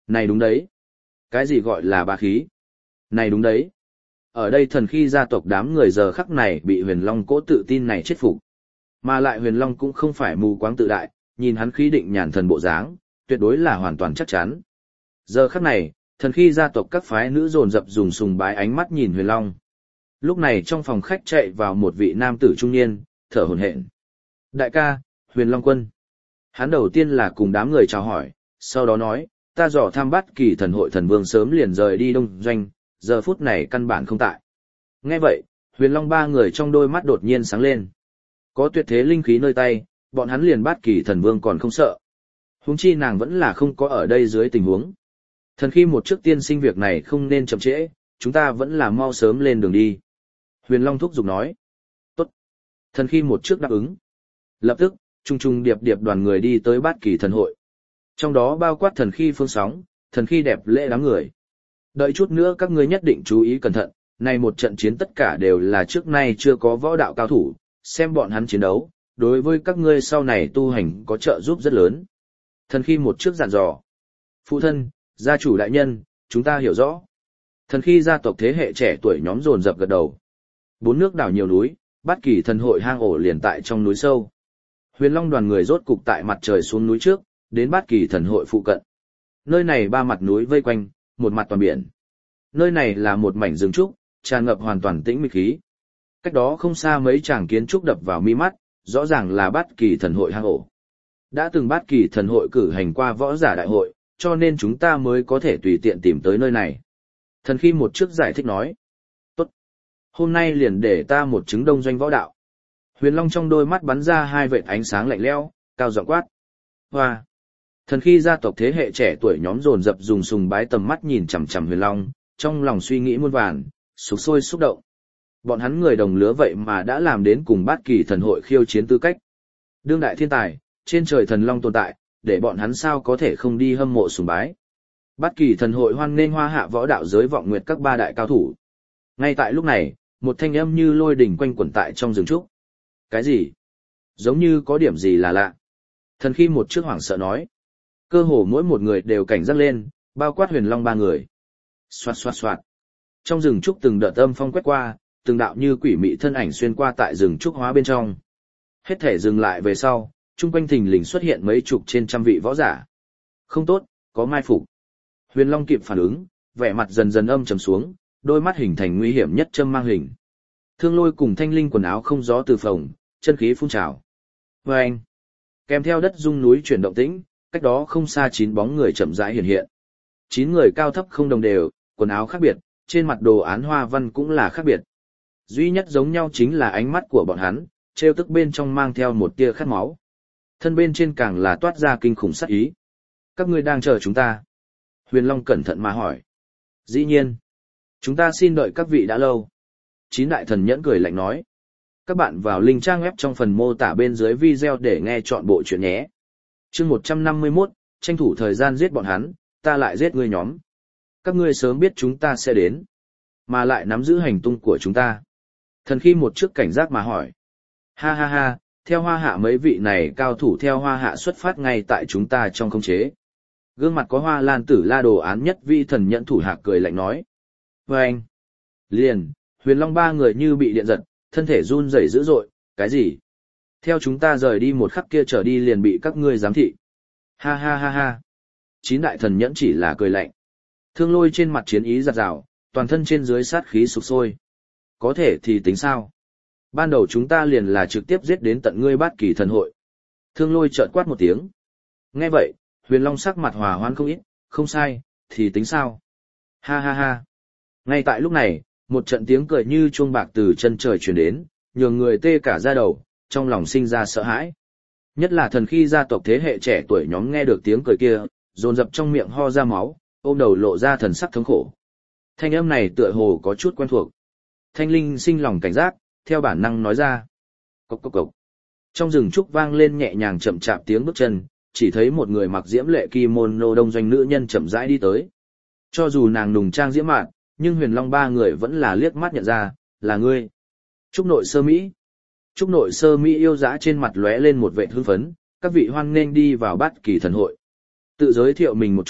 Này đúng đấy. Cái gì gọi là bá khí? Này đúng đấy. Ở đây thần khi gia tộc đám người giờ khắc này bị Huyền Long cỗ tự tin này chết phục. Mà lại Huyền Long cũng không phải mù quáng tự đại, nhìn hắn khí định nhàn thần bộ dáng, tuyệt đối là hoàn toàn chắc chắn. Giờ khắc này, thần khi gia tộc các phái nữ dồn dập dùng sùng bái ánh mắt nhìn Huyền Long. Lúc này trong phòng khách chạy vào một vị nam tử trung niên, thở hổn hển. Đại ca, Huyền Long Quân. Hắn đầu tiên là cùng đám người chào hỏi, sau đó nói, ta dò tham Bát Kỳ thần hội thần vương sớm liền rời đi đông doanh, giờ phút này căn bản không tại. Nghe vậy, Huyền Long ba người trong đôi mắt đột nhiên sáng lên. Có tuyệt thế linh khí nơi tay, bọn hắn liền Bát Kỳ thần vương còn không sợ. Huống chi nàng vẫn là không có ở đây dưới tình huống. Thần khi một trước tiên sinh việc này không nên chậm trễ, chúng ta vẫn là mau sớm lên đường đi. Huyền Long thúc giục nói. Tốt. Thần khi một trước đáp ứng. Lập tức, trung trung điệp điệp đoàn người đi tới Bát Kỳ thần hội. Trong đó bao quát thần khi phương sóng, thần khi đẹp lễ đám người. Đợi chút nữa các ngươi nhất định chú ý cẩn thận, này một trận chiến tất cả đều là trước nay chưa có võ đạo cao thủ, xem bọn hắn chiến đấu, đối với các ngươi sau này tu hành có trợ giúp rất lớn. Thần khi một trước dặn dò. Phụ thân, gia chủ đại nhân, chúng ta hiểu rõ. Thần khi gia tộc thế hệ trẻ tuổi nhóm dồn dập gật đầu. 4 nước đảo nhiều núi, Bát Kỳ thần hội hang ổ liền tại trong núi sâu. Huyền Long đoàn người rốt cục tại mặt trời xuống núi trước, đến Bát Kỳ thần hội phụ cận. Nơi này 3 mặt núi vây quanh, một mặt toàn biển. Nơi này là một mảnh rừng trúc, tràn ngập hoàn toàn tĩnh mịch khí. Cách đó không xa mấy tràng kiến trúc đập vào mi mắt, rõ ràng là Bát Kỳ thần hội hang ổ. Đã từng Bát Kỳ thần hội cử hành qua võ giả đại hội, cho nên chúng ta mới có thể tùy tiện tìm tới nơi này. Thần khi một trước giải thích nói. Tốt. Hôm nay liền để ta một chứng đông doanh võ đạo. Huyền Long trong đôi mắt bắn ra 2 vệt ánh sáng lạnh lẽo, cao giọng quát. Hoa. Thần khi gia tộc thế hệ trẻ tuổi nhóm dồn dập dùng sùng bái tầm mắt nhìn chằm chằm Huyền Long, trong lòng suy nghĩ muôn vàn, sục sôi xúc động. Bọn hắn người đồng lứa vậy mà đã làm đến cùng Bát Kỳ thần hội khiêu chiến tư cách. Đương đại thiên tài, trên trời thần long tồn tại, để bọn hắn sao có thể không đi hâm mộ sùng bái. Bát Kỳ thần hội hoan nghênh hoa hạ võ đạo giới vọng nguyệt các 3 đại cao thủ. Ngay tại lúc này, một thanh âm như lôi đình quanh quẩn tại trong rừng trúc. Cái gì? Giống như có điểm gì là lạ. Thần khi một trước hoảng sợ nói. Cơ hồ mỗi một người đều cảnh giác lên, bao quát Huyền Long 3 người. Xoạt xoạt xoạt. Trong rừng trúc từng đợt âm phong quét qua, từng đạo như quỷ mị thân ảnh xuyên qua tại rừng trúc hóa bên trong. Hết thể dừng lại về sau, chung quanh thình lình xuất hiện mấy chục trên trăm vị võ giả. Không tốt, có mai phục. Huyền Long kịp phản ứng, vẻ mặt dần dần âm trầm xuống, đôi mắt hình thành nguy hiểm nhất châm mang hình. Thương Lôi cùng Thanh Linh quần áo không gió từ phồng, chân khí phun trào. Vâng! Kèm theo đất rung núi chuyển động tĩnh, cách đó không xa 9 bóng người chậm rãi hiện hiện. 9 người cao thấp không đồng đều, quần áo khác biệt, trên mặt đồ án hoa văn cũng là khác biệt. Duy nhất giống nhau chính là ánh mắt của bọn hắn, trêu tức bên trong mang theo một tia khát máu. Thân bên trên càng là toát ra kinh khủng sát ý. Các ngươi đang chờ chúng ta. Huyền Long cẩn thận mà hỏi. Dĩ nhiên. Chúng ta xin đợi các vị đã lâu. 9 đại thần nhẫn cười lạnh nói. Các bạn vào link trang web trong phần mô tả bên dưới video để nghe trọn bộ chuyện nhé. Chương 151, tranh thủ thời gian giết bọn hắn, ta lại giết ngươi nhóm. Các ngươi sớm biết chúng ta sẽ đến, mà lại nắm giữ hành tung của chúng ta. Thần khi một trước cảnh giác mà hỏi. Ha ha ha, theo hoa hạ mấy vị này cao thủ theo hoa hạ xuất phát ngay tại chúng ta trong khống chế. Gương mặt có hoa lan tử la đồ án nhất vị thần nhẫn thủ hạ cười lạnh nói. Và anh, liền, Huyền Long 3 người như bị điện giật, thân thể run rẩy dữ dội, cái gì? Theo chúng ta rời đi một khắc kia trở đi liền bị các ngươi giám thị. Ha ha ha ha. 9 đại thần nhẫn chỉ là cười lạnh. Thương Lôi trên mặt chiến ý giật rào, toàn thân trên dưới sát khí sục sôi. Có thể thì tính sao? Ban đầu chúng ta liền là trực tiếp giết đến tận ngươi Bát Kỳ thần hội. Thương Lôi chợt quát một tiếng. Nghe vậy, Huyền Long sắc mặt hòa hoãn không ít, không sai, thì tính sao? Ha ha ha. Ngay tại lúc này, một trận tiếng cười như chuông bạc từ chân trời truyền đến, nhường người tê cả da đầu, trong lòng sinh ra sợ hãi. Nhất là thần khi gia tộc thế hệ trẻ tuổi nhóm nghe được tiếng cười kia, dồn dập trong miệng ho ra máu, ôm đầu lộ ra thần sắc thống khổ. Thanh âm này tựa hồ có chút quen thuộc. Thanh Linh sinh lòng cảnh giác, theo bản năng nói ra. Cốc cốc cốc. Trong rừng trúc vang lên nhẹ nhàng chậm chạp tiếng bước chân, chỉ thấy một người mặc diễm lệ kimono đông doanh nữ nhân chậm rãi đi tới. Cho dù nàng nùng trang diễm mạn, nhưng Huyền Long 3 người vẫn là liếc mắt nhận ra, là ngươi. Trúc nội sơ Mỹ. Trúc nội sơ Mỹ yêu dã trên mặt lóe lên một vệt hưng phấn, các vị hoan nghênh đi vào Bát Kỳ thần hội. Tự giới thiệu mình một chút,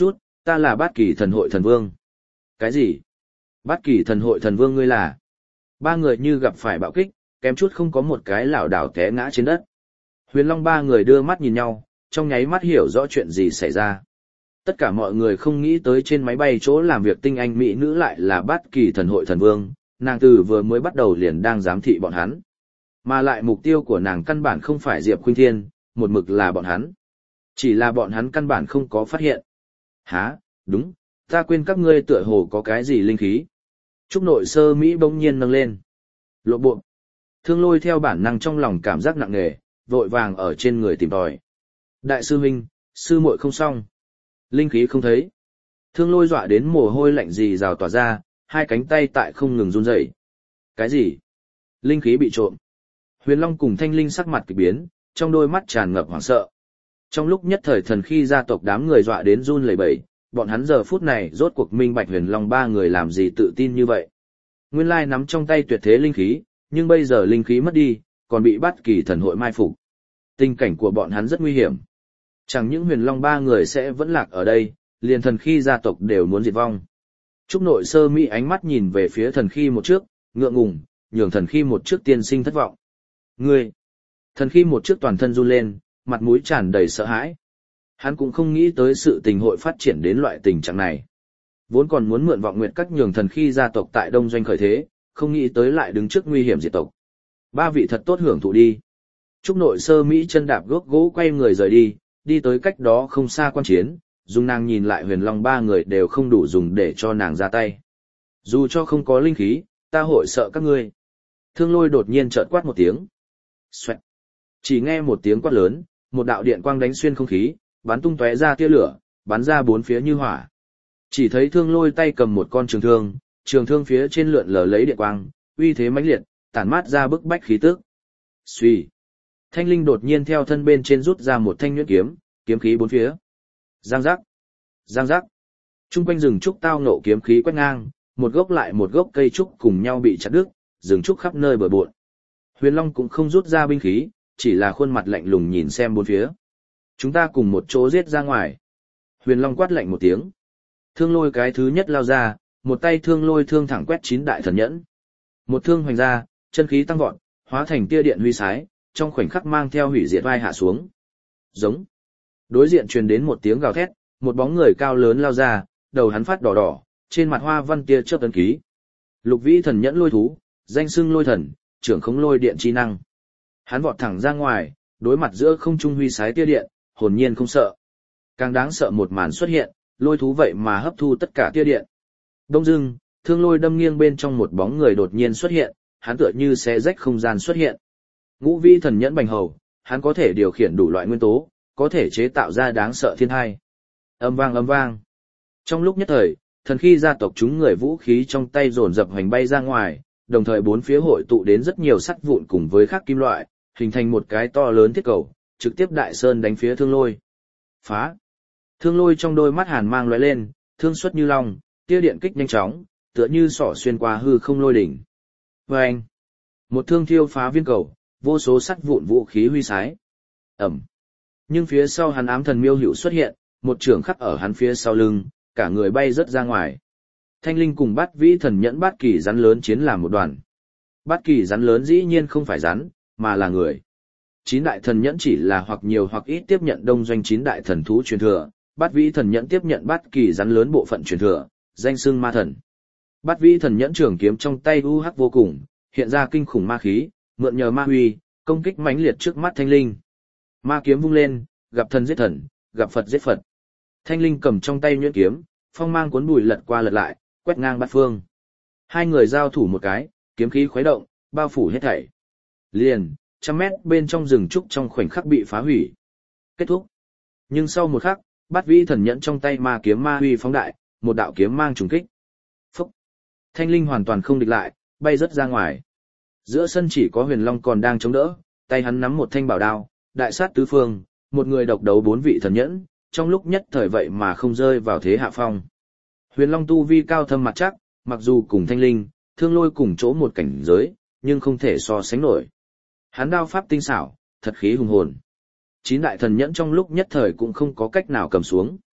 Ta là Bát Kỳ thần hội thần vương. Cái gì? Bát Kỳ thần hội thần vương ngươi là? Ba người như gặp phải bạo kích, kém chút không có một cái lảo đảo té ngã trên đất. Huyền Long ba người đưa mắt nhìn nhau, trong nháy mắt hiểu rõ chuyện gì xảy ra. Tất cả mọi người không nghĩ tới trên máy bay chỗ làm việc tinh anh mỹ nữ lại là Bát Kỳ thần hội thần vương, nàng từ vừa mới bắt đầu liền đang giám thị bọn hắn. Mà lại mục tiêu của nàng căn bản không phải Diệp Khuynh Thiên, một mực là bọn hắn. Chỉ là bọn hắn căn bản không có phát hiện. Hả, đúng, ta quên các ngươi tựa hồ có cái gì linh khí. Trúc nội sơ Mỹ bỗng nhiên nâng lên. Lộ bộ. Thương Lôi theo bản năng trong lòng cảm giác nặng nề, vội vàng ở trên người tìm tòi. Đại sư huynh, sư muội không xong. Linh khí không thấy. Thương Lôi dọa đến mồ hôi lạnh rì rào tỏa ra, hai cánh tay tại không ngừng run rẩy. Cái gì? Linh khí bị trộm. Huyền Long cùng Thanh Linh sắc mặt kỳ biến, trong đôi mắt tràn ngập hoảng sợ. Trong lúc nhất thời thần khi gia tộc đám người dọa đến run lẩy bẩy, bọn hắn giờ phút này rốt cuộc minh bạch Huyền Long ba người làm gì tự tin như vậy. Nguyên lai nắm trong tay tuyệt thế linh khí, nhưng bây giờ linh khí mất đi, còn bị Bát Kỳ thần hội mai phục. Tình cảnh của bọn hắn rất nguy hiểm. Chẳng những Huyền Long ba người sẽ vẫn lạc ở đây, liền thần khi gia tộc đều muốn diệt vong. Trúc nội sơ Mỹ ánh mắt nhìn về phía thần khi một trước, ngượng ngùng, nhường thần khi một trước tiên sinh thất vọng. Ngươi! Thần khi một trước toàn thân run lên, mặt mũi tràn đầy sợ hãi. Hắn cũng không nghĩ tới sự tình hội phát triển đến loại tình trạng này. Vốn còn muốn mượn vọng nguyệt các nhường thần khi gia tộc tại Đông Doanh khởi thế, không nghĩ tới lại đứng trước nguy hiểm diệt tộc. Ba vị thật tốt hưởng thụ đi. Trúc nội sơ Mỹ chân đạp gốc gỗ quay người rời đi, đi tới cách đó không xa quan chiến, dùng nàng nhìn lại Huyền Long ba người đều không đủ dùng để cho nàng ra tay. Dù cho không có linh khí, ta hội sợ các ngươi. Thương Lôi đột nhiên chợt quát một tiếng. Xoẹt. Chỉ nghe một tiếng quát lớn, một đạo điện quang đánh xuyên không khí, bắn tung tóe ra tia lửa, bắn ra bốn phía như hỏa. Chỉ thấy Thương Lôi tay cầm một con trường thương phía trên lượn lờ lấy điện quang, uy thế mãnh liệt, tản mát ra bức bách khí tức. Xuy. Thanh Linh đột nhiên theo thân bên trên rút ra một thanh nhuyễn kiếm, kiếm khí bốn phía. Giang giác. Giang giác. Trung quanh rừng trúc tao nộ kiếm khí quét ngang, một gốc lại một gốc cây trúc cùng nhau bị chặt đứt, rừng trúc khắp nơi bừa bộn. Huyền Long cũng không rút ra binh khí, chỉ là khuôn mặt lạnh lùng nhìn xem bốn phía. Chúng ta cùng một chỗ giết ra ngoài. Huyền Long quát lạnh một tiếng. Thương Lôi cái thứ nhất lao ra, một tay Thương Lôi thương thẳng quét 9 đại thần nhẫn. Một thương hoành ra, chân khí tăng vọt, hóa thành tia điện huy sái, trong khoảnh khắc mang theo hủy diệt vai hạ xuống. Giống. Đối diện truyền đến một tiếng gào thét, một bóng người cao lớn lao ra, đầu hắn phát đỏ đỏ, trên mặt hoa văn tia chớp tấn ký. Lục Vĩ thần nhẫn lôi thú, danh xưng lôi thần, trưởng khống lôi điện chi năng. Hắn vọt thẳng ra ngoài, đối mặt giữa không trung huy sái tia điện, hồn nhiên không sợ. Càng đáng sợ một màn xuất hiện, lôi thú vậy mà hấp thu tất cả tia điện. Đông dưng, Thương Lôi đâm nghiêng bên trong một bóng người đột nhiên xuất hiện, hắn tựa như xé rách không gian xuất hiện. Ngũ Vĩ thần nhẫn bành hầu, hắn có thể điều khiển đủ loại nguyên tố, có thể chế tạo ra đáng sợ thiên hai. Âm vang âm vang. Trong lúc nhất thời, thần khi gia tộc chúng người vũ khí trong tay dồn dập hoành bay ra ngoài, đồng thời bốn phía hội tụ đến rất nhiều sắt vụn cùng với khắc kim loại, hình thành một cái to lớn thiết cầu, trực tiếp đại sơn đánh phía Thương Lôi. Phá! Thương Lôi trong đôi mắt hàn mang lóe lên, thương xuất như long, tia điện kích nhanh chóng, tựa như xỏ xuyên qua hư không lôi đỉnh. Vâng! Một thương thiêu phá viên cầu, vô số sắt vụn vũ khí huy sái. Ẩm! Nhưng phía sau hắn ám thần miêu hữu xuất hiện, một trường khắc ở hắn phía sau lưng, cả người bay rớt ra ngoài. Thanh Linh cùng Bát Vĩ thần nhẫn Bát Kỳ rắn lớn chiến làm một đoàn. Bát Kỳ rắn lớn dĩ nhiên không phải rắn, mà là người. 9 đại thần nhẫn chỉ là hoặc nhiều hoặc ít tiếp nhận Đông Doanh 9 đại thần thú truyền thừa, Bát Vĩ thần nhẫn tiếp nhận Bát Kỳ rắn lớn bộ phận truyền thừa, danh xưng ma thần. Bát Vĩ thần nhẫn trường kiếm trong tay u hắc vô cùng, hiện ra kinh khủng ma khí, mượn nhờ ma huy, công kích mãnh liệt trước mắt Thanh Linh. Ma kiếm vung lên, gặp thần giết thần, gặp Phật giết Phật. Thanh Linh cầm trong tay nhuyễn kiếm, phong mang cuốn bụi lật qua lật lại, quét ngang bát phương. Hai người giao thủ một cái, kiếm khí khuấy động, bao phủ hết thảy. Liền, 100 mét bên trong rừng trúc trong khoảnh khắc bị phá hủy. Kết thúc. Nhưng sau một khắc, Bát Vĩ thần nhẫn trong tay ma kiếm ma huy phóng đại, một đạo kiếm mang trùng kích. Phúc. Thanh Linh hoàn toàn không địch lại, bay rất ra ngoài. Giữa sân chỉ có Huyền Long còn đang chống đỡ, tay hắn nắm một thanh bảo đao, đại sát tứ phương, một người độc đấu 4 vị thần nhẫn, trong lúc nhất thời vậy mà không rơi vào thế hạ phong. Huyền Long tu vi cao thâm mặt chắc, mặc dù cùng Thanh Linh, Thương Lôi cùng chỗ một cảnh giới, nhưng không thể so sánh nổi. Hắn đao pháp tinh xảo, thật khí hùng hồn. 9 đại thần nhẫn trong lúc nhất thời cũng không có cách nào cầm xuống.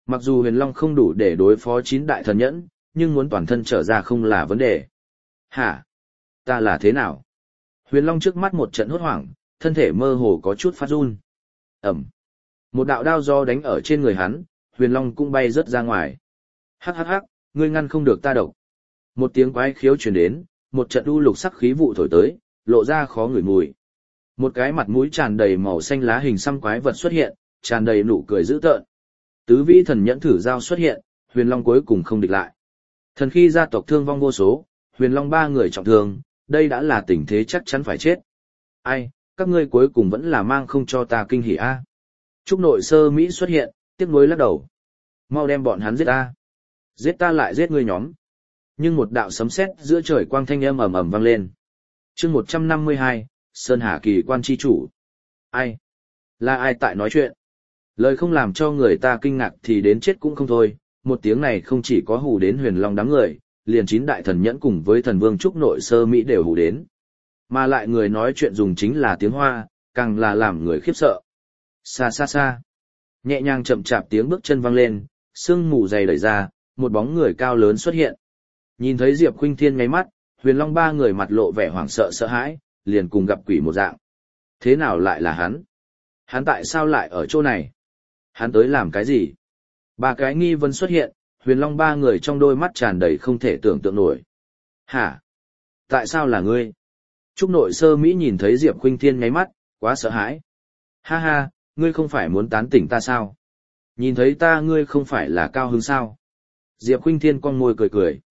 Mặc dù huyền long không đủ để đối phó 9 đại thần nhẫn, nhưng muốn toàn thân trở ra không là vấn đề. Hả? Ta là thế nào? Huyền long trước mắt một trận hốt hoảng, thân thể mơ hồ có chút phát run. Ẩm. Một đạo đao do đánh ở trên người hắn, huyền long cũng bay rớt ra ngoài. Hắc hắc hắc, ngươi ngăn không được ta độc. Một tiếng quái khiếu truyền đến, một trận u lục sắc khí vụ thổi tới, lộ ra khó ngửi mùi. Một cái mặt mũi tràn đầy màu xanh lá hình xăm quái vật xuất hiện, tràn đầy nụ cười dữ tợn. Tứ vĩ thần nhẫn thử giao xuất hiện, huyền long cuối cùng không địch lại. Thần khi gia tộc thương vong vô số, huyền long 3 người trọng thương, đây đã là tình thế chắc chắn phải chết. Ai, các ngươi cuối cùng vẫn là mang không cho ta kinh hỉ a. Trúc nội sơ Mỹ xuất hiện, tiếc nuối lắc đầu. Mau đem bọn hắn giết ta. Giết ta lại giết ngươi nhóm. Nhưng một đạo sấm sét giữa trời quang thanh âm ầm ầm vang lên. Chương 152, Sơn Hà Kỳ quan chi chủ. Ai? Là ai tại nói chuyện? Lời không làm cho người ta kinh ngạc thì đến chết cũng không thôi, một tiếng này không chỉ có hù đến huyền long đám người, liền 9 đại thần nhẫn cùng với thần vương trúc nội sơ Mỹ đều hù đến. Mà lại người nói chuyện dùng chính là tiếng Hoa, càng là làm người khiếp sợ. Xa xa xa. Nhẹ nhàng chậm chạp tiếng bước chân vang lên, sương mù dày đẩy ra, một bóng người cao lớn xuất hiện. Nhìn thấy Diệp Khuynh Thiên ngáy mắt, huyền long 3 người mặt lộ vẻ hoảng sợ sợ hãi, liền cùng gặp quỷ một dạng. Thế nào lại là hắn? Hắn tại sao lại ở chỗ này? Hắn tới làm cái gì? 3 cái nghi vấn xuất hiện, huyền long 3 người trong đôi mắt tràn đầy không thể tưởng tượng nổi. Hả? Tại sao là ngươi? Trúc nội sơ Mỹ nhìn thấy Diệp Khuynh Thiên ngáy mắt, quá sợ hãi. Ha ha, ngươi không phải muốn tán tỉnh ta sao? Nhìn thấy ta ngươi không phải là cao hứng sao? Diệp Khuynh Thiên cong môi cười cười.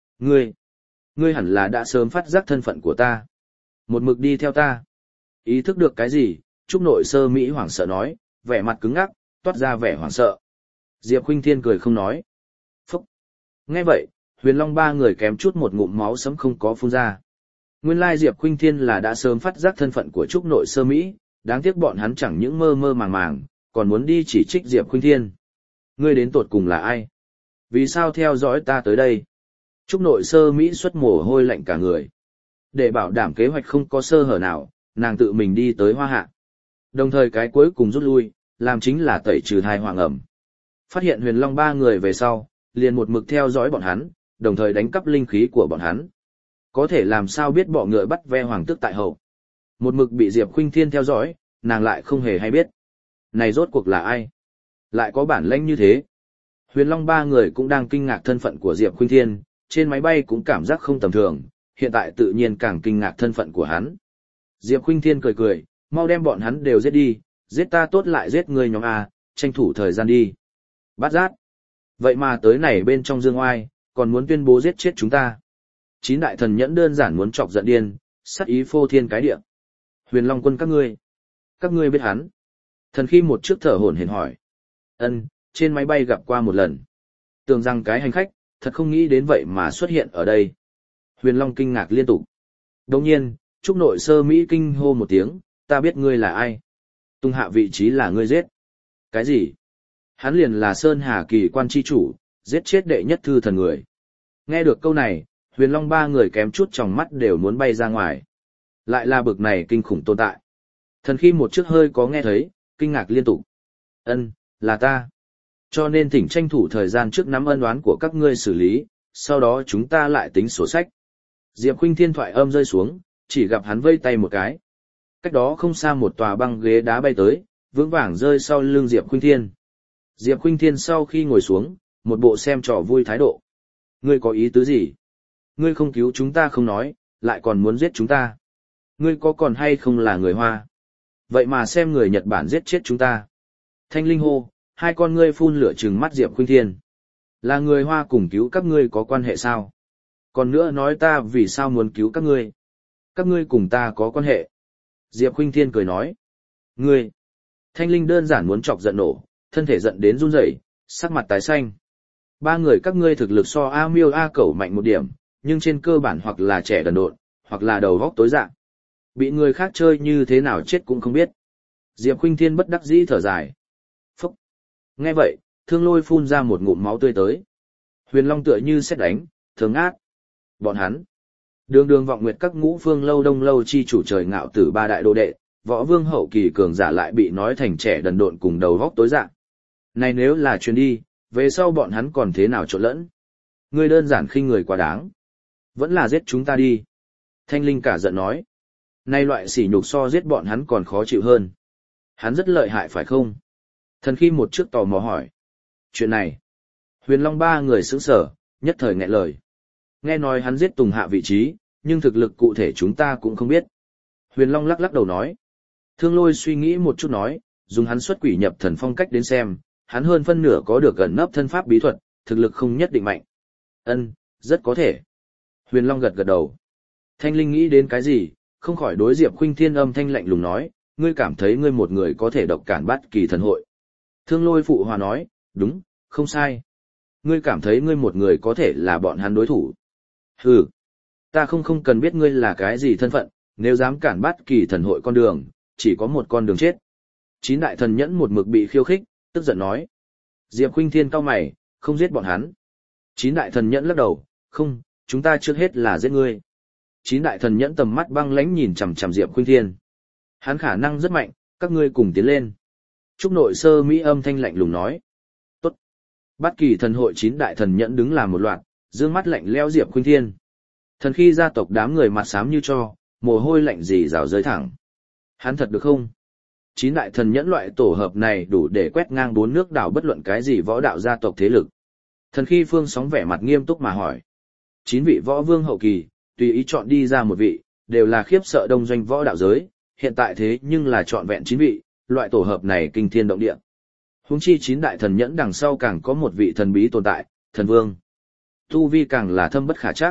Ngươi hẳn là đã sớm phát giác thân phận của ta. Một mực đi theo ta. Ý thức được cái gì? Trúc nội sơ Mỹ hoảng sợ nói, vẻ mặt cứng ngắc, toát ra vẻ hoảng sợ. Diệp Khuynh Thiên cười không nói. Phúc! Nghe vậy, huyền long 3 người kém chút một ngụm máu sấm không có phun ra. Nguyên lai Diệp Khuynh Thiên là đã sớm phát giác thân phận của Trúc nội sơ Mỹ, đáng tiếc bọn hắn chẳng những mơ mơ màng màng, còn muốn đi chỉ trích Diệp Khuynh Thiên. Ngươi đến tột cùng là ai? Vì sao theo dõi ta tới đây? Trúc nội sơ Mỹ xuất mồ hôi lạnh cả người. Để bảo đảm kế hoạch không có sơ hở nào, nàng tự mình đi tới Hoa Hạ. Đồng thời cái cuối cùng rút lui, làm chính là tẩy trừ thai hoàng ẩm. Phát hiện huyền long 3 người về sau, liền một mực theo dõi bọn hắn, đồng thời đánh cắp linh khí của bọn hắn. Có thể làm sao biết bọ ngựa bắt ve hoàng tước tại hậu. Một mực bị Diệp Khuynh Thiên theo dõi, nàng lại không hề hay biết. Này rốt cuộc là ai? Lại có bản lĩnh như thế? Huyền long 3 người cũng đang kinh ngạc thân phận của Diệp Khuynh Thiên, trên máy bay cũng cảm giác không tầm thường, hiện tại tự nhiên càng kinh ngạc thân phận của hắn. Diệp Khuynh Thiên cười cười, mau đem bọn hắn đều giết đi, giết ta tốt lại giết ngươi nhóm A, tranh thủ thời gian đi. Bát giác. Vậy mà tới này bên trong dương oai, còn muốn tuyên bố giết chết chúng ta. 9 đại thần nhẫn đơn giản muốn chọc giận điên, sát ý phô thiên cái địa. Huyền Long quân các ngươi biết hắn. Thần khi một trước thở hổn hển hỏi. Ân, trên máy bay gặp qua một lần. Tưởng rằng cái hành khách, thật không nghĩ đến vậy mà xuất hiện ở đây. Huyền Long kinh ngạc liên tục. Đồng nhiên, Trúc nội sơ Mỹ kinh hô một tiếng, ta biết ngươi là ai. Tung hạ vị trí là ngươi giết. Cái gì? Hắn liền là Sơn Hà Kỳ quan chi chủ, giết chết đệ nhất thư thần người. Nghe được câu này, huyền long 3 người kém chút tròng mắt đều muốn bay ra ngoài. Lại là bực này kinh khủng tồn tại. Thần khi một trước hơi có nghe thấy, kinh ngạc liên tục. Ân, là ta. Cho nên thỉnh tranh thủ thời gian trước nắm ân oán của các ngươi xử lý, sau đó chúng ta lại tính sổ sách. Diệp Khuynh Thiên thoại âm rơi xuống, chỉ gặp hắn vây tay một cái. Cách đó không xa một tòa băng ghế đá bay tới, vững vàng rơi sau lưng Diệp Khuynh Thiên. Diệp Khuynh Thiên sau khi ngồi xuống, một bộ xem trò vui thái độ. Ngươi có ý tứ gì? Ngươi không cứu chúng ta không nói, lại còn muốn giết chúng ta. Ngươi có còn hay không là người Hoa? Vậy mà xem người Nhật Bản giết chết chúng ta. Thanh linh hô, hai con ngươi phun lửa trừng mắt Diệp Khuynh Thiên. Là người Hoa cùng cứu các ngươi có quan hệ sao? Còn nữa nói ta vì sao muốn cứu các ngươi? Các ngươi cùng ta có quan hệ. Diệp Khuynh Thiên cười nói. Ngươi! Thanh linh đơn giản muốn chọc giận nổ, thân thể giận đến run rẩy, sắc mặt tái xanh. 3 người các ngươi thực lực so A Miêu A Cẩu mạnh một điểm, nhưng trên cơ bản hoặc là trẻ đần độn, hoặc là đầu góc tối dạng. Bị người khác chơi như thế nào chết cũng không biết. Diệp Khuynh Thiên bất đắc dĩ thở dài. Phúc! Nghe vậy, Thương Lôi phun ra một ngụm máu tươi tới. Huyền Long tựa như sét đánh, thường ác. Bọn hắn. Đường vọng nguyệt các ngũ phương lâu đông lâu chi chủ trời ngạo tử 3 đại đô đệ, võ vương hậu kỳ cường giả lại bị nói thành trẻ đần độn cùng đầu góc tối dạng. Này nếu là truyền đi, về sau bọn hắn còn thế nào trộn lẫn. Ngươi đơn giản khinh người quá đáng. Vẫn là giết chúng ta đi. Thanh Linh cả giận nói. Nay loại sỉ nhục so giết bọn hắn còn khó chịu hơn. Hắn rất lợi hại phải không? Thần khi một trước tò mò hỏi. Chuyện này. Huyền Long ba người sững sờ, nhất thời nghẹn lời. Nghe nói hắn giết Tùng Hạ vị trí, nhưng thực lực cụ thể chúng ta cũng không biết. Huyền Long lắc lắc đầu nói. Thương Lôi suy nghĩ một chút nói, dùng hắn xuất quỷ nhập thần phong cách đến xem, hắn hơn phân nửa có được gần nấp thân pháp bí thuật, thực lực không nhất định mạnh. Ân, rất có thể. Huyền Long gật gật đầu. Thanh Linh nghĩ đến cái gì, không khỏi đối Diệp Khuynh Thiên âm thanh lạnh lùng nói, ngươi cảm thấy ngươi một người có thể độc cản Bát Kỳ thần hội. Thương Lôi phụ hòa nói, đúng, không sai. Ngươi cảm thấy ngươi một người có thể là bọn hắn đối thủ. Hừ, ta không cần biết ngươi là cái gì thân phận, nếu dám cản Bát Kỳ thần hội con đường, chỉ có một con đường chết. Chín đại thần nhẫn một mực bị khiêu khích, tức giận nói. Diệp Khuynh Thiên cau mày, không giết bọn hắn. Chín đại thần nhẫn lắc đầu, không, chúng ta trước hết là giết ngươi. Chín đại thần nhẫn tầm mắt băng lãnh nhìn chằm chằm Diệp Khuynh Thiên. Hắn khả năng rất mạnh, các ngươi cùng tiến lên. Trúc Nội Sơ Mỹ âm thanh lạnh lùng nói. Tốt. Bát Kỳ thần hội chín đại thần nhẫn đứng làm một loạt, dương mắt lạnh lẽo Diệp Khuynh Thiên. Thần khi gia tộc đám người mặt xám như tro, mồ hôi lạnh rỉ rào rơi thẳng. Hắn thật được không? Chín đại thần nhẫn loại tổ hợp này đủ để quét ngang bốn nước đảo bất luận cái gì võ đạo gia tộc thế lực. Thần khi Phương Sóng vẻ mặt nghiêm túc mà hỏi. 9 vị võ vương hậu kỳ, tùy ý chọn đi ra một vị, đều là khiếp sợ đông doanh võ đạo giới, hiện tại thế nhưng là chọn vẹn 9 vị, loại tổ hợp này kinh thiên động địa. Huống chi 9 đại thần nhẫn đằng sau càng có một vị thần bí tồn tại, thần vương. Tu vi càng là thâm bất khả trắc.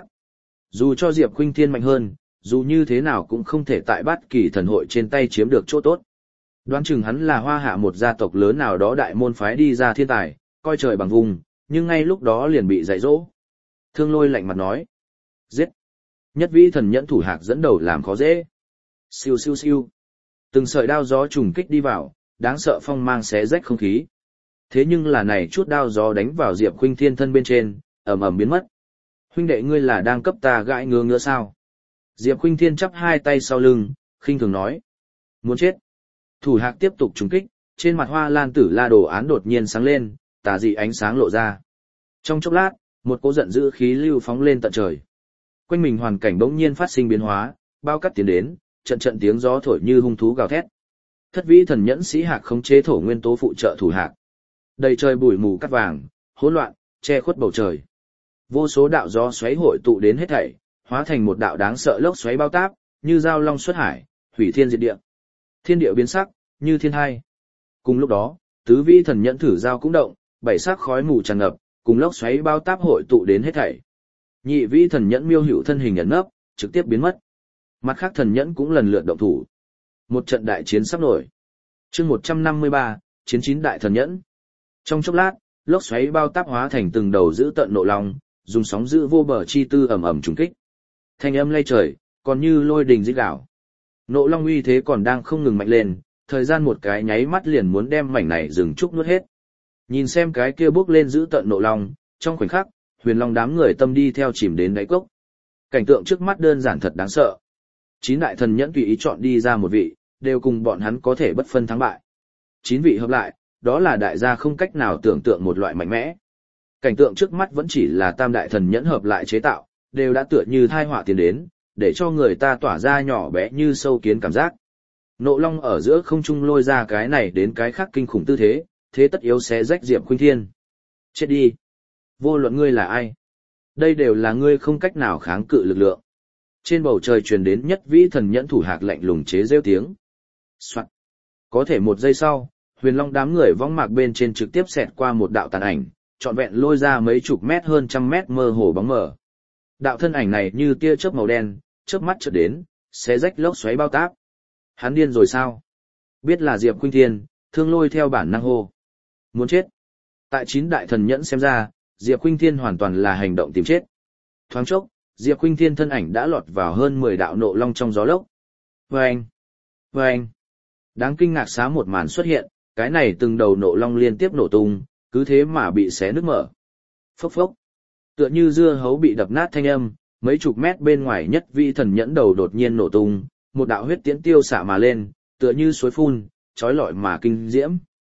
Dù cho Diệp Khuynh Thiên mạnh hơn, dù như thế nào cũng không thể tại Bát Kỳ thần hội trên tay chiếm được chỗ tốt. Đoán chừng hắn là Hoa Hạ một gia tộc lớn nào đó đại môn phái đi ra thiên tài, coi trời bằng vùng, nhưng ngay lúc đó liền bị dạy dỗ. Thương Lôi lạnh mặt nói. Giết. Nhất vĩ thần nhẫn thủ hạc dẫn đầu làm khó dễ. Siêu siêu siêu. Từng sợi đao gió trùng kích đi vào, đáng sợ phong mang xé rách không khí. Thế nhưng là này chút đao gió đánh vào Diệp Khuynh Thiên thân bên trên, ầm ầm biến mất. Huynh đệ ngươi là đang cấp ta gãi ngứa ngứa sao? Diệp Khuynh Thiên chắp hai tay sau lưng, khinh thường nói. Muốn chết. Thủ hạc tiếp tục trùng kích, trên mặt Hoa Lan Tử La đồ án đột nhiên sáng lên, tà dị ánh sáng lộ ra. Trong chốc lát, một cỗ giận dữ khí lưu phóng lên tận trời. Quanh mình hoàn cảnh bỗng nhiên phát sinh biến hóa, bao cát tiến đến, trận trận tiếng gió thổi như hung thú gào thét. Thất vĩ thần nhẫn sĩ hạc khống chế thổ nguyên tố phụ trợ thủ hạc. Đầy trời bụi mù cát vàng, hỗn loạn, che khuất bầu trời. Vô số đạo gió xoáy hội tụ đến hết thảy, hóa thành một đạo đáng sợ lốc xoáy bao táp, như dao long xuất hải, hủy thiên diệt địa. Thiên địa biến sắc, như thiên hai. Cùng lúc đó, tứ vĩ thần nhẫn thử dao cũng động, bảy sắc khói mù tràn ngập, cùng lốc xoáy bao táp hội tụ đến hết thảy. Nhị vĩ thần nhẫn miêu hữu thân hình ẩn nấp, trực tiếp biến mất. Mặt khác thần nhẫn cũng lần lượt động thủ. Một trận đại chiến sắp nổi. Chương 153, chiến 9 đại thần nhẫn. Trong chốc lát, lốc xoáy bao táp hóa thành từng đầu dữ tận nộ long, dùng sóng dữ vô bờ chi tư ầm ầm trùng kích. Thanh âm lay trời, còn như lôi đình rít gào. Nộ long uy thế còn đang không ngừng mạnh lên, thời gian một cái nháy mắt liền muốn đem mảnh này rừng trúc nuốt hết. Nhìn xem cái kia bước lên dữ tận nộ long, trong khoảnh khắc, Huyền Long đám người tâm đi theo chìm đến đáy cốc. Cảnh tượng trước mắt đơn giản thật đáng sợ. 9 đại thần nhẫn tùy ý chọn đi ra một vị, đều cùng bọn hắn có thể bất phân thắng bại. 9 vị hợp lại, đó là đại gia không cách nào tưởng tượng một loại mạnh mẽ. Cảnh tượng trước mắt vẫn chỉ là tam đại thần nhẫn hợp lại chế tạo, đều đã tựa như thai họa tiến đến, để cho người ta tỏa ra nhỏ bé như sâu kiến cảm giác. Nộ long ở giữa không trung lôi ra cái này đến cái khác kinh khủng tư thế, thế tất yếu xé rách Diệp Khuynh Thiên. Chết đi! Vô luận ngươi là ai? Đây đều là ngươi không cách nào kháng cự lực lượng. Trên bầu trời truyền đến nhất vĩ thần nhẫn thủ hạc lạnh lùng chế rêu tiếng. Soạn. Có thể một giây sau, Huyền Long đám người vong mạc bên trên trực tiếp xẹt qua một đạo tàn ảnh, trọn vẹn lôi ra mấy chục mét hơn trăm mét mơ hồ bóng mờ. Đạo thân ảnh này như tia chớp màu đen, chớp mắt chợt đến, xé rách lốc xoáy bao táp. Hắn điên rồi sao? Biết là Diệp Khuynh Thiên, Thương Lôi theo bản năng hô. Muốn chết. Tại 9 đại thần nhẫn xem ra, Diệp Khuynh Thiên hoàn toàn là hành động tìm chết. Thoáng chốc, Diệp Khuynh Thiên thân ảnh đã lọt vào hơn 10 đạo nộ long trong gió lốc. Vâng! Vâng! Đáng kinh ngạc xá một màn xuất hiện, cái này từng đầu nộ long liên tiếp nổ tung, cứ thế mà bị xé nứt mở. Phốc phốc! Tựa như dưa hấu bị đập nát thanh âm, mấy chục mét bên ngoài nhất vĩ thần nhẫn đầu đột nhiên nổ tung, một đạo huyết tiễn tiêu xạ mà lên, tựa như suối phun, chói lọi mà kinh diễm.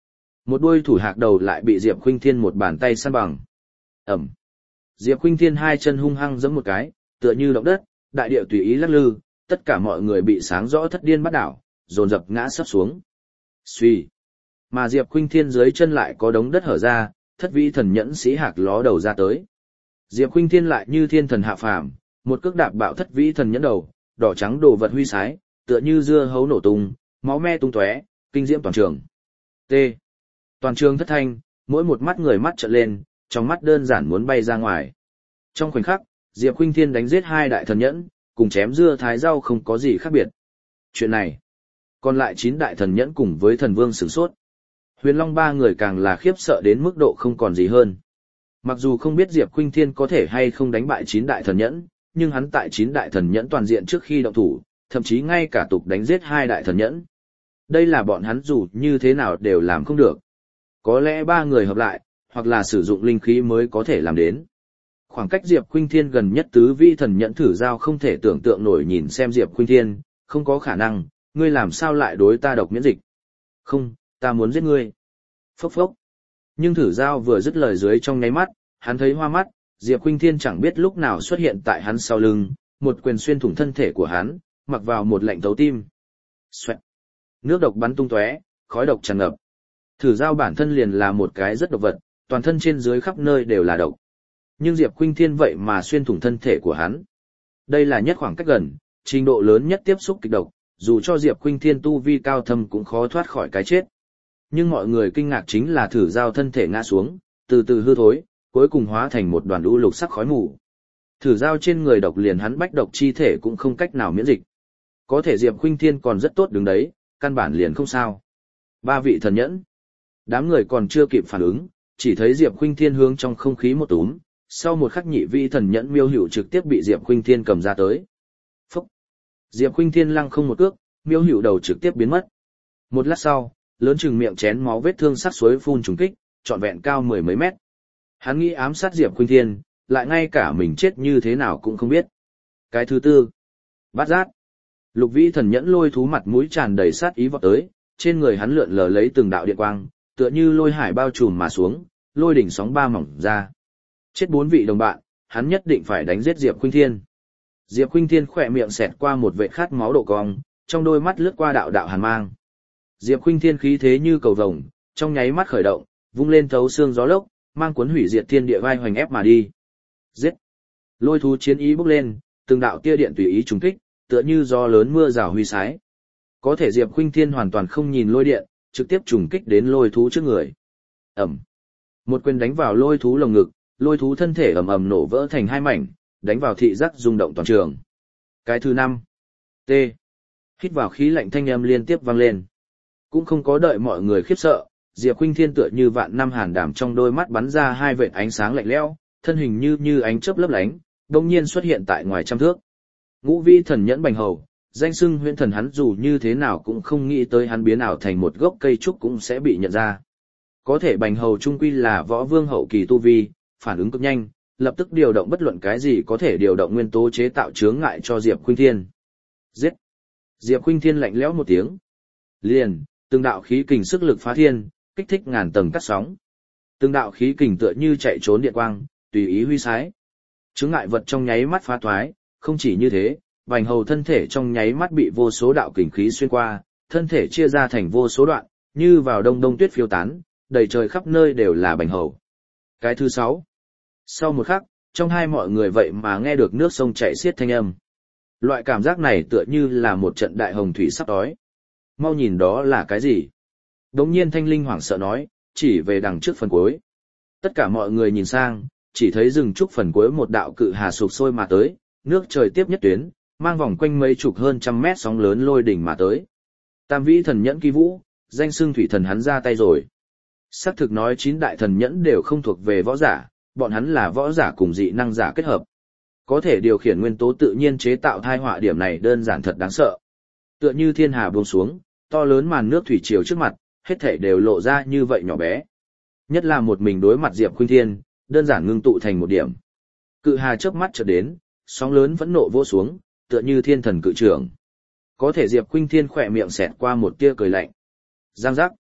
Một đuôi thủ hạc đầu lại bị Diệp Khuynh Thiên một bàn tay săn bằng. Ẩm. Diệp Khuynh Thiên hai chân hung hăng giẫm một cái, tựa như động đất, đại địa tùy ý lắc lư, tất cả mọi người bị sáng rõ thất điên bắt đảo, dồn dập ngã sấp xuống. Suy. Mà Diệp Khuynh Thiên dưới chân lại có đống đất hở ra, thất vĩ thần nhẫn sĩ hạc ló đầu ra tới. Diệp Khuynh Thiên lại như thiên thần hạ phàm, một cước đạp bạo thất vĩ thần nhẫn đầu, đỏ trắng đồ vật huy sái, tựa như dưa hấu nổ tung, máu me tung tóe, kinh diễm toàn trường. T. Toàn trường thất thanh, mỗi một mắt người mắt trợn lên, trong mắt đơn giản muốn bay ra ngoài. Trong khoảnh khắc, Diệp Khuynh Thiên đánh giết hai đại thần nhẫn, cùng chém dưa thái rau không có gì khác biệt. Chuyện này, còn lại 9 đại thần nhẫn cùng với thần vương sửng sốt. Huyền Long ba người càng là khiếp sợ đến mức độ không còn gì hơn. Mặc dù không biết Diệp Khuynh Thiên có thể hay không đánh bại 9 đại thần nhẫn, nhưng hắn tại 9 đại thần nhẫn toàn diện trước khi động thủ, thậm chí ngay cả tục đánh giết hai đại thần nhẫn. Đây là bọn hắn dù như thế nào đều làm không được. Có lẽ ba người hợp lại, hoặc là sử dụng linh khí mới có thể làm đến. Khoảng cách Diệp Khuynh Thiên gần nhất tứ vi thần nhẫn thử giao không thể tưởng tượng nổi nhìn xem Diệp Khuynh Thiên, không có khả năng, ngươi làm sao lại đối ta độc miễn dịch? Không, ta muốn giết ngươi. Phốc phốc. Nhưng thử giao vừa dứt lời dưới trong nháy mắt, hắn thấy hoa mắt, Diệp Khuynh Thiên chẳng biết lúc nào xuất hiện tại hắn sau lưng, một quyền xuyên thủng thân thể của hắn, mặc vào một lệnh thấu tim. Xoẹt. Nước độc bắn tung tóe, khói độc tràn ngập. Thử giao bản thân liền là một cái rất độc vật, toàn thân trên dưới khắp nơi đều là độc. Nhưng Diệp Khuynh Thiên vậy mà xuyên thủng thân thể của hắn. Đây là nhất khoảng cách gần, trình độ lớn nhất tiếp xúc kịch độc, dù cho Diệp Khuynh Thiên tu vi cao thâm cũng khó thoát khỏi cái chết. Nhưng mọi người kinh ngạc chính là thử giao thân thể ngã xuống, từ từ hư thối, cuối cùng hóa thành một đoàn u lục sắc khói mù. Thử giao trên người độc liền hắn bách độc chi thể cũng không cách nào miễn dịch. Có thể Diệp Khuynh Thiên còn rất tốt đứng đấy, căn bản liền không sao. Ba vị thần nhẫn. Đám người còn chưa kịp phản ứng, chỉ thấy Diệp Khuynh Thiên hướng trong không khí một túm, sau một khắc nhị vị thần nhẫn Miêu Hữu trực tiếp bị Diệp Khuynh Thiên cầm ra tới. Phúc! Diệp Khuynh Thiên lăng không một cước, Miêu Hữu đầu trực tiếp biến mất. Một lát sau, lớn chừng miệng chén máu vết thương sắc suối phun trùng kích, trọn vẹn cao 10 mấy mét. Hắn nghĩ ám sát Diệp Khuynh Thiên, lại ngay cả mình chết như thế nào cũng không biết. Cái thứ tư, Bát Giác. Lục vĩ thần nhẫn lôi thú mặt mũi tràn đầy sát ý vọt tới, trên người hắn lượn lờ lấy từng đạo điện quang, tựa như lôi hải bao trùm mà xuống, lôi đỉnh sóng ba mỏng ra. Chết 4 vị đồng bạn, hắn nhất định phải đánh giết Diệp Khuynh Thiên. Diệp Khuynh Thiên khỏe miệng xẹt qua một vệt khát máu độ cong, trong đôi mắt lướt qua đạo đạo hàn mang. Diệp Khuynh Thiên khí thế như cầu vồng, trong nháy mắt khởi động, vung lên thấu xương gió lốc, mang cuốn hủy diệt thiên địa vai hoành ép mà đi. Giết! Lôi thú chiến ý bốc lên, từng đạo tia điện tùy ý trùng kích, tựa như gió lớn mưa rào huy sái. Có thể Diệp Khuynh Thiên hoàn toàn không nhìn lôi điện, trực tiếp trùng kích đến lôi thú trước người. Ầm! Một quyền đánh vào lôi thú lồng ngực, lôi thú thân thể ầm ầm nổ vỡ thành hai mảnh, đánh vào thị giác rung động toàn trường. Cái thứ 5. T. Hít vào khí lạnh thanh âm liên tiếp vang lên. Cũng không có đợi mọi người khiếp sợ, Diệp Khuynh Thiên tựa như vạn năm hàn đảm trong đôi mắt bắn ra hai vệt ánh sáng lạnh lẽo, thân hình như ánh chớp lấp lánh, đột nhiên xuất hiện tại ngoài trăm thước. Ngũ vi thần nhẫn bành hầu, danh xưng huyễn thần hắn dù như thế nào cũng không nghĩ tới hắn biến ảo thành một gốc cây trúc cũng sẽ bị nhận ra. Có thể bành hầu trung quy là võ vương hậu kỳ tu vi, phản ứng cực nhanh, lập tức điều động bất luận cái gì có thể điều động nguyên tố chế tạo chướng ngại cho Diệp Khuynh Thiên. Giết! Diệp Khuynh Thiên lạnh lẽo một tiếng. Liền, từng đạo khí kình sức lực phá thiên, kích thích ngàn tầng cắt sóng. Từng đạo khí kình tựa như chạy trốn điện quang, tùy ý huy sái. Chướng ngại vật trong nháy mắt phá thoái, không chỉ như thế, bành hầu thân thể trong nháy mắt bị vô số đạo kình khí xuyên qua, thân thể chia ra thành vô số đoạn, như vào đông đông tuyết phiêu tán, đầy trời khắp nơi đều là bành hầu. Cái thứ 6. Sau một khắc, trong hai mọi người vậy mà nghe được nước sông chảy xiết thanh âm. Loại cảm giác này tựa như là một trận đại hồng thủy sắp đói. Mau nhìn đó là cái gì? Đống nhiên Thanh Linh hoảng sợ nói, chỉ về đằng trước phần cuối. Tất cả mọi người nhìn sang, chỉ thấy rừng trúc phần cuối một đạo cự hà sụp sôi mà tới, nước trời tiếp nhất tuyến, mang vòng quanh mấy chục hơn trăm mét sóng lớn lôi đỉnh mà tới. Tam vĩ thần nhẫn Kỳ Vũ, danh xưng thủy thần hắn ra tay rồi. Xác thực nói 9 đại thần nhẫn đều không thuộc về võ giả, bọn hắn là võ giả cùng dị năng giả kết hợp. Có thể điều khiển nguyên tố tự nhiên chế tạo thai họa điểm này đơn giản thật đáng sợ. Tựa như thiên hà buông xuống, to lớn màn nước thủy triều trước mặt, hết thảy đều lộ ra như vậy nhỏ bé. Nhất là một mình đối mặt Diệp Khuynh Thiên, đơn giản ngưng tụ thành một điểm. Cự hà chớp mắt chợt đến, sóng lớn vẫn nộ vô xuống, tựa như thiên thần cự trưởng. Có thể Diệp Khuynh Thiên khỏe miệng xẹt qua một tia cười lạnh. Giang giác.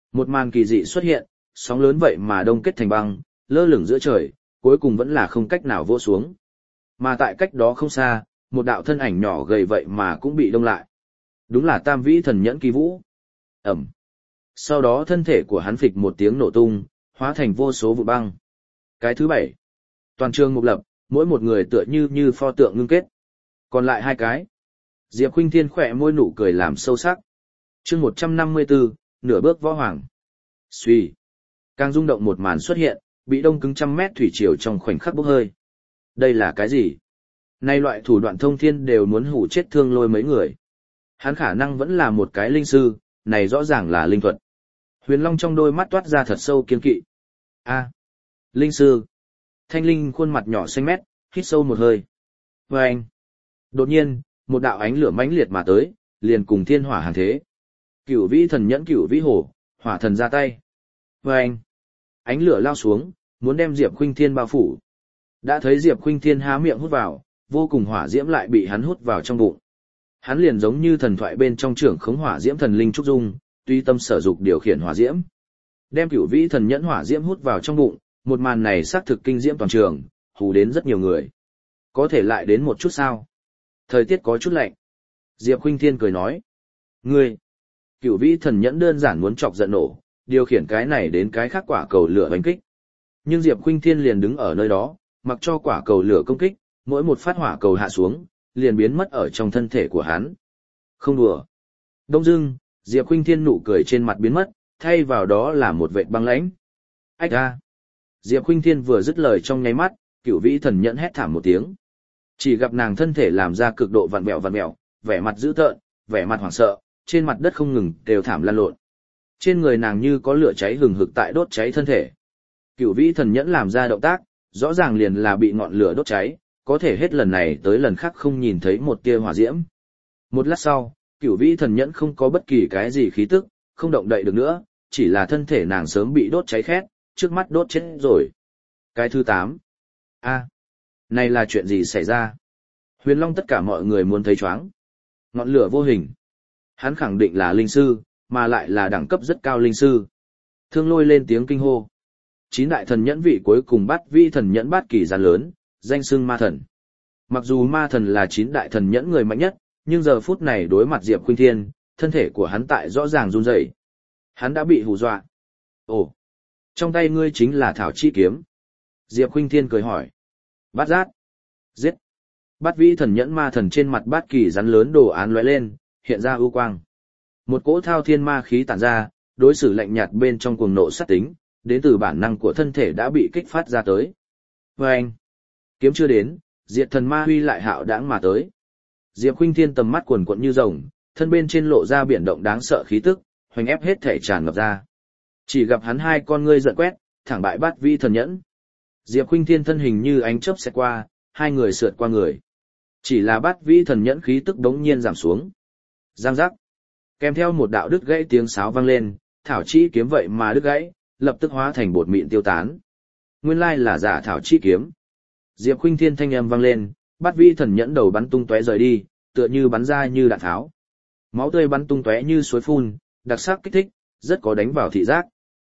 Một màn kỳ dị xuất hiện, sóng lớn vậy mà đông kết thành băng, lơ lửng giữa trời, cuối cùng vẫn là không cách nào vỗ xuống. Mà tại cách đó không xa, một đạo thân ảnh nhỏ gầy vậy mà cũng bị đông lại. Đúng là Tam Vĩ Thần Nhẫn Kỳ Vũ. Ẩm. Sau đó thân thể của hắn phịch một tiếng nổ tung, hóa thành vô số vụ băng. Cái thứ 7. Toàn trường mục lập, mỗi một người tựa như pho tượng ngưng kết. Còn lại 2 cái. Diệp Khuynh Thiên khỏe môi nụ cười làm sâu sắc. Chương 154, nửa bước võ hoàng. Xuy. Càng rung động một màn xuất hiện, bị đông cứng trăm mét thủy triều trong khoảnh khắc bốc hơi. Đây là cái gì? Nay loại thủ đoạn thông thiên đều muốn hủ chết Thương Lôi mấy người. Hắn khả năng vẫn là một cái linh sư, này rõ ràng là linh thuật. Huyền Long trong đôi mắt toát ra thật sâu kiên kỵ. A, linh sư. Thanh Linh khuôn mặt nhỏ xanh mét, hít sâu một hơi. Và anh. Đột nhiên, một đạo ánh lửa mãnh liệt mà tới, liền cùng thiên hỏa hàng thế. Cửu Vĩ Thần Nhẫn Cửu Vĩ Hổ, hỏa thần ra tay. Và anh. Ánh lửa lao xuống, muốn đem Diệp Khuynh Thiên bao phủ. Đã thấy Diệp Khuynh Thiên há miệng hút vào, vô cùng hỏa diễm lại bị hắn hút vào trong bụng. Hắn liền giống như thần thoại bên trong trưởng khống hỏa diễm thần linh trúc dung, tùy tâm sở dục điều khiển hỏa diễm. Đem Cửu Vĩ Thần Nhẫn hỏa diễm hút vào trong bụng, một màn này xác thực kinh diễm toàn trường, hù đến rất nhiều người. Có thể lại đến một chút sao? Thời tiết có chút lạnh. Diệp Khuynh Thiên cười nói. Ngươi! Cửu Vĩ Thần Nhẫn đơn giản muốn chọc giận nổ, điều khiển cái này đến cái khác quả cầu lửa đánh kích. Nhưng Diệp Khuynh Thiên liền đứng ở nơi đó, mặc cho quả cầu lửa công kích, mỗi một phát hỏa cầu hạ xuống, liền biến mất ở trong thân thể của hắn. Không đùa. Đông dưng, Diệp Khuynh Thiên nụ cười trên mặt biến mất, thay vào đó là một vệt băng lãnh. Ách a! Diệp Khuynh Thiên vừa dứt lời trong nháy mắt, Cửu Vĩ Thần Nhẫn hét thảm một tiếng. Chỉ gặp nàng thân thể làm ra cực độ vặn vẹo, vẻ mặt dữ tợn, vẻ mặt hoảng sợ, trên mặt đất không ngừng đều thảm lăn lộn. Trên người nàng như có lửa cháy hừng hực tại đốt cháy thân thể. Cửu Vĩ Thần Nhẫn làm ra động tác, rõ ràng liền là bị ngọn lửa đốt cháy, có thể hết lần này tới lần khác không nhìn thấy một tia hỏa diễm. Một lát sau, Cửu Vĩ Thần Nhẫn không có bất kỳ cái gì khí tức, không động đậy được nữa, chỉ là thân thể nàng sớm bị đốt cháy khét, trước mắt đốt chết rồi. Cái thứ 8. A, này là chuyện gì xảy ra? Huyền Long tất cả mọi người muốn thấy choáng. Ngọn lửa vô hình. Hắn khẳng định là linh sư, mà lại là đẳng cấp rất cao linh sư. Thương Lôi lên tiếng kinh hô. 9 đại thần nhẫn vị cuối cùng Bát Vĩ Thần Nhẫn Bát Kỳ Gián lớn, danh xưng ma thần. Mặc dù ma thần là 9 đại thần nhẫn người mạnh nhất, nhưng giờ phút này đối mặt Diệp Khuynh Thiên, thân thể của hắn tại rõ ràng run rẩy. Hắn đã bị hù dọa. Ồ, trong tay ngươi chính là Thảo Chi Kiếm. Diệp Khuynh Thiên cười hỏi. Bát giác. Giết. Bát Vĩ Thần Nhẫn ma thần trên mặt Bát Kỳ Rắn lớn đồ án lóe lên, hiện ra ưu quang. Một cỗ thao thiên ma khí tản ra, đối xử lạnh nhạt bên trong cuồng nộ sát tính, đến từ bản năng của thân thể đã bị kích phát ra tới. Và anh. Kiếm chưa đến, diệt thần ma huy lại hạo đãng mà tới. Diệp Khuynh Thiên tầm mắt quần quật như rồng, thân bên trên lộ ra biển động đáng sợ khí tức, hoành ép hết thể tràn ngập ra. Chỉ gặp hắn hai con ngươi giận quét, thẳng bại Bát Vĩ Thần Nhẫn. Diệp Khuynh Thiên thân hình như ánh chớp xẹt qua, hai người sượt qua người. Chỉ là Bát Vĩ Thần Nhẫn khí tức đống nhiên giảm xuống. Giang giác. Kèm theo một đạo đứt gãy tiếng sáo vang lên, Thảo Chi Kiếm vậy mà đứt gãy, lập tức hóa thành bột mịn tiêu tán. Nguyên lai là giả Thảo Chi Kiếm. Diệp Khuynh Thiên thanh âm vang lên, Bát Vĩ Thần Nhẫn đầu bắn tung tóe rời đi, tựa như bắn ra như đạn tháo. Máu tươi bắn tung tóe như suối phun, đặc sắc kích thích, rất có đánh vào thị giác.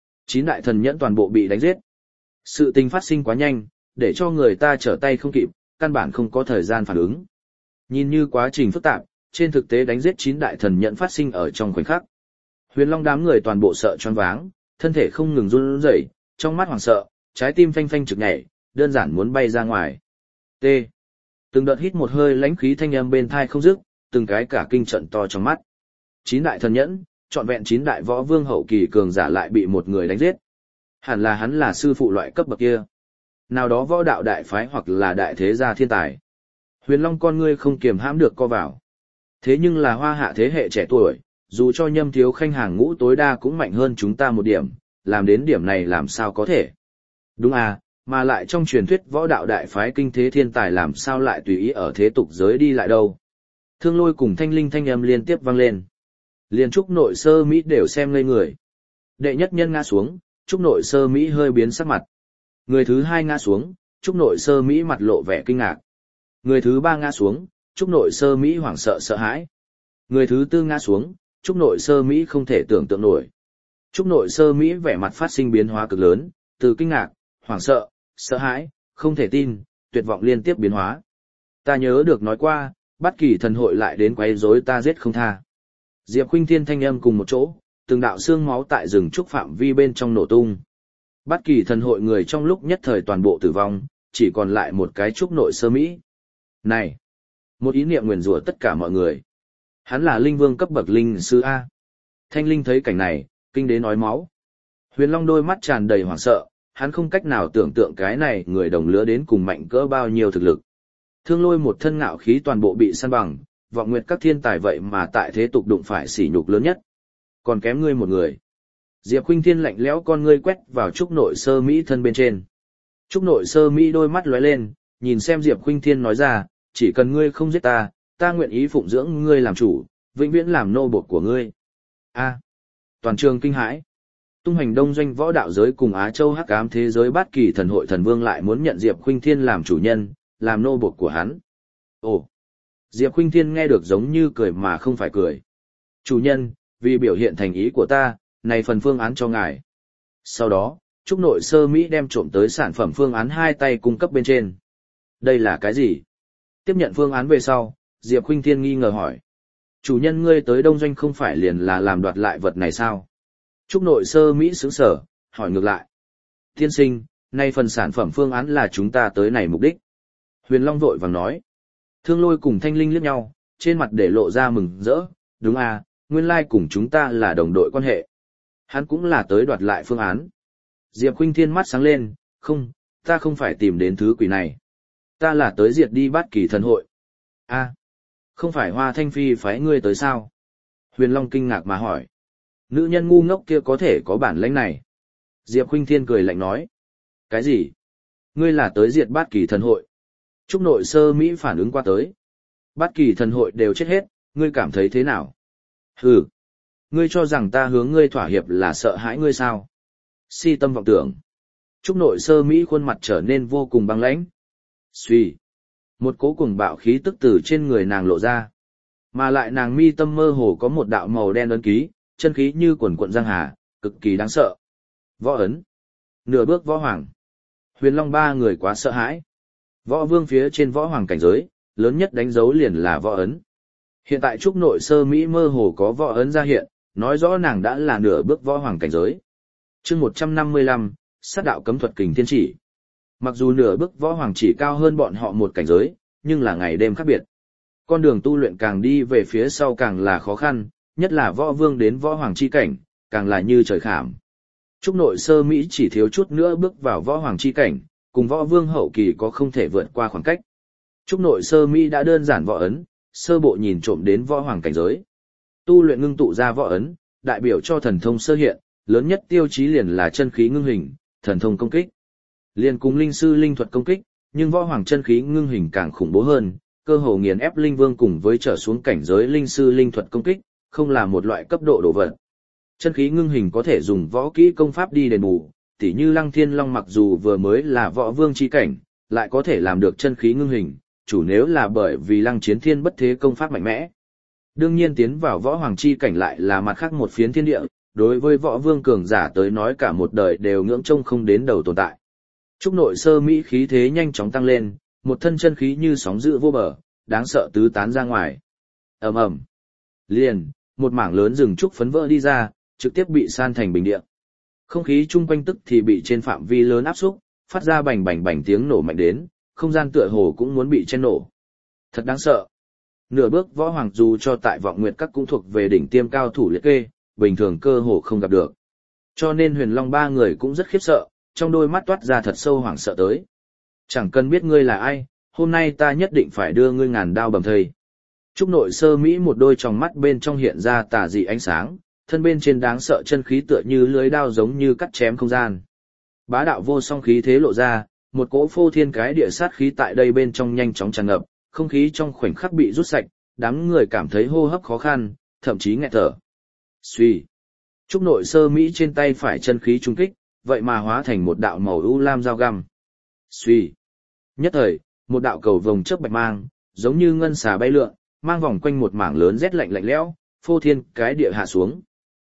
9 đại thần nhẫn toàn bộ bị đánh giết. Sự tình phát sinh quá nhanh, để cho người ta trở tay không kịp, căn bản không có thời gian phản ứng. Nhìn như quá trình phức tạp, trên thực tế đánh giết 9 đại thần nhẫn phát sinh ở trong khoảnh khắc. Huyền Long đám người toàn bộ sợ choáng váng, thân thể không ngừng run rẩy, trong mắt hoảng sợ, trái tim phanh phanh trực nhảy, đơn giản muốn bay ra ngoài. T. Từng đợt hít một hơi lãnh khí thanh âm bên tai không dứt, từng cái cả kinh trận to trong mắt. 9 đại thần nhẫn, trọn vẹn 9 đại võ vương hậu kỳ cường giả lại bị một người đánh giết. Hẳn là hắn là sư phụ loại cấp bậc kia. Nào đó võ đạo đại phái hoặc là đại thế gia thiên tài. Huyền Long con ngươi không kiềm hãm được co vào. Thế nhưng là hoa hạ thế hệ trẻ tuổi, dù cho Nhâm Thiếu Khanh hàng ngũ tối đa cũng mạnh hơn chúng ta một điểm, làm đến điểm này làm sao có thể. Đúng à, mà lại trong truyền thuyết võ đạo đại phái kinh thế thiên tài làm sao lại tùy ý ở thế tục giới đi lại đâu. Thương Lôi cùng Thanh Linh thanh âm liên tiếp vang lên. Liên Trúc Nội Sơ Mỹ đều xem ngây người. Đệ nhất nhân ngã xuống, Trúc Nội Sơ Mỹ hơi biến sắc mặt. Người thứ hai ngã xuống, Trúc Nội Sơ Mỹ mặt lộ vẻ kinh ngạc. Người thứ ba ngã xuống, Trúc Nội Sơ Mỹ hoảng sợ sợ hãi. Người thứ tư ngã xuống, Trúc Nội Sơ Mỹ không thể tưởng tượng nổi. Trúc nội sơ Mỹ vẻ mặt phát sinh biến hóa cực lớn, từ kinh ngạc, hoảng sợ, sợ hãi, không thể tin, tuyệt vọng liên tiếp biến hóa. Ta nhớ được nói qua, bất kỳ thần hội lại đến quấy rối ta giết không tha. Diệp Khuynh Thiên thanh âm cùng một chỗ, từng đạo xương máu tại rừng trúc phạm vi bên trong nổ tung. Bất kỳ thần hội người trong lúc nhất thời toàn bộ tử vong, chỉ còn lại một cái trúc nội sơ Mỹ. Này! Một ý niệm nguyền rủa tất cả mọi người. Hắn là linh vương cấp bậc linh sư A. Thanh linh thấy cảnh này, kinh đế nói máu. Huyền Long đôi mắt tràn đầy hoảng sợ, hắn không cách nào tưởng tượng cái này người đồng lứa đến cùng mạnh cỡ bao nhiêu thực lực. Thương Lôi một thân ngạo khí toàn bộ bị săn bằng, vọng nguyệt các thiên tài vậy mà tại thế tục đụng phải sỉ nhục lớn nhất. Còn kém ngươi một người. Diệp Khuynh Thiên lạnh lẽo con ngươi quét vào trúc nội sơ Mỹ thân bên trên. Trúc nội sơ Mỹ đôi mắt lóe lên, nhìn xem Diệp Khuynh Thiên nói ra, chỉ cần ngươi không giết ta, ta nguyện ý phụng dưỡng ngươi làm chủ, vĩnh viễn làm nô bộc của ngươi. A. Toàn trường kinh hãi. Tung hành đông doanh võ đạo giới cùng Á Châu hắc ám thế giới bát kỳ thần hội thần vương lại muốn nhận Diệp Khuynh Thiên làm chủ nhân, làm nô bộc của hắn. Ồ. Diệp Khuynh Thiên nghe được giống như cười mà không phải cười. Chủ nhân, vì biểu hiện thành ý của ta, này phần phương án cho ngài. Sau đó, Trúc nội sơ Mỹ đem trộm tới sản phẩm phương án hai tay cung cấp bên trên. Đây là cái gì? Tiếp nhận phương án về sau, Diệp Khuynh Thiên nghi ngờ hỏi. Chủ nhân ngươi tới đông doanh không phải liền là làm đoạt lại vật này sao? Trúc nội sơ Mỹ sững sờ, hỏi ngược lại. Tiên sinh, nay phần sản phẩm phương án là chúng ta tới này mục đích. Huyền Long vội vàng nói. Thương Lôi cùng Thanh Linh liếc nhau, trên mặt để lộ ra mừng rỡ. Đúng à, nguyên lai cùng chúng ta là đồng đội quan hệ. Hắn cũng là tới đoạt lại phương án. Diệp Khuynh Thiên mắt sáng lên, không, ta không phải tìm đến thứ quỷ này. Ta là tới diệt đi bát kỳ thần hội. A, không phải Hoa Thanh Phi phái ngươi tới sao? Huyền Long kinh ngạc mà hỏi. Nữ nhân ngu ngốc kia có thể có bản lĩnh này. Diệp Khuynh Thiên cười lạnh nói. Cái gì? Ngươi là tới diệt bát kỳ thần hội. Trúc nội sơ Mỹ phản ứng qua tới. Bát kỳ thần hội đều chết hết, ngươi cảm thấy thế nào? Hừ. Ngươi cho rằng ta hướng ngươi thỏa hiệp là sợ hãi ngươi sao? Si tâm vọng tưởng. Trúc nội sơ Mỹ khuôn mặt trở nên vô cùng băng lãnh. Suy. Một cỗ cùng bạo khí tức từ trên người nàng lộ ra. Mà lại nàng mi tâm mơ hồ có một đạo màu đen ấn ký, chân khí như quần quận giang hà, cực kỳ đáng sợ. Võ ấn. Nửa bước võ hoàng. Huyền Long ba người quá sợ hãi. Võ vương phía trên võ hoàng cảnh giới, lớn nhất đánh dấu liền là võ ấn. Hiện tại trúc nội sơ Mỹ mơ hồ có võ ấn ra hiện, nói rõ nàng đã là nửa bước võ hoàng cảnh giới. Chương 155, sát đạo cấm thuật kình thiên chỉ. Mặc dù nửa bước võ hoàng chỉ cao hơn bọn họ một cảnh giới, nhưng là ngày đêm khác biệt. Con đường tu luyện càng đi về phía sau càng là khó khăn, nhất là võ vương đến võ hoàng chi cảnh, càng là như trời khảm. Trúc nội sơ Mỹ chỉ thiếu chút nữa bước vào võ hoàng chi cảnh, cùng võ vương hậu kỳ có không thể vượt qua khoảng cách. Trúc nội sơ Mỹ đã đơn giản võ ấn, sơ bộ nhìn trộm đến võ hoàng cảnh giới. Tu luyện ngưng tụ ra võ ấn, đại biểu cho thần thông sơ hiện, lớn nhất tiêu chí liền là chân khí ngưng hình, thần thông công kích. Liền cùng linh sư linh thuật công kích, nhưng võ hoàng chân khí ngưng hình càng khủng bố hơn, cơ hồ nghiền ép linh vương cùng với trở xuống cảnh giới linh sư linh thuật công kích, không là một loại cấp độ đồ vật. Chân khí ngưng hình có thể dùng võ kỹ công pháp đi đền bù, tỉ như Lăng Thiên Long mặc dù vừa mới là võ vương chi cảnh, lại có thể làm được chân khí ngưng hình, chủ nếu là bởi vì Lăng Chiến Thiên bất thế công pháp mạnh mẽ. Đương nhiên tiến vào võ hoàng chi cảnh lại là mặt khác một phiến thiên địa, đối với võ vương cường giả tới nói cả một đời đều ngưỡng trông không đến đầu tồn tại. Trúc nội sơ Mỹ khí thế nhanh chóng tăng lên, một thân chân khí như sóng dữ vô bờ, đáng sợ tứ tán ra ngoài. Ầm ầm. Liền, một mảng lớn rừng trúc phấn vỡ đi ra, trực tiếp bị san thành bình địa. Không khí chung quanh tức thì bị trên phạm vi lớn áp xúc, phát ra bành bành bành tiếng nổ mạnh đến, không gian tựa hồ cũng muốn bị chen nổ. Thật đáng sợ. Nửa bước võ hoàng dù cho tại vọng nguyệt các cũng thuộc về đỉnh tiêm cao thủ liệt kê, bình thường cơ hồ không gặp được. Cho nên Huyền Long ba người cũng rất khiếp sợ, trong đôi mắt toát ra thật sâu hoảng sợ tới. Chẳng cần biết ngươi là ai, hôm nay ta nhất định phải đưa ngươi ngàn đao bầm thây. Trúc nội sơ Mỹ một đôi tròng mắt bên trong hiện ra tà dị ánh sáng, thân bên trên đáng sợ chân khí tựa như lưới đao giống như cắt chém không gian. Bá đạo vô song khí thế lộ ra, một cỗ phô thiên cái địa sát khí tại đây bên trong nhanh chóng tràn ngập, không khí trong khoảnh khắc bị rút sạch, đám người cảm thấy hô hấp khó khăn, thậm chí nghẹt thở. Suy. Trúc nội sơ Mỹ trên tay phải chân khí trung kích, vậy mà hóa thành một đạo màu u lam dao găm. Suy. Nhất thời, một đạo cầu vồng chớp bạch mang, giống như ngân xà bay lượn, mang vòng quanh một mảng lớn rét lạnh lạnh lẽo, phô thiên cái địa hạ xuống.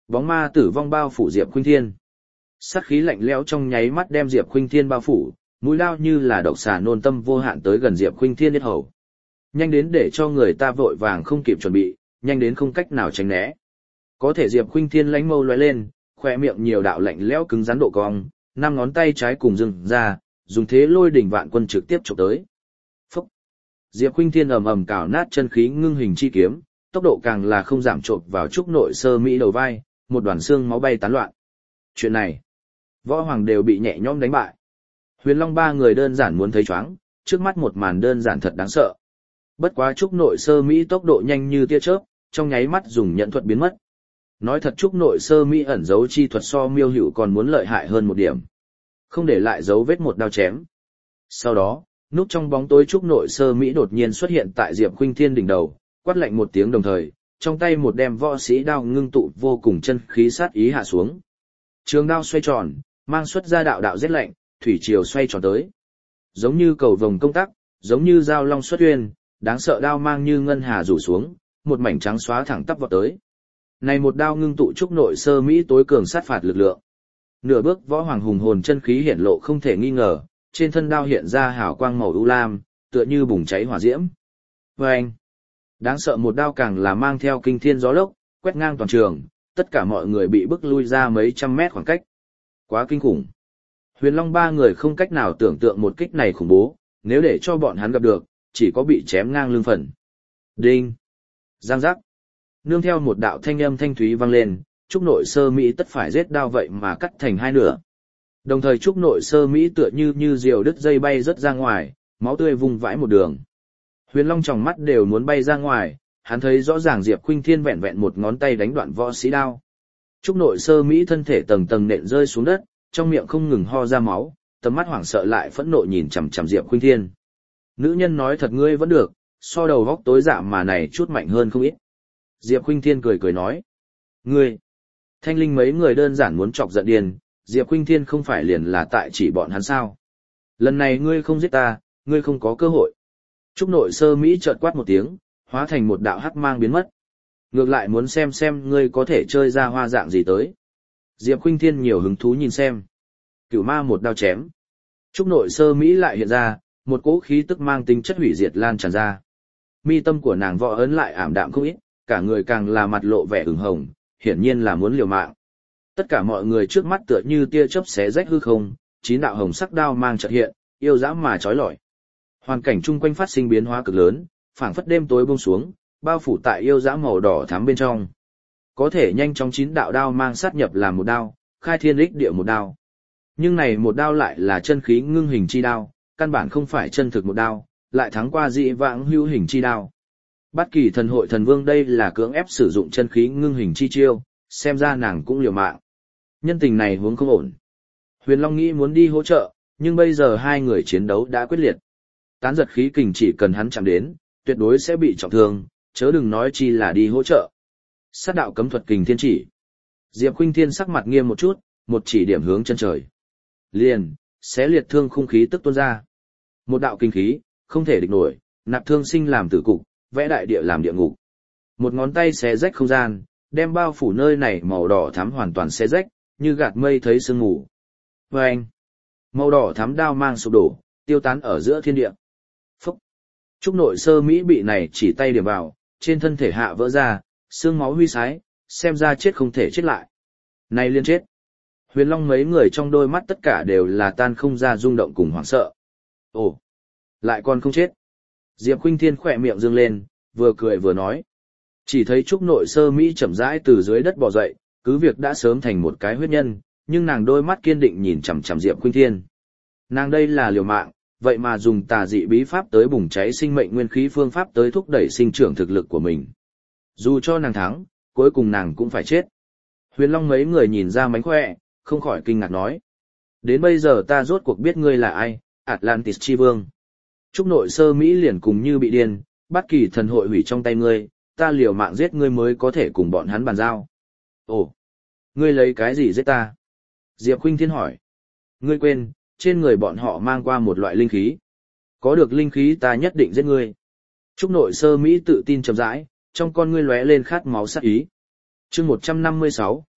Bóng ma tử vong bao phủ Diệp Khuynh Thiên. Sát khí lạnh lẽo trong nháy mắt đem Diệp Khuynh Thiên bao phủ, mũi lao như là độc xà nôn tâm vô hạn tới gần Diệp Khuynh Thiên yết hầu. Nhanh đến để cho người ta vội vàng không kịp chuẩn bị, nhanh đến không cách nào tránh né. Có thể Diệp Khuynh Thiên lánh mâu lóe lên, khóe miệng nhiều đạo lạnh lẽo cứng rắn độ cong, năm ngón tay trái cùng dừng ra, dùng thế lôi đỉnh vạn quân trực tiếp chụp tới. Phúc! Diệp Khuynh Thiên ầm ầm cào nát chân khí ngưng hình chi kiếm, tốc độ càng là không giảm chộp vào trúc nội sơ mỹ đầu vai, một đoàn xương máu bay tán loạn. Chuyện này, võ hoàng đều bị nhẹ nhõm đánh bại. Huyền Long ba người đơn giản muốn thấy choáng, trước mắt một màn đơn giản thật đáng sợ. Bất quá trúc nội sơ mỹ tốc độ nhanh như tia chớp, trong nháy mắt dùng nhận thuật biến mất. Nói thật trúc nội sơ mỹ ẩn giấu chi thuật so Miêu Hữu còn muốn lợi hại hơn một điểm. Không để lại dấu vết một đao chém. Sau đó, núp trong bóng tối trúc nội sơ mỹ đột nhiên xuất hiện tại Diệp Khuynh Thiên đỉnh đầu, quát lạnh một tiếng đồng thời, trong tay một đem võ sĩ đao ngưng tụ vô cùng chân khí sát ý hạ xuống. Trường đao xoay tròn, mang xuất ra đạo đạo giết lạnh, thủy triều xoay tròn tới. Giống như cầu vồng công tắc, giống như dao long xuất uyên, đáng sợ đao mang như ngân hà rủ xuống, một mảnh trắng xóa thẳng tắp vọt tới. Này một đao ngưng tụ trúc nội sơ mỹ tối cường sát phạt lực lượng. Nửa bước võ hoàng hùng hồn chân khí hiển lộ không thể nghi ngờ, trên thân đao hiện ra hào quang màu u lam, tựa như bùng cháy hỏa diễm. Vâng! Đáng sợ một đao càng là mang theo kinh thiên gió lốc, quét ngang toàn trường, tất cả mọi người bị bức lui ra mấy trăm mét khoảng cách. Quá kinh khủng. Huyền Long ba người không cách nào tưởng tượng một kích này khủng bố, nếu để cho bọn hắn gặp được, chỉ có bị chém ngang lưng phần. Đinh! Giang giác! Nương theo một đạo thanh âm thanh thúy vang lên, trúc nội sơ mỹ tất phải giết đao vậy mà cắt thành hai nửa. Đồng thời trúc nội sơ mỹ tựa như diều đứt dây bay rất ra ngoài, máu tươi vung vãi một đường. Huyền Long tròng mắt đều muốn bay ra ngoài, hắn thấy rõ ràng Diệp Khuynh Thiên vẹn vẹn một ngón tay đánh đoạn võ sĩ đao. Trúc nội sơ mỹ thân thể tầng tầng nện rơi xuống đất, trong miệng không ngừng ho ra máu, tầm mắt hoảng sợ lại phẫn nộ nhìn chằm chằm Diệp Khuynh Thiên. Nữ nhân nói thật ngươi vẫn được, so đầu góc tối dạ mà này chút mạnh hơn không ít. Diệp Khuynh Thiên cười cười nói. Ngươi! Thanh linh mấy người đơn giản muốn chọc giận điên, Diệp Khuynh Thiên không phải liền là tại chỉ bọn hắn sao. Lần này ngươi không giết ta, ngươi không có cơ hội. Trúc nội sơ Mỹ chợt quát một tiếng, hóa thành một đạo hắc mang biến mất. Ngược lại muốn xem ngươi có thể chơi ra hoa dạng gì tới. Diệp Khuynh Thiên nhiều hứng thú nhìn xem. Cửu ma một đao chém. Trúc nội sơ Mỹ lại hiện ra, một cỗ khí tức mang tính chất hủy diệt lan tràn ra. Mi tâm của nàng võ ấn lại ảm đạm không ít, cả người càng là mặt lộ vẻ ửng hồng, hiển nhiên là muốn liều mạng. Tất cả mọi người trước mắt tựa như tia chớp xé rách hư không, chín đạo hồng sắc đao mang chợt hiện, yêu dã mà chói lọi. Hoàn cảnh chung quanh phát sinh biến hóa cực lớn, phảng phất đêm tối buông xuống, bao phủ tại yêu dã màu đỏ thắm bên trong. Có thể nhanh chóng chín đạo đao mang sát nhập làm một đao, khai thiên lích địa một đao. Nhưng này một đao lại là chân khí ngưng hình chi đao, căn bản không phải chân thực một đao, lại thắng qua dị vãng hữu hình chi đao. Bát Kỳ thần hội thần vương đây là cưỡng ép sử dụng chân khí ngưng hình chi chiêu, xem ra nàng cũng liều mạng. Nhân tình này huống không ổn. Huyền Long nghĩ muốn đi hỗ trợ, nhưng bây giờ hai người chiến đấu đã quyết liệt. Tán giật khí kình chỉ cần hắn chạm đến, tuyệt đối sẽ bị trọng thương, chớ đừng nói chi là đi hỗ trợ. Sát đạo cấm thuật kình thiên chỉ. Diệp Khuynh Thiên sắc mặt nghiêm một chút, một chỉ điểm hướng chân trời. Liền, xé liệt thương khung khí tức tuôn ra. Một đạo kinh khí, không thể địch nổi, nạp thương sinh làm tử cục, vẽ đại địa làm địa ngục. Một ngón tay xé rách không gian, đem bao phủ nơi này màu đỏ thắm hoàn toàn xé rách, như gạt mây thấy sương mù. Vâng! Màu đỏ thắm đao mang sụp đổ, tiêu tán ở giữa thiên địa. Phúc! Trúc nội sơ Mỹ bị này chỉ tay điểm vào, trên thân thể hạ vỡ ra, xương máu huy sái, xem ra chết không thể chết lại. Này liên chết! Huyền Long mấy người trong đôi mắt tất cả đều là tan không ra rung động cùng hoảng sợ. Ồ! Lại còn không chết! Diệp Khuynh Thiên khỏe miệng dương lên, vừa cười vừa nói. Chỉ thấy Trúc nội sơ Mỹ chậm rãi từ dưới đất bò dậy, cứ việc đã sớm thành một cái huyết nhân, nhưng nàng đôi mắt kiên định nhìn chằm chằm Diệp Khuynh Thiên. Nàng đây là liều mạng, vậy mà dùng tà dị bí pháp tới bùng cháy sinh mệnh nguyên khí phương pháp tới thúc đẩy sinh trưởng thực lực của mình. Dù cho nàng thắng, cuối cùng nàng cũng phải chết. Huyền Long mấy người nhìn ra mánh khỏe, không khỏi kinh ngạc nói. Đến bây giờ ta rốt cuộc biết ngươi là ai, Atlantis chi vương. Trúc nội sơ Mỹ liền cùng như bị điên, Bát Kỳ thần hội hủy trong tay ngươi, ta liều mạng giết ngươi mới có thể cùng bọn hắn bàn giao. Ồ, ngươi lấy cái gì giết ta? Diệp Khuynh Thiên hỏi. Ngươi quên, trên người bọn họ mang qua một loại linh khí. Có được linh khí ta nhất định giết ngươi. Trúc nội sơ Mỹ tự tin chậm rãi, trong con ngươi lóe lên khát máu sát ý. Chương 156,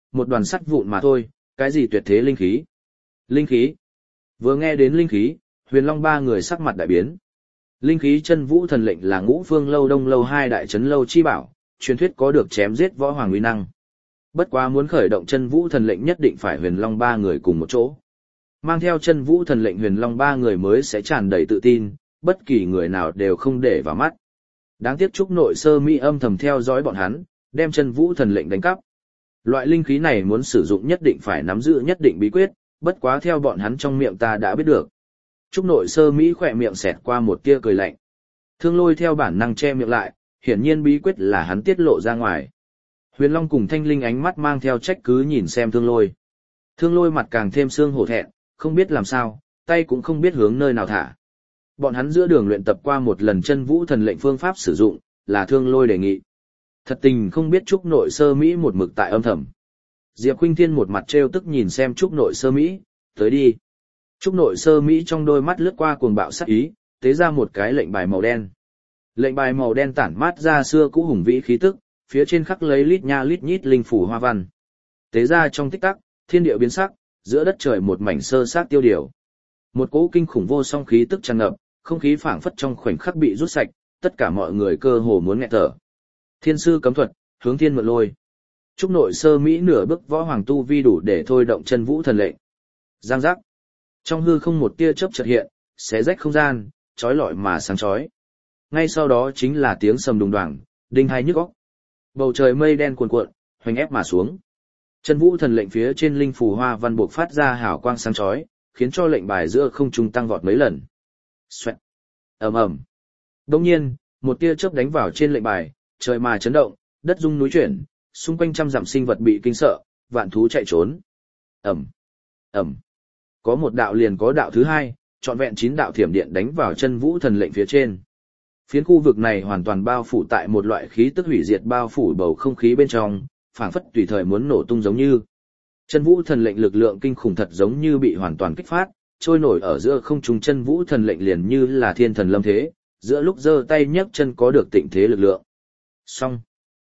một đoàn sắt vụn mà thôi, cái gì tuyệt thế linh khí. Linh khí. Vừa nghe đến linh khí, Huyền Long ba người sắc mặt đại biến. Linh khí chân vũ thần lệnh là Ngũ Phương lâu Đông lâu hai đại trấn lâu chi bảo, truyền thuyết có được chém giết võ hoàng uy năng. Bất quá muốn khởi động chân vũ thần lệnh nhất định phải Huyền Long ba người cùng một chỗ. Mang theo chân vũ thần lệnh Huyền Long ba người mới sẽ tràn đầy tự tin, bất kỳ người nào đều không để vào mắt. Đáng tiếc Trúc Nội Sơ Mỹ âm thầm theo dõi bọn hắn, đem chân vũ thần lệnh đánh cắp. Loại linh khí này muốn sử dụng nhất định phải nắm giữ nhất định bí quyết, bất quá theo bọn hắn trong miệng ta đã biết được. Trúc Nội Sơ Mỹ khỏe miệng xẹt qua một tia cười lạnh. Thương Lôi theo bản năng che miệng lại, hiển nhiên bí quyết là hắn tiết lộ ra ngoài. Huyền Long cùng Thanh Linh ánh mắt mang theo trách cứ nhìn xem Thương Lôi. Thương Lôi mặt càng thêm xương hổ thẹn, không biết làm sao, tay cũng không biết hướng nơi nào thả. Bọn hắn giữa đường luyện tập qua một lần chân vũ thần lệnh phương pháp sử dụng, là Thương Lôi đề nghị. Thật tình không biết Trúc Nội Sơ Mỹ một mực tại âm thầm. Diệp Khuynh Thiên một mặt trêu tức nhìn xem Trúc Nội Sơ Mỹ, tới đi. Trúc Nội Sơ Mỹ trong đôi mắt lướt qua cuồng bạo sát ý, tế ra một cái lệnh bài màu đen. Lệnh bài màu đen tản mát ra xưa cũ hùng vĩ khí tức, phía trên khắc lấy lít nha lít nhít linh phủ hoa văn. Tế ra trong tích tắc, thiên địa biến sắc, giữa đất trời một mảnh sơ sát tiêu điều. Một cỗ kinh khủng vô song khí tức tràn ngập, không khí phảng phất trong khoảnh khắc bị rút sạch, tất cả mọi người cơ hồ muốn nghẹt thở. Thiên sư cấm thuật, hướng thiên mượn lôi. Trúc Nội Sơ Mỹ nửa bước võ hoàng tu vi đủ để thôi động chân vũ thần lệnh. Giang giác. Trong hư không một tia chớp chợt hiện, xé rách không gian, chói lọi mà sáng chói. Ngay sau đó chính là tiếng sầm đùng đoàng, đinh hai nhức óc. Bầu trời mây đen cuồn cuộn, hoành ép mà xuống. Chân vũ thần lệnh phía trên linh phù hoa văn buộc phát ra hào quang sáng chói, khiến cho lệnh bài giữa không trung tăng vọt mấy lần. Xoẹt. Ầm ầm. Đột nhiên, một tia chớp đánh vào trên lệnh bài, trời mà chấn động, đất rung núi chuyển, xung quanh trăm dặm sinh vật bị kinh sợ, vạn thú chạy trốn. Ầm. Ầm. Có một đạo liền có đạo thứ hai, trọn vẹn 9 đạo thiểm điện đánh vào chân vũ thần lệnh phía trên. Phiến khu vực này hoàn toàn bao phủ tại một loại khí tức hủy diệt bao phủ bầu không khí bên trong, phảng phất tùy thời muốn nổ tung giống như. Chân vũ thần lệnh lực lượng kinh khủng thật giống như bị hoàn toàn kích phát, trôi nổi ở giữa không trung chân vũ thần lệnh liền như là thiên thần lâm thế, giữa lúc giơ tay nhấc chân có được tịnh thế lực lượng. Xong.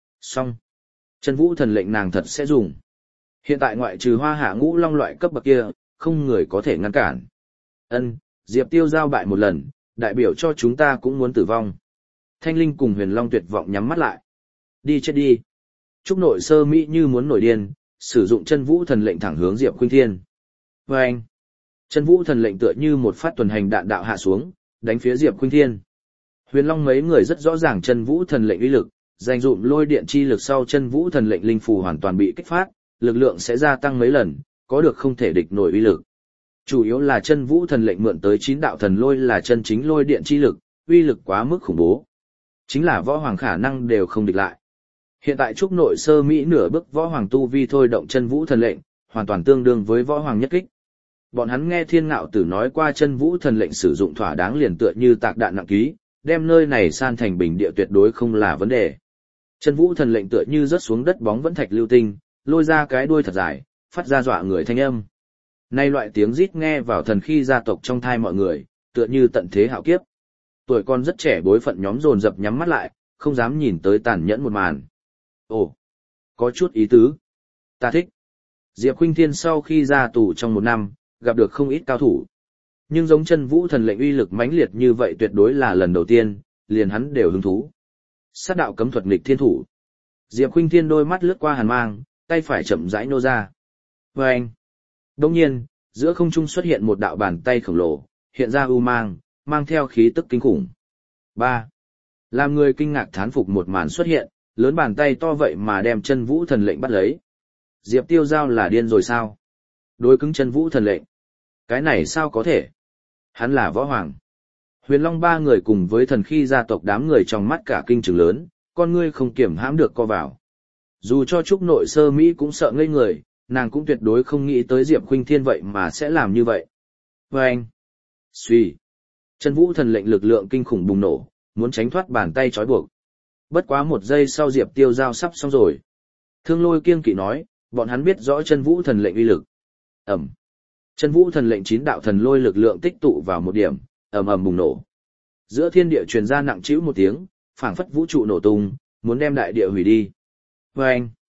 Chân vũ thần lệnh nàng thật sẽ dùng. Hiện tại ngoại trừ Hoa Hạ Ngũ Long loại cấp bậc kia, không người có thể ngăn cản. Diệp Tiêu giao bại một lần, đại biểu cho chúng ta cũng muốn tử vong. Thanh Linh cùng Huyền Long tuyệt vọng nhắm mắt lại. Đi chết đi. Trúc Nội Sơ Mỹ như muốn nổi điên, sử dụng chân vũ thần lệnh thẳng hướng Diệp Khuynh Thiên. Vâng! Chân vũ thần lệnh tựa như một phát tuần hành đạn đạo hạ xuống, đánh phía Diệp Khuynh Thiên. Huyền Long mấy người rất rõ ràng chân vũ thần lệnh uy lực, dành dụm lôi điện chi lực sau chân vũ thần lệnh linh phù hoàn toàn bị kích phát, lực lượng sẽ gia tăng mấy lần, có được không thể địch nổi uy lực. Chủ yếu là chân vũ thần lệnh mượn tới 9 đạo thần lôi là chân chính lôi điện chi lực, uy lực quá mức khủng bố. Chính là võ hoàng khả năng đều không địch lại. Hiện tại Trúc Nội Sơ Mỹ nửa bước võ hoàng tu vi thôi động chân vũ thần lệnh, hoàn toàn tương đương với võ hoàng nhất kích. Bọn hắn nghe Thiên Ngạo Tử nói qua chân vũ thần lệnh sử dụng thỏa đáng liền tựa như tạc đạn nặng ký, đem nơi này san thành bình địa tuyệt đối không là vấn đề. Chân vũ thần lệnh tựa như rớt xuống đất bóng vẫn thạch lưu tinh, lôi ra cái đuôi thật dài, phát ra dọa người thanh âm. Nay loại tiếng rít nghe vào thần khi gia tộc trong thai mọi người, tựa như tận thế hạo kiếp. Tuổi con rất trẻ bối phận nhóm dồn dập nhắm mắt lại, không dám nhìn tới tàn nhẫn một màn. Ồ, có chút ý tứ. Ta thích. Diệp Khuynh Thiên sau khi ra tù trong 1 năm, gặp được không ít cao thủ. Nhưng giống chân vũ thần lệnh uy lực mãnh liệt như vậy tuyệt đối là lần đầu tiên, liền hắn đều hứng thú. Sát đạo cấm thuật nghịch thiên thủ. Diệp Khuynh Thiên đôi mắt lướt qua hàn mang, tay phải chậm rãi nô ra. Vâng! Đồng nhiên, giữa không trung xuất hiện một đạo bàn tay khổng lồ, hiện ra u mang, mang theo khí tức kinh khủng. 3. Làm người kinh ngạc thán phục một màn xuất hiện, lớn bàn tay to vậy mà đem chân vũ thần lệnh bắt lấy. Diệp Tiêu giao là điên rồi sao? Đối cứng chân vũ thần lệnh. Cái này sao có thể? Hắn là võ hoàng. Huyền Long ba người cùng với thần khi gia tộc đám người trong mắt cả kinh trừng lớn, con ngươi không kiểm hãm được co vào. Dù cho Trúc Nội Sơ Mỹ cũng sợ ngây người, nàng cũng tuyệt đối không nghĩ tới Diệp Khuynh Thiên vậy mà sẽ làm như vậy. Vâng! Xuy! Chân vũ thần lệnh lực lượng kinh khủng bùng nổ, muốn tránh thoát bàn tay trói buộc. Bất quá 1 giây sau Diệp Tiêu giao sắp xong rồi. Thương Lôi kiêng kỵ nói, bọn hắn biết rõ chân vũ thần lệnh uy lực. Ẩm! Chân vũ thần lệnh 9 đạo thần lôi lực lượng tích tụ vào một điểm, ầm ầm bùng nổ. Giữa thiên địa truyền ra nặng trĩu một tiếng, phảng phất vũ trụ nổ tung, muốn đem đại địa hủy đi. Vâng!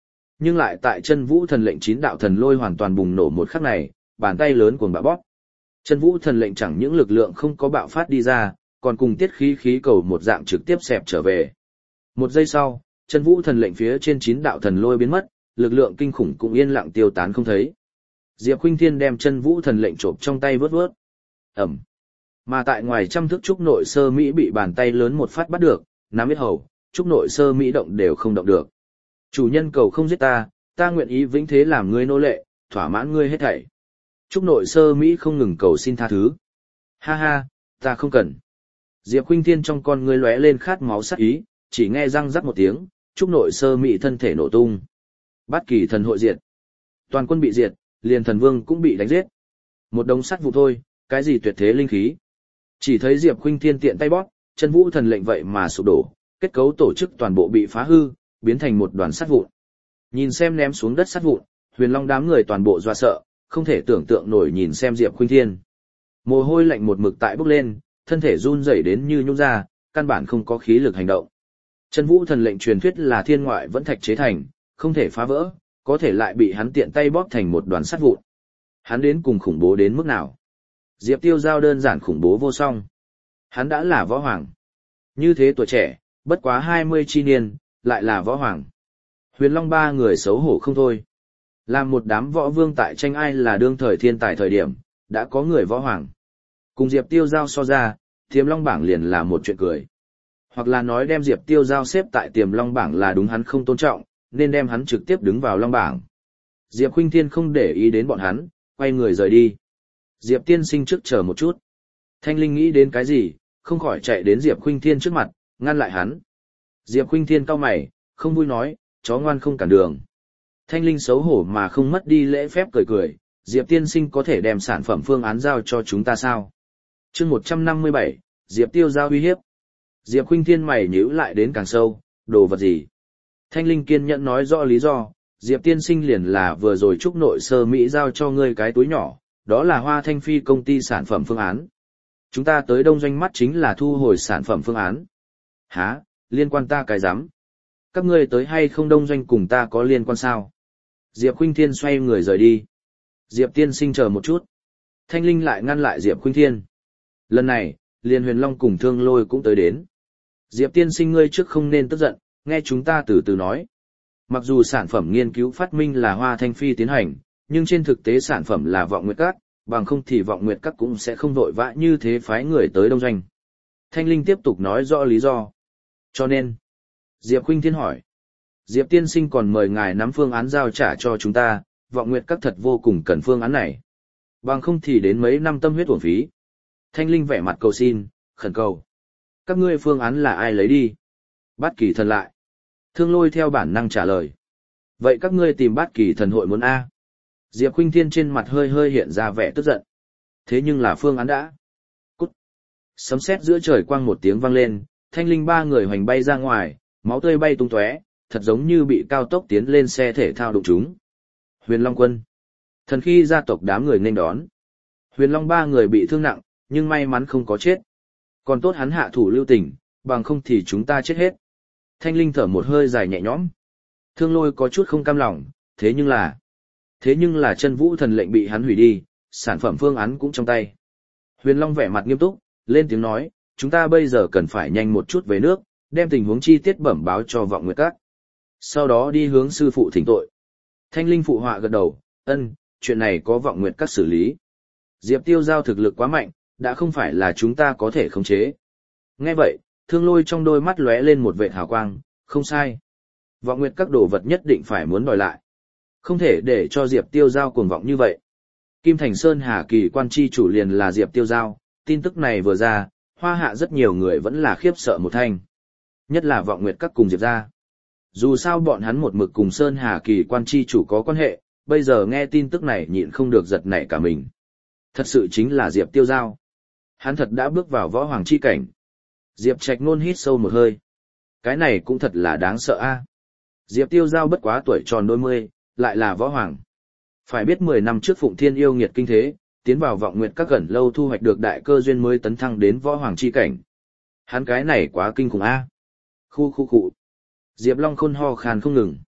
Nhưng lại tại chân vũ thần lệnh 9 đạo thần lôi hoàn toàn bùng nổ một khắc này, bàn tay lớn cuồng bạo bóp. Chân vũ thần lệnh chẳng những lực lượng không có bạo phát đi ra, còn cùng tiết khí khí cầu một dạng trực tiếp xẹp trở về. Một giây sau, chân vũ thần lệnh phía trên 9 đạo thần lôi biến mất, lực lượng kinh khủng cũng yên lặng tiêu tán không thấy. Diệp Khuynh Thiên đem chân vũ thần lệnh trộm trong tay vớt vớt. Ẩm. Mà tại ngoài trăm thước trúc nội sơ Mỹ bị bàn tay lớn một phát bắt được, nắm hết hầu, trúc nội sơ Mỹ động đều không động được. Chủ nhân cầu không giết ta, ta nguyện ý vĩnh thế làm ngươi nô lệ, thỏa mãn ngươi hết thảy. Trúc nội sơ Mỹ không ngừng cầu xin tha thứ. Ha ha, ta không cần. Diệp Khuynh Thiên trong con ngươi lóe lên khát máu sắc ý, chỉ nghe răng rắc một tiếng, trúc nội sơ Mỹ thân thể nổ tung. Bát Kỳ thần hội diệt. Toàn quân bị diệt, liền thần vương cũng bị đánh giết. Một đống sắt vụ thôi, cái gì tuyệt thế linh khí. Chỉ thấy Diệp Khuynh Thiên tiện tay bóp, chân vũ thần lệnh vậy mà sụp đổ, kết cấu tổ chức toàn bộ bị phá hư, biến thành một đoàn sắt vụn. Nhìn xem ném xuống đất sắt vụn, Huyền Long đám người toàn bộ dọa sợ, không thể tưởng tượng nổi nhìn xem Diệp Khuynh Thiên. Mồ hôi lạnh một mực tại bốc lên, thân thể run rẩy đến như nhũn ra, căn bản không có khí lực hành động. Chân vũ thần lệnh truyền thuyết là thiên ngoại vẫn thạch chế thành, không thể phá vỡ, có thể lại bị hắn tiện tay bóp thành một đoàn sắt vụn. Hắn đến cùng khủng bố đến mức nào? Diệp Tiêu Giao đơn giản khủng bố vô song. Hắn đã là võ hoàng. Như thế tuổi trẻ, bất quá 20 chi niên, lại là võ hoàng. Huyền Long ba người xấu hổ không thôi. Làm một đám võ vương tại tranh ai là đương thời thiên tài thời điểm, đã có người võ hoàng. Cùng Diệp Tiêu Giao so ra, Tiềm Long bảng liền là một chuyện cười. Hoặc là nói đem Diệp Tiêu Giao xếp tại Tiềm Long bảng là đúng hắn không tôn trọng, nên đem hắn trực tiếp đứng vào Long bảng. Diệp Khuynh Thiên không để ý đến bọn hắn, quay người rời đi. Diệp tiên sinh trước chờ một chút. Thanh Linh nghĩ đến cái gì, không khỏi chạy đến Diệp Khuynh Thiên trước mặt, ngăn lại hắn. Diệp Khuynh Thiên cau mày, không vui nói, chó ngoan không cản đường. Thanh Linh xấu hổ mà không mất đi lễ phép cười cười, Diệp tiên sinh có thể đem sản phẩm phương án giao cho chúng ta sao? Chương 157, Diệp Tiêu Giao uy hiếp. Diệp Khuynh Thiên mày nhíu lại đến càng sâu, đồ vật gì? Thanh Linh kiên nhẫn nói rõ lý do, Diệp tiên sinh liền là vừa rồi trúc nội sơ Mỹ giao cho ngươi cái túi nhỏ, đó là Hoa Thanh Phi công ty sản phẩm phương án. Chúng ta tới đông doanh mắt chính là thu hồi sản phẩm phương án. Hả, liên quan ta cái rắm? Các ngươi tới hay không đông doanh cùng ta có liên quan sao? Diệp Khuynh Thiên xoay người rời đi. Diệp tiên sinh chờ một chút. Thanh Linh lại ngăn lại Diệp Khuynh Thiên. Lần này, liền Huyền Long cùng Thương Lôi cũng tới đến. Diệp tiên sinh ngươi trước không nên tức giận, nghe chúng ta từ từ nói. Mặc dù sản phẩm nghiên cứu phát minh là Hoa Thanh Phi tiến hành, nhưng trên thực tế sản phẩm là Vọng Nguyệt Các, bằng không thì Vọng Nguyệt Các cũng sẽ không vội vã như thế phái người tới đông doanh. Thanh Linh tiếp tục nói rõ lý do. Cho nên, Diệp Khuynh Thiên hỏi. Diệp tiên sinh còn mời ngài nắm phương án giao trả cho chúng ta, Vọng Nguyệt Các thật vô cùng cần phương án này. Bằng không thì đến mấy năm tâm huyết uổng phí. Thanh Linh vẻ mặt cầu xin, khẩn cầu. Các ngươi phương án là ai lấy đi? Bát Kỳ thần lại. Thương Lôi theo bản năng trả lời. Vậy các ngươi tìm Bát Kỳ thần hội muốn A. Diệp Khuynh Thiên trên mặt hơi hơi hiện ra vẻ tức giận. Thế nhưng là phương án đã. Cút. Sấm sét giữa trời quang một tiếng vang lên, Thanh Linh ba người hoành bay ra ngoài, máu tươi bay tung tóe, thật giống như bị cao tốc tiến lên xe thể thao đụng chúng. Huyền Long quân. Thần Khi gia tộc đám người nên đón. Huyền Long ba người bị thương nặng, nhưng may mắn không có chết. Còn tốt hắn hạ thủ lưu tình, bằng không thì chúng ta chết hết. Thanh Linh thở một hơi dài nhẹ nhõm. Thương Lôi có chút không cam lòng, thế nhưng là chân vũ thần lệnh bị hắn hủy đi, sản phẩm phương án cũng trong tay. Huyền Long vẻ mặt nghiêm túc, lên tiếng nói, chúng ta bây giờ cần phải nhanh một chút về nước, đem tình huống chi tiết bẩm báo cho Vọng Nguyệt Các. Sau đó đi hướng sư phụ thỉnh tội. Thanh Linh phụ họa gật đầu, ân, chuyện này có Vọng Nguyệt Các xử lý. Diệp Tiêu Giao thực lực quá mạnh, đã không phải là chúng ta có thể khống chế. Nghe vậy, Thương Lôi trong đôi mắt lóe lên một vệt hào quang, không sai. Vọng Nguyệt Các đồ vật nhất định phải muốn đòi lại. Không thể để cho Diệp Tiêu Giao cuồng vọng như vậy. Kim Thành Sơn Hà Kỳ quan chi chủ liền là Diệp Tiêu Giao, tin tức này vừa ra, Hoa Hạ rất nhiều người vẫn là khiếp sợ một thanh. Nhất là Vọng Nguyệt Các cùng Diệp gia. Dù sao bọn hắn một mực cùng Sơn Hà Kỳ quan chi chủ có quan hệ, bây giờ nghe tin tức này nhịn không được giật nảy cả mình. Thật sự chính là Diệp Tiêu Giao. Hắn thật đã bước vào võ hoàng chi cảnh. Diệp Trạch Nôn hít sâu một hơi. Cái này cũng thật là đáng sợ a. Diệp Tiêu Giao bất quá tuổi tròn đôi mươi, lại là võ hoàng. Phải biết 10 năm trước Phụng Thiên yêu nghiệt kinh thế, tiến vào Vọng Nguyệt Các gần lâu thu hoạch được đại cơ duyên mới tấn thăng đến võ hoàng chi cảnh. Hắn cái này quá kinh khủng a. Khu. Diệp Long Khôn ho khan không ngừng.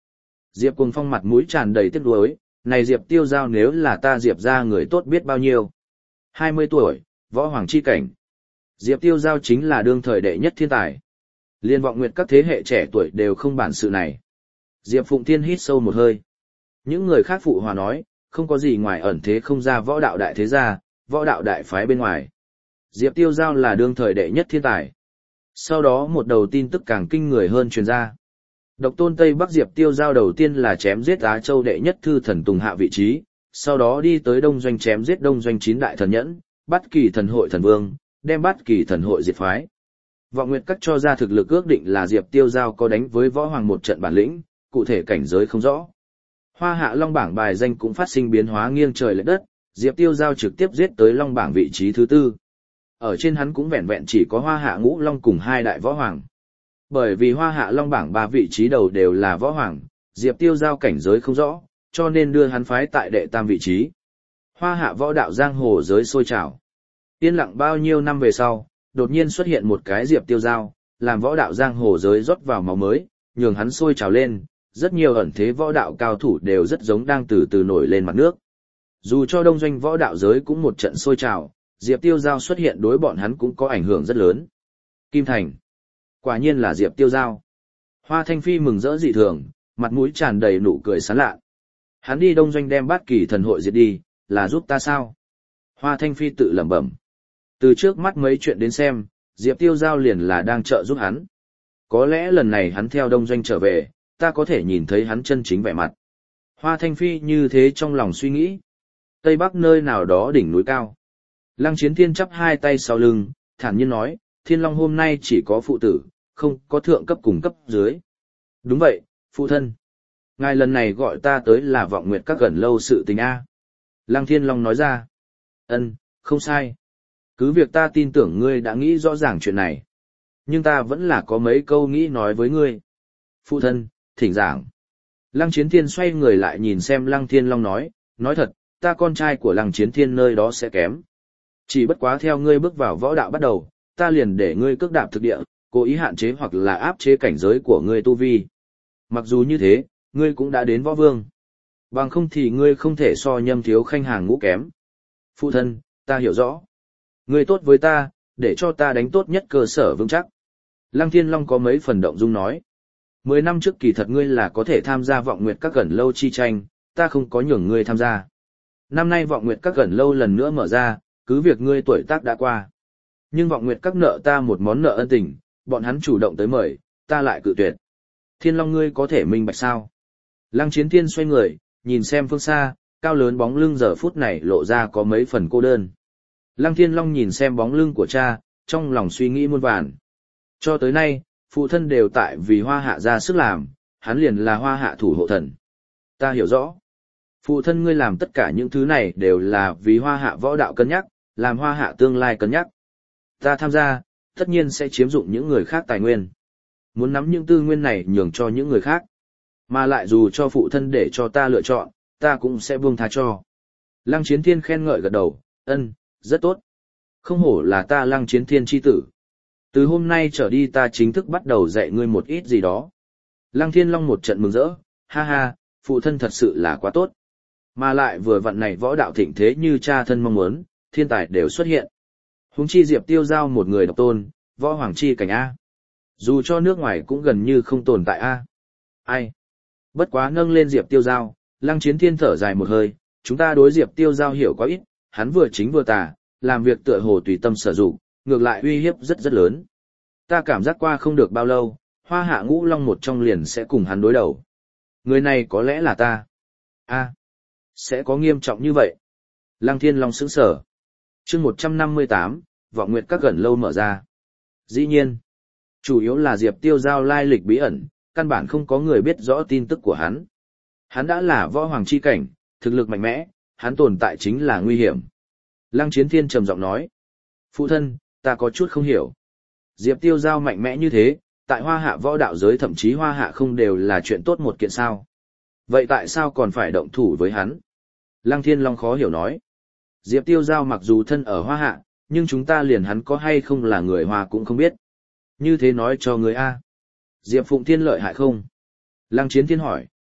Diệp Cuồng Phong mặt mũi tràn đầy tiếc nuối, này Diệp Tiêu Giao nếu là ta Diệp ra người tốt biết bao nhiêu. 20 tuổi, võ hoàng chi cảnh. Diệp Tiêu Giao chính là đương thời đệ nhất thiên tài. Liên vọng nguyệt các thế hệ trẻ tuổi đều không bản sự này. Diệp Phụng Thiên hít sâu một hơi. Những người khác phụ hòa nói, không có gì ngoài ẩn thế không ra võ đạo đại thế gia, võ đạo đại phái bên ngoài. Diệp Tiêu Giao là đương thời đệ nhất thiên tài. Sau đó một đầu tin tức càng kinh người hơn truyền ra. Độc tôn Tây Bắc Diệp Tiêu Giao đầu tiên là chém giết Á Châu đệ nhất thư thần Tùng hạ vị trí, sau đó đi tới Đông Doanh chém giết Đông Doanh 9 đại thần nhẫn, bắt Kỳ thần hội thần vương, đem bắt Kỳ thần hội diệt phái. Vọng Nguyệt Các cho ra thực lực ước định là Diệp Tiêu Giao có đánh với võ hoàng một trận bản lĩnh, cụ thể cảnh giới không rõ. Hoa Hạ Long bảng bài danh cũng phát sinh biến hóa nghiêng trời lệch đất, Diệp Tiêu Giao trực tiếp giết tới Long bảng vị trí thứ 4. Ở trên hắn cũng vẹn vẹn chỉ có Hoa Hạ Ngũ Long cùng 2 đại võ hoàng. Bởi vì Hoa Hạ Long bảng 3 vị trí đầu đều là võ hoàng, Diệp Tiêu Giao cảnh giới không rõ, cho nên đưa hắn phái tại đệ tam vị trí. Hoa Hạ võ đạo giang hồ giới sôi trào. Yên lặng bao nhiêu năm về sau, đột nhiên xuất hiện một cái Diệp Tiêu Giao, làm võ đạo giang hồ giới rót vào máu mới, nhường hắn sôi trào lên, rất nhiều ẩn thế võ đạo cao thủ đều rất giống đang từ từ nổi lên mặt nước. Dù cho Đông Doanh võ đạo giới cũng một trận sôi trào, Diệp Tiêu Giao xuất hiện đối bọn hắn cũng có ảnh hưởng rất lớn. Kim Thành. Quả nhiên là Diệp Tiêu Giao. Hoa Thanh Phi mừng rỡ dị thường, mặt mũi tràn đầy nụ cười sán lạ. Hắn đi Đông Doanh đem Bát Kỳ thần hội diệt đi, là giúp ta sao? Hoa Thanh Phi tự lẩm bẩm. Từ trước mắt mấy chuyện đến xem, Diệp Tiêu Giao liền là đang trợ giúp hắn. Có lẽ lần này hắn theo Đông Doanh trở về, ta có thể nhìn thấy hắn chân chính vẻ mặt. Hoa Thanh Phi như thế trong lòng suy nghĩ. Tây Bắc nơi nào đó đỉnh núi cao. Lăng Chiến Thiên chắp hai tay sau lưng, thản nhiên nói, Thiên Long hôm nay chỉ có phụ tử, không có thượng cấp cùng cấp dưới. Đúng vậy, phụ thân. Ngài lần này gọi ta tới là Vọng Nguyệt Các gần lâu sự tình A. Lăng Thiên Long nói ra. Ân, không sai. Cứ việc ta tin tưởng ngươi đã nghĩ rõ ràng chuyện này. Nhưng ta vẫn là có mấy câu nghĩ nói với ngươi. Phụ thân, thỉnh giảng. Lăng Chiến Thiên xoay người lại nhìn xem Lăng Thiên Long nói thật, ta con trai của Lăng Chiến Thiên nơi đó sẽ kém. Chỉ bất quá theo ngươi bước vào võ đạo bắt đầu, ta liền để ngươi cước đạp thực địa, cố ý hạn chế hoặc là áp chế cảnh giới của ngươi tu vi. Mặc dù như thế, ngươi cũng đã đến võ vương. Bằng không thì ngươi không thể so Nhâm Thiếu Khanh hàng ngũ kém. Phụ thân, ta hiểu rõ. Ngươi tốt với ta, để cho ta đánh tốt nhất cơ sở vững chắc. Lăng Thiên Long có mấy phần động dung nói. 10 năm trước kỳ thật ngươi là có thể tham gia Vọng Nguyệt Các gần lâu chi tranh, ta không có nhường ngươi tham gia. Năm nay Vọng Nguyệt Các gần lâu lần nữa mở ra, cứ việc ngươi tuổi tác đã qua. Nhưng Vọng Nguyệt Các nợ ta một món nợ ân tình, bọn hắn chủ động tới mời, ta lại cự tuyệt. Thiên Long ngươi có thể minh bạch sao? Lăng Chiến Thiên xoay người, nhìn xem phương xa, cao lớn bóng lưng giờ phút này lộ ra có mấy phần cô đơn. Lăng Thiên Long nhìn xem bóng lưng của cha, trong lòng suy nghĩ muôn vàn. Cho tới nay, phụ thân đều tại vì Hoa Hạ ra sức làm, hắn liền là Hoa Hạ thủ hộ thần. Ta hiểu rõ. Phụ thân ngươi làm tất cả những thứ này đều là vì Hoa Hạ võ đạo cân nhắc, làm Hoa Hạ tương lai cân nhắc. Ta tham gia, tất nhiên sẽ chiếm dụng những người khác tài nguyên. Muốn nắm những tư nguyên này nhường cho những người khác. Mà lại dù cho phụ thân để cho ta lựa chọn, ta cũng sẽ buông tha cho. Lăng Chiến Thiên khen ngợi gật đầu, ân, rất tốt. Không hổ là ta Lăng Chiến Thiên chi tử. Từ hôm nay trở đi ta chính thức bắt đầu dạy ngươi một ít gì đó. Lăng Thiên Long một trận mừng rỡ, ha ha, phụ thân thật sự là quá tốt. Mà lại vừa vặn này võ đạo thịnh thế như cha thân mong muốn, thiên tài đều xuất hiện. Huống chi Diệp Tiêu Giao một người độc tôn, võ hoàng chi cảnh A. Dù cho nước ngoài cũng gần như không tồn tại A. Ai? Bất quá nâng lên Diệp Tiêu Giao, Lăng Chiến Thiên thở dài một hơi, chúng ta đối Diệp Tiêu Giao hiểu quá ít, hắn vừa chính vừa tà, làm việc tựa hồ tùy tâm sở dụng, ngược lại uy hiếp rất rất lớn. Ta cảm giác qua không được bao lâu, Hoa Hạ Ngũ Long một trong liền sẽ cùng hắn đối đầu. Người này có lẽ là ta. A, sẽ có nghiêm trọng như vậy. Lăng Thiên Long sững sờ. Chương 158, Vọng Nguyệt Các gần lâu mở ra. Dĩ nhiên, chủ yếu là Diệp Tiêu Giao lai lịch bí ẩn, căn bản không có người biết rõ tin tức của hắn. Hắn đã là võ hoàng chi cảnh, thực lực mạnh mẽ, hắn tồn tại chính là nguy hiểm. Lăng Chiến Thiên trầm giọng nói. Phụ thân, ta có chút không hiểu. Diệp Tiêu Giao mạnh mẽ như thế, tại Hoa Hạ võ đạo giới thậm chí Hoa Hạ không đều là chuyện tốt một kiện sao. Vậy tại sao còn phải động thủ với hắn? Lăng Thiên Long khó hiểu nói. Diệp Tiêu Giao mặc dù thân ở Hoa Hạ, nhưng chúng ta liền hắn có hay không là người Hoa cũng không biết. Như thế nói cho người A. Diệp Phụng Thiên lợi hại không? Lăng Chiến Thiên hỏi.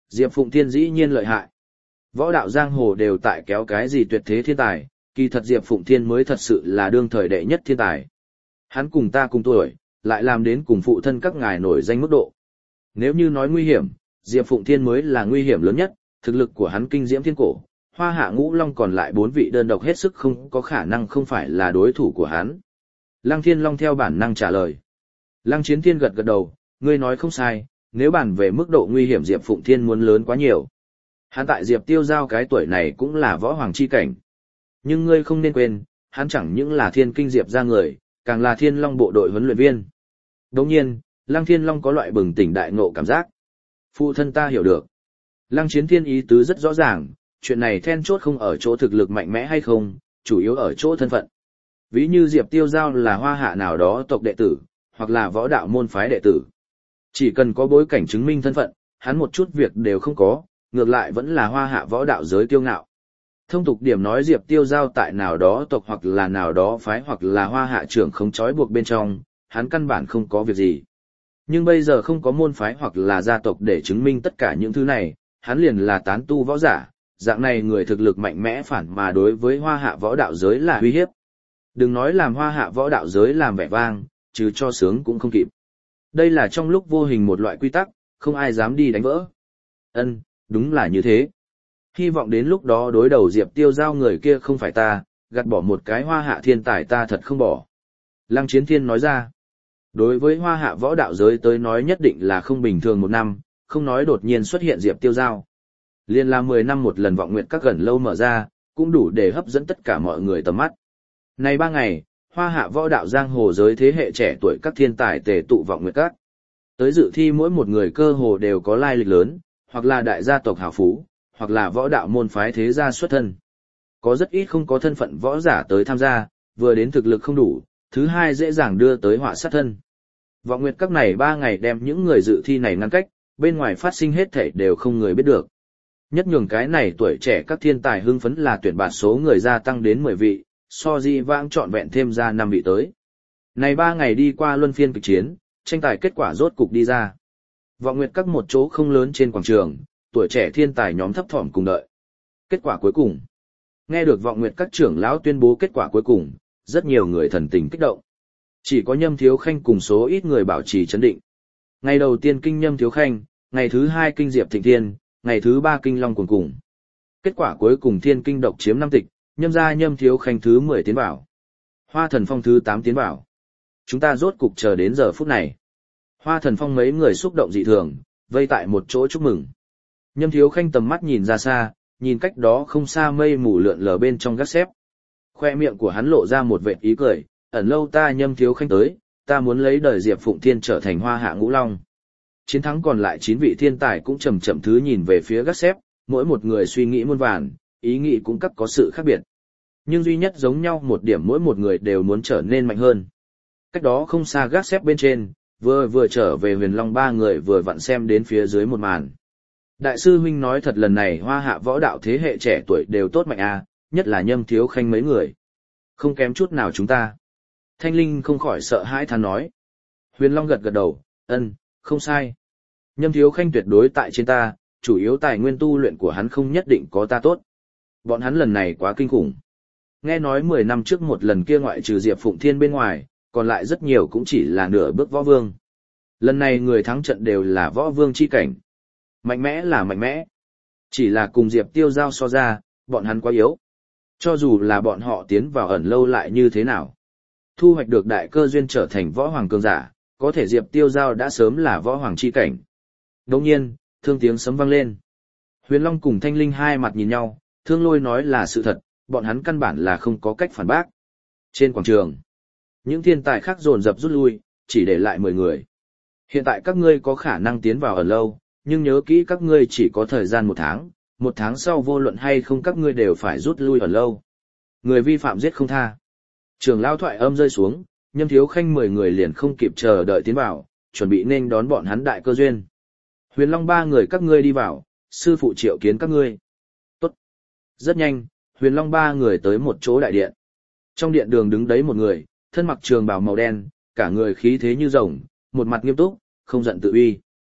Diệp Phụng Thiên dĩ nhiên lợi hại. Võ đạo giang hồ đều tại kéo cái gì tuyệt thế thiên tài, kỳ thật Diệp Phụng Thiên mới thật sự là đương thời đệ nhất thiên tài. Hắn cùng ta cùng tuổi, lại làm đến cùng phụ thân các ngài nổi danh mức độ. Nếu như nói nguy hiểm, Diệp Phụng Thiên mới là nguy hiểm lớn nhất, thực lực của hắn kinh diễm thiên cổ, Hoa Hạ Ngũ Long còn lại 4 vị đơn độc hết sức không có khả năng không phải là đối thủ của hắn. Lăng Thiên Long theo bản năng trả lời. Lăng Chiến Thiên gật gật đầu, ngươi nói không sai, nếu bàn về mức độ nguy hiểm Diệp Phụng Thiên muốn lớn quá nhiều. Hắn tại Diệp Tiêu Giao cái tuổi này cũng là võ hoàng chi cảnh. Nhưng ngươi không nên quên, hắn chẳng những là thiên kinh Diệp ra người, càng là Thiên Long bộ đội huấn luyện viên. Đồng nhiên, Lăng Thiên Long có loại bừng tỉnh đại ngộ cảm giác. Phụ thân ta hiểu được. Lăng Chiến Thiên ý tứ rất rõ ràng, chuyện này then chốt không ở chỗ thực lực mạnh mẽ hay không, chủ yếu ở chỗ thân phận. Ví như Diệp Tiêu Giao là Hoa Hạ nào đó tộc đệ tử, hoặc là võ đạo môn phái đệ tử. Chỉ cần có bối cảnh chứng minh thân phận, hắn một chút việc đều không có, ngược lại vẫn là Hoa Hạ võ đạo giới kiêu ngạo. Thông tục điểm nói Diệp Tiêu Giao tại nào đó tộc hoặc là nào đó phái hoặc là Hoa Hạ trưởng không trói buộc bên trong, hắn căn bản không có việc gì. Nhưng bây giờ không có môn phái hoặc là gia tộc để chứng minh tất cả những thứ này, hắn liền là tán tu võ giả, dạng này người thực lực mạnh mẽ phản mà đối với Hoa Hạ võ đạo giới là uy hiếp. Đừng nói làm Hoa Hạ võ đạo giới làm vẻ vang, trừ cho sướng cũng không kịp. Đây là trong lúc vô hình một loại quy tắc, không ai dám đi đánh vỡ. Ân, đúng là như thế. Hy vọng đến lúc đó đối đầu Diệp Tiêu Giao người kia không phải ta, gạt bỏ một cái Hoa Hạ thiên tài ta thật không bỏ. Lăng Chiến Thiên nói ra. Đối với Hoa Hạ võ đạo giới tới nói nhất định là không bình thường một năm, không nói đột nhiên xuất hiện Diệp Tiêu Giao. Liên là 10 năm một lần vọng nguyện các gần lâu mở ra, cũng đủ để hấp dẫn tất cả mọi người tầm mắt. Này 3 ngày, Hoa Hạ võ đạo giang hồ giới thế hệ trẻ tuổi các thiên tài tề tụ vọng nguyện các. Tới dự thi mỗi một người cơ hồ đều có lai lịch lớn, hoặc là đại gia tộc hào phú, hoặc là võ đạo môn phái thế gia xuất thân. Có rất ít không có thân phận võ giả tới tham gia, vừa đến thực lực không đủ, thứ hai dễ dàng đưa tới họa sát thân. Vọng nguyệt các này 3 ngày đem những người dự thi này ngăn cách, bên ngoài phát sinh hết thảy đều không người biết được. Nhất nhường cái này tuổi trẻ các thiên tài hưng phấn là tuyển bạt số người gia tăng đến 10 vị, so di vãng trọn vẹn thêm ra 5 vị tới. Này 3 ngày đi qua luân phiên kịch chiến, tranh tài kết quả rốt cục đi ra. Vọng nguyệt các một chỗ không lớn trên quảng trường, tuổi trẻ thiên tài nhóm thấp thỏm cùng đợi. Kết quả cuối cùng. Nghe được vọng nguyệt các trưởng lão tuyên bố kết quả cuối cùng, rất nhiều người thần tình kích động. Chỉ có Nhâm Thiếu Khanh cùng số ít người bảo trì trấn định. Ngày đầu tiên kinh Nhâm Thiếu Khanh, ngày thứ 2 kinh Diệp Thịnh Thiên, ngày thứ 3 kinh Long Cuồn Cùng. Kết quả cuối cùng Thiên Kinh độc chiếm 5 tịch, Nhâm gia Nhâm Thiếu Khanh thứ 10 tiến vào. Hoa Thần Phong thứ 8 tiến vào. Chúng ta rốt cục chờ đến giờ phút này. Hoa Thần Phong mấy người xúc động dị thường, vây tại một chỗ chúc mừng. Nhâm Thiếu Khanh tầm mắt nhìn ra xa, nhìn cách đó không xa mây mù lượn lờ bên trong gác xếp. Khoe miệng của hắn lộ ra một vệt ý cười, ẩn lâu ta Nhâm Thiếu Khanh tới, ta muốn lấy đời Diệp Phụng Thiên trở thành Hoa Hạ Ngũ Long. Chiến thắng còn lại 9 vị thiên tài cũng chậm chậm thứ nhìn về phía gác xếp, mỗi một người suy nghĩ muôn vàn, ý nghĩ cũng các có sự khác biệt. Nhưng duy nhất giống nhau một điểm mỗi một người đều muốn trở nên mạnh hơn. Cách đó không xa gác xếp bên trên, vừa trở về Huyền Long 3 người vừa vặn xem đến phía dưới một màn. Đại sư huynh nói thật lần này Hoa Hạ võ đạo thế hệ trẻ tuổi đều tốt mạnh à, nhất là Nhâm Thiếu Khanh mấy người. Không kém chút nào chúng ta. Thanh Linh không khỏi sợ hãi than nói. Huyền Long gật gật đầu, không sai. Nhâm Thiếu Khanh tuyệt đối tại trên ta, chủ yếu tài nguyên tu luyện của hắn không nhất định có ta tốt. Bọn hắn lần này quá kinh khủng. Nghe nói 10 năm trước một lần kia ngoại trừ Diệp Phụng Thiên bên ngoài, còn lại rất nhiều cũng chỉ là nửa bước võ vương. Lần này người thắng trận đều là võ vương chi cảnh. Mạnh mẽ là mạnh mẽ. Chỉ là cùng Diệp Tiêu Giao so ra, bọn hắn quá yếu. Cho dù là bọn họ tiến vào ẩn lâu lại như thế nào. Thu hoạch được đại cơ duyên trở thành võ hoàng cường giả, có thể Diệp Tiêu Giao đã sớm là võ hoàng chi cảnh. Đồng nhiên, thương tiếng sấm vang lên. Huyền Long cùng Thanh Linh hai mặt nhìn nhau, Thương Lôi nói là sự thật, bọn hắn căn bản là không có cách phản bác. Trên quảng trường, những thiên tài khác dồn dập rút lui, chỉ để lại 10 người. Hiện tại các ngươi có khả năng tiến vào ẩn lâu, nhưng nhớ kỹ các ngươi chỉ có thời gian 1 tháng sau vô luận hay không các ngươi đều phải rút lui ẩn lâu. Người vi phạm giết không tha. Trường lao thoại âm rơi xuống, Nhâm Thiếu Khanh 10 người liền không kịp chờ đợi tiến vào, chuẩn bị nên đón bọn hắn đại cơ duyên. Huyền Long 3 người các ngươi đi vào, sư phụ triệu kiến các ngươi. Tốt. Rất nhanh, Huyền Long 3 người tới một chỗ đại điện. Trong điện đường đứng đấy một người, thân mặc trường bào màu đen, cả người khí thế như rồng, một mặt nghiêm túc, không giận tự uy.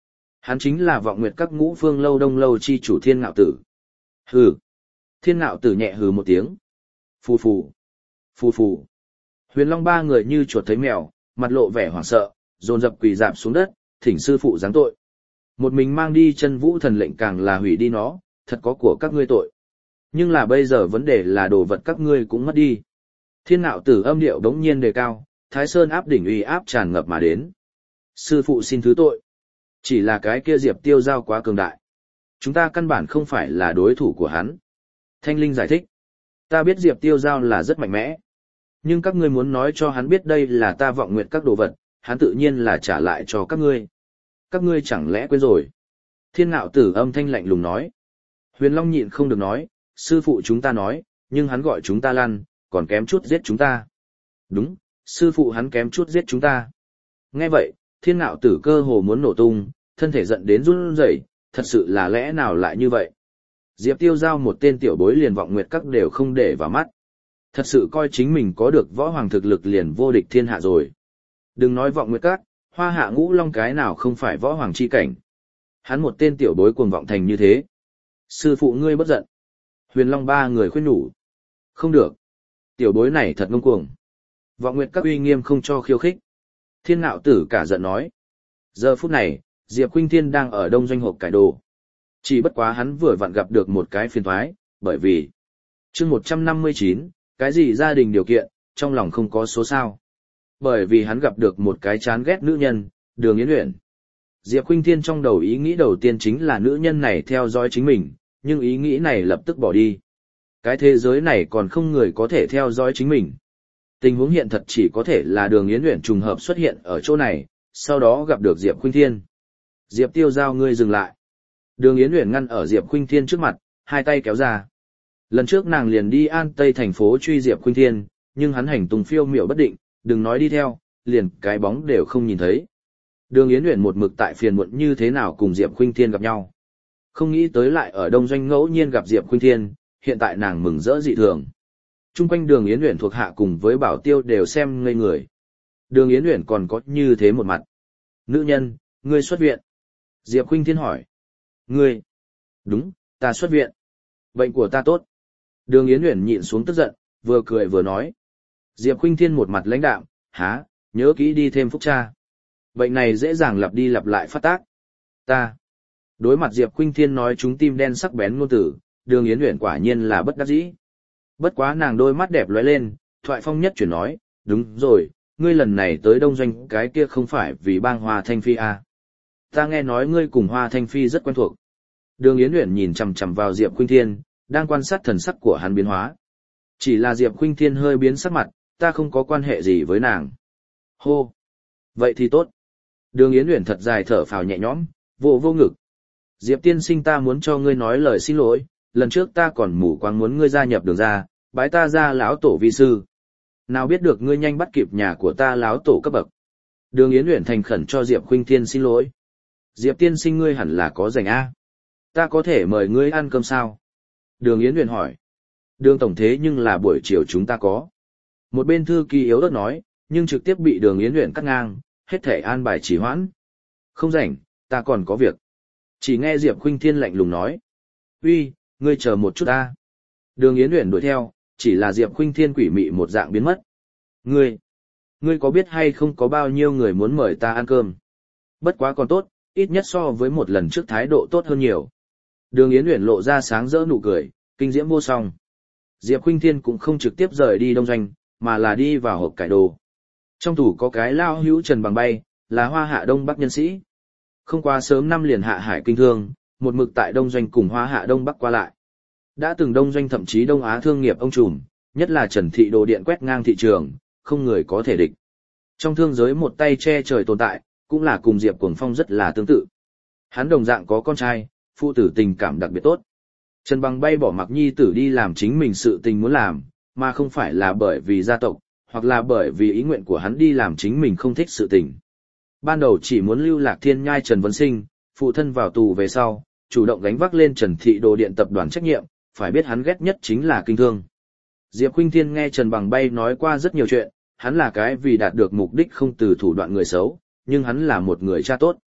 Hắn chính là Vọng Nguyệt Các Ngũ Phương Lâu Đông Lâu chi chủ Thiên Ngạo Tử. Hừ. Thiên Ngạo Tử nhẹ hừ một tiếng. Phù phù. Phù phù. Huyền Long ba người như chuột thấy mèo, mặt lộ vẻ hoảng sợ, dồn dập quỳ rạp xuống đất, thỉnh sư phụ giáng tội. Một mình mang đi Chân Vũ Thần lệnh càng là hủy đi nó, thật có của các ngươi tội. Nhưng là bây giờ vấn đề là đồ vật các ngươi cũng mất đi. Thiên Ngạo Tử âm điệu đống nhiên đề cao, Thái Sơn áp đỉnh uy áp tràn ngập mà đến. Sư phụ xin thứ tội. Chỉ là cái kia Diệp Tiêu Giao quá cường đại. Chúng ta căn bản không phải là đối thủ của hắn. Thanh Linh giải thích. Ta biết Diệp Tiêu Giao là rất mạnh mẽ. Nhưng các ngươi muốn nói cho hắn biết đây là ta Vọng Nguyệt Các đồ vật, hắn tự nhiên là trả lại cho các ngươi. Các ngươi chẳng lẽ quên rồi? Thiên Ngạo Tử âm thanh lạnh lùng nói. Huyền Long nhịn không được nói, sư phụ chúng ta nói, nhưng hắn gọi chúng ta lăn, còn kém chút giết chúng ta. Đúng, sư phụ hắn kém chút giết chúng ta. Nghe vậy, Thiên Ngạo Tử cơ hồ muốn nổ tung, thân thể giận đến run rẩy, thật sự là lẽ nào lại như vậy? Diệp Tiêu Giao một tên tiểu bối liền Vọng Nguyệt Các đều không để vào mắt. Thật sự coi chính mình có được võ hoàng thực lực liền vô địch thiên hạ rồi. Đừng nói Vọng Nguyệt Các, Hoa Hạ Ngũ Long cái nào không phải võ hoàng chi cảnh. Hắn một tên tiểu bối cuồng vọng thành như thế. Sư phụ ngươi bất giận. Huyền Long ba người khuyên nhủ. Không được. Tiểu bối này thật ngông cuồng. Vọng Nguyệt Các uy nghiêm không cho khiêu khích. Thiên Ngạo Tử cả giận nói. Giờ phút này, Diệp Khuynh Thiên đang ở Đông Doanh hộp cải đồ. Chỉ bất quá hắn vừa vặn gặp được một cái phiền toái, bởi vì chương 159, cái gì gia đình điều kiện, trong lòng không có số sao. Bởi vì hắn gặp được một cái chán ghét nữ nhân, Đường Yến Uyển. Diệp Khuynh Thiên trong đầu ý nghĩ đầu tiên chính là nữ nhân này theo dõi chính mình, nhưng ý nghĩ này lập tức bỏ đi. Cái thế giới này còn không người có thể theo dõi chính mình. Tình huống hiện thật chỉ có thể là Đường Yến Uyển trùng hợp xuất hiện ở chỗ này, sau đó gặp được Diệp Khuynh Thiên. Diệp Tiêu Giao ngươi dừng lại. Đường Yến Uyển ngăn ở Diệp Khuynh Thiên trước mặt, hai tay kéo ra. Lần trước nàng liền đi An Tây thành phố truy Diệp Khuynh Thiên, nhưng hắn hành tung phiêu miểu bất định, đừng nói đi theo, liền cái bóng đều không nhìn thấy. Đường Yến Uyển một mực tại phiền muộn như thế nào cùng Diệp Khuynh Thiên gặp nhau. Không nghĩ tới lại ở Đông Doanh ngẫu nhiên gặp Diệp Khuynh Thiên, hiện tại nàng mừng rỡ dị thường. Trung quanh Đường Yến Uyển thuộc hạ cùng với Bảo Tiêu đều xem ngây người. Đường Yến Uyển còn có như thế một mặt. Nữ nhân, ngươi xuất viện. Diệp Khuynh Thiên hỏi. Ngươi? Đúng, ta xuất viện. Bệnh của ta tốt. Đường Yến Uyển nhịn xuống tức giận, vừa cười vừa nói. Diệp Khuynh Thiên một mặt lãnh đạm, há, nhớ kỹ đi thêm phúc tra. Bệnh này dễ dàng lặp đi lặp lại phát tác. Ta. Đối mặt Diệp Khuynh Thiên nói chúng tim đen sắc bén ngôn tử, Đường Yến Uyển quả nhiên là bất đắc dĩ. Bất quá nàng đôi mắt đẹp lóe lên, thoại phong nhất chuyển nói, đúng rồi, ngươi lần này tới Đông Doanh cái kia không phải vì bang Hoa Thanh Phi à. Ta nghe nói ngươi cùng Hoa Thanh Phi rất quen thuộc. Đường Yến Uyển nhìn chằm chằm vào Diệp Khuynh Thiên, đang quan sát thần sắc của hắn biến hóa. Chỉ là Diệp Khuynh Thiên hơi biến sắc mặt, ta không có quan hệ gì với nàng. Hô. Vậy thì tốt. Đường Yến Uyển thật dài thở phào nhẹ nhõm, vô vô ngực. Diệp tiên sinh ta muốn cho ngươi nói lời xin lỗi, lần trước ta còn mù quáng muốn ngươi gia nhập Đường gia, bái ta ra lão tổ vi sư. Nào biết được ngươi nhanh bắt kịp nhà của ta lão tổ cấp bậc. Đường Yến Uyển thành khẩn cho Diệp Khuynh Thiên xin lỗi. Diệp tiên sinh ngươi hẳn là có rảnh a. Ta có thể mời ngươi ăn cơm sao? Đường Yến Uyển hỏi. Đường tổng thế nhưng là buổi chiều chúng ta có. Một bên thư ký yếu ớt nói, nhưng trực tiếp bị Đường Yến Uyển cắt ngang, hết thể an bài trì hoãn. Không rảnh, ta còn có việc. Chỉ nghe Diệp Khuynh Thiên lạnh lùng nói. Uy, ngươi chờ một chút ta. Đường Yến Uyển đuổi theo, chỉ là Diệp Khuynh Thiên quỷ mị một dạng biến mất. Ngươi có biết hay không có bao nhiêu người muốn mời ta ăn cơm? Bất quá còn tốt, ít nhất so với một lần trước thái độ tốt hơn nhiều. Đường Yến Uyển lộ ra sáng rỡ nụ cười, kinh diễm vô song. Diệp Khuynh Thiên cũng không trực tiếp rời đi Đông Doanh, mà là đi vào hộp cải đồ. Trong tủ có cái lao hữu Trần Bằng Bay, là Hoa Hạ Đông Bắc nhân sĩ. Không quá sớm năm liền hạ hải kinh thương, một mực tại Đông Doanh cùng Hoa Hạ Đông Bắc qua lại. Đã từng Đông Doanh thậm chí Đông Á thương nghiệp ông trùm, nhất là Trần Thị Đồ Điện quét ngang thị trường, không người có thể địch. Trong thương giới một tay che trời tồn tại, cũng là cùng Diệp Cuồng Phong rất là tương tự. Hắn đồng dạng có con trai, phụ tử tình cảm đặc biệt tốt. Trần Bằng Bay bỏ mặc nhi tử đi làm chính mình sự tình muốn làm, mà không phải là bởi vì gia tộc, hoặc là bởi vì ý nguyện của hắn đi làm chính mình không thích sự tình. Ban đầu chỉ muốn lưu lạc thiên nhai Trần Vấn Sinh, phụ thân vào tù về sau, chủ động gánh vác lên Trần Thị Đồ Điện tập đoàn trách nhiệm, phải biết hắn ghét nhất chính là kinh thương. Diệp Khuynh Thiên nghe Trần Bằng Bay nói qua rất nhiều chuyện, hắn là cái vì đạt được mục đích không từ thủ đoạn người xấu, nhưng hắn là một người cha tốt.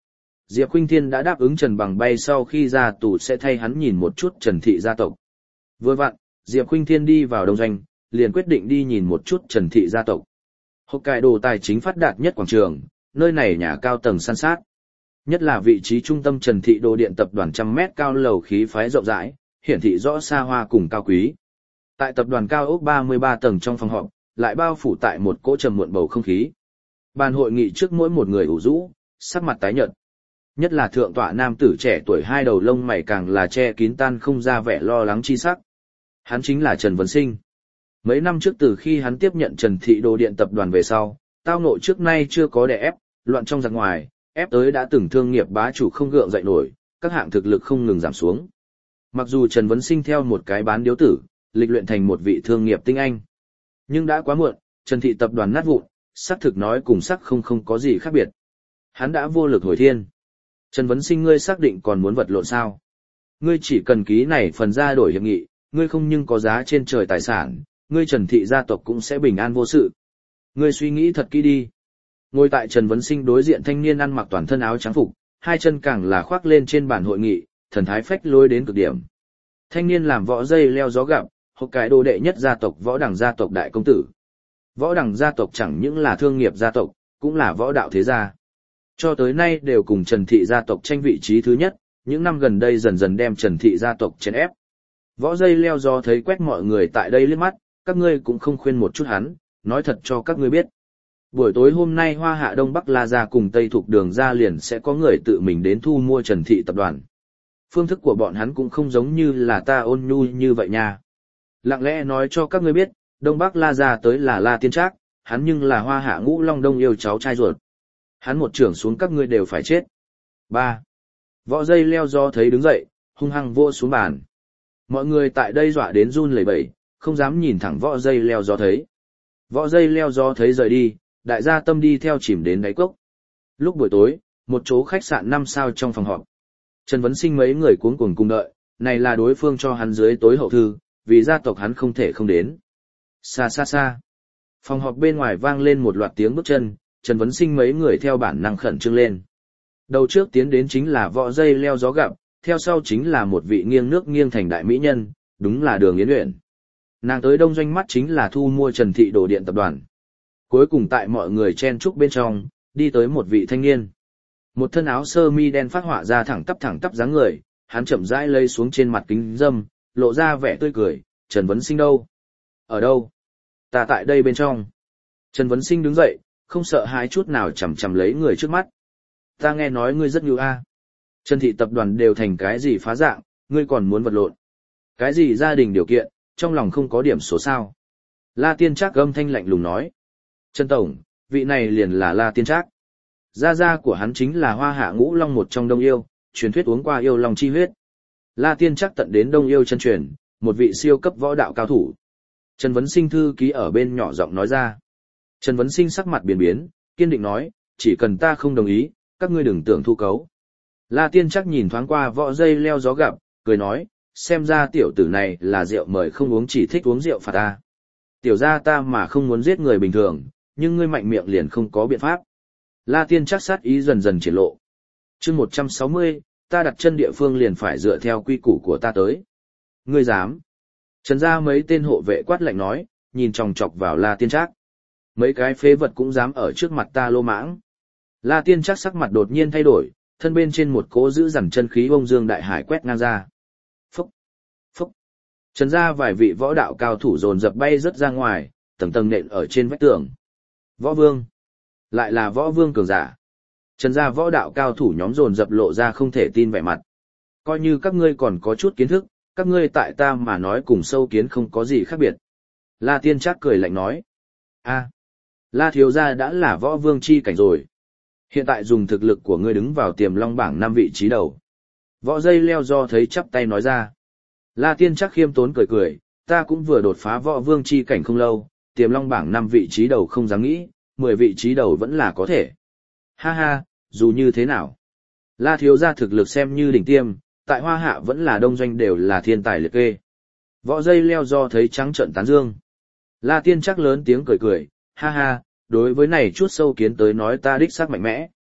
Diệp Khuynh Thiên đã đáp ứng Trần Bằng Bay sau khi ra tù sẽ thay hắn nhìn một chút Trần thị gia tộc. Vừa vặn, Diệp Khuynh Thiên đi vào đông doanh, liền quyết định đi nhìn một chút Trần thị gia tộc. Hokkaido tài chính phát đạt nhất quảng trường, nơi này nhà cao tầng san sát. Nhất là vị trí trung tâm Trần thị đồ điện tập đoàn 100 mét cao lầu khí phái rộng rãi, hiển thị rõ xa hoa cùng cao quý. Tại tập đoàn cao ốc 33 tầng trong phòng họp, lại bao phủ tại một cỗ trầm muộn bầu không khí. Bàn hội nghị trước mỗi một người ủ rũ, sắc mặt tái nhợt. Nhất là thượng tọa nam tử trẻ tuổi hai đầu lông mày càng là che kín tan không ra vẻ lo lắng chi sắc. Hắn chính là Trần Vấn Sinh. Mấy năm trước từ khi hắn tiếp nhận Trần thị đồ điện tập đoàn về sau, tao ngộ trước nay chưa có đè ép, loạn trong giặc ngoài, ép tới đã từng thương nghiệp bá chủ không gượng dậy nổi, các hạng thực lực không ngừng giảm xuống. Mặc dù Trần Vấn Sinh theo một cái bán điếu tử, lịch luyện thành một vị thương nghiệp tinh anh. Nhưng đã quá muộn, Trần thị tập đoàn nát vụn, xác thực nói cùng sắc không có gì khác biệt. Hắn đã vô lực hồi thiên. Trần Vấn Sinh, ngươi xác định còn muốn vật lộn sao? Ngươi chỉ cần ký này phần ra đổi hiệp nghị, ngươi không nhưng có giá trên trời tài sản, ngươi Trần thị gia tộc cũng sẽ bình an vô sự. Ngươi suy nghĩ thật kỹ đi. Ngồi tại Trần Vấn Sinh đối diện thanh niên ăn mặc toàn thân áo trắng phục, hai chân càng là khoác lên trên bàn hội nghị, thần thái phách lối đến cực điểm. Thanh niên làm võ dây leo gió gặp, Hokkaido đệ nhất gia tộc Võ Đằng gia tộc đại công tử. Võ Đằng gia tộc chẳng những là thương nghiệp gia tộc, cũng là võ đạo thế gia. Cho tới nay đều cùng Trần thị gia tộc tranh vị trí thứ nhất, những năm gần đây dần dần đem Trần thị gia tộc chèn ép. Võ dây leo gió thấy quét mọi người tại đây liếc mắt, các ngươi cũng không khuyên một chút hắn, nói thật cho các ngươi biết. Buổi tối hôm nay Hoa Hạ Đông Bắc La gia cùng Tây Thục Đường gia liền sẽ có người tự mình đến thu mua Trần thị tập đoàn. Phương thức của bọn hắn cũng không giống như là ta ôn nhu như vậy nha. Lặng lẽ nói cho các ngươi biết, Đông Bắc La gia tới là La Tiên Trác, hắn nhưng là Hoa Hạ Ngũ Long Đông yêu cháu trai ruột. Hắn một trưởng xuống các ngươi đều phải chết. 3. Võ dây leo gió thấy đứng dậy, hung hăng vỗ xuống bàn. Mọi người tại đây dọa đến run lẩy bẩy, không dám nhìn thẳng võ dây leo gió thấy. Võ dây leo gió thấy rời đi, đại gia tâm đi theo chìm đến đáy cốc. Lúc buổi tối, một chỗ khách sạn 5 sao trong phòng họp. Trần Vấn Sinh mấy người cuống cuồng cùng đợi, này là đối phương cho hắn dưới tối hậu thư, vì gia tộc hắn không thể không đến. Xa xa xa. Phòng họp bên ngoài vang lên một loạt tiếng bước chân, Trần Vấn Sinh mấy người theo bản năng khẩn trương lên. Đầu trước tiến đến chính là võ dây leo gió gặp, theo sau chính là một vị nghiêng nước nghiêng thành đại mỹ nhân, đúng là Đường Yến Uyển. Nàng tới đông doanh mắt chính là thu mua Trần thị đồ điện tập đoàn. Cuối cùng tại mọi người chen chúc bên trong, đi tới một vị thanh niên. Một thân áo sơ mi đen phát họa ra thẳng tắp dáng người, hắn chậm rãi lây xuống trên mặt kính dâm, lộ ra vẻ tươi cười. Trần Vấn Sinh đâu? Ở đâu? Ta tại đây bên trong. Trần Vấn Sinh đứng dậy, không sợ hãi chút nào chằm chằm lấy người trước mắt. Ta nghe nói ngươi rất nhu a. Trần thị tập đoàn đều thành cái gì phá dạng, ngươi còn muốn vật lộn. Cái gì gia đình điều kiện, trong lòng không có điểm số sao. La Tiên Trác âm thanh lạnh lùng nói. Trần Tổng, vị này liền là La Tiên Trác. Gia gia của hắn chính là Hoa Hạ Ngũ Long một trong Đông Yêu, truyền thuyết uống qua yêu long chi huyết. La Tiên Trác tận đến Đông Yêu chân truyền, một vị siêu cấp võ đạo cao thủ. Trần Vấn Sinh thư ký ở bên nhỏ giọng nói ra. Trần Vấn Sinh sắc mặt biến, kiên định nói, chỉ cần ta không đồng ý, các ngươi đừng tưởng thu cấu. La Tiên Trác nhìn thoáng qua võ dây leo gió gặp, cười nói, xem ra tiểu tử này là rượu mời không uống chỉ thích uống rượu phạt ta. Tiểu gia ta mà không muốn giết người bình thường, nhưng ngươi mạnh miệng liền không có biện pháp. La Tiên Trác sát ý dần dần triển lộ. Chương 160, ta đặt chân địa phương liền phải dựa theo quy củ của ta tới. Ngươi dám? Trần gia mấy tên hộ vệ quát lạnh nói, nhìn chòng chọc vào La Tiên Trác. Mấy cái phế vật cũng dám ở trước mặt ta lô mãng. La Tiên Trác sắc mặt đột nhiên thay đổi, thân bên trên một cỗ giữ dằn chân khí bông dương đại hải quét ngang ra. Phúc, phúc. Trần gia vài vị võ đạo cao thủ dồn dập bay rất ra ngoài, tầng tầng nện ở trên vách tường. Võ vương, lại là võ vương cường giả. Trần gia võ đạo cao thủ nhóm dồn dập lộ ra không thể tin vẻ mặt. Coi như các ngươi còn có chút kiến thức, các ngươi tại ta mà nói cùng sâu kiến không có gì khác biệt. La Tiên Trác cười lạnh nói. La thiếu gia đã là võ vương chi cảnh rồi. Hiện tại dùng thực lực của ngươi đứng vào tiềm long bảng 5 vị trí đầu. Võ dây leo do thấy chắp tay nói ra. La Tiên Trác khiêm tốn cười, ta cũng vừa đột phá võ vương chi cảnh không lâu, tiềm long bảng 5 vị trí đầu không dám nghĩ, 10 vị trí đầu vẫn là có thể. Ha ha, dù như thế nào. La thiếu gia thực lực xem như đỉnh tiêm, tại Hoa Hạ vẫn là đông doanh đều là thiên tài liệt kê. Võ dây leo do thấy trắng trợn tán dương. La Tiên Trác lớn tiếng cười, ha ha, đối với này chút sâu kiến tới nói ta đích xác mạnh mẽ.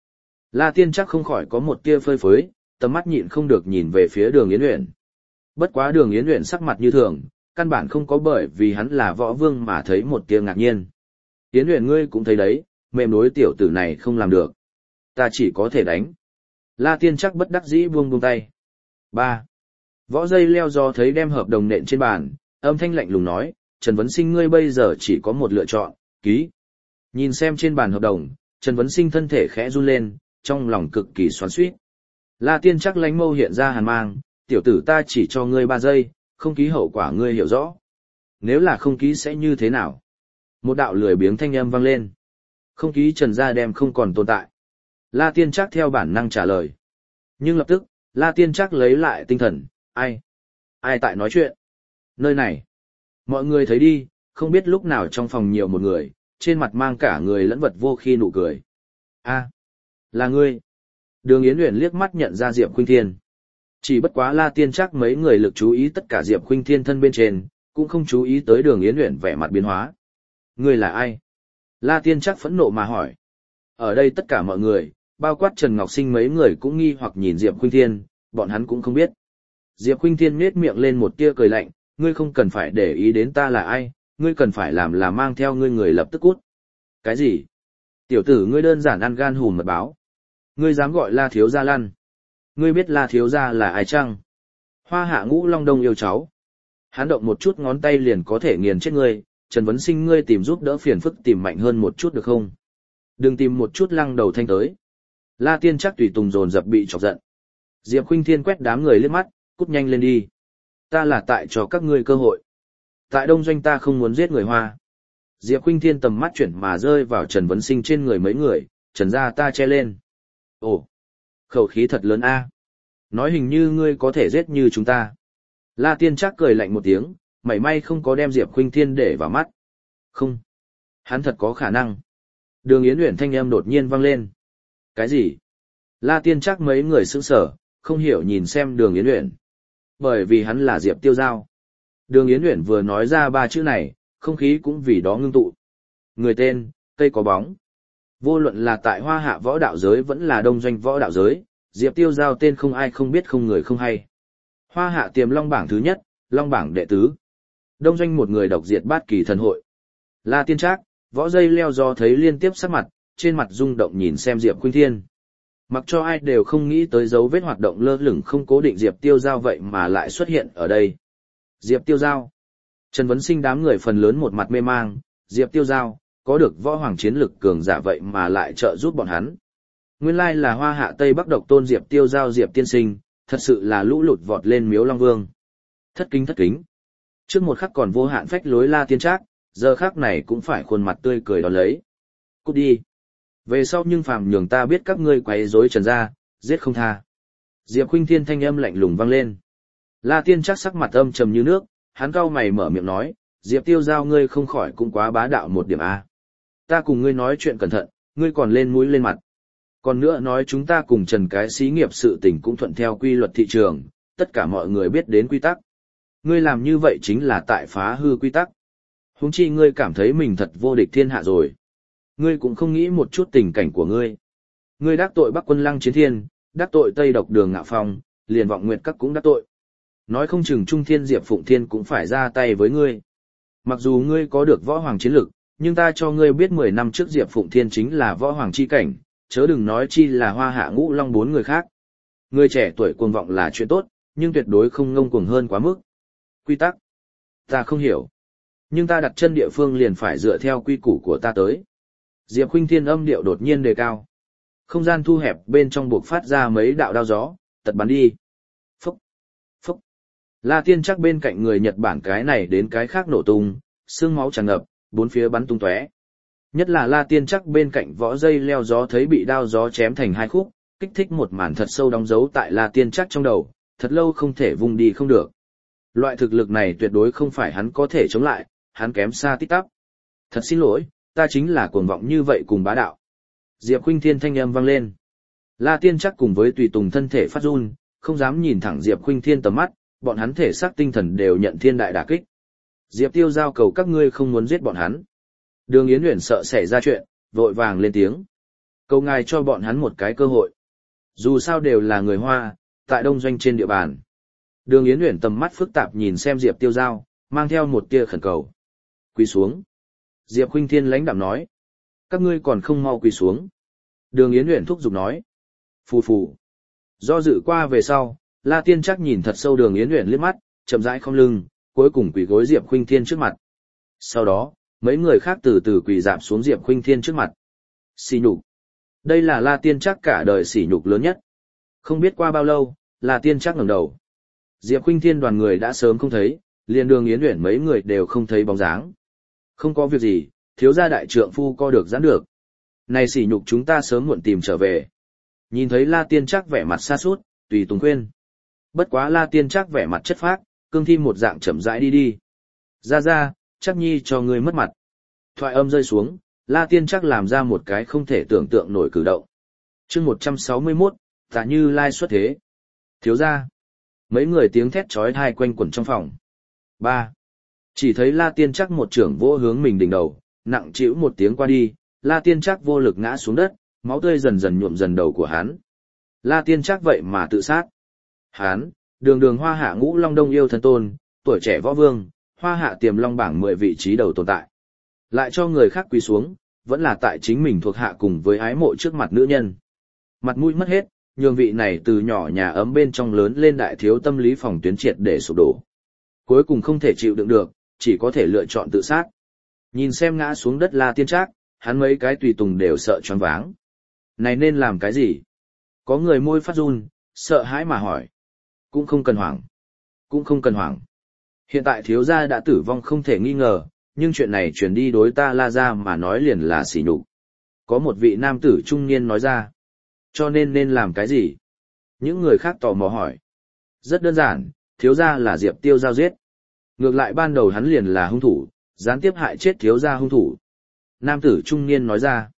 La Tiên chắc không khỏi có một tia phơi phới, tầm mắt nhịn không được nhìn về phía Đường Yến Uyển. Bất quá Đường Yến Uyển sắc mặt như thường, căn bản không có bởi vì hắn là võ vương mà thấy một tia ngạc nhiên. Yến Uyển ngươi cũng thấy đấy, mềm đối tiểu tử này không làm được. Ta chỉ có thể đánh. La Tiên chắc bất đắc dĩ buông buông tay. 3. Võ dây leo do thấy đem hợp đồng nện trên bàn, âm thanh lạnh lùng nói, Trần Vấn Sinh ngươi bây giờ chỉ có một lựa chọn, ký. Nhìn xem trên bàn hợp đồng, Trần Vấn Sinh thân thể khẽ run lên, trong lòng cực kỳ xoắn xuýt. La Tiên chắc lánh mâu hiện ra hàn mang, tiểu tử ta chỉ cho ngươi 3 giây, không ký hậu quả ngươi hiểu rõ. Nếu là không ký sẽ như thế nào? Một đạo lười biếng thanh âm vang lên. Không ký Trần gia đem không còn tồn tại. La Tiên chắc theo bản năng trả lời. Nhưng lập tức, La Tiên chắc lấy lại tinh thần, ai? Ai tại nói chuyện? Nơi này. Mọi người thấy đi, không biết lúc nào trong phòng nhiều một người, trên mặt mang cả người lẫn vật vô khi nụ cười. A, là ngươi. Đường Yến Uyển liếc mắt nhận ra Diệp Khuynh Thiên. Chỉ bất quá La Tiên chắc mấy người lực chú ý tất cả Diệp Khuynh Thiên thân bên trên, cũng không chú ý tới Đường Yến Uyển vẻ mặt biến hóa. Ngươi là ai? La Tiên chắc phẫn nộ mà hỏi. Ở đây tất cả mọi người, bao quát Trần Ngọc Sinh mấy người cũng nghi hoặc nhìn Diệp Khuynh Thiên, bọn hắn cũng không biết. Diệp Khuynh Thiên nhếch miệng lên một tia cười lạnh, ngươi không cần phải để ý đến ta là ai, ngươi cần phải làm là mang theo ngươi người lập tức cút. Cái gì? Tiểu tử ngươi đơn giản ăn gan hùm mật báo. Ngươi dám gọi La thiếu gia lăn. Ngươi biết La thiếu gia là ai chăng? Hoa Hạ Ngũ Long Đông yêu cháu. Hắn động một chút ngón tay liền có thể nghiền chết ngươi, Trần Vấn Sinh ngươi tìm giúp đỡ phiền phức tìm mạnh hơn một chút được không? Đừng tìm một chút lăng đầu thanh tới. La Tiên chắc tùy tùng dồn dập bị chọc giận. Diệp Khuynh Thiên quét đám người liếc mắt, cút nhanh lên đi. Ta là tại cho các ngươi cơ hội. Tại Đông Doanh ta không muốn giết người Hoa. Diệp Khuynh Thiên tầm mắt chuyển mà rơi vào Trần Vấn Sinh trên người mấy người, Trần gia ta che lên. Ồ, khẩu khí thật lớn a. Nói hình như ngươi có thể giết như chúng ta. La Tiên chắc cười lạnh một tiếng, mảy may không có đem Diệp Khuynh Thiên để vào mắt. Không, hắn thật có khả năng. Đường Yến Uyển thanh âm đột nhiên vang lên. Cái gì? La Tiên chắc mấy người sững sờ, không hiểu nhìn xem Đường Yến Uyển. Bởi vì hắn là Diệp Tiêu Giao. Đường Yến Uyển vừa nói ra 3 chữ này, không khí cũng vì đó ngưng tụ. Người tên, cây có bóng. Vô luận là tại Hoa Hạ võ đạo giới vẫn là Đông Doanh võ đạo giới, Diệp Tiêu Giao tên không ai không biết không người không hay. Hoa Hạ tiềm long bảng thứ nhất, long bảng đệ tứ. Đông Doanh một người độc diệt bát kỳ thần hội. La Tiên Trác, võ dây leo do thấy liên tiếp sắc mặt, trên mặt rung động nhìn xem Diệp Khuynh Thiên. Mặc cho ai đều không nghĩ tới dấu vết hoạt động lơ lửng không cố định Diệp Tiêu Giao vậy mà lại xuất hiện ở đây. Diệp Tiêu Giao. Trần Vấn Sinh đám người phần lớn một mặt mê mang, Diệp Tiêu Giao, có được võ hoàng chiến lực cường giả vậy mà lại trợ giúp bọn hắn. Nguyên lai là Hoa Hạ Tây Bắc độc tôn Diệp Tiêu Giao Diệp tiên sinh, thật sự là lũ lụt vọt lên miếu Long Vương. Thất kính. Trước một khắc còn vô hạn phách lối La Tiên Trác, giờ khắc này cũng phải khuôn mặt tươi cười đón lấy. Cút đi. Về sau nhưng phàm nhường ta biết các ngươi quấy rối Trần gia, giết không tha. Diệp Khuynh Thiên thanh âm lạnh lùng vang lên. La Tiên Trác sắc mặt âm trầm như nước, hắn cau mày mở miệng nói, Diệp Tiêu Giao ngươi không khỏi cũng quá bá đạo một điểm a. Ta cùng ngươi nói chuyện cẩn thận, ngươi còn lên mũi lên mặt. Còn nữa nói chúng ta cùng Trần cái xí nghiệp sự tình cũng thuận theo quy luật thị trường, tất cả mọi người biết đến quy tắc. Ngươi làm như vậy chính là tại phá hư quy tắc. Huống chi ngươi cảm thấy mình thật vô địch thiên hạ rồi. Ngươi cũng không nghĩ một chút tình cảnh của ngươi. Ngươi đắc tội Bắc Quân Lăng Chiến Thiên, đắc tội Tây Độc Đường Ngạo Phong, liền Vọng Nguyệt Các cũng đắc tội. Nói không chừng Trung Thiên Diệp Phụng Thiên cũng phải ra tay với ngươi. Mặc dù ngươi có được võ hoàng chiến lực, nhưng ta cho ngươi biết 10 năm trước Diệp Phụng Thiên chính là võ hoàng chi cảnh, chớ đừng nói chi là Hoa Hạ Ngũ Long 4 người khác. Ngươi trẻ tuổi cuồng vọng là chuyện tốt, nhưng tuyệt đối không ngông cuồng hơn quá mức. Quy tắc. Ta không hiểu. Nhưng ta đặt chân địa phương liền phải dựa theo quy củ của ta tới. Diệp Khuynh Thiên âm điệu đột nhiên đề cao. Không gian thu hẹp bên trong buộc phát ra mấy đạo đao gió, tật bắn đi. Phúc. La Tiên Trác bên cạnh người Nhật Bản cái này đến cái khác nổ tung, xương máu tràn ngập, bốn phía bắn tung tóe. Nhất là La Tiên Trác bên cạnh võ dây leo gió thấy bị đao gió chém thành 2 khúc, kích thích một màn thật sâu đóng dấu tại La Tiên Trác trong đầu, thật lâu không thể vùng đi không được. Loại thực lực này tuyệt đối không phải hắn có thể chống lại, hắn kém xa tít tắp. Thật xin lỗi, ta chính là cuồng vọng như vậy cùng bá đạo. Diệp Khuynh Thiên thanh âm vang lên. La Tiên Trác cùng với tùy tùng thân thể phát run, không dám nhìn thẳng Diệp Khuynh Thiên tầm mắt, bọn hắn thể xác tinh thần đều nhận thiên đại đả kích. Diệp Tiêu Giao cầu các ngươi không muốn giết bọn hắn. Đường Yến Uyển sợ xảy ra chuyện, vội vàng lên tiếng. Cầu ngài cho bọn hắn một cái cơ hội. Dù sao đều là người Hoa, tại đông doanh trên địa bàn. Đường Yến Uyển tầm mắt phức tạp nhìn xem Diệp Tiêu Giao, mang theo một tia khẩn cầu. Quỳ xuống. Diệp Khuynh Thiên lãnh đạm nói. Các ngươi còn không mau quỳ xuống. Đường Yến Uyển thúc giục nói. Phù phù. Do dự qua về sau, La Tiên Trác nhìn thật sâu Đường Yến Uyển liếc mắt, chậm rãi khom lưng, cuối cùng quỳ gối Diệp Khuynh Thiên trước mặt. Sau đó, mấy người khác từ từ quỳ rạp xuống Diệp Khuynh Thiên trước mặt. Sỉ nhục. Đây là La Tiên Trác cả đời sỉ nhục lớn nhất. Không biết qua bao lâu, La Tiên Trác ngẩng đầu. Diệp Khuynh Thiên đoàn người đã sớm không thấy, liền Đường Yến Uyển mấy người đều không thấy bóng dáng. Không có việc gì, thiếu gia đại trượng phu co được giãn được. Này sỉ nhục chúng ta sớm muộn tìm trở về. Nhìn thấy La Tiên Trác vẻ mặt xa sút, tùy tùng khuyên. Bất quá La Tiên Trác vẻ mặt chất phác, cương thi một dạng chậm rãi đi đi. Ra, Trác nhi cho ngươi mất mặt. Thoại âm rơi xuống, La Tiên Trác làm ra một cái không thể tưởng tượng nổi cử động. Chương 161, Tạ Như Lai xuất thế. Thiếu gia. Mấy người tiếng thét chói tai quanh quẩn trong phòng. 3. Chỉ thấy La Tiên Trác một trưởng vỗ hướng mình đỉnh đầu, nặng trĩu một tiếng qua đi, La Tiên Trác vô lực ngã xuống đất, máu tươi dần dần nhuộm dần đầu của hắn. La Tiên Trác vậy mà tự sát. Hắn, đường Hoa Hạ Ngũ Long Đông yêu thân tôn, tuổi trẻ võ vương, Hoa Hạ Tiềm Long bảng 10 vị trí đầu tồn tại. Lại cho người khác quỳ xuống, vẫn là tại chính mình thuộc hạ cùng với ái mộ trước mặt nữ nhân. Mặt mũi mất hết, nhường vị này từ nhỏ nhà ấm bên trong lớn lên đại thiếu tâm lý phòng tuyến triệt để sụp đổ. Cuối cùng không thể chịu đựng được, chỉ có thể lựa chọn tự sát. Nhìn xem ngã xuống đất La Tiên Trác, hắn mấy cái tùy tùng đều sợ choáng váng. Này nên làm cái gì? Có người môi phát run, sợ hãi mà hỏi. Cũng không cần hoảng. Cũng không cần hoảng. Hiện tại thiếu gia đã tử vong không thể nghi ngờ, nhưng chuyện này truyền đi đối ta La gia mà nói liền là sỉ nhục. Có một vị nam tử trung niên nói ra. Cho nên làm cái gì? Những người khác tò mò hỏi. Rất đơn giản, thiếu gia là Diệp Tiêu Giao giết. Ngược lại ban đầu hắn liền là hung thủ, gián tiếp hại chết thiếu gia hung thủ. Nam tử trung niên nói ra.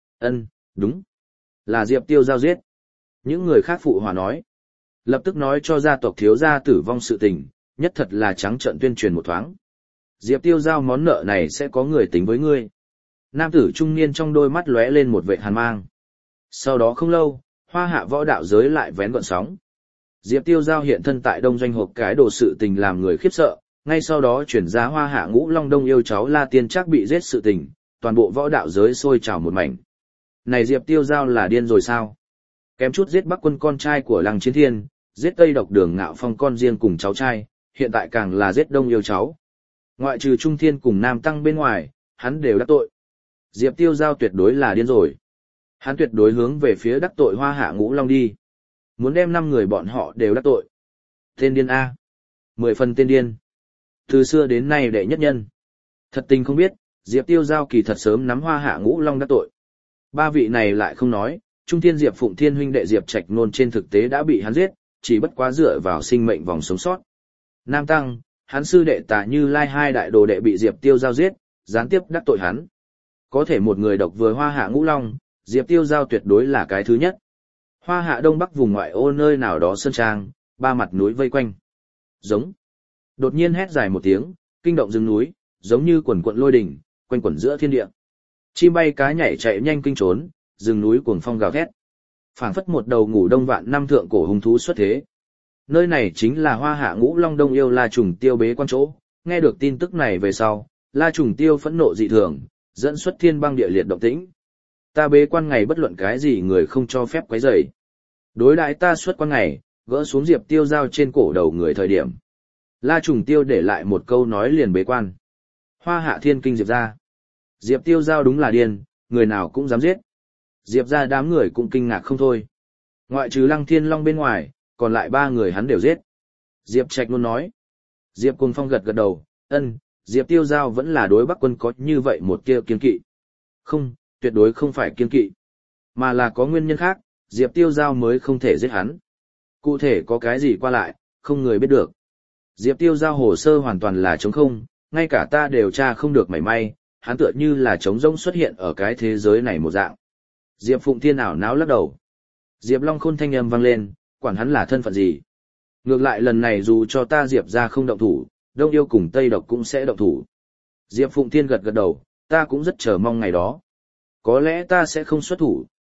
Đúng. Là Diệp Tiêu Giao giết. Những người khác phụ hòa nói. Lập tức nói cho gia tộc thiếu gia tử vong sự tình, nhất thật là trắng trợn tuyên truyền một thoáng. Diệp Tiêu Giao món nợ này sẽ có người tính với ngươi. Nam tử trung niên trong đôi mắt lóe lên một vệt hàn mang. Sau đó không lâu, Hoa Hạ võ đạo giới lại vén gợn sóng. Diệp Tiêu Giao hiện thân tại Đông Doanh hộp cái đồ sự tình làm người khiếp sợ, ngay sau đó chuyển ra Hoa Hạ Ngũ Long Đông yêu cháu La Tiên Trác bị giết sự tình, toàn bộ võ đạo giới sôi trào một mảnh. Này Diệp Tiêu Giao là điên rồi sao? Kém chút giết Bắc Quân con trai của Lăng Chiến Thiên, giết Tây Độc Đường Ngạo Phong con riêng cùng cháu trai, hiện tại càng là giết Đông yêu cháu. Ngoại trừ Trung Thiên cùng Nam Tăng bên ngoài, hắn đều đắc tội. Diệp Tiêu Giao tuyệt đối là điên rồi. Hắn tuyệt đối hướng về phía đắc tội Hoa Hạ Ngũ Long đi. Muốn đem 5 người bọn họ đều đắc tội. Tên điên A. 10 phần tên điên. Từ xưa đến nay đệ nhất nhân. Thật tình không biết, Diệp Tiêu Giao kỳ thật sớm nắm Hoa Hạ Ngũ Long đắc tội. 3 vị này lại không nói, Trung Thiên Diệp Phụng Thiên huynh đệ Diệp Trạch Nôn trên thực tế đã bị hắn giết, chỉ bất quá dựa vào sinh mệnh vòng sống sót. Nam Tăng, hắn sư đệ Tạ Như Lai hai đại đồ đệ bị Diệp Tiêu Giao giết, gián tiếp đắc tội hắn. Có thể một người độc vừa Hoa Hạ Ngũ Long, Diệp Tiêu Giao tuyệt đối là cái thứ nhất. Hoa Hạ Đông Bắc vùng ngoại ô nơi nào đó sơn trang, 3 mặt núi vây quanh. Giống. Đột nhiên hét dài một tiếng, kinh động rừng núi, giống như quần quận lôi đỉnh, quanh quẩn giữa thiên địa. Chim bay cá nhảy chạy nhanh kinh trốn, rừng núi cuồng phong gào thét. Phảng phất một đầu ngủ đông vạn năm thượng cổ hung thú xuất thế. Nơi này chính là Hoa Hạ Ngũ Long Đông yêu La Trùng Tiêu bế quan chỗ. Nghe được tin tức này về sau, La Trùng Tiêu phẫn nộ dị thường, dẫn xuất thiên băng địa liệt động tĩnh. Ta bế quan ngày bất luận cái gì người không cho phép quấy rầy. Đối đãi ta xuất quan ngày, gỡ xuống Diệp Tiêu Giao trên cổ đầu người thời điểm. La Trùng Tiêu để lại một câu nói liền bế quan. Hoa Hạ thiên kinh Diệp ra. Diệp Tiêu Giao đúng là điên, người nào cũng dám giết. Diệp ra đám người cũng kinh ngạc không thôi. Ngoại trừ Lăng Thiên Long bên ngoài, còn lại 3 người hắn đều giết. Diệp Trạch luôn nói. Diệp Cuồng Phong gật gật đầu, Diệp Tiêu Giao vẫn là đối Bắc Quân có như vậy một kia kiên kỵ. Không, tuyệt đối không phải kiên kỵ. Mà là có nguyên nhân khác, Diệp Tiêu Giao mới không thể giết hắn. Cụ thể có cái gì qua lại, không người biết được. Diệp Tiêu Giao hồ sơ hoàn toàn là trống không, ngay cả ta đều tra không được mảy may, hắn tựa như là trống rỗng xuất hiện ở cái thế giới này một dạng. Diệp Phụng Thiên ảo náo lắc đầu. Diệp Long Khôn thanh âm vang lên, quản hắn là thân phận gì. Ngược lại lần này dù cho ta Diệp ra không động thủ, Đông yêu cùng Tây độc cũng sẽ động thủ. Diệp Phụng Thiên gật gật đầu, ta cũng rất chờ mong ngày đó. Có lẽ ta sẽ không xuất thủ,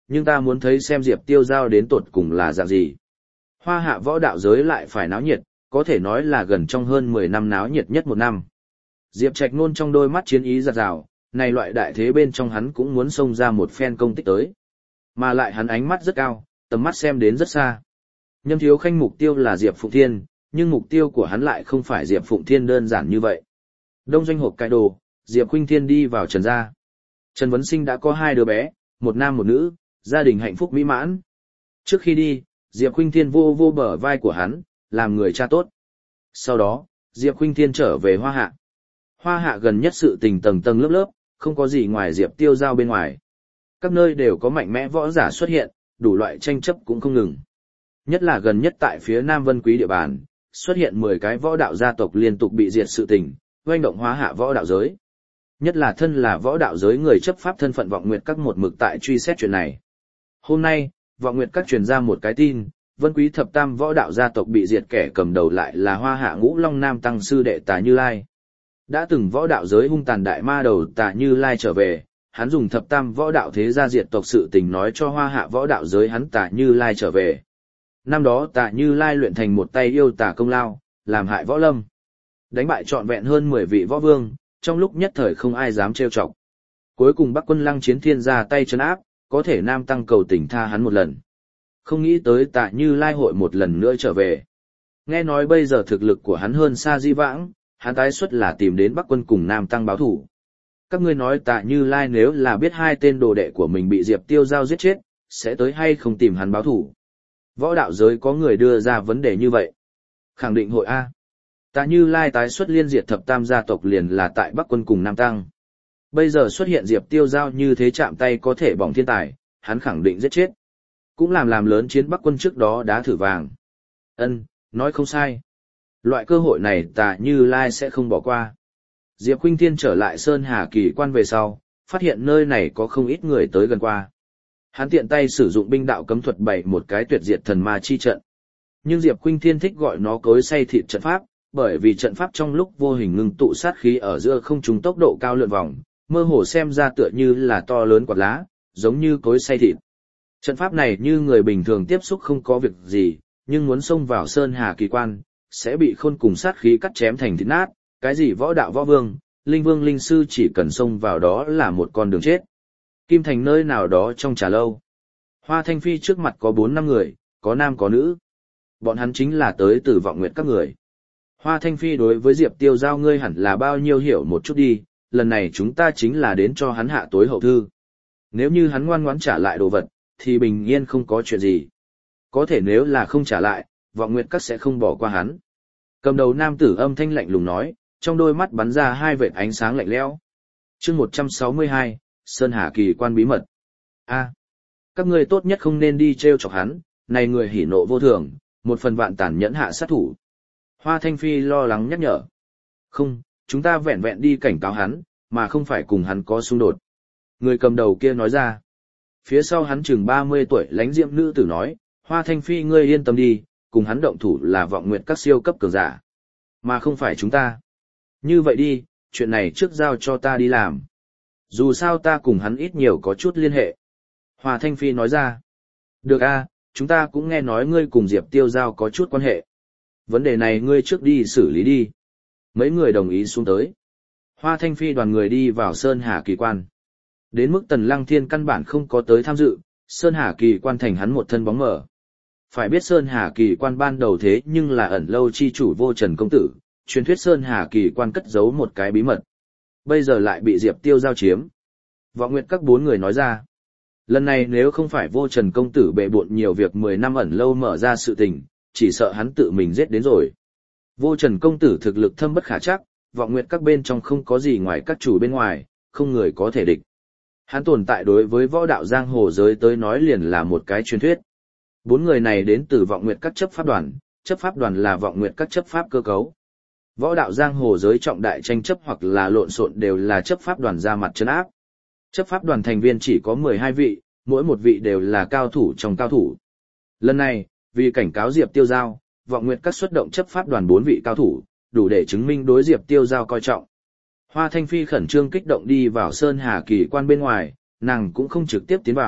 nhưng ta muốn thấy xem Diệp Tiêu Giao đến tột cùng là dạng gì. Hoa hạ võ đạo giới lại phải náo nhiệt, có thể nói là gần trong hơn 10 năm náo nhiệt nhất một năm. Diệp Trạch Nôn trong đôi mắt chiến ý giật rào, này loại đại thế bên trong hắn cũng muốn xông ra một phen công tích tới. Mà lại hắn ánh mắt rất cao, tầm mắt xem đến rất xa. Nhâm Thiếu Khanh mục tiêu là Diệp Phụng Thiên, nhưng mục tiêu của hắn lại không phải Diệp Phụng Thiên đơn giản như vậy. Đông doanh hộp cải đồ, Diệp Khuynh Thiên đi vào Trần gia. Trần Vấn Sinh đã có 2 đứa bé, một nam một nữ, gia đình hạnh phúc mỹ mãn. Trước khi đi, Diệp Khuynh Thiên vô vô bờ vai của hắn, làm người cha tốt. Sau đó, Diệp Khuynh Thiên trở về Hoa Hạ. Hoa Hạ gần nhất sự tình tầng tầng lớp lớp, không có gì ngoài Diệp Tiêu Giao bên ngoài. Các nơi đều có mạnh mẽ võ giả xuất hiện, đủ loại tranh chấp cũng không ngừng. Nhất là gần nhất tại phía Nam Vân Quý địa bàn, xuất hiện 10 cái võ đạo gia tộc liên tục bị diệt sự tình, oanh động Hoa Hạ võ đạo giới. Nhất là thân là võ đạo giới người chấp pháp thân phận Vọng Nguyệt Các một mực tại truy xét chuyện này. Hôm nay, Vọng Nguyệt Các truyền ra một cái tin, Vân Quý thập tam võ đạo gia tộc bị diệt, kẻ cầm đầu lại là Hoa Hạ Ngũ Long Nam tăng sư đệ Tà Như Lai. Đã từng võ đạo giới hung tàn đại ma đầu Tà Như Lai trở về, hắn dùng thập tam võ đạo thế gia diệt tộc sự tình nói cho Hoa Hạ võ đạo giới hắn Tà Như Lai trở về. Năm đó Tà Như Lai luyện thành một tay yêu tà công lao, làm hại võ lâm. Đánh bại trọn vẹn hơn 10 vị võ vương, trong lúc nhất thời không ai dám trêu chọc. Cuối cùng Bắc Quân Lăng Chiến Thiên ra tay trấn áp, có thể Nam Tăng cầu tình tha hắn một lần. Không nghĩ tới Tà Như Lai hội một lần nữa trở về. Nghe nói bây giờ thực lực của hắn hơn xa di vãng, hắn tái xuất là tìm đến Bắc Quân cùng Nam Tăng báo thủ. Các ngươi nói Tà Như Lai nếu là biết 2 tên đồ đệ của mình bị Diệp Tiêu Giao giết chết, sẽ tới hay không tìm hắn báo thủ? Võ đạo giới có người đưa ra vấn đề như vậy. Khẳng định hội A. Tà Như Lai tái xuất liên diệt thập tam gia tộc liền là tại Bắc Quân cùng Nam Tăng. Bây giờ xuất hiện Diệp Tiêu Giao như thế chạm tay có thể bỏng thiên tài, hắn khẳng định giết chết. Cũng làm lớn chiến Bắc Quân trước đó đá thử vàng. Ân, nói không sai. Loại cơ hội này Tà Như Lai sẽ không bỏ qua. Diệp Khuynh Thiên trở lại Sơn Hà Kỳ Quan về sau, phát hiện nơi này có không ít người tới gần qua. Hắn tiện tay sử dụng binh đạo cấm thuật bày một cái tuyệt diệt thần ma chi trận. Nhưng Diệp Khuynh Thiên thích gọi nó cối xay thịt trận pháp, bởi vì trận pháp trong lúc vô hình ngưng tụ sát khí ở giữa không trung tốc độ cao lượn vòng, mơ hồ xem ra tựa như là to lớn quạt lá, giống như cối xay thịt. Trận pháp này như người bình thường tiếp xúc không có việc gì, nhưng muốn xông vào Sơn Hà Kỳ Quan, sẽ bị khôn cùng sát khí cắt chém thành thịt nát, cái gì võ đạo võ vương, linh sư chỉ cần xông vào đó là một con đường chết. Kim Thành nơi nào đó trong trà lâu. Hoa Thanh Phi trước mặt có 4-5 người, có nam có nữ. Bọn hắn chính là tới từ Vọng Nguyệt các người. Hoa Thanh Phi đối với Diệp Tiêu Giao ngươi hẳn là bao nhiêu hiểu một chút đi, lần này chúng ta chính là đến cho hắn hạ tối hậu thư. Nếu như hắn ngoan ngoãn trả lại đồ vật, thì bình yên không có chuyện gì. Có thể nếu là không trả lại, Vọng Nguyệt các sẽ không bỏ qua hắn. Cầm đầu nam tử âm thanh lạnh lùng nói, trong đôi mắt bắn ra 2 vệt ánh sáng lạnh lẽo. Chương 162, Sơn Hà Kỳ Quan bí mật. A, các ngươi tốt nhất không nên đi trêu chọc hắn, này người hỉ nộ vô thường, một phần vạn tàn nhẫn hạ sát thủ. Hoa Thanh Phi lo lắng nhắc nhở. Không, chúng ta vẹn vẹn đi cảnh cáo hắn, mà không phải cùng hắn có xung đột. Người cầm đầu kia nói ra. Phía sau hắn chừng 30 tuổi lãnh diệm nữ tử nói, Hoa Thanh Phi ngươi yên tâm đi, cùng hắn động thủ là Vọng Nguyệt các siêu cấp cường giả, mà không phải chúng ta. Như vậy đi, chuyện này trước giao cho ta đi làm. Dù sao ta cùng hắn ít nhiều có chút liên hệ. Hoa Thanh Phi nói ra. Được a, chúng ta cũng nghe nói ngươi cùng Diệp Tiêu Giao có chút quan hệ. Vấn đề này ngươi trước đi xử lý đi. Mấy người đồng ý xuống tới. Hoa Thanh Phi đoàn người đi vào Sơn Hà Kỳ Quan. Đến mức Tần Lăng Thiên căn bản không có tới tham dự, Sơn Hà Kỳ Quan thành hắn một thân bóng mờ. Phải biết Sơn Hà Kỳ Quan ban đầu thế nhưng là ẩn lâu chi chủ Vô Trần công tử, truyền thuyết Sơn Hà Kỳ Quan cất giấu một cái bí mật. Bây giờ lại bị Diệp Tiêu Giao chiếm. Vọng Nguyệt các 4 người nói ra. Lần này nếu không phải Vô Trần công tử bệ bộn nhiều việc 10 năm ẩn lâu mở ra sự tình, chỉ sợ hắn tự mình giết đến rồi. Vô Trần công tử thực lực thâm bất khả trắc, Vọng Nguyệt các bên trong không có gì ngoài các chủ bên ngoài, không người có thể địch. Hắn tồn tại đối với võ đạo giang hồ giới tới nói liền là một cái truyền thuyết. 4 người này đến từ Vọng Nguyệt các chấp pháp đoàn là Vọng Nguyệt các chấp pháp cơ cấu. Võ đạo giang hồ giới trọng đại tranh chấp hoặc là lộn xộn đều là chấp pháp đoàn ra mặt trấn áp. Chấp pháp đoàn thành viên chỉ có 12 vị, mỗi một vị đều là cao thủ trong cao thủ. Lần này, vì cảnh cáo Diệp Tiêu Giao, Vọng Nguyệt các xuất động chấp pháp đoàn 4 vị cao thủ, đủ để chứng minh đối Diệp Tiêu Giao coi trọng. Hoa Thanh Phi khẩn trương kích động đi vào Sơn Hà Kỳ Quan bên ngoài, nàng cũng không trực tiếp tiến vào,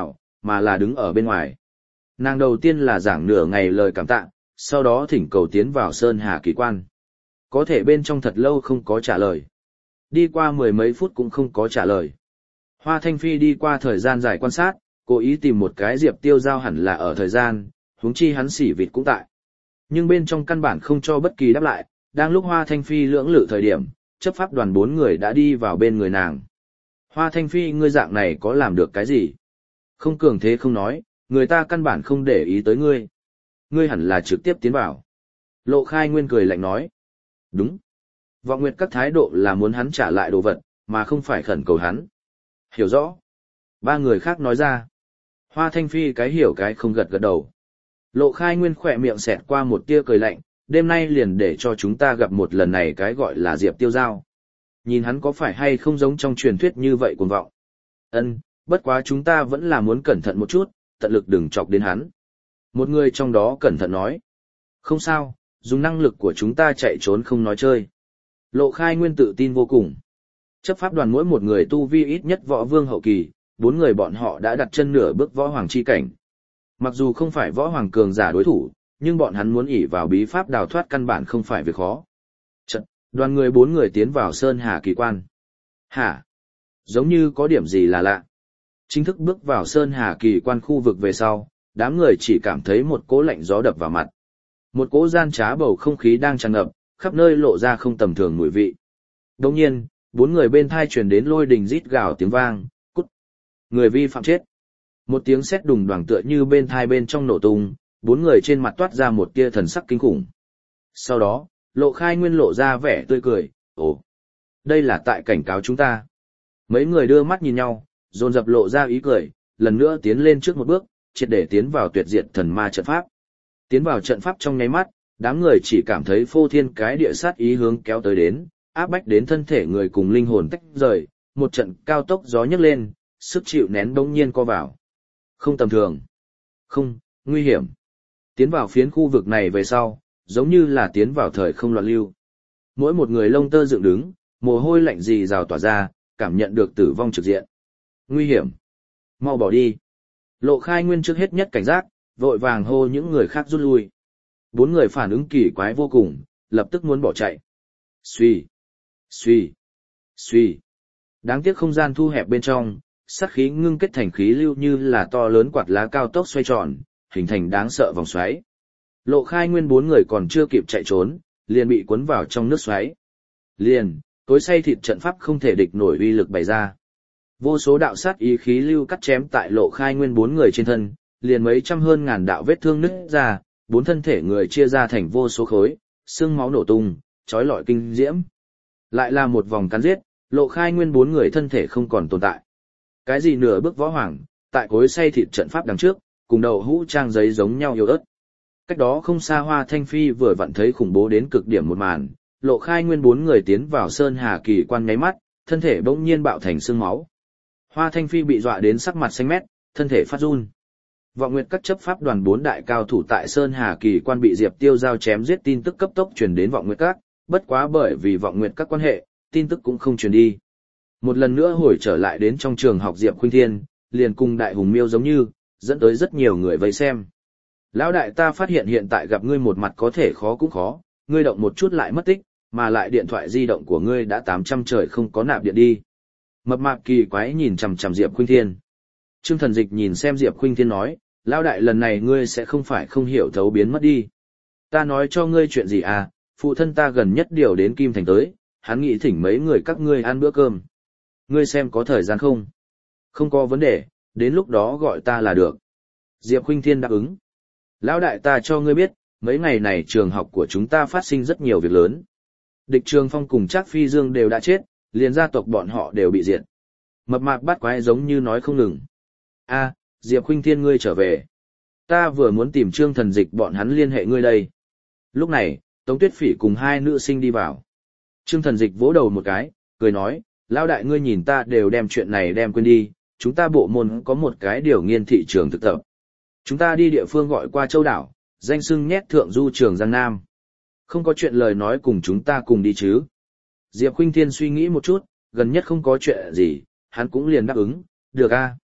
mà là đứng ở bên ngoài. Nàng đầu tiên là giảng nửa ngày lời cảm tạ, sau đó thỉnh cầu tiến vào Sơn Hà Kỳ Quan. Có thể bên trong thật lâu không có trả lời. Đi qua mười mấy phút cũng không có trả lời. Hoa Thanh Phi đi qua thời gian dài quan sát, cố ý tìm một cái Diệp Tiêu Giao hẳn là ở thời gian, huống chi hắn xỉ vịt cũng tại. Nhưng bên trong căn bản không cho bất kỳ đáp lại, đang lúc Hoa Thanh Phi lưỡng lự thời điểm, chấp pháp đoàn 4 người đã đi vào bên người nàng. Hoa Thanh Phi, ngươi dạng này có làm được cái gì? Không cường thế không nói, người ta căn bản không để ý tới ngươi. Ngươi hẳn là trực tiếp tiến vào. Lộ Khai Nguyên cười lạnh nói. Đúng. Vọng Nguyệt các thái độ là muốn hắn trả lại đồ vật, mà không phải khẩn cầu hắn. Hiểu rõ. 3 người khác nói ra. Hoa Thanh Phi cái hiểu cái không gật gật đầu. Lộ Khai Nguyên khỏe miệng xẹt qua một tia cười lạnh, đêm nay liền để cho chúng ta gặp một lần này cái gọi là Diệp Tiêu Giao. Nhìn hắn có phải hay không giống trong truyền thuyết như vậy cuồng vọng. Ân, bất quá chúng ta vẫn là muốn cẩn thận một chút, tận lực đừng chọc đến hắn. Một người trong đó cẩn thận nói. Không sao, dùng năng lực của chúng ta chạy trốn không nói chơi. Lộ Khai Nguyên tự tin vô cùng. Chấp pháp đoàn mỗi một người tu vi ít nhất võ vương hậu kỳ, 4 người bọn họ đã đặt chân nửa bước võ hoàng chi cảnh. Mặc dù không phải võ hoàng cường giả đối thủ, nhưng bọn hắn muốn ỷ vào bí pháp đào thoát căn bản không phải việc khó. Chật, đoàn người 4 người tiến vào Sơn Hà Kỳ Quan. Hả? Giống như có điểm gì là lạ. Chính thức bước vào Sơn Hà Kỳ Quan khu vực về sau, đám người chỉ cảm thấy một cỗ lạnh gió đập vào mặt. Một cỗ gian trá bầu không khí đang tràn ngập, khắp nơi lộ ra không tầm thường mùi vị. Đồng nhiên, 4 người bên thai truyền đến lôi đình rít gào tiếng vang, cút. Người vi phạm chết. Một tiếng sét đùng đoàng tựa như bên thai bên trong nổ tung, 4 người trên mặt toát ra một tia thần sắc kinh khủng. Sau đó, Lộ Khai Nguyên lộ ra vẻ tươi cười, ồ, đây là tại cảnh cáo chúng ta. Mấy người đưa mắt nhìn nhau, dồn dập lộ ra ý cười, lần nữa tiến lên trước một bước, triệt để tiến vào tuyệt diệt thần ma trận pháp. Tiến vào trận pháp trong nháy mắt, đám người chỉ cảm thấy phô thiên cái địa sát ý hướng kéo tới đến, áp bách đến thân thể người cùng linh hồn tách rời, một trận cao tốc gió nhấc lên, sức chịu nén bỗng nhiên co vào. Không tầm thường. Không, nguy hiểm. Tiến vào phiến khu vực này về sau, giống như là tiến vào thời không loạn lưu. Mỗi một người lông tơ dựng đứng, mồ hôi lạnh rì rào tỏa ra, cảm nhận được tử vong trực diện. Nguy hiểm. Mau bỏ đi. Lộ Khai Nguyên trước hết nhất cảnh giác, vội vàng hô những người khác rút lui. 4 người phản ứng kỳ quái vô cùng, lập tức muốn bỏ chạy. Xuy, xuy, xuy. Đáng tiếc không gian thu hẹp bên trong, sát khí ngưng kết thành khí lưu như là to lớn quạt lá cao tốc xoay tròn, hình thành đáng sợ vòng xoáy. Lộ Khai Nguyên 4 người còn chưa kịp chạy trốn, liền bị cuốn vào trong nước xoáy. Liền, tối say thịt trận pháp không thể địch nổi uy lực bày ra. Vô số đạo sát ý khí lưu cắt chém tại Lộ Khai Nguyên 4 người trên thân, liền mấy trăm hơn ngàn đạo vết thương nứt ra, 4 thân thể người chia ra thành vô số khối, xương máu nổ tung, chói lọi kinh diễm. Lại là một vòng cắn giết, Lộ Khai Nguyên 4 người thân thể không còn tồn tại. Cái gì nửa bước võ hoàng, tại cối xay thịt trận pháp đằng trước, cùng đầu hũ trang giấy giống nhau yếu ớt. Cách đó không xa Hoa Thanh Phi vừa vặn thấy khủng bố đến cực điểm một màn, Lộ Khai Nguyên 4 người tiến vào Sơn Hà Kỳ Quan nháy mắt, thân thể bỗng nhiên bạo thành xương máu. Hoa Thanh Phi bị dọa đến sắc mặt xanh mét, thân thể phát run. Vọng Nguyệt các chấp pháp đoàn 4 đại cao thủ tại Sơn Hà Kỳ Quan bị Diệp Tiêu Giao chém giết tin tức cấp tốc truyền đến Vọng Nguyệt các, bất quá bởi vì Vọng Nguyệt các quan hệ, tin tức cũng không truyền đi. Một lần nữa hồi trở lại đến trong trường học Diệp Khuynh Thiên, liền cùng Đại Hùng Miêu giống như, dẫn tới rất nhiều người vây xem. Lão đại, ta phát hiện tại gặp ngươi một mặt có thể khó cũng khó, ngươi động một chút lại mất tích, mà lại điện thoại di động của ngươi đã 800 trời không có nạp điện đi. Mập mạp kỳ quái nhìn chằm chằm Diệp Khuynh Thiên. Trương Thần Dịch nhìn xem Diệp Khuynh Thiên nói, lão đại, lần này ngươi sẽ không phải không hiểu thấu biến mất đi. Ta nói cho ngươi chuyện gì à, phụ thân ta gần nhất điều đến Kim Thành tới, hắn nghĩ thỉnh mấy người các ngươi ăn bữa cơm. Ngươi xem có thời gian không? Không có vấn đề, đến lúc đó gọi ta là được. Diệp Khuynh Thiên đáp ứng. Lão đại, ta cho ngươi biết, mấy ngày này trường học của chúng ta phát sinh rất nhiều việc lớn. Địch Trường Phong cùng Trác Phi Dương đều đã chết, liền gia tộc bọn họ đều bị diệt. Mập mạp bắt quái giống như nói không ngừng. A, Diệp Khuynh Thiên ngươi trở về. Ta vừa muốn tìm Trương Thần Dịch bọn hắn liên hệ ngươi đây. Lúc này, Tống Tuyết Phỉ cùng 2 nữ sinh đi vào. Trương Thần Dịch vỗ đầu một cái, cười nói, lão đại, ngươi nhìn ta đều đem chuyện này đem quên đi, chúng ta bộ môn có một cái điều nghiên thị trường thực tập. Chúng ta đi địa phương gọi qua Châu Đảo, danh xưng nhét thượng du trường Giang Nam. Không có chuyện lời nói cùng chúng ta cùng đi chứ. Diệp Khuynh Thiên suy nghĩ một chút, gần nhất không có chuyện gì, hắn cũng liền đáp ứng, được a.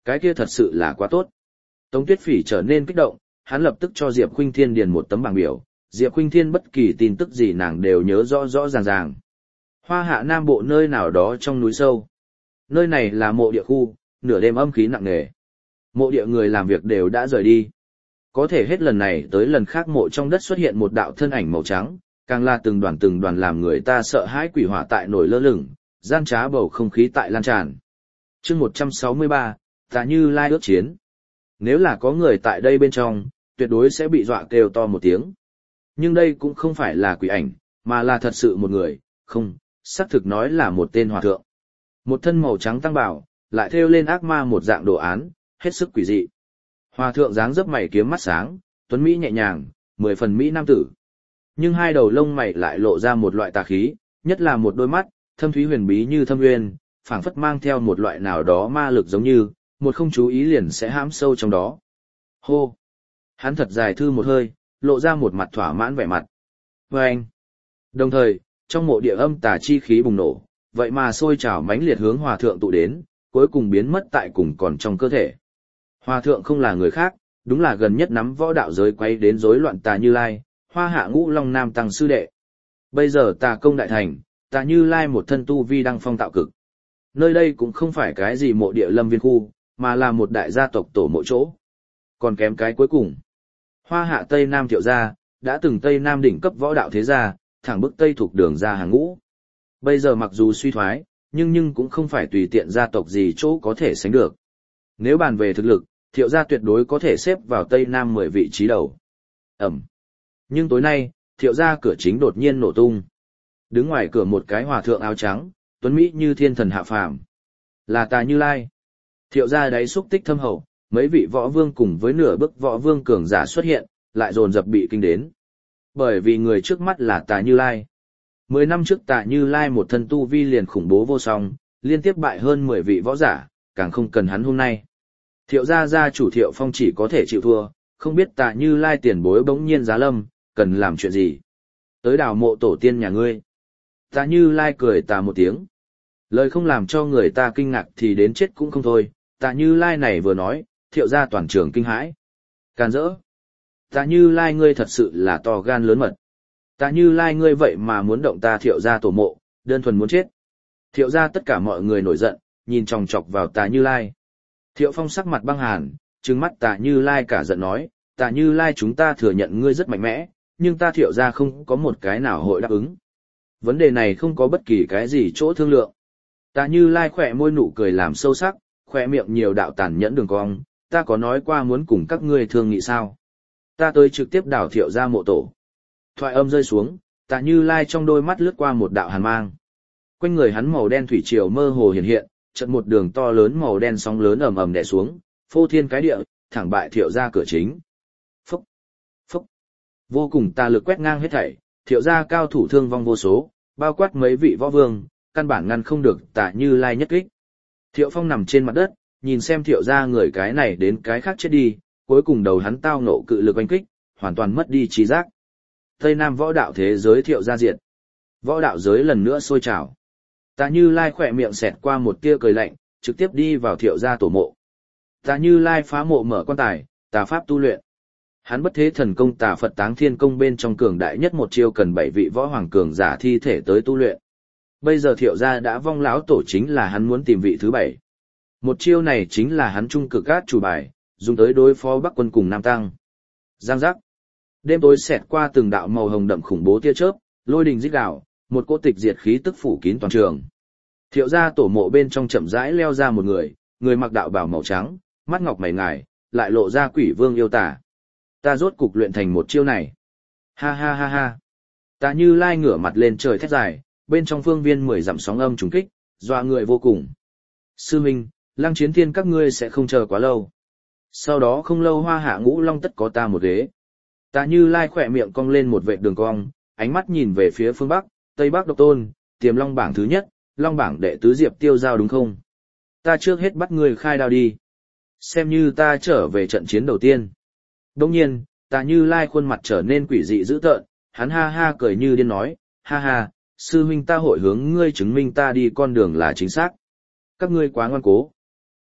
Cái kia thật sự là quá tốt. Tống Tuyết Phỉ trở nên kích động, hắn lập tức cho Diệp Khuynh Thiên điền một tấm bảng biểu, Diệp Khuynh Thiên bất kỳ tin tức gì nàng đều nhớ rõ rõ ràng ràng. Hoa Hạ Nam Bộ nơi nào đó trong núi sâu. Nơi này là mộ địa khu, nửa đêm âm khí nặng nề. Mộ địa người làm việc đều đã rời đi. Có thể hết lần này tới lần khác mộ trong đất xuất hiện một đạo thân ảnh màu trắng, càng là từng đoàn làm người ta sợ hãi quỷ hỏa tại nổi lơ lửng, gian trá bầu không khí tại lan tràn. Chương 163, Tà Như Lai ước chiến. Nếu là có người tại đây bên trong, tuyệt đối sẽ bị dọa kêu to một tiếng. Nhưng đây cũng không phải là quỷ ảnh, mà là thật sự một người, không, xác thực nói là một tên hòa thượng. Một thân màu trắng tăng bảo, lại thêu lên ác ma một dạng đồ án, hết sức quỷ dị. Hòa thượng dáng dấp mày kiếm mắt sáng, tuấn mỹ nhẹ nhàng, 10 phần mỹ nam tử. Nhưng hai đầu lông mày lại lộ ra một loại tà khí, nhất là một đôi mắt, thâm thúy huyền bí như thâm nguyên, phảng phất mang theo một loại nào đó ma lực giống như, một không chú ý liền sẽ hãm sâu trong đó. Hô! Hắn thật dài thư một hơi, lộ ra một mặt thỏa mãn vẻ mặt. Và anh! Đồng thời, trong mộ địa âm tà chi khí bùng nổ, vậy mà sôi trào mãnh liệt hướng hòa thượng tụ đến, cuối cùng biến mất tại cùng còn trong cơ thể. Hòa thượng không là người khác, đúng là gần nhất nắm võ đạo giới quay đến rối loạn Tà Như Lai, Hoa Hạ Ngũ Long Nam tăng sư đệ. Bây giờ Tà công đại thành, Tà Như Lai một thân tu vi đăng phong tạo cực. Nơi đây cũng không phải cái gì mộ địa lâm viên khu, mà là một đại gia tộc tổ mộ chỗ. Còn kém cái cuối cùng. Hoa Hạ Tây Nam Thiệu gia, đã từng Tây Nam đỉnh cấp võ đạo thế gia, thẳng bức Tây thuộc đường ra hàng ngũ. Bây giờ mặc dù suy thoái, nhưng cũng không phải tùy tiện gia tộc gì chỗ có thể sánh được. Nếu bàn về thực lực, Thiệu gia tuyệt đối có thể xếp vào Tây Nam 10 vị trí đầu. Ẩm. Nhưng tối nay, Thiệu gia cửa chính đột nhiên nổ tung. Đứng ngoài cửa một cái hòa thượng áo trắng, tuấn mỹ như thiên thần hạ phàm. Là Tà Như Lai. Thiệu gia đáy xúc tích thâm hậu, mấy vị võ vương cùng với nửa bước võ vương cường giả xuất hiện, lại dồn dập bị kinh đến. Bởi vì người trước mắt là Tà Như Lai. 10 năm trước Tà Như Lai một thân tu vi liền khủng bố vô song, liên tiếp bại hơn 10 vị võ giả, càng không cần hắn hôm nay. Thiệu gia gia chủ Thiệu Phong chỉ có thể chịu thua, không biết Tà Như Lai tiền bối bỗng nhiên giá lâm, cần làm chuyện gì. Tới đào mộ tổ tiên nhà ngươi. Tà Như Lai cười tà một tiếng. Lời không làm cho người ta kinh ngạc thì đến chết cũng không thôi, Tà Như Lai này vừa nói, Thiệu gia toàn trường kinh hãi. Càn rỡ. Tà Như Lai ngươi thật sự là to gan lớn mật. Tà Như Lai ngươi vậy mà muốn động ta Thiệu gia tổ mộ, đơn thuần muốn chết. Thiệu gia tất cả mọi người nổi giận, nhìn chòng chọc vào Tà Như Lai. Thiệu Phong sắc mặt băng hàn, trừng mắt Tà Như Lai cả giận nói, Tà Như Lai chúng ta thừa nhận ngươi rất mạnh mẽ, nhưng ta Thiệu gia không có một cái nào hội đáp ứng. Vấn đề này không có bất kỳ cái gì chỗ thương lượng. Tà Như Lai khỏe môi nụ cười làm sâu sắc, khỏe miệng nhiều đạo tàn nhẫn đường cong, ta có nói qua muốn cùng các ngươi thương nghị sao. Ta tới trực tiếp đảo Thiệu gia mộ tổ. Thoại âm rơi xuống, Tà Như Lai trong đôi mắt lướt qua một đạo hàn mang. Quanh người hắn màu đen thủy triều mơ hồ hiện hiện, chợt một đường to lớn màu đen sóng lớn ầm ầm đè xuống, phô thiên cái địa, thẳng bại Thiệu gia cửa chính. Phúc, phúc, vô cùng tà lực quét ngang hết thảy, Thiệu gia cao thủ thương vong vô số, bao quát mấy vị võ vương, căn bản ngăn không được Tà Như Lai nhất kích. Thiệu Phong nằm trên mặt đất, nhìn xem Thiệu gia người cái này đến cái khác chết đi, cuối cùng đầu hắn tao nộ cự lực oanh kích, hoàn toàn mất đi trí giác. Tây Nam võ đạo thế giới Thiệu gia diệt. Võ đạo giới lần nữa sôi trào. Tà Như Lai khỏe miệng xẹt qua một tia cười lạnh, trực tiếp đi vào Thiệu gia tổ mộ. Tà Như Lai phá mộ mở quan tài, tà pháp tu luyện. Hắn bất thế thần công Tà Phật Táng Thiên Công bên trong cường đại nhất một chiêu cần 7 vị võ hoàng cường giả thi thể tới tu luyện. Bây giờ Thiệu gia đã vong lão tổ chính là hắn muốn tìm vị thứ 7. Một chiêu này chính là hắn trung cực át chủ bài, dùng tới đối phó Bắc Quân cùng Nam Tăng. Giang giác. Đêm tối xẹt qua từng đạo màu hồng đậm khủng bố tia chớp, lôi đình rít gào, một cỗ tịch diệt khí tức phủ kín toàn trường. Thiệu gia tổ mộ bên trong chậm rãi leo ra một người, người mặc đạo bào màu trắng, mắt ngọc mày ngài, lại lộ ra quỷ vương yêu tả. Ta rốt cục luyện thành một chiêu này. Ha ha ha ha. Tà Như Lai ngửa mặt lên trời thét dài, bên trong phương viên 10 dặm sóng âm trùng kích, dọa người vô cùng. Sư Minh, Lăng Chiến Thiên các ngươi sẽ không chờ quá lâu. Sau đó không lâu Hoa Hạ Ngũ Long tất có ta một ghế. Tà Như Lai khỏe miệng cong lên một vệt đường cong, ánh mắt nhìn về phía phương Bắc, Tây Bắc độc tôn, Tiềm Long bảng thứ nhất, Long bảng đệ tứ Diệp Tiêu Giao đúng không? Ta trước hết bắt ngươi khai đao đi. Xem như ta trở về trận chiến đầu tiên. Đồng nhiên, Tà Như Lai khuôn mặt trở nên quỷ dị dữ tợn, hắn ha ha cười như điên nói, ha ha, sư huynh ta hội hướng ngươi chứng minh ta đi con đường là chính xác. Các ngươi quá ngoan cố.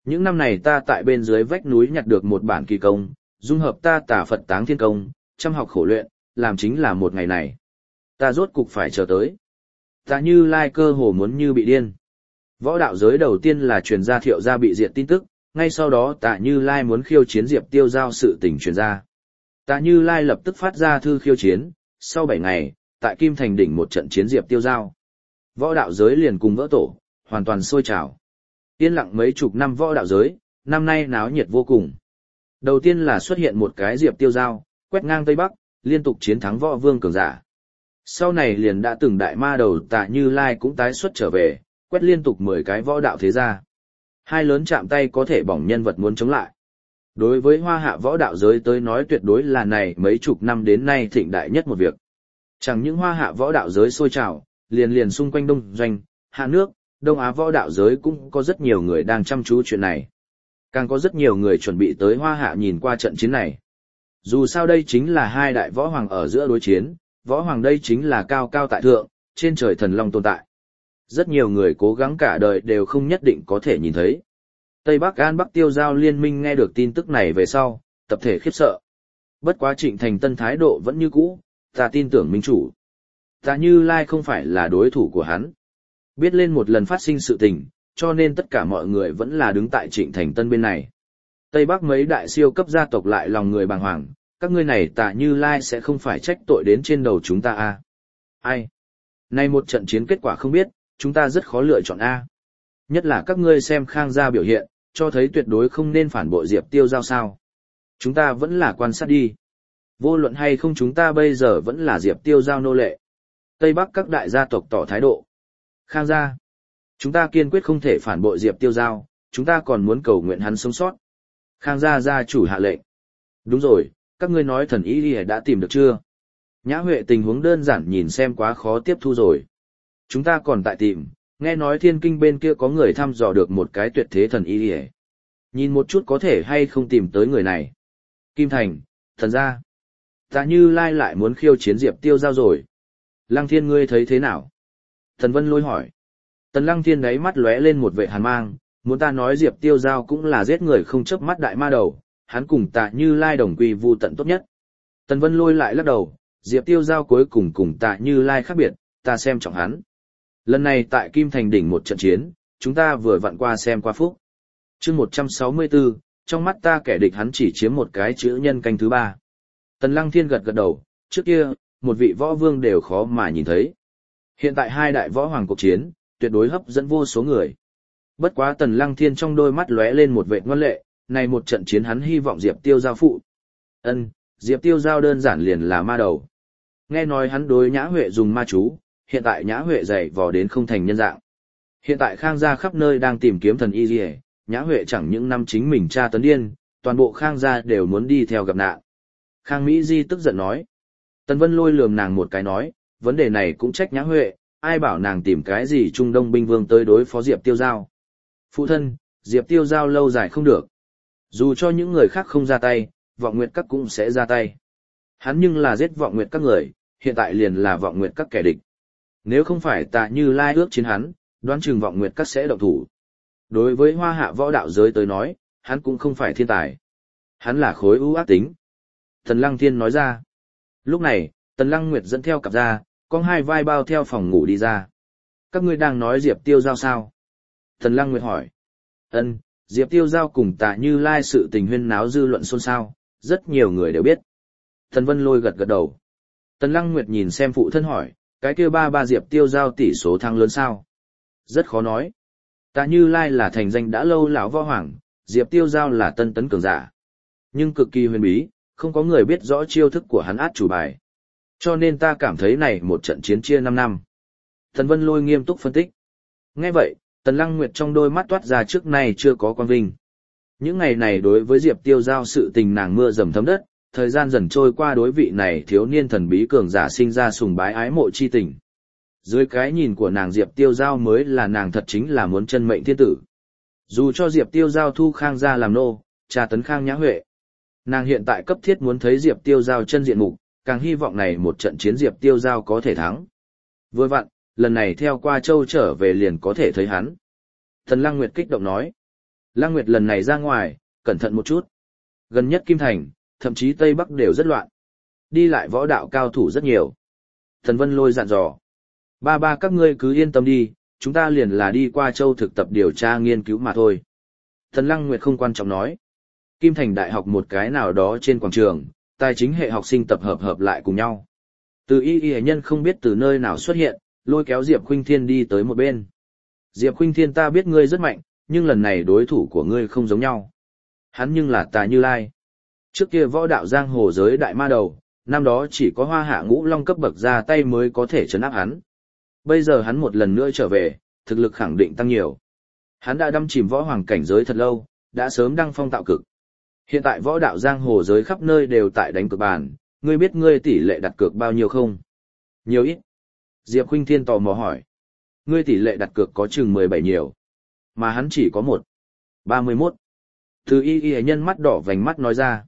Những năm này ta tại bên dưới vách núi nhặt được một bản kỳ công, dung hợp ta tả Phật táng thiên công, chăm học khổ luyện, làm chính là một ngày này. Ta rốt cục phải chờ tới. Tạ Như Lai cơ hồ muốn như bị điên. Võ đạo giới đầu tiên là truyền ra Thiệu gia bị diệt tin tức, ngay sau đó Tạ Như Lai muốn khiêu chiến Diệp Tiêu Giao sự tình truyền ra. Tạ Như Lai lập tức phát ra thư khiêu chiến, sau 7 ngày, tại Kim Thành đỉnh một trận chiến Diệp Tiêu Giao. Võ đạo giới liền cùng vỡ tổ, hoàn toàn sôi trào. Yên lặng mấy chục năm võ đạo giới, năm nay náo nhiệt vô cùng. Đầu tiên là xuất hiện một cái Diệp Tiêu Giao, quét ngang Tây Bắc, liên tục chiến thắng võ vương cường giả. Sau này liền đã từng đại ma đầu Tạ Như Lai cũng tái xuất trở về, quét liên tục 10 cái võ đạo thế gia. Hai lớn chạm tay có thể bỏng nhân vật muốn chống lại. Đối với hoa hạ võ đạo giới tới nói tuyệt đối là này mấy chục năm đến nay thịnh đại nhất một việc. Chẳng những hoa hạ võ đạo giới sôi trào, liền xung quanh Đông Doanh, hạ nước, Đông Á võ đạo giới cũng có rất nhiều người đang chăm chú chuyện này. Càng có rất nhiều người chuẩn bị tới hoa hạ nhìn qua trận chiến này. Dù sao đây chính là hai đại võ hoàng ở giữa đối chiến, võ hoàng đây chính là cao cao tại thượng, trên trời thần long tồn tại. Rất nhiều người cố gắng cả đời đều không nhất định có thể nhìn thấy. Tây Bắc An Bắc Tiêu Giao liên minh nghe được tin tức này về sau, tập thể khiếp sợ. Bất quá Trịnh Thành Tân thái độ vẫn như cũ, ta tin tưởng minh chủ. Tạ Như Lai không phải là đối thủ của hắn. Biết lên một lần phát sinh sự tình, cho nên tất cả mọi người vẫn là đứng tại Trịnh Thành Tân bên này. Tây Bắc mấy đại siêu cấp gia tộc lại lòng người bàng hoàng, các ngươi này Tạ Như Lai sẽ không phải trách tội đến trên đầu chúng ta à? Ai? Nay một trận chiến kết quả không biết, chúng ta rất khó lựa chọn A. Nhất là các ngươi xem Khang gia biểu hiện, cho thấy tuyệt đối không nên phản bội Diệp Tiêu Giao sao. Chúng ta vẫn là quan sát đi. Vô luận hay không chúng ta bây giờ vẫn là Diệp Tiêu Giao nô lệ. Tây Bắc các đại gia tộc tỏ thái độ. Khang gia, chúng ta kiên quyết không thể phản bội Diệp Tiêu Giao, chúng ta còn muốn cầu nguyện hắn sống sót. Khang gia gia chủ hạ lệnh. Đúng rồi, các ngươi nói thần y đã tìm được chưa? Nhã Huệ tình huống đơn giản nhìn xem quá khó tiếp thu rồi. Chúng ta còn tại tìm, nghe nói thiên kinh bên kia có người thăm dò được một cái tuyệt thế thần y. Nhìn một chút có thể hay không tìm tới người này. Kim Thành, thần gia. Tạ Như Lai lại muốn khiêu chiến Diệp Tiêu Giao rồi. Lăng Thiên ngươi thấy thế nào? Thần Vân Lôi hỏi. Tần Lăng Thiên đáy mắt lóe lên một vệ hàn mang, muốn ta nói Diệp Tiêu Giao cũng là giết người không chớp mắt đại ma đầu, hắn cùng Tạ Như Lai đồng quy vu tận tốt nhất. Tần Vân Lôi lại lắc đầu, Diệp Tiêu Giao cuối cùng Tạ Như Lai khác biệt, ta xem trọng hắn. Lần này tại Kim Thành đỉnh một trận chiến, chúng ta vừa vặn qua xem qua phúc. Chương 164, trong mắt ta kẻ địch hắn chỉ chiếm một cái chữ nhân canh thứ 3. Tần Lăng Thiên gật gật đầu, trước kia, một vị võ vương đều khó mà nhìn thấy. Hiện tại hai đại võ hoàng cuộc chiến, tuyệt đối hấp dẫn vô số người. Bất quá Tần Lăng Thiên trong đôi mắt lóe lên một vệ ngoan lệ, này một trận chiến hắn hy vọng Diệp Tiêu Giao phụ. Diệp Tiêu Giao đơn giản liền là ma đầu. Nghe nói hắn đối Nhã Huệ dùng ma chú, hiện tại Nhã Huệ dày vò đến không thành nhân dạng. Hiện tại Khang gia khắp nơi đang tìm kiếm thần y liề, Nhã Huệ chẳng những năm chính mình tra tấn điên, toàn bộ Khang gia đều muốn đi theo gặp nạn. Khang Mỹ Di tức giận nói. Tần Vân Lôi lườm nàng một cái nói, vấn đề này cũng trách Nhã Huệ, ai bảo nàng tìm cái gì Trung Đông binh vương tới đối phó Diệp Tiêu Giao. Phụ thân, Diệp Tiêu Giao lâu dài không được. Dù cho những người khác không ra tay, Vọng Nguyệt Các cũng sẽ ra tay. Hắn nhưng là giết Vọng Nguyệt Các người, hiện tại liền là Vọng Nguyệt Các kẻ địch. Nếu không phải Tạ Như Lai ước chiến hắn, đoán chừng Vọng Nguyệt Các sẽ động thủ. Đối với hoa hạ võ đạo giới tới nói, hắn cũng không phải thiên tài. Hắn là khối ưu ác tính. Tần Lăng Thiên nói ra. Lúc này, Tần Lăng Nguyệt dẫn theo cặp ra, con hai vai bao theo phòng ngủ đi ra. Các ngươi đang nói Diệp Tiêu Giao sao? Tần Lăng Nguyệt hỏi. Diệp Tiêu Giao cùng Tạ Như Lai sự tình huyên náo dư luận xôn xao, rất nhiều người đều biết. Tần Vân Lôi gật gật đầu. Tần Lăng Nguyệt nhìn xem phụ thân hỏi, cái kia ba Diệp Tiêu Giao tỷ số thắng lớn sao? Rất khó nói. Tạ Như Lai là thành danh đã lâu lão võ hoàng, Diệp Tiêu Giao là tân tấn cường giả. Nhưng cực kỳ huyền bí, không có người biết rõ chiêu thức của hắn át chủ bài. Cho nên ta cảm thấy này một trận chiến chia 5 năm. Tần Vân Lôi nghiêm túc phân tích. Nghe vậy, Tần Lăng Nguyệt trong đôi mắt toát ra trước nay chưa có quang vinh. Những ngày này đối với Diệp Tiêu Giao sự tình nàng mưa dầm thấm đất, thời gian dần trôi qua đối vị này thiếu niên thần bí cường giả sinh ra sùng bái ái mộ chi tình. Dưới cái nhìn của nàng Diệp Tiêu Giao mới là nàng thật chính là muốn chân mệnh thiên tử. Dù cho Diệp Tiêu Giao thu Khang gia làm nô, tra tấn Khang Nhã Huệ. Nàng hiện tại cấp thiết muốn thấy Diệp Tiêu Giao chân diện mục, càng hy vọng này một trận chiến Diệp Tiêu Giao có thể thắng. Vừa vặn, lần này theo qua châu trở về liền có thể thấy hắn. Tần Lăng Nguyệt kích động nói. Lăng Nguyệt lần này ra ngoài, cẩn thận một chút. Gần nhất Kim Thành, thậm chí Tây Bắc đều rất loạn. Đi lại võ đạo cao thủ rất nhiều. Thần Vân Lôi dặn dò. Ba các ngươi cứ yên tâm đi, chúng ta liền là đi qua châu thực tập điều tra nghiên cứu mà thôi. Thần Lăng Nguyệt không quan trọng nói. Kim Thành Đại học một cái nào đó trên quảng trường, tài chính hệ học sinh tập hợp lại cùng nhau. Từ y nhân không biết từ nơi nào xuất hiện, lôi kéo Diệp Khuynh Thiên đi tới một bên. Diệp Khuynh Thiên, ta biết ngươi rất mạnh, nhưng lần này đối thủ của ngươi không giống nhau. Hắn nhưng là Tà Như Lai. Trước kia võ đạo giang hồ giới đại ma đầu, năm đó chỉ có Hoa Hạ Ngũ Long cấp bậc ra tay mới có thể trấn áp hắn. Bây giờ hắn một lần nữa trở về, thực lực khẳng định tăng nhiều. Hắn đã đâm chìm võ hoàng cảnh giới thật lâu, đã sớm đăng phong tạo cực. Hiện tại võ đạo giang hồ giới khắp nơi đều tại đánh cược bàn, ngươi biết ngươi tỷ lệ đặt cược bao nhiêu không? Nhiều ít. Diệp Khuynh Thiên tò mò hỏi. Ngươi tỷ lệ đặt cược có chừng 17 nhiều. Mà hắn chỉ có 31. Từ y nhân mắt đỏ vành mắt nói ra.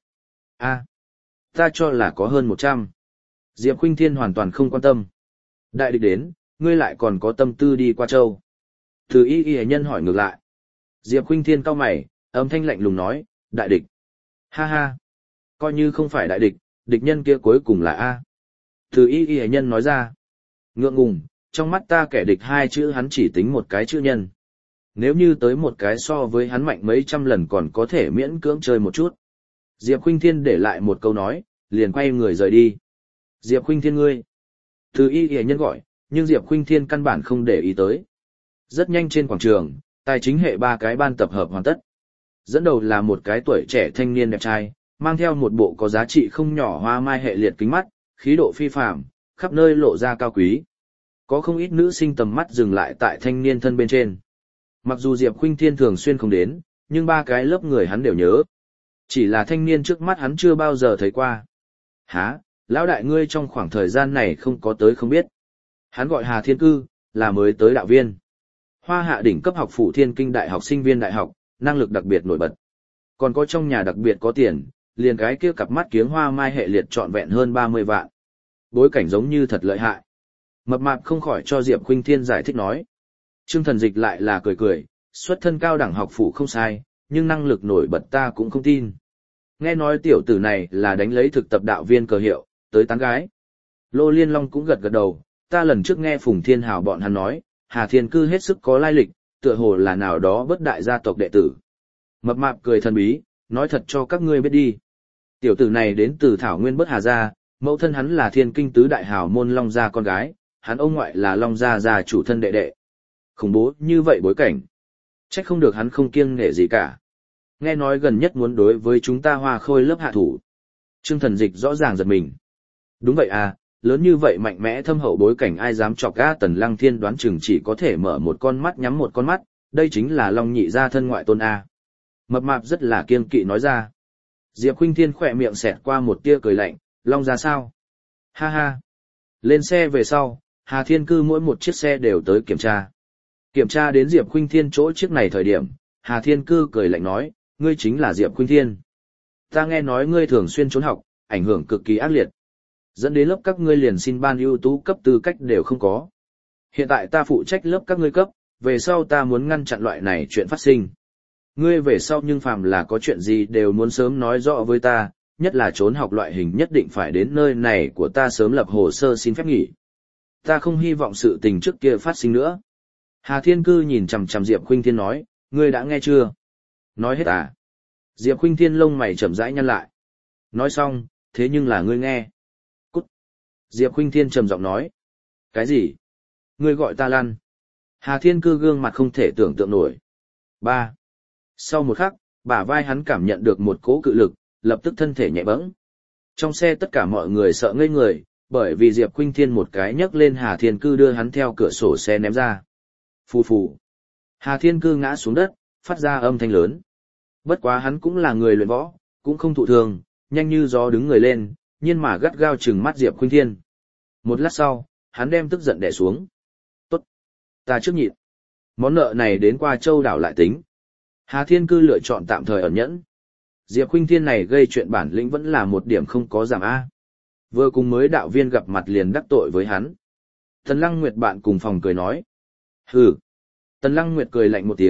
Ta cho là có hơn 100. Diệp Khuynh Thiên hoàn toàn không quan tâm. Đại địch đến, ngươi lại còn có tâm tư đi qua châu. Từ y nhân hỏi ngược lại. Diệp Khuynh Thiên cau mày, âm thanh lạnh lùng nói, đại địch. Ha ha. Coi như không phải đại địch, địch nhân kia cuối cùng là A. Từ y nhân nói ra. Ngượng ngùng, trong mắt ta kẻ địch hai chữ hắn chỉ tính một cái chữ nhân. Nếu như tới một cái so với hắn mạnh mấy trăm lần còn có thể miễn cưỡng chơi một chút. Diệp Khuynh Thiên để lại một câu nói, liền quay người rời đi. Diệp Khuynh Thiên ngươi. Từ y nhân gọi, nhưng Diệp Khuynh Thiên căn bản không để ý tới. Rất nhanh trên quảng trường, tài chính hệ ba cái ban tập hợp hoàn tất. Dẫn đầu là một cái tuổi trẻ thanh niên đẹp trai, mang theo một bộ có giá trị không nhỏ hoa mai hệ liệt kính mắt, khí độ phi phàm, khắp nơi lộ ra cao quý. Có không ít nữ sinh tầm mắt dừng lại tại thanh niên thân bên trên. Mặc dù Diệp Khuynh Thiên thường xuyên không đến, nhưng ba cái lớp người hắn đều nhớ. Chỉ là thanh niên trước mắt hắn chưa bao giờ thấy qua. Hả, lão đại ngươi trong khoảng thời gian này không có tới không biết. Hắn gọi Hà Thiên Cư, là mới tới đạo viên. Hoa Hạ đỉnh cấp học phủ Thiên Kinh đại học sinh viên đại học, năng lực đặc biệt nổi bật. Còn có trong nhà đặc biệt có tiền, liền cái kia cặp mắt kiếng hoa mai hệ liệt trọn vẹn hơn 30 vạn. Bối cảnh giống như thật lợi hại. Mập mạp không khỏi cho Diệp Khuynh Thiên giải thích nói. Trương Thần Dịch lại là cười cười, xuất thân cao đẳng học phủ không sai, nhưng năng lực nổi bật ta cũng không tin. Nghe nói tiểu tử này là đánh lấy thực tập đạo viên cờ hiệu, tới tán gái. Lô Liên Long cũng gật gật đầu, ta lần trước nghe Phùng Thiên Hào bọn hắn nói, Hà Thiên Cư hết sức có lai lịch, tựa hồ là nào đó bất đại gia tộc đệ tử. Mập mạp cười thần bí, nói thật cho các ngươi biết đi. Tiểu tử này đến từ Thảo Nguyên Bất Hà Gia, mẫu thân hắn là Thiên Kinh tứ đại hào môn Long Gia con gái, hắn ông ngoại là Long Gia gia chủ thân đệ đệ. Khủng bố như vậy bối cảnh. Trách không được hắn không kiêng nể gì cả. Nghe nói gần nhất muốn đối với chúng ta Hoa Khôi lớp hạ thủ. Trương Thần Dịch rõ ràng giật mình. Đúng vậy à, lớn như vậy mạnh mẽ thâm hậu bối cảnh ai dám chọc gã Tần Lăng Thiên đoán chừng chỉ có thể mở một con mắt nhắm một con mắt, đây chính là Long nhị gia thân ngoại tôn A. Mập mạp rất là kiêng kỵ nói ra. Diệp Khuynh Thiên khỏe miệng xẹt qua một tia cười lạnh, Long gia sao? Ha ha. Lên xe về sau, Hà Thiên Cư mỗi một chiếc xe đều tới kiểm tra. Kiểm tra đến Diệp Khuynh Thiên chỗ chiếc này thời điểm, Hà Thiên Cư cười lạnh nói, ngươi chính là Diệp Khuynh Thiên. Ta nghe nói ngươi thường xuyên trốn học, ảnh hưởng cực kỳ ác liệt. Dẫn đến lớp các ngươi liền xin ban ưu tú cấp tư cách đều không có. Hiện tại ta phụ trách lớp các ngươi cấp, về sau ta muốn ngăn chặn loại này chuyện phát sinh. Ngươi về sau nhưng phàm là có chuyện gì đều muốn sớm nói rõ với ta, nhất là trốn học loại hình nhất định phải đến nơi này của ta sớm lập hồ sơ xin phép nghỉ. Ta không hy vọng sự tình trước kia phát sinh nữa. Hà Thiên Cư nhìn chằm chằm Diệp Khuynh Thiên nói, ngươi đã nghe chưa? Nói hết à? Diệp Khuynh Thiên lông mày chậm rãi nhăn lại. Nói xong, thế nhưng là ngươi nghe. Cút. Diệp Khuynh Thiên trầm giọng nói. Cái gì? Ngươi gọi ta lăn. Hà Thiên Cư gương mặt không thể tưởng tượng nổi. 3. Sau một khắc, bả vai hắn cảm nhận được một cỗ cự lực, lập tức thân thể nhẹ bẫng. Trong xe tất cả mọi người sợ ngây người, bởi vì Diệp Khuynh Thiên một cái nhấc lên Hà Thiên Cư đưa hắn theo cửa sổ xe ném ra. Phù phù. Hà Thiên Cư ngã xuống đất, phát ra âm thanh lớn. Bất quá hắn cũng là người luyện võ, cũng không thụ thương, nhanh như gió đứng người lên, nhưng mà gắt gao trừng mắt Diệp Khuynh Thiên. Một lát sau, hắn đem tức giận đè xuống. Tốt. Ta trước nhịn. Món nợ này đến qua châu đảo lại tính. Hà Thiên Cư lựa chọn tạm thời ẩn nhẫn. Diệp Khuynh Thiên này gây chuyện bản lĩnh vẫn là một điểm không có giảm A. Vừa cùng mới đạo viên gặp mặt liền đắc tội với hắn. Tần Lăng Nguyệt bạn cùng phòng cười nói. Hừ. Tần Lăng Nguyệt cười lạnh một tiếng,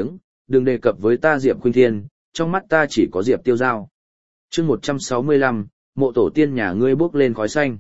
đừng đề cập với ta Diệp Khuynh Thiên, trong mắt ta chỉ có Diệp Tiêu Giao. Chương 165, mộ tổ tiên nhà ngươi bốc lên khói xanh.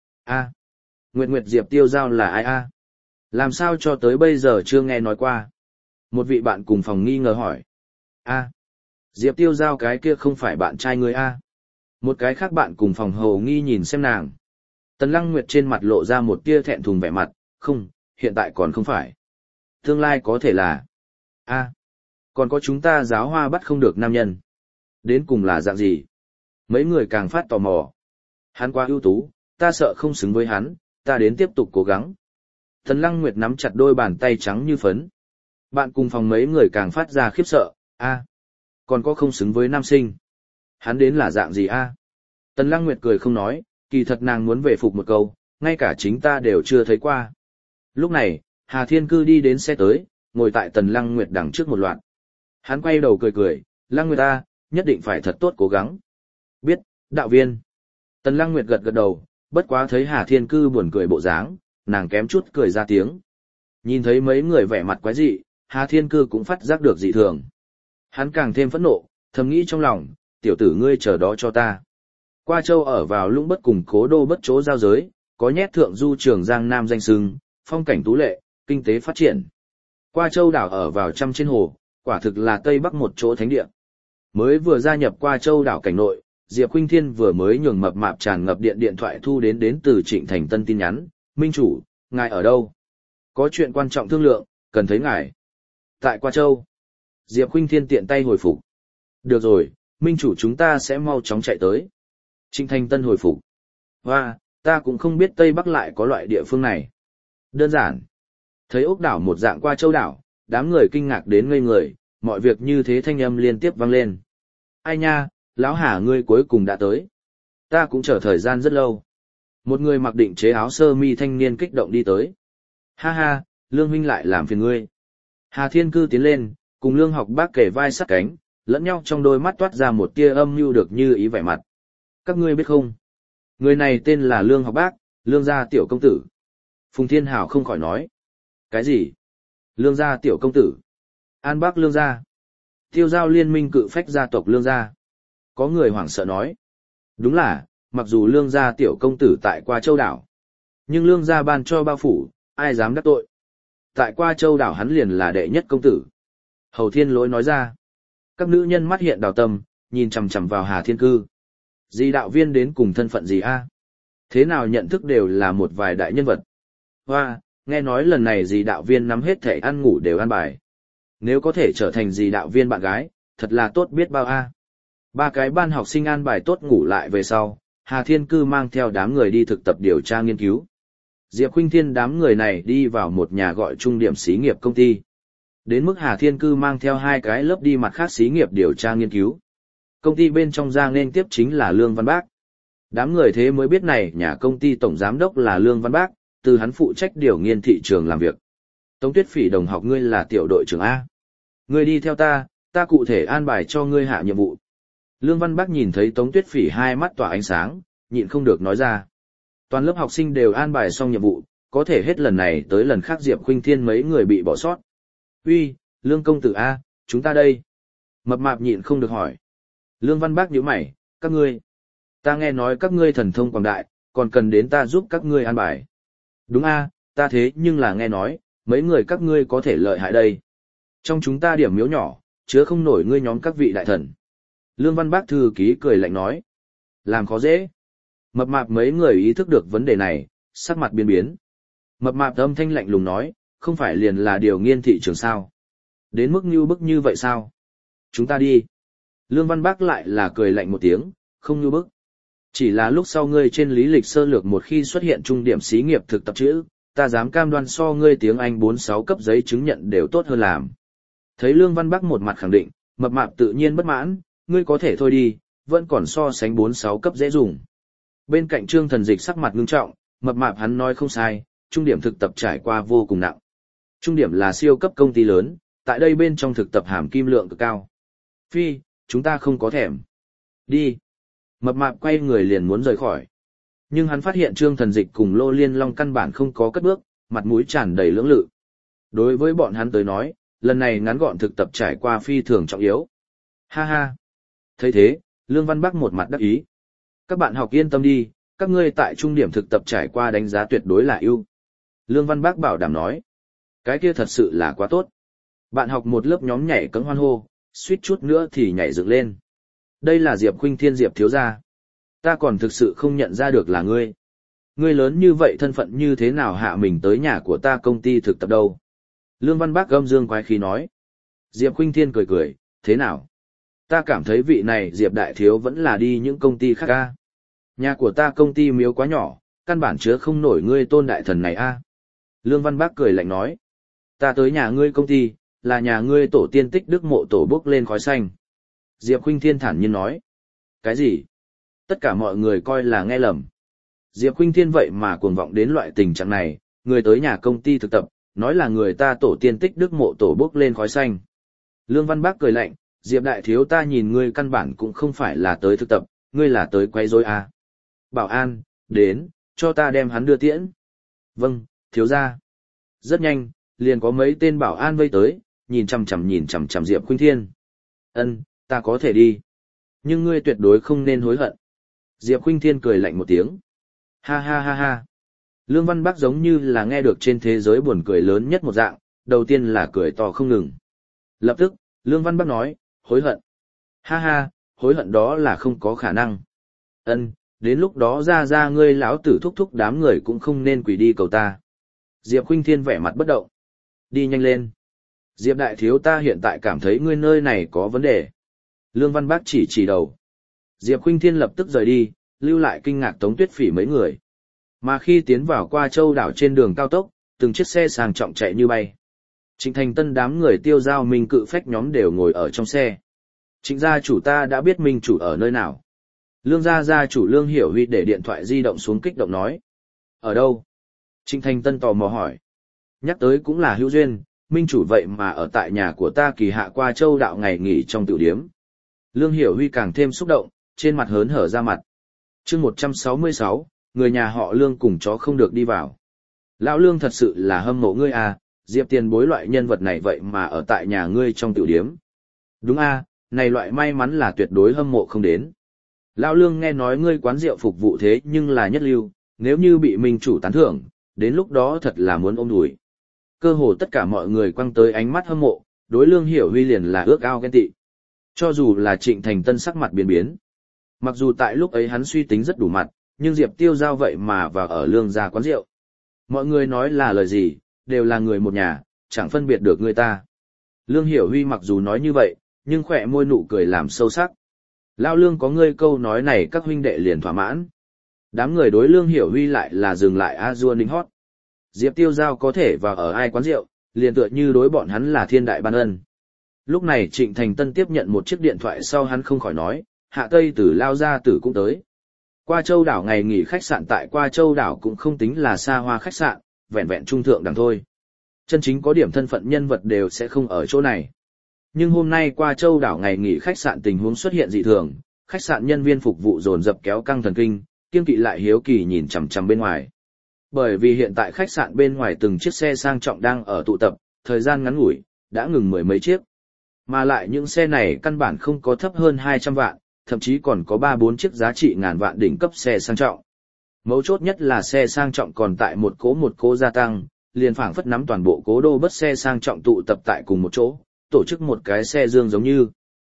A. Nguyệt Nguyệt Diệp Tiêu Giao là ai a? Làm sao cho tới bây giờ chưa nghe nói qua? Một vị bạn cùng phòng nghi ngờ hỏi. A. Diệp Tiêu Giao cái kia không phải bạn trai ngươi a? Một cái khác bạn cùng phòng hồ nghi nhìn xem nàng. Tần Lăng Nguyệt trên mặt lộ ra một tia thẹn thùng vẻ mặt, không, hiện tại còn không phải. Tương lai có thể là. A. Còn có chúng ta giáo hoa bắt không được nam nhân. Đến cùng là dạng gì? Mấy người càng phát tò mò. Hắn quá ưu tú, ta sợ không xứng với hắn, ta đến tiếp tục cố gắng. Tần Lăng Nguyệt nắm chặt đôi bàn tay trắng như phấn. Bạn cùng phòng mấy người càng phát ra khiếp sợ, a, còn có không xứng với nam sinh. Hắn đến là dạng gì a? Tần Lăng Nguyệt cười không nói, kỳ thật nàng muốn về phục một câu, ngay cả chính ta đều chưa thấy qua. Lúc này, Hà Thiên Cư đi đến xe tới, ngồi tại Tần Lăng Nguyệt đằng trước một loạt. Hắn quay đầu cười cười, Lăng Nguyệt ta, nhất định phải thật tốt cố gắng. Biết, đạo viên. Tần Lăng Nguyệt gật gật đầu, bất quá thấy Hà Thiên Cư buồn cười bộ dáng, nàng kém chút cười ra tiếng. Nhìn thấy mấy người vẻ mặt quái dị, Hà Thiên Cư cũng phát giác được dị thường. Hắn càng thêm phẫn nộ, thầm nghĩ trong lòng, tiểu tử ngươi chờ đó cho ta. Qua Châu ở vào Lũng Bất cùng Cố Đô Bất chỗ giao giới, có nhét thượng du trường Giang Nam danh sưng, phong cảnh tú lệ, kinh tế phát triển. Qua Châu đảo ở vào trăm trên hồ, quả thực là Tây Bắc một chỗ thánh địa. Mới vừa gia nhập Qua Châu đảo cảnh nội, Diệp Khuynh Thiên vừa mới nhường mập mạp tràn ngập điện thoại thu đến từ Trịnh Thành Tân tin nhắn, Minh chủ, ngài ở đâu? Có chuyện quan trọng thương lượng, cần thấy ngài. Tại Qua Châu. Diệp Khuynh Thiên tiện tay hồi phục. Được rồi, Minh chủ chúng ta sẽ mau chóng chạy tới. Trịnh Thành Tân hồi phục. Và, ta cũng không biết Tây Bắc lại có loại địa phương này. Đơn giản. Thấy ốc đảo một dạng Qua Châu đảo, đám người kinh ngạc đến ngây người, mọi việc như thế thanh âm liên tiếp vang lên. Ai nha, lão Hà ngươi cuối cùng đã tới. Ta cũng chờ thời gian rất lâu. Một người mặc định chế áo sơ mi thanh niên kích động đi tới. Ha ha, Lương huynh lại làm phiền ngươi. Hà Thiên Cư tiến lên, cùng Lương Học Bác kề vai sát cánh, lẫn nhau trong đôi mắt toát ra một tia âm mưu được như ý vẻ mặt. Các ngươi biết không? Người này tên là Lương Học Bác, Lương gia tiểu công tử. Phùng Thiên Hảo không khỏi nói. Cái gì? Lương gia tiểu công tử. An Bắc Lương gia. Tiêu giao liên minh cự phách gia tộc Lương gia. Có người hoảng sợ nói. Đúng là, mặc dù Lương gia tiểu công tử tại Qua Châu đảo, nhưng Lương gia ban cho bao phủ, ai dám đắc tội. Tại Qua Châu đảo hắn liền là đệ nhất công tử. Hầu Thiên Lỗi nói ra. Các nữ nhân mắt hiện đào tâm, nhìn chằm chằm vào Hà Thiên Cư. Dì đạo viên đến cùng thân phận gì a? Thế nào nhận thức đều là một vài đại nhân vật. Hoa, nghe nói lần này dì đạo viên nắm hết thể ăn ngủ đều ăn bài. Nếu có thể trở thành dì đạo viên bạn gái, thật là tốt biết bao a. Ba cái ban học sinh an bài tốt ngủ lại về sau, Hà Thiên Cư mang theo đám người đi thực tập điều tra nghiên cứu. Diệp Khuynh Thiên đám người này đi vào một nhà gọi Trung điểm xí nghiệp công ty. Đến mức Hà Thiên Cư mang theo hai cái lớp đi mặt khác xí nghiệp điều tra nghiên cứu. Công ty bên trong ra nên tiếp chính là Lương Văn Bác. Đám người thế mới biết này nhà công ty tổng giám đốc là Lương Văn Bác, từ hắn phụ trách điều nghiên thị trường làm việc. Tống Tuyết Phỉ đồng học ngươi là tiểu đội trưởng A. Ngươi đi theo ta, ta cụ thể an bài cho ngươi hạ nhiệm vụ. Lương Văn Bác nhìn thấy Tống Tuyết Phỉ hai mắt tỏa ánh sáng, nhịn không được nói ra. Toàn lớp học sinh đều an bài xong nhiệm vụ, có thể hết lần này tới lần khác Diệp Khuynh Thiên mấy người bị bỏ sót. Uy, Lương công tử A, chúng ta đây. Mập mạp nhịn không được hỏi. Lương Văn Bác nhíu mày, các ngươi. Ta nghe nói các ngươi thần thông quảng đại, còn cần đến ta giúp các ngươi an bài. Đúng A, ta thế nhưng là nghe nói, mấy người các ngươi có thể lợi hại đây. Trong chúng ta điểm miếu nhỏ, chứa không nổi ngươi nhóm các vị đại thần. Lương Văn Bác thư ký cười lạnh nói. Làm khó dễ. Mập mạp mấy người ý thức được vấn đề này, sắc mặt biến biến. Mập mạp âm thanh lạnh lùng nói, không phải liền là điều nghiên thị trường sao. Đến mức như bức như vậy sao? Chúng ta đi. Lương Văn Bác lại là cười lạnh một tiếng, không như bức. Chỉ là lúc sau ngươi trên lý lịch sơ lược một khi xuất hiện trung điểm xí nghiệp thực tập chữ, ta dám cam đoan so ngươi tiếng Anh 4-6 cấp giấy chứng nhận đều tốt hơn làm. Thấy Lương Văn Bác một mặt khẳng định, mập mạp tự nhiên bất mãn, ngươi có thể thôi đi, vẫn còn so sánh 4-6 cấp dễ dùng. Bên cạnh Trương Thần Dịch sắc mặt ngưng trọng, mập mạp hắn nói không sai, trung điểm thực tập trải qua vô cùng nặng. Trung điểm là siêu cấp công ty lớn, tại đây bên trong thực tập hàm kim lượng cực cao. Phi, chúng ta không có thèm. Đi. Mập mạp quay người liền muốn rời khỏi. Nhưng hắn phát hiện Trương Thần Dịch cùng Lô Liên Long căn bản không có cất bước, mặt mũi tràn đầy lưỡng lự. Đối với bọn hắn tới nói, lần này ngắn gọn thực tập trải qua phi thường trọng yếu. Ha ha. Thấy thế, Lương Văn Bắc một mặt đắc ý. Các bạn học yên tâm đi, các ngươi tại trung điểm thực tập trải qua đánh giá tuyệt đối là ưu. Lương Văn Bắc bảo đảm nói. Cái kia thật sự là quá tốt. Bạn học một lớp nhóm nhảy cẫng hoan hô, suýt chút nữa thì nhảy dựng lên. Đây là Diệp Khuynh Thiên, Diệp thiếu gia. Ta còn thực sự không nhận ra được là ngươi. Ngươi lớn như vậy thân phận như thế nào hạ mình tới nhà của ta công ty thực tập đâu? Lương Văn Bắc gâm dương quái khí nói. Diệp Khuynh Thiên cười cười, thế nào? Ta cảm thấy vị này Diệp đại thiếu vẫn là đi những công ty khác a. Nhà của ta công ty miếu quá nhỏ, căn bản chứa không nổi ngươi tôn đại thần này a. Lương Văn Bắc cười lạnh nói. Ta tới nhà ngươi công ty, là nhà ngươi tổ tiên tích đức mộ tổ bốc lên khói xanh. Diệp Khuynh Thiên thản nhiên nói. Cái gì? Tất cả mọi người coi là nghe lầm. Diệp Khuynh Thiên vậy mà cuồng vọng đến loại tình trạng này, người tới nhà công ty thực tập, nói là người ta tổ tiên tích đức mộ tổ bốc lên khói xanh. Lương Văn Bắc cười lạnh, Diệp đại thiếu, ta nhìn ngươi căn bản cũng không phải là tới thực tập, ngươi là tới quấy rối à. Bảo an, đến, cho ta đem hắn đưa tiễn. Vâng, thiếu gia. Rất nhanh, liền có mấy tên bảo an vây tới, nhìn chằm chằm Diệp Khuynh Thiên. Ân, ta có thể đi. Nhưng ngươi tuyệt đối không nên hối hận. Diệp Khuynh Thiên cười lạnh một tiếng. Ha ha ha ha. Lương Văn Bắc giống như là nghe được trên thế giới buồn cười lớn nhất một dạng, đầu tiên là cười to không ngừng. Lập tức, Lương Văn Bắc nói, hối hận. Ha ha, hối hận đó là không có khả năng. Ân, đến lúc đó ra ngươi lão tử thúc thúc đám người cũng không nên quỳ đi cầu ta. Diệp Khuynh Thiên vẻ mặt bất động. Đi nhanh lên. Diệp đại thiếu, ta hiện tại cảm thấy ngươi nơi này có vấn đề. Lương Văn Bắc chỉ đầu. Diệp Khuynh Thiên lập tức rời đi, lưu lại kinh ngạc Tống Tuyết Phỉ mấy người. Mà khi tiến vào qua châu đảo trên đường cao tốc, từng chiếc xe sang trọng chạy như bay. Trịnh Thành Tân đám người Tiêu Giao Minh Cự Phách nhóm đều ngồi ở trong xe. Trịnh gia chủ, ta đã biết Minh chủ ở nơi nào. Lương gia chủ Lương Hiểu Huy để điện thoại di động xuống, kích động nói. Ở đâu? Trịnh Thành Tân tò mò hỏi. Nhắc tới cũng là hữu duyên, Minh chủ vậy mà ở tại nhà của ta kỳ hạ qua châu đạo ngày nghỉ trong tiểu điếm. Lương Hiểu Huy càng thêm xúc động, trên mặt hớn hở ra mặt. Chương 166, người nhà họ Lương cùng chó không được đi vào. Lão Lương thật sự là hâm mộ ngươi à, Diệp tiền bối loại nhân vật này vậy mà ở tại nhà ngươi trong tiểu điếm. Đúng à, này loại may mắn là tuyệt đối hâm mộ không đến. Lão Lương nghe nói ngươi quán rượu phục vụ thế nhưng là nhất lưu, nếu như bị Minh chủ tán thưởng, đến lúc đó thật là muốn ôm đùi. Cơ hồ tất cả mọi người quăng tới ánh mắt hâm mộ, đối Lương Hiểu Huy liền là ước ao ghen tị. Cho dù là Trịnh Thành Tân sắc mặt biến biến. Mặc dù tại lúc ấy hắn suy tính rất đủ mặt, nhưng Diệp Tiêu Giao vậy mà vào ở Lương gia quán rượu. Mọi người nói là lời gì, đều là người một nhà, chẳng phân biệt được người ta. Lương Hiểu Huy mặc dù nói như vậy, nhưng khỏe môi nụ cười làm sâu sắc. Lão Lương có ngươi câu nói này các huynh đệ liền thỏa mãn. Đám người đối Lương Hiểu Huy lại là dừng lại a dua ninh hót. Diệp Tiêu Giao có thể vào ở ai quán rượu, liền tựa như đối bọn hắn là thiên đại ban ân. Lúc này Trịnh Thành Tân tiếp nhận một chiếc điện thoại sau hắn không khỏi nói, Hạ Tây Tử lao ra tử cũng tới. Qua Châu đảo ngày nghỉ khách sạn tại Qua Châu đảo cũng không tính là xa hoa khách sạn, vẹn vẹn trung thượng đẳng thôi. Chân chính có điểm thân phận nhân vật đều sẽ không ở chỗ này. Nhưng hôm nay Qua Châu đảo ngày nghỉ khách sạn tình huống xuất hiện dị thường, khách sạn nhân viên phục vụ dồn dập kéo căng thần kinh, kiêng kỵ lại hiếu kỳ nhìn chằm chằm bên ngoài. Bởi vì hiện tại khách sạn bên ngoài từng chiếc xe sang trọng đang ở tụ tập, thời gian ngắn ngủi, đã ngừng mười mấy chiếc. Mà lại những xe này căn bản không có thấp hơn 200 vạn, thậm chí còn có 3-4 chiếc giá trị ngàn vạn đỉnh cấp xe sang trọng. Mấu chốt nhất là xe sang trọng còn tại một cố gia tăng, liền phảng phất nắm toàn bộ cố đô bất xe sang trọng tụ tập tại cùng một chỗ, tổ chức một cái xe dương giống như.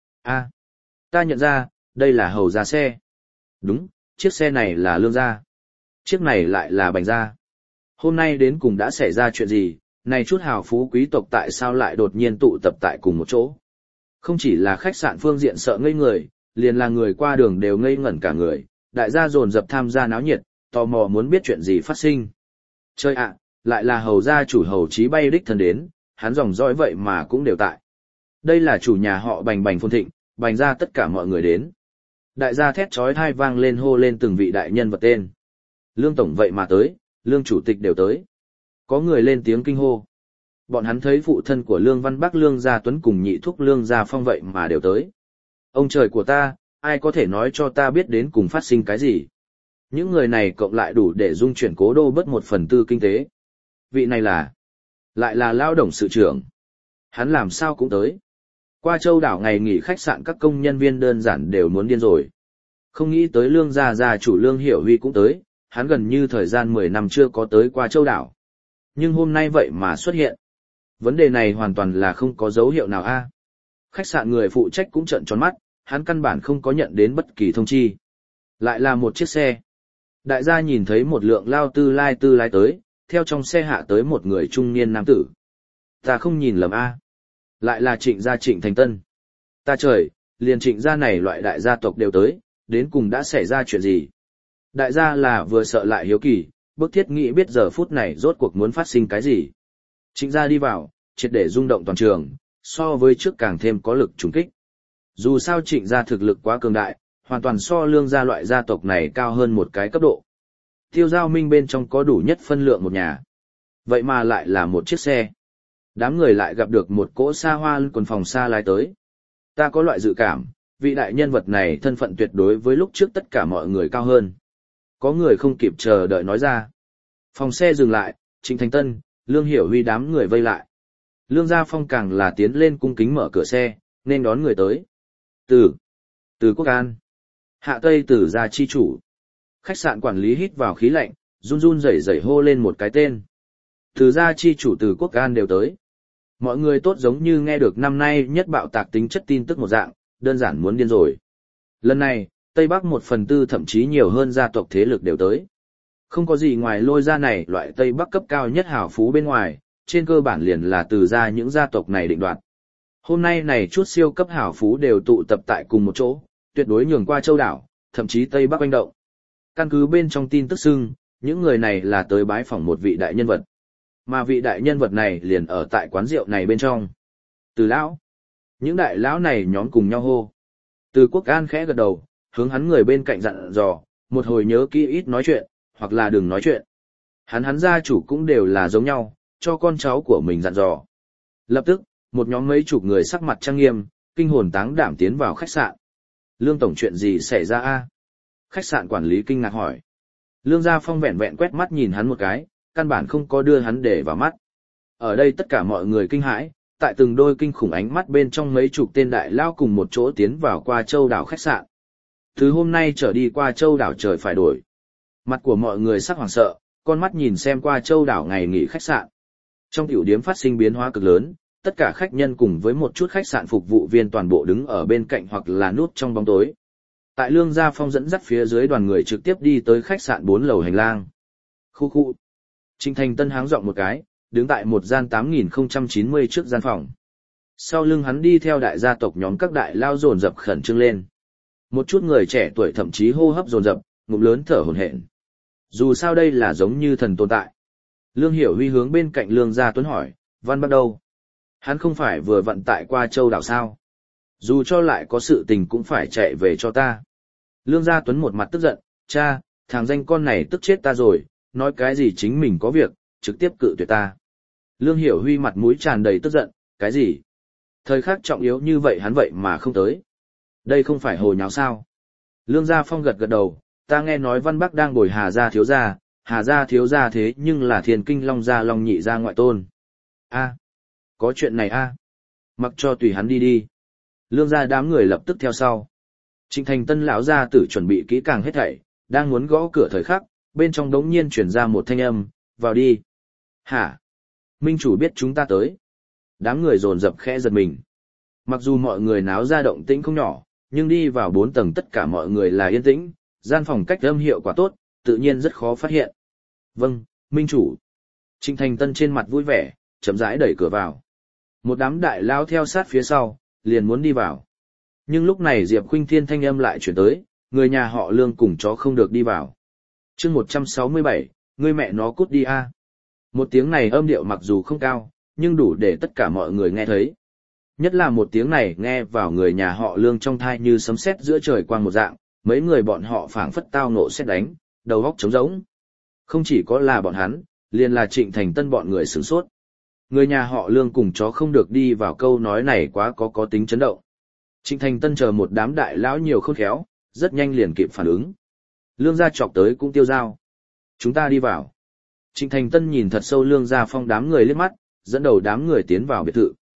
Ta nhận ra, đây là Hầu gia xe. Đúng, chiếc xe này là Lương gia. Chiếc này lại là Bành gia. Hôm nay đến cùng đã xảy ra chuyện gì, này chút hào phú quý tộc tại sao lại đột nhiên tụ tập tại cùng một chỗ? Không chỉ là khách sạn phương diện sợ ngây người, liền là người qua đường đều ngây ngẩn cả người, đại gia dồn dập tham gia náo nhiệt, tò mò muốn biết chuyện gì phát sinh. Chơi ạ, lại là Hầu gia chủ Hầu Chí bay đích thân đến, hắn dòng dõi vậy mà cũng đều tại. Đây là chủ nhà họ Bành Bành Phồn Thịnh, Bành gia tất cả mọi người đến. Đại gia thét chói tai vang lên hô lên từng vị đại nhân vật tên. Lương tổng vậy mà tới, Lương chủ tịch đều tới. Có người lên tiếng kinh hô. Bọn hắn thấy phụ thân của Lương Văn Bắc Lương Gia Tuấn cùng nhị thúc Lương Gia Phong vậy mà đều tới. Ông trời của ta, ai có thể nói cho ta biết đến cùng phát sinh cái gì? Những người này cộng lại đủ để dung chuyển cố đô bất 1/4 kinh tế. Vị này lại là Lao Đồng sự trưởng. Hắn làm sao cũng tới. Qua Châu đảo ngày nghỉ khách sạn các công nhân viên đơn giản đều muốn điên rồi. Không nghĩ tới Lương gia chủ Lương Hiểu Huy cũng tới, hắn gần như thời gian 10 năm chưa có tới Qua Châu đảo. Nhưng hôm nay vậy mà xuất hiện. Vấn đề này hoàn toàn là không có dấu hiệu nào a. Khách sạn người phụ trách cũng trợn tròn mắt, hắn căn bản không có nhận đến bất kỳ thông chi. Lại là một chiếc xe. Đại gia nhìn thấy một lượng lao tư lai tới, theo trong xe hạ tới một người trung niên nam tử. Ta không nhìn lầm a. Lại là Trịnh gia Trịnh Thành Tân. Ta trời, liền Trịnh gia này loại đại gia tộc đều tới, đến cùng đã xảy ra chuyện gì? Đại gia là vừa sợ lại hiếu kỳ, bức thiết nghĩ biết giờ phút này rốt cuộc muốn phát sinh cái gì. Trịnh gia đi vào, triệt để rung động toàn trường, so với trước càng thêm có lực trùng kích. Dù sao Trịnh gia thực lực quá cường đại, hoàn toàn so Lương gia loại gia tộc này cao hơn một cái cấp độ. Tiêu Giao Minh bên trong có đủ nhất phân lượng một nhà. Vậy mà lại là một chiếc xe. Đám người lại gặp được một cỗ xa hoa quần phòng xa lái tới. Ta có loại dự cảm, vị đại nhân vật này thân phận tuyệt đối với lúc trước tất cả mọi người cao hơn. Có người không kịp chờ đợi nói ra. Phòng xe dừng lại, Trịnh Thành Tân, Lương Hiểu Huy đám người vây lại. Lương Gia Phong càng là tiến lên cung kính mở cửa xe, nên đón người tới. Từ Quốc An. Hạ Tây Tử gia chi chủ. Khách sạn quản lý hít vào khí lạnh, run run rẩy rẩy hô lên một cái tên. Từ gia chi chủ Từ Quốc An đều tới. Mọi người tốt giống như nghe được năm nay nhất bạo tạc tính chất tin tức một dạng, đơn giản muốn điên rồi. Lần này, Tây Bắc 1/4 thậm chí nhiều hơn gia tộc thế lực đều tới. Không có gì ngoài Lôi gia này loại Tây Bắc cấp cao nhất hào phú bên ngoài, trên cơ bản liền là từ gia những gia tộc này định đoạt. Hôm nay này chút siêu cấp hào phú đều tụ tập tại cùng một chỗ, tuyệt đối nhường qua châu đảo, thậm chí Tây Bắc oanh động. Căn cứ bên trong tin tức xưng, những người này là tới bái phỏng một vị đại nhân vật. Mà vị đại nhân vật này liền ở tại quán rượu này bên trong. Từ lão. Những đại lão này nhóm cùng nhau hô. Từ Quốc An khẽ gật đầu, hướng hắn người bên cạnh dặn dò, một hồi nhớ kỹ ít nói chuyện, hoặc là đừng nói chuyện. Hắn gia chủ cũng đều là giống nhau, cho con cháu của mình dặn dò. Lập tức, một nhóm mấy chục người sắc mặt trang nghiêm, kinh hồn táng đảm tiến vào khách sạn. Lương tổng chuyện gì xảy ra a? Khách sạn quản lý kinh ngạc hỏi. Lương Gia Phong vẹn vẹn quét mắt nhìn hắn một cái, căn bản không có đưa hắn để vào mắt. Ở đây tất cả mọi người kinh hãi, tại từng đôi kinh khủng ánh mắt bên trong mấy chục tên đại lao cùng một chỗ tiến vào Qua Châu đảo khách sạn. Từ hôm nay trở đi Qua Châu đảo trời phải đổi. Mặt của mọi người sắc hoảng sợ, con mắt nhìn xem Qua Châu đảo ngày nghỉ khách sạn. Trong tiểu điếm phát sinh biến hóa cực lớn, tất cả khách nhân cùng với một chút khách sạn phục vụ viên toàn bộ đứng ở bên cạnh hoặc là núp trong bóng tối. Tại Lương Gia Phong dẫn dắt phía dưới đoàn người trực tiếp đi tới khách sạn 4 lầu hành lang. Khu. Trịnh Thành Tân háng giọng một cái, đứng tại một gian 8090 trước gian phòng. Sau lưng hắn đi theo đại gia tộc nhóm các đại lao dồn dập khẩn trương lên. Một chút người trẻ tuổi thậm chí hô hấp dồn dập, ngụm lớn thở hổn hển. Dù sao đây là giống như thần tồn tại. Lương Hiểu Huy hướng bên cạnh Lương Gia Tuấn hỏi, Văn bắt đâu? Hắn không phải vừa vận tại Qua Châu đảo sao? Dù cho lại có sự tình cũng phải chạy về cho ta. Lương Gia Tuấn một mặt tức giận, cha, thằng danh con này tức chết ta rồi, nói cái gì chính mình có việc, trực tiếp cự tuyệt ta. Lương Hiểu Huy mặt mũi tràn đầy tức giận, cái gì? Thời khắc trọng yếu như vậy hắn vậy mà không tới. Đây không phải hồ nháo sao? Lương Gia Phong gật gật đầu, ta nghe nói Văn Bắc đang bồi Hà Gia thiếu gia thế nhưng là Thiên Kinh Long gia Long nhị gia ngoại tôn. A, có chuyện này a? Mặc cho tùy hắn đi đi. Lương gia đám người lập tức theo sau. Trịnh Thành Tân lão gia tử chuẩn bị kỹ càng hết thảy, đang muốn gõ cửa thời khắc, bên trong đống nhiên truyền ra một thanh âm, vào đi. Hả? Minh chủ biết chúng ta tới. Đám người dồn dập khẽ giật mình. Mặc dù mọi người náo ra động tĩnh không nhỏ, nhưng đi vào 4 tầng tất cả mọi người là yên tĩnh, gian phòng cách âm hiệu quả tốt, tự nhiên rất khó phát hiện. Vâng, Minh chủ. Trịnh Thành Tân trên mặt vui vẻ, chậm rãi đẩy cửa vào. Một đám đại lao theo sát phía sau, liền muốn đi vào. Nhưng lúc này Diệp Khuynh Thiên thanh âm lại chuyển tới, người nhà họ Lương cùng chó không được đi vào. Chương 167, ngươi mẹ nó cút đi a. Một tiếng này âm điệu mặc dù không cao, nhưng đủ để tất cả mọi người nghe thấy. Nhất là một tiếng này nghe vào người nhà họ Lương trong thai như sấm sét giữa trời quang một dạng, mấy người bọn họ phảng phất tao nộ sét đánh, đầu óc trống rỗng. Không chỉ có là bọn hắn, liền là Trịnh Thành Tân bọn người sửng sốt. Người nhà họ Lương cùng chó không được đi vào câu nói này quá có tính chấn động. Trịnh Thành Tân chờ một đám đại lão nhiều khôn khéo, rất nhanh liền kịp phản ứng. Lương gia chọc tới cũng tiêu dao. Chúng ta đi vào. Trịnh Thành Tân nhìn thật sâu Lương Gia Phong đám người liếc mắt, dẫn đầu đám người tiến vào biệt thự.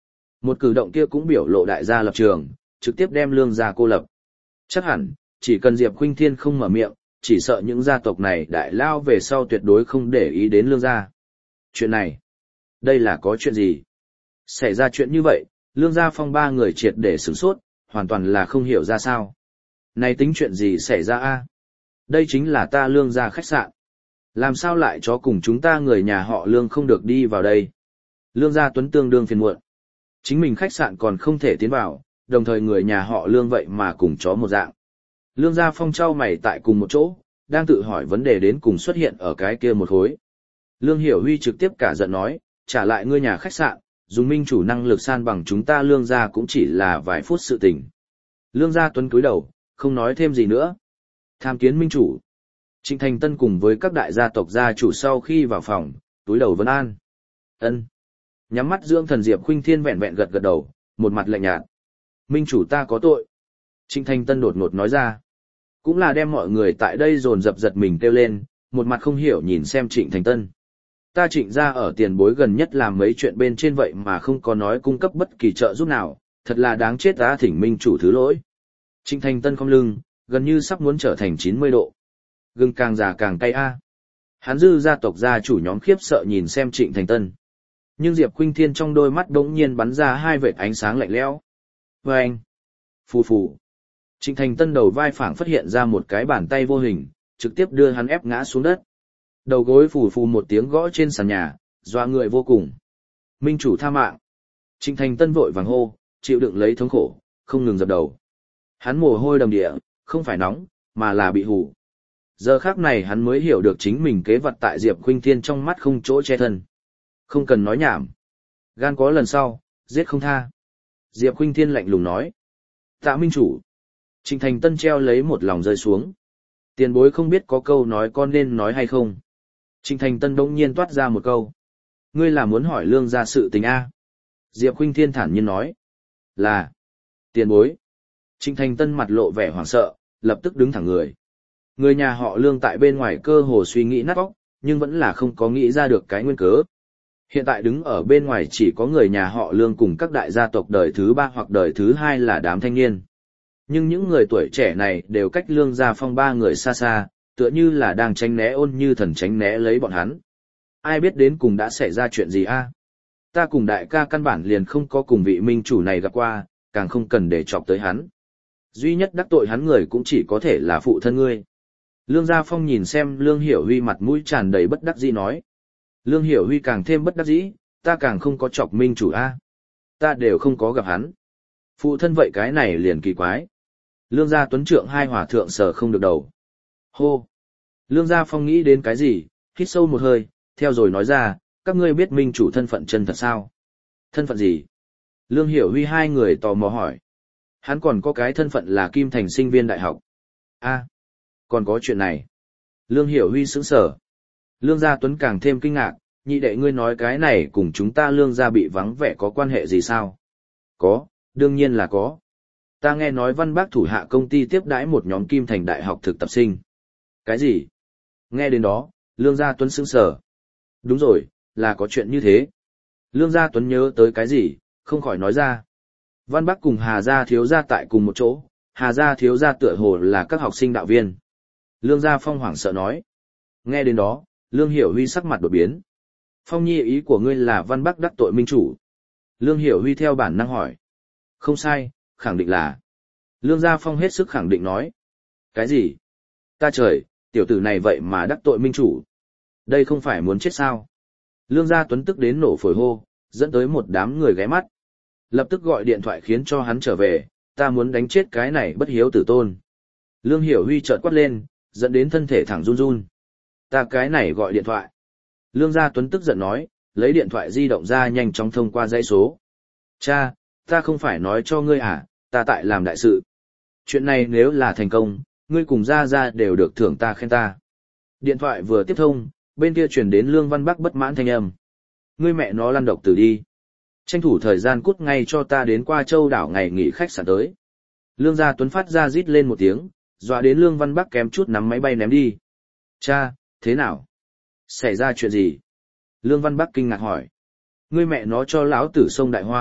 Một cử động kia cũng biểu lộ đại gia lập trường, trực tiếp đem Lương gia cô lập. Chắc hẳn, chỉ cần Diệp Khuynh Thiên không mở miệng, chỉ sợ những gia tộc này đại lao về sau tuyệt đối không để ý đến Lương gia. Chuyện này, đây là có chuyện gì? Xảy ra chuyện như vậy, Lương gia Phong ba người triệt để sửng sốt, hoàn toàn là không hiểu ra sao. Này tính chuyện gì xảy ra a? Đây chính là ta Lương gia khách sạn. Làm sao lại cho cùng chúng ta người nhà họ Lương không được đi vào đây? Lương gia Tuấn tương đương phiền muộn. Chính mình khách sạn còn không thể tiến vào, đồng thời người nhà họ Lương vậy mà cùng chó một dạng. Lương gia Phong trao mày tại cùng một chỗ, đang tự hỏi vấn đề đến cùng xuất hiện ở cái kia một khối. Lương Hiểu Huy trực tiếp cả giận nói, trả lại ngươi nhà khách sạn, dùng minh chủ năng lực san bằng chúng ta Lương gia cũng chỉ là vài phút sự tình. Lương gia Tuấn cúi đầu, không nói thêm gì nữa. Tham kiến minh chủ. Trịnh Thành Tân cùng với các đại gia tộc gia chủ sau khi vào phòng, túi đầu vấn an. Ân. Nhắm mắt dưỡng thần Diệp Khuynh Thiên vẹn vẹn gật gật đầu, một mặt lạnh nhạt. Minh chủ ta có tội. Trịnh Thành Tân đột ngột nói ra. Cũng là đem mọi người tại đây dồn dập giật mình kêu lên, một mặt không hiểu nhìn xem Trịnh Thành Tân. Ta Trịnh gia ở tiền bối gần nhất làm mấy chuyện bên trên vậy mà không có nói cung cấp bất kỳ trợ giúp nào, thật là đáng chết ta thỉnh minh chủ thứ lỗi. Trịnh Thành Tân không lưng, gần như sắp muốn trở thành 90 độ. Gừng càng già càng cay a. Hắn dư gia tộc gia chủ nhóm khiếp sợ nhìn xem Trịnh Thành Tân. Nhưng Diệp Khuynh Thiên trong đôi mắt đống nhiên bắn ra hai vệt ánh sáng lạnh lẽo. Vâng! Phù phù! Trịnh Thành Tân đầu vai phảng phát hiện ra một cái bàn tay vô hình, trực tiếp đưa hắn ép ngã xuống đất. Đầu gối phù phù một tiếng gõ trên sàn nhà, dọa người vô cùng. Minh chủ tha mạng! Trịnh Thành Tân vội vàng hô, chịu đựng lấy thống khổ, không ngừng dập đầu. Hắn mồ hôi đầm địa, không phải nóng, mà là bị hù. Giờ khắc này hắn mới hiểu được chính mình kế vật tại Diệp Khuynh Thiên trong mắt không chỗ che thân. Không cần nói nhảm. Gan có lần sau, giết không tha. Diệp Khuynh Thiên lạnh lùng nói. Tạ minh chủ. Trịnh Thành Tân treo lấy một lòng rơi xuống. Tiền bối không biết có câu nói con nên nói hay không. Trịnh Thành Tân bỗng nhiên toát ra một câu. Ngươi là muốn hỏi Lương gia sự tình a? Diệp Khuynh Thiên thản nhiên nói. Là. Tiền bối. Trịnh Thành Tân mặt lộ vẻ hoảng sợ, lập tức đứng thẳng người. Người nhà họ Lương tại bên ngoài cơ hồ suy nghĩ nát óc, nhưng vẫn là không có nghĩ ra được cái nguyên cớ. Hiện tại đứng ở bên ngoài chỉ có người nhà họ Lương cùng các đại gia tộc đời thứ 3 hoặc đời thứ 2 là đám thanh niên. Nhưng những người tuổi trẻ này đều cách Lương gia Phong ba người xa xa, tựa như là đang tránh né ôn như thần tránh né lấy bọn hắn. Ai biết đến cùng đã xảy ra chuyện gì a? Ta cùng đại ca căn bản liền không có cùng vị minh chủ này gặp qua, càng không cần để chọc tới hắn. Duy nhất đắc tội hắn người cũng chỉ có thể là phụ thân ngươi. Lương Gia Phong nhìn xem Lương Hiểu Huy mặt mũi tràn đầy bất đắc dĩ nói. Lương Hiểu Huy càng thêm bất đắc dĩ, ta càng không có chọc minh chủ a. Ta đều không có gặp hắn. Phụ thân vậy cái này liền kỳ quái. Lương Gia Tuấn Trượng hai hòa thượng sờ không được đầu. Hô! Lương Gia Phong nghĩ đến cái gì, hít sâu một hơi, theo rồi nói ra, các ngươi biết minh chủ thân phận chân thật sao? Thân phận gì? Lương Hiểu Huy hai người tò mò hỏi. Hắn còn có cái thân phận là Kim Thành sinh viên đại học. A, còn có chuyện này. Lương Hiểu Huy sững sờ. Lương Gia Tuấn càng thêm kinh ngạc, nhị đệ ngươi nói cái này cùng chúng ta Lương Gia bị vắng vẻ có quan hệ gì sao? Có, đương nhiên là có. Ta nghe nói Văn Bác thủ hạ công ty tiếp đãi một nhóm Kim Thành đại học thực tập sinh. Cái gì? Nghe đến đó, Lương Gia Tuấn sững sờ. Đúng rồi, là có chuyện như thế. Lương Gia Tuấn nhớ tới cái gì, không khỏi nói ra. Văn Bắc cùng Hà Gia thiếu gia tại cùng một chỗ, Hà Gia thiếu gia tựa hồ là các học sinh đạo viên. Lương Gia Phong hoảng sợ nói. Nghe đến đó, Lương Hiểu Huy sắc mặt đột biến. Phong nhi ý của ngươi là Văn Bắc đắc tội minh chủ. Lương Hiểu Huy theo bản năng hỏi. Không sai, khẳng định là. Lương Gia Phong hết sức khẳng định nói. Cái gì? Ta trời, tiểu tử này vậy mà đắc tội minh chủ. Đây không phải muốn chết sao? Lương Gia Tuấn tức đến nổ phổi hô, dẫn tới một đám người ghé mắt. Lập tức gọi điện thoại khiến cho hắn trở về, ta muốn đánh chết cái này bất hiếu tử tôn. Lương Hiểu Huy chợt quát lên, dẫn đến thân thể thẳng run run. Ta cái này gọi điện thoại. Lương Gia Tuấn tức giận nói, lấy điện thoại di động ra nhanh chóng thông qua dãy số. Cha, ta không phải nói cho ngươi à, ta tại làm đại sự. Chuyện này nếu là thành công, ngươi cùng Gia Gia đều được thưởng ta khen ta. Điện thoại vừa tiếp thông, bên kia truyền đến Lương Văn Bắc bất mãn thanh âm. Ngươi mẹ nó lăn độc tử đi. Tranh thủ thời gian cút ngay cho ta đến qua châu đảo ngày nghỉ khách sạn tới. Lương Gia Tuấn phát ra rít lên một tiếng, dọa đến Lương Văn Bắc kém chút nắm máy bay ném đi. Cha, thế nào? Xảy ra chuyện gì? Lương Văn Bắc kinh ngạc hỏi. Ngươi mẹ nó cho lão tử sông đại họa,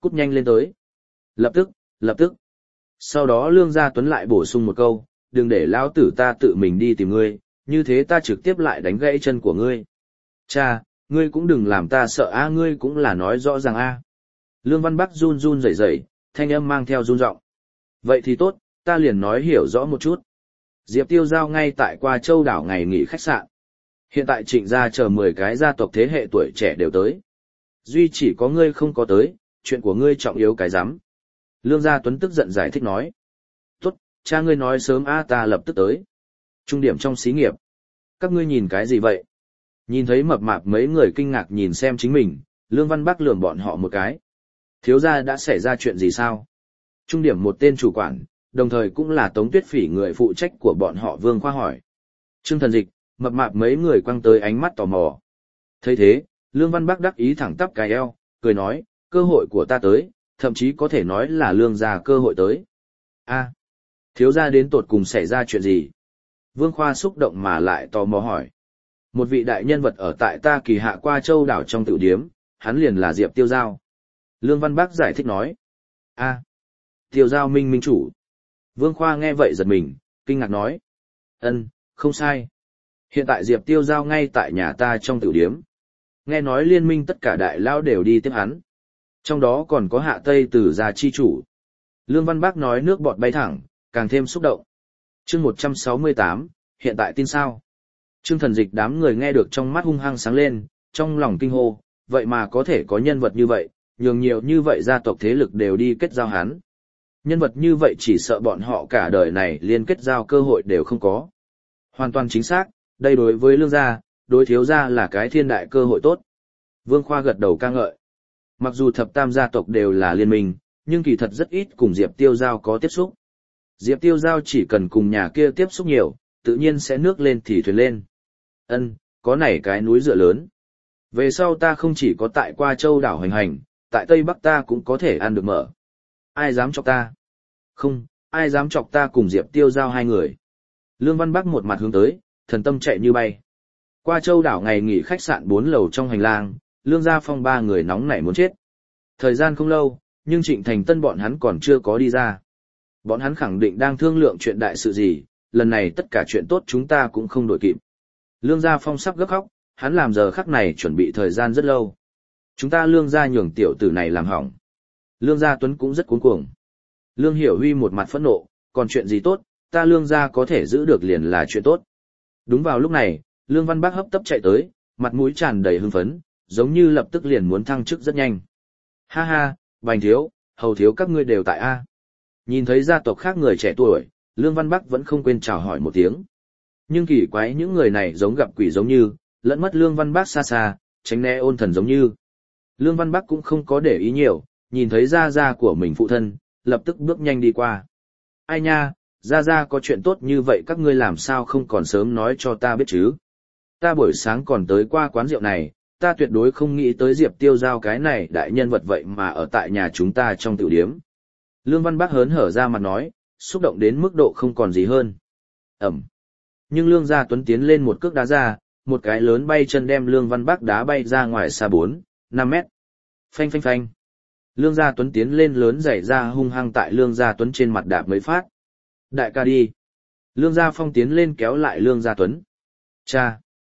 Cút nhanh lên tới. Lập tức, lập tức. Sau đó Lương Gia Tuấn lại bổ sung một câu, đừng để lão tử ta tự mình đi tìm ngươi, như thế ta trực tiếp lại đánh gãy chân của ngươi. Cha, ngươi cũng đừng làm ta sợ a, ngươi cũng là nói rõ ràng a. Lương Văn Bắc run run rẩy rẩy, thanh âm mang theo run giọng. Vậy thì tốt, ta liền nói hiểu rõ một chút. Diệp Tiêu Giao ngay tại Qua Châu đảo ngày nghỉ khách sạn. Hiện tại Trịnh gia chờ 10 cái gia tộc thế hệ tuổi trẻ đều tới. Duy chỉ có ngươi không có tới, chuyện của ngươi trọng yếu cái rắm. Lương Gia Tuấn tức giận giải thích nói. Tốt, cha ngươi nói sớm a, ta lập tức tới. Trung điểm trong xí nghiệp. Các ngươi nhìn cái gì vậy? Nhìn thấy mập mạp mấy người kinh ngạc nhìn xem chính mình, Lương Văn Bắc lườm bọn họ một cái. Thiếu gia đã xảy ra chuyện gì sao? Trung điểm một tên chủ quản, đồng thời cũng là Tống Tuyết Phỉ người phụ trách của bọn họ Vương Khoa hỏi. Trương Thần Dịch, mập mạp mấy người quăng tới ánh mắt tò mò. Thấy thế, Lương Văn Bắc đắc ý thẳng tắp cái eo, cười nói, cơ hội của ta tới, thậm chí có thể nói là Lương gia cơ hội tới. A, thiếu gia đến tột cùng xảy ra chuyện gì? Vương Khoa xúc động mà lại tò mò hỏi. Một vị đại nhân vật ở tại ta Kỳ Hạ Qua Châu đảo trong tiểu điếm, hắn liền là Diệp Tiêu Giao. Lương Văn Bắc giải thích nói. A, Tiêu Giao minh minh chủ. Vương Khoa nghe vậy giật mình, kinh ngạc nói. Ân, không sai. Hiện tại Diệp Tiêu Giao ngay tại nhà ta trong tiểu điếm. Nghe nói liên minh tất cả đại lao đều đi tiếp hắn. Trong đó còn có Hạ Tây Tử gia chi chủ. Lương Văn Bắc nói nước bọt bay thẳng, càng thêm xúc động. Chương 168, hiện tại tin sao? Trương Thần Dịch đám người nghe được trong mắt hung hăng sáng lên, trong lòng kinh hô, vậy mà có thể có nhân vật như vậy, nhường nhiều như vậy gia tộc thế lực đều đi kết giao hắn. Nhân vật như vậy chỉ sợ bọn họ cả đời này liên kết giao cơ hội đều không có. Hoàn toàn chính xác, đây đối với Lương gia, đối thiếu gia là cái thiên đại cơ hội tốt. Vương Khoa gật đầu ca ngợi. Mặc dù thập tam gia tộc đều là liên minh, nhưng kỳ thật rất ít cùng Diệp Tiêu Giao có tiếp xúc. Diệp Tiêu Giao chỉ cần cùng nhà kia tiếp xúc nhiều, tự nhiên sẽ nước lên thì thuyền lên. Ân, có nảy cái núi dựa lớn. Về sau ta không chỉ có tại Qua Châu đảo hành hành, tại Tây Bắc ta cũng có thể ăn được mở. Ai dám chọc ta? Không, ai dám chọc ta cùng Diệp Tiêu Giao hai người. Lương Văn Bắc một mặt hướng tới, thần tâm chạy như bay. Qua Châu đảo ngày nghỉ khách sạn 4 lầu trong hành lang, Lương Gia Phong ba người nóng nảy muốn chết. Thời gian không lâu, nhưng Trịnh Thành Tân bọn hắn còn chưa có đi ra. Bọn hắn khẳng định đang thương lượng chuyện đại sự gì, lần này tất cả chuyện tốt chúng ta cũng không đổi kịp. Lương Gia Phong sắp gấp khóc, hắn làm giờ khắc này chuẩn bị thời gian rất lâu. Chúng ta Lương Gia nhường tiểu tử này làm hỏng. Lương Gia Tuấn cũng rất cuống cuồng. Lương Hiểu Huy một mặt phẫn nộ, còn chuyện gì tốt, ta Lương Gia có thể giữ được liền là chuyện tốt. Đúng vào lúc này, Lương Văn Bác hấp tấp chạy tới, mặt mũi tràn đầy hưng phấn, giống như lập tức liền muốn thăng chức rất nhanh. Ha ha, Bành thiếu, Hầu thiếu các ngươi đều tại A. Nhìn thấy gia tộc khác người trẻ tuổi, Lương Văn Bắc vẫn không quên chào hỏi một tiếng. Nhưng kỳ quái những người này giống gặp quỷ giống như, lẫn mất Lương Văn Bắc xa xa, tránh né ôn thần giống như. Lương Văn Bắc cũng không có để ý nhiều, nhìn thấy gia gia của mình phụ thân, lập tức bước nhanh đi qua. Ai nha, gia gia có chuyện tốt như vậy các ngươi làm sao không còn sớm nói cho ta biết chứ? Ta buổi sáng còn tới qua quán rượu này, ta tuyệt đối không nghĩ tới Diệp Tiêu Giao cái này đại nhân vật vậy mà ở tại nhà chúng ta trong tiểu điếm. Lương Văn Bắc hớn hở ra mặt nói, xúc động đến mức độ không còn gì hơn. Ẩm. Nhưng Lương Gia Tuấn tiến lên một cước đá ra, một cái lớn bay chân đem Lương Văn Bắc đá bay ra ngoài xa 4, 5 mét. Phanh phanh phanh. Lương Gia Tuấn tiến lên lớn giày ra hung hăng tại Lương Gia Tuấn trên mặt đạp mấy phát. Đại ca đi. Lương Gia Phong tiến lên kéo lại Lương Gia Tuấn. Cha.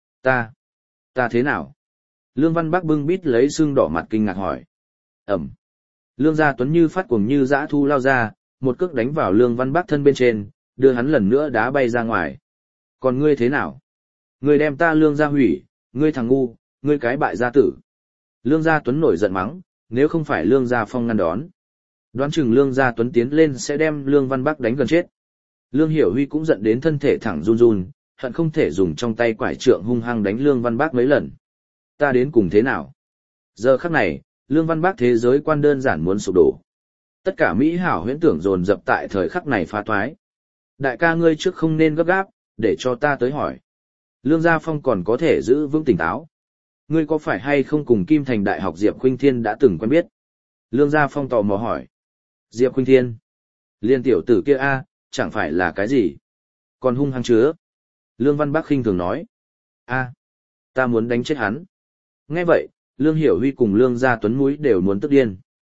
Ta thế nào? Lương Văn Bắc bưng bít lấy xương đỏ mặt kinh ngạc hỏi. Ẩm. Lương Gia Tuấn như phát cuồng như dã thu lao ra, một cước đánh vào Lương Văn Bắc thân bên trên, đưa hắn lần nữa đá bay ra ngoài. Còn ngươi thế nào? Ngươi đem ta Lương Gia hủy, ngươi thằng ngu, ngươi cái bại gia tử. Lương Gia Tuấn nổi giận mắng, nếu không phải Lương Gia Phong ngăn đón. Đoán chừng Lương Gia Tuấn tiến lên sẽ đem Lương Văn Bắc đánh gần chết. Lương Hiểu Huy cũng giận đến thân thể thẳng run run, hận không thể dùng trong tay quải trượng hung hăng đánh Lương Văn Bắc mấy lần. Ta đến cùng thế nào? Giờ khắc này, Lương Văn Bắc thế giới quan đơn giản muốn sụp đổ. Tất cả mỹ hảo huyễn tưởng dồn dập tại thời khắc này phá thoái. Đại ca ngươi trước không nên gấp gáp, để cho ta tới hỏi. Lương Gia Phong còn có thể giữ vững tỉnh táo. Ngươi có phải hay không cùng Kim Thành Đại học Diệp Khuynh Thiên đã từng quen biết? Lương Gia Phong tò mò hỏi. Diệp Khuynh Thiên? Liên tiểu tử kia a, chẳng phải là cái gì? Còn hung hăng chứa. Lương Văn Bắc khinh thường nói. A, ta muốn đánh chết hắn. Nghe vậy, Lương Hiểu Huy cùng Lương Gia Tuấn mũi đều muốn tức điên.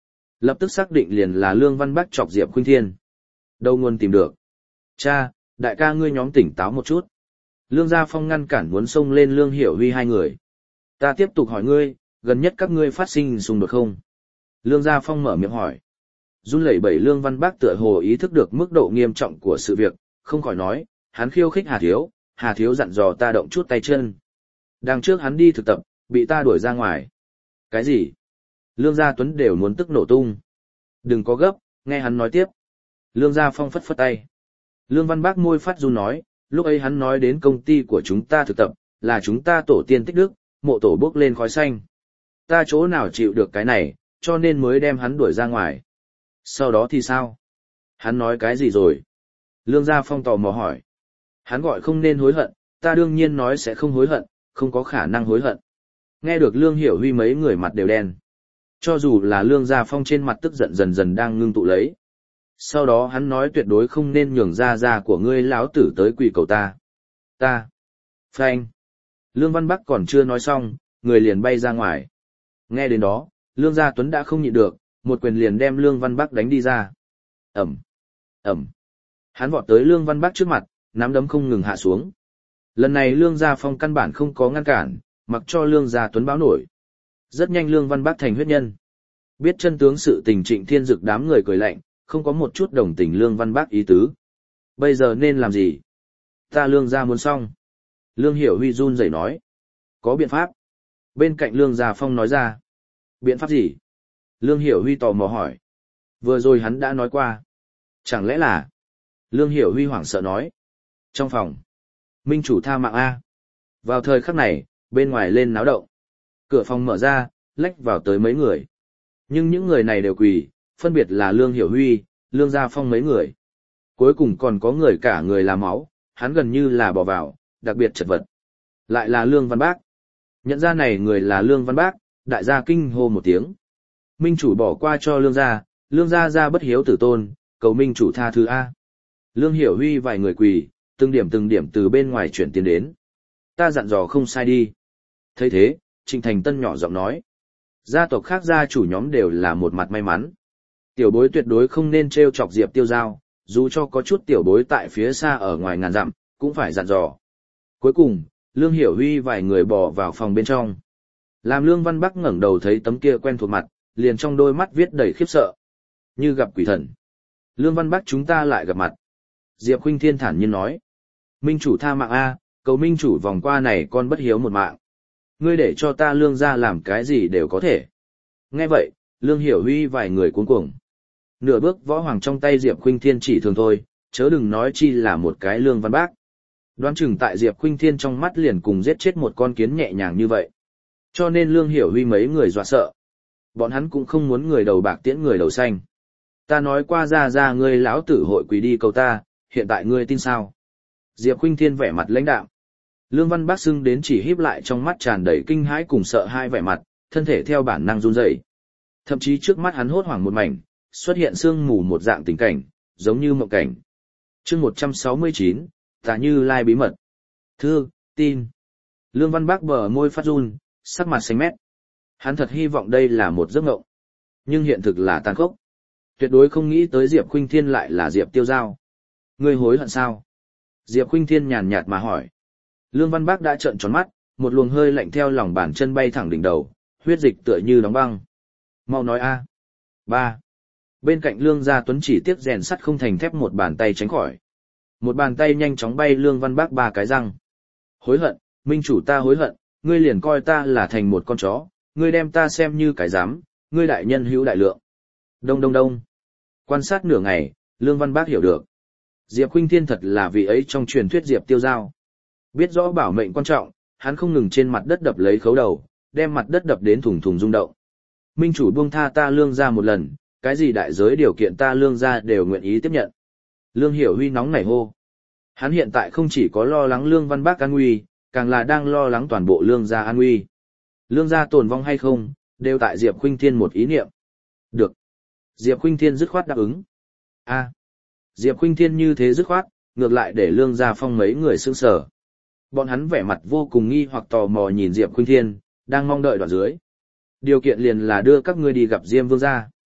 Lập tức xác định liền là Lương Văn Bắc chọc Diệp Khuynh Thiên. Đâu nguồn tìm được. Cha, đại ca ngươi nhóm tỉnh táo một chút. Lương Gia Phong ngăn cản muốn xông lên Lương Hiểu Huy hai người. Ta tiếp tục hỏi ngươi, gần nhất các ngươi phát sinh xung đột không? Lương Gia Phong mở miệng hỏi. Run lẩy bẩy Lương Văn Bác tựa hồ ý thức được mức độ nghiêm trọng của sự việc, không khỏi nói, hắn khiêu khích Hà Thiếu dặn dò ta động chút tay chân. Đằng trước hắn đi thực tập, bị ta đuổi ra ngoài. Cái gì? Lương Gia Tuấn đều muốn tức nổ tung. Đừng có gấp, nghe hắn nói tiếp. Lương Gia Phong phất phất tay. Lương Văn Bác môi phát run nói, lúc ấy hắn nói đến công ty của chúng ta thực tập, là chúng ta tổ tiên tích đức, mộ tổ bốc lên khói xanh. Ta chỗ nào chịu được cái này, cho nên mới đem hắn đuổi ra ngoài. Sau đó thì sao? Hắn nói cái gì rồi? Lương Gia Phong tò mò hỏi. Hắn gọi không nên hối hận, ta đương nhiên nói sẽ không hối hận, không có khả năng hối hận. Nghe được Lương Hiểu Huy mấy người mặt đều đen. Cho dù là Lương Gia Phong trên mặt tức giận dần dần đang ngưng tụ lấy. Sau đó hắn nói tuyệt đối không nên nhường ra của ngươi lão tử tới quỳ cầu ta. Ta. Phanh. Lương Văn Bắc còn chưa nói xong, người liền bay ra ngoài. Nghe đến đó, Lương Gia Tuấn đã không nhịn được, một quyền liền đem Lương Văn Bắc đánh đi ra. Ẩm. Ẩm. Hắn vọt tới Lương Văn Bắc trước mặt, nắm đấm không ngừng hạ xuống. Lần này Lương Gia Phong căn bản không có ngăn cản, mặc cho Lương Gia Tuấn báo nổi. Rất nhanh Lương Văn Bắc thành huyết nhân. Biết chân tướng sự tình Trịnh Thiên Dực đám người cười lạnh, không có một chút đồng tình Lương Văn Bắc ý tứ. Bây giờ nên làm gì? Ta Lương Gia muốn xong. Lương Hiểu Huy run rẩy nói. Có biện pháp. Bên cạnh Lương Gia Phong nói ra. Biện pháp gì? Lương Hiểu Huy tò mò hỏi. Vừa rồi hắn đã nói qua. Chẳng lẽ là... Lương Hiểu Huy hoảng sợ nói. Trong phòng. Minh chủ tha mạng A. Vào thời khắc này, bên ngoài lên náo động. Cửa phòng mở ra, lách vào tới mấy người. Nhưng những người này đều quỳ, phân biệt là Lương Hiểu Huy, Lương Gia Phong mấy người. Cuối cùng còn có người cả người là máu, hắn gần như là bỏ vào, đặc biệt chật vật. Lại là Lương Văn Bác. Nhận ra này người là Lương Văn Bác, đại gia kinh hô một tiếng. Minh chủ bỏ qua cho Lương gia ra bất hiếu tử tôn, cầu Minh chủ tha thứ A. Lương Hiểu Huy vài người quỳ, từng điểm từ bên ngoài chuyển tiến đến. Ta dặn dò không sai đi. Thấy thế, Trịnh Thành Tân nhỏ giọng nói. Gia tộc khác gia chủ nhóm đều là một mặt may mắn. Tiểu bối tuyệt đối không nên trêu chọc Diệp Tiêu Giao, dù cho có chút tiểu bối tại phía xa ở ngoài ngàn dặm, cũng phải dặn dò. Cuối cùng, Lương Hiểu Huy vài người bò vào phòng bên trong. Làm Lương Văn Bắc ngẩng đầu thấy tấm kia quen thuộc mặt, liền trong đôi mắt viết đầy khiếp sợ. Như gặp quỷ thần. Lương Văn Bắc chúng ta lại gặp mặt. Diệp Khuynh Thiên thản nhiên nói. Minh chủ tha mạng A, cầu Minh chủ vòng qua này con bất hiếu một mạng. Ngươi để cho ta Lương gia làm cái gì đều có thể. Nghe vậy, Lương Hiểu Huy vài người cuống cuồng. Nửa bước võ hoàng trong tay Diệp Khuynh Thiên chỉ thường thôi, chớ đừng nói chi là một cái Lương Văn Bác. Đoán chừng tại Diệp Khuynh Thiên trong mắt liền cùng giết chết một con kiến nhẹ nhàng như vậy. Cho nên Lương Hiểu Huy mấy người dọa sợ. Bọn hắn cũng không muốn người đầu bạc tiễn người đầu xanh. Ta nói qua ra ngươi lão tử hội quỳ đi cầu ta, hiện tại ngươi tin sao? Diệp Khuynh Thiên vẻ mặt lãnh đạm. Lương Văn Bác xưng đến chỉ híp lại trong mắt tràn đầy kinh hãi cùng sợ hai vẻ mặt, thân thể theo bản năng run rẩy. Thậm chí trước mắt hắn hốt hoảng một mảnh, xuất hiện sương mù một dạng tình cảnh, giống như mộng cảnh. Chương 169, Tả Như Lai bí mật. Thư, tin. Lương Văn Bác bờ môi phát run, sắc mặt xanh mét. Hắn thật hy vọng đây là một giấc mộng. Nhưng hiện thực là tàn khốc. Tuyệt đối không nghĩ tới Diệp Khuynh Thiên lại là Diệp Tiêu Giao. Ngươi hối hận sao? Diệp Khuynh Thiên nhàn nhạt mà hỏi. Lương Văn Bác đã trợn tròn mắt, một luồng hơi lạnh theo lòng bàn chân bay thẳng đỉnh đầu, huyết dịch tựa như đóng băng. Mau nói a. Ba. Bên cạnh Lương Gia Tuấn chỉ tiếc rèn sắt không thành thép một bàn tay tránh khỏi. Một bàn tay nhanh chóng bay Lương Văn Bác ba cái răng. Hối hận, Minh chủ ta hối hận, ngươi liền coi ta là thành một con chó, ngươi đem ta xem như cái giám, ngươi đại nhân hữu đại lượng. Đông đông đông. Quan sát nửa ngày, Lương Văn Bác hiểu được. Diệp Khuynh Thiên thật là vị ấy trong truyền thuyết Diệp Tiêu Giao. Biết rõ bảo mệnh quan trọng, hắn không ngừng trên mặt đất đập lấy khấu đầu, đem mặt đất đập đến thùng thùng rung động. Minh chủ buông tha ta Lương gia một lần, cái gì đại giới điều kiện ta Lương gia đều nguyện ý tiếp nhận. Lương Hiểu Huy nóng nảy hô. Hắn hiện tại không chỉ có lo lắng Lương Văn Bác an nguy, càng là đang lo lắng toàn bộ Lương gia an nguy. Lương gia tồn vong hay không, đều tại Diệp Khuynh Thiên một ý niệm. Được. Diệp Khuynh Thiên dứt khoát đáp ứng. A. Diệp Khuynh Thiên như thế dứt khoát, ngược lại để Lương Gia Phong mấy người sững sờ. Bọn hắn vẻ mặt vô cùng nghi hoặc tò mò nhìn Diệp Khuynh Thiên, đang mong đợi đoạn dưới. Điều kiện liền là đưa các ngươi đi gặp Diêm Vương gia.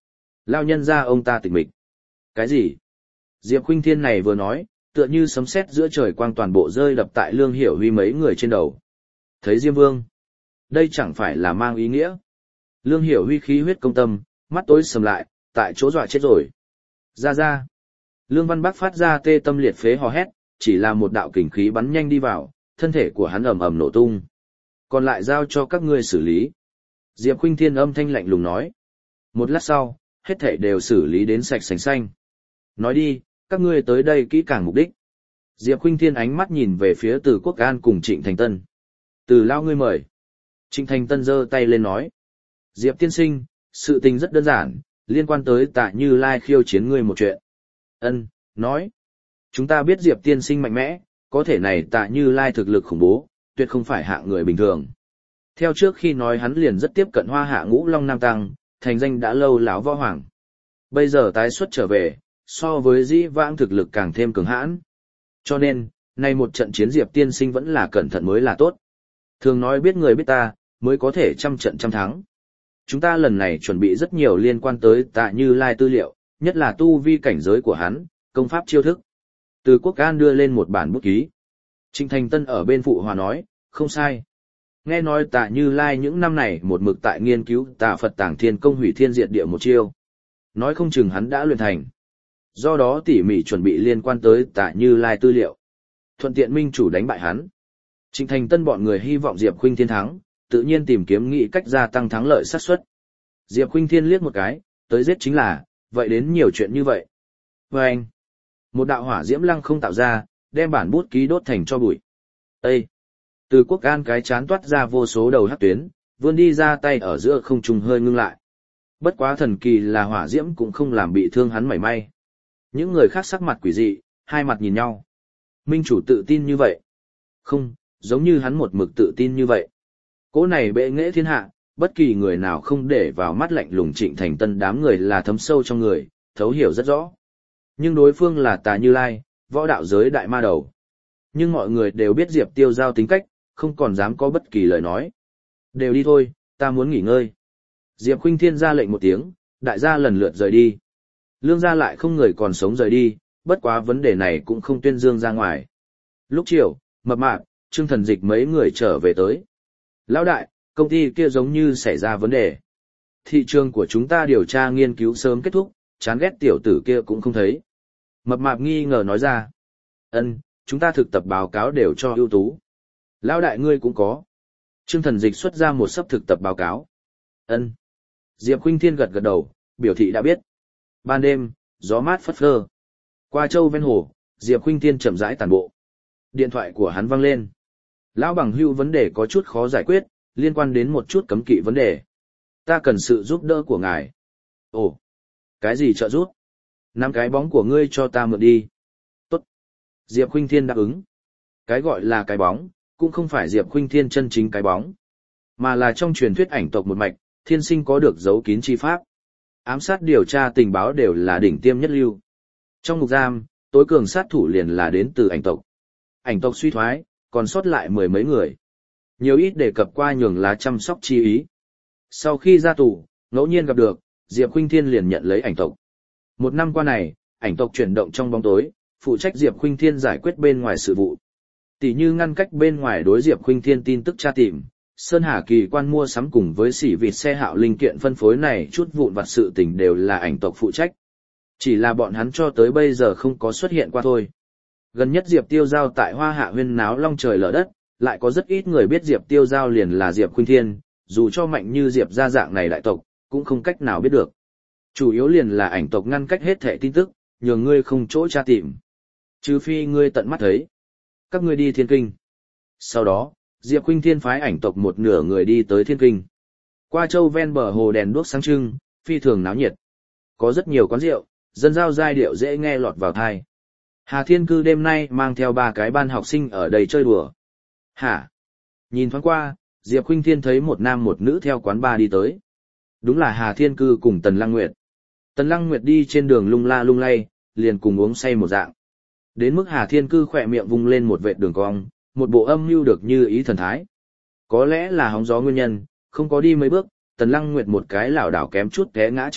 Lao nhân ra ông ta tịch mịch. Cái gì? Diệp Khuynh Thiên này vừa nói, tựa như sấm sét giữa trời quang toàn bộ rơi đập tại Lương Hiểu Huy mấy người trên đầu. Thấy Diêm Vương. Đây chẳng phải là mang ý nghĩa. Lương Hiểu Huy khí huyết công tâm, mắt tối sầm lại, tại chỗ dọa chết rồi. Ra. Lương Văn Bắc phát ra tê tâm liệt phế hò hét, chỉ là một đạo kình khí bắn nhanh đi vào, thân thể của hắn ầm ầm nổ tung. Còn lại giao cho các ngươi xử lý. Diệp Khuynh Thiên âm thanh lạnh lùng nói. Một lát sau, hết thảy đều xử lý đến sạch sành xanh. Nói đi, các ngươi tới đây kỹ càng mục đích. Diệp Khuynh Thiên ánh mắt nhìn về phía Từ Quốc An cùng Trịnh Thành Tân. Từ lao ngươi mời. Trịnh Thành Tân giơ tay lên nói. Diệp tiên sinh, sự tình rất đơn giản, liên quan tới Tạ Như Lai khiêu chiến ngươi một chuyện. Ân, nói. Chúng ta biết Diệp tiên sinh mạnh mẽ, có thể này Tạ Như Lai thực lực khủng bố, tuyệt không phải hạng người bình thường. Theo trước khi nói hắn liền rất tiếp cận Hoa Hạ Ngũ Long Nam Tăng, thành danh đã lâu lão võ hoàng. Bây giờ tái xuất trở về, so với dĩ vãng thực lực càng thêm cường hãn. Cho nên, nay một trận chiến Diệp tiên sinh vẫn là cẩn thận mới là tốt. Thường nói biết người biết ta, mới có thể trăm trận trăm thắng. Chúng ta lần này chuẩn bị rất nhiều liên quan tới Tạ Như Lai tư liệu, nhất là tu vi cảnh giới của hắn, công pháp chiêu thức. Từ Quốc An đưa lên một bản bút ký. Trịnh Thành Tân ở bên phụ hòa nói, không sai. Nghe nói Tạ Như Lai những năm này một mực tại nghiên cứu Tạ Phật Tàng Thiên Công hủy thiên diệt địa một chiêu. Nói không chừng hắn đã luyện thành. Do đó tỉ mỉ chuẩn bị liên quan tới Tạ Như Lai tư liệu. Thuận tiện minh chủ đánh bại hắn. Trịnh Thành Tân bọn người hy vọng Diệp Khuynh Thiên thắng, tự nhiên tìm kiếm nghị cách gia tăng thắng lợi xác suất. Diệp Khuynh Thiên liếc một cái, tới giết chính là, vậy đến nhiều chuyện như vậy. Và anh, một đạo hỏa diễm lăng không tạo ra, đem bản bút ký đốt thành cho bụi. Ê! Từ Quốc An cái chán toát ra vô số đầu hắc tuyến, vươn đi ra tay ở giữa không trung hơi ngưng lại. Bất quá thần kỳ là hỏa diễm cũng không làm bị thương hắn mảy may. Những người khác sắc mặt quỷ dị, hai mặt nhìn nhau. Minh chủ tự tin như vậy. Không, giống như hắn một mực tự tin như vậy. Cỗ này bệ nghệ thiên hạ, bất kỳ người nào không để vào mắt lạnh lùng Trịnh Thành Tân đám người là thấm sâu trong người, thấu hiểu rất rõ. Nhưng đối phương là Tà Như Lai, võ đạo giới đại ma đầu. Nhưng mọi người đều biết Diệp Tiêu Giao tính cách, không còn dám có bất kỳ lời nói. Đều đi thôi, ta muốn nghỉ ngơi. Diệp Khuynh Thiên ra lệnh một tiếng, đại gia lần lượt rời đi. Lương gia lại không người còn sống rời đi, bất quá vấn đề này cũng không tuyên dương ra ngoài. Lúc chiều, Mập Mạp, Trương Thần Dịch mấy người trở về tới. Lão đại, công ty kia giống như xảy ra vấn đề. Thị trường của chúng ta điều tra nghiên cứu sớm kết thúc, chán ghét tiểu tử kia cũng không thấy. Mập Mạp nghi ngờ nói ra. Ân, chúng ta thực tập báo cáo đều cho ưu tú. Lão đại ngươi cũng có. Trương Thần Dịch xuất ra một sấp thực tập báo cáo. Ân. Diệp Khuynh Thiên gật gật đầu, biểu thị đã biết. Ban đêm, gió mát phất phơ. Qua châu ven hồ, Diệp Khuynh Thiên chậm rãi tản bộ. Điện thoại của hắn vang lên. Lão bằng hữu vấn đề có chút khó giải quyết, liên quan đến một chút cấm kỵ vấn đề. Ta cần sự giúp đỡ của ngài. Ồ, cái gì trợ giúp? 5 cái bóng của ngươi cho ta mượn đi. Tốt. Diệp Khuynh Thiên đáp ứng. Cái gọi là cái bóng, cũng không phải Diệp Khuynh Thiên chân chính cái bóng, mà là trong truyền thuyết ảnh tộc một mạch, thiên sinh có được giấu kín chi pháp. Ám sát điều tra tình báo đều là đỉnh tiêm nhất lưu. Trong ngục giam, tối cường sát thủ liền là đến từ ảnh tộc. Ảnh tộc suy thoái, còn sót lại 10 mấy người. Nhiều ít đề cập qua nhường lá chăm sóc chi ý. Sau khi ra tù, ngẫu nhiên gặp được, Diệp Khuynh Thiên liền nhận lấy ảnh tộc. Một năm qua này, ảnh tộc chuyển động trong bóng tối, phụ trách Diệp Khuynh Thiên giải quyết bên ngoài sự vụ. Tỷ như ngăn cách bên ngoài đối Diệp Khuynh Thiên tin tức tra tìm, Sơn Hà kỳ quan mua sắm cùng với xỉ vịt xe hạo linh kiện phân phối này chút vụn vặt sự tình đều là ảnh tộc phụ trách. Chỉ là bọn hắn cho tới bây giờ không có xuất hiện qua thôi. Gần nhất Diệp Tiêu Giao tại Hoa Hạ huyên náo long trời lở đất, lại có rất ít người biết Diệp Tiêu Giao liền là Diệp Khuynh Thiên, dù cho mạnh như Diệp gia dạng này đại tộc, cũng không cách nào biết được. Chủ yếu liền là ảnh tộc ngăn cách hết thảy tin tức, nhường ngươi không chỗ tra tìm. Trừ phi ngươi tận mắt thấy. Các ngươi đi Thiên Kinh. Sau đó, Diệp Khuynh Thiên phái ảnh tộc một nửa người đi tới Thiên Kinh. Qua châu ven bờ hồ đèn đuốc sáng trưng, phi thường náo nhiệt. Có rất nhiều quán rượu, dân giao giai điệu dễ nghe lọt vào tai. Hà Thiên Cư đêm nay mang theo 3 cái ban học sinh ở đây chơi đùa. Hả? Nhìn thoáng qua, Diệp Khuynh Thiên thấy một nam một nữ theo quán bar đi tới. Đúng là Hà Thiên Cư cùng Tần Lăng Nguyệt. Tần Lăng Nguyệt đi trên đường lung la lung lay, liền cùng uống say một dạng. Đến mức Hà Thiên Cư khỏe miệng vung lên một vệt đường cong, một bộ âm mưu được như ý thần thái. Có lẽ là hóng gió nguyên nhân, không có đi mấy bước, Tần Lăng Nguyệt một cái lảo đảo kém chút té ngã trên đất,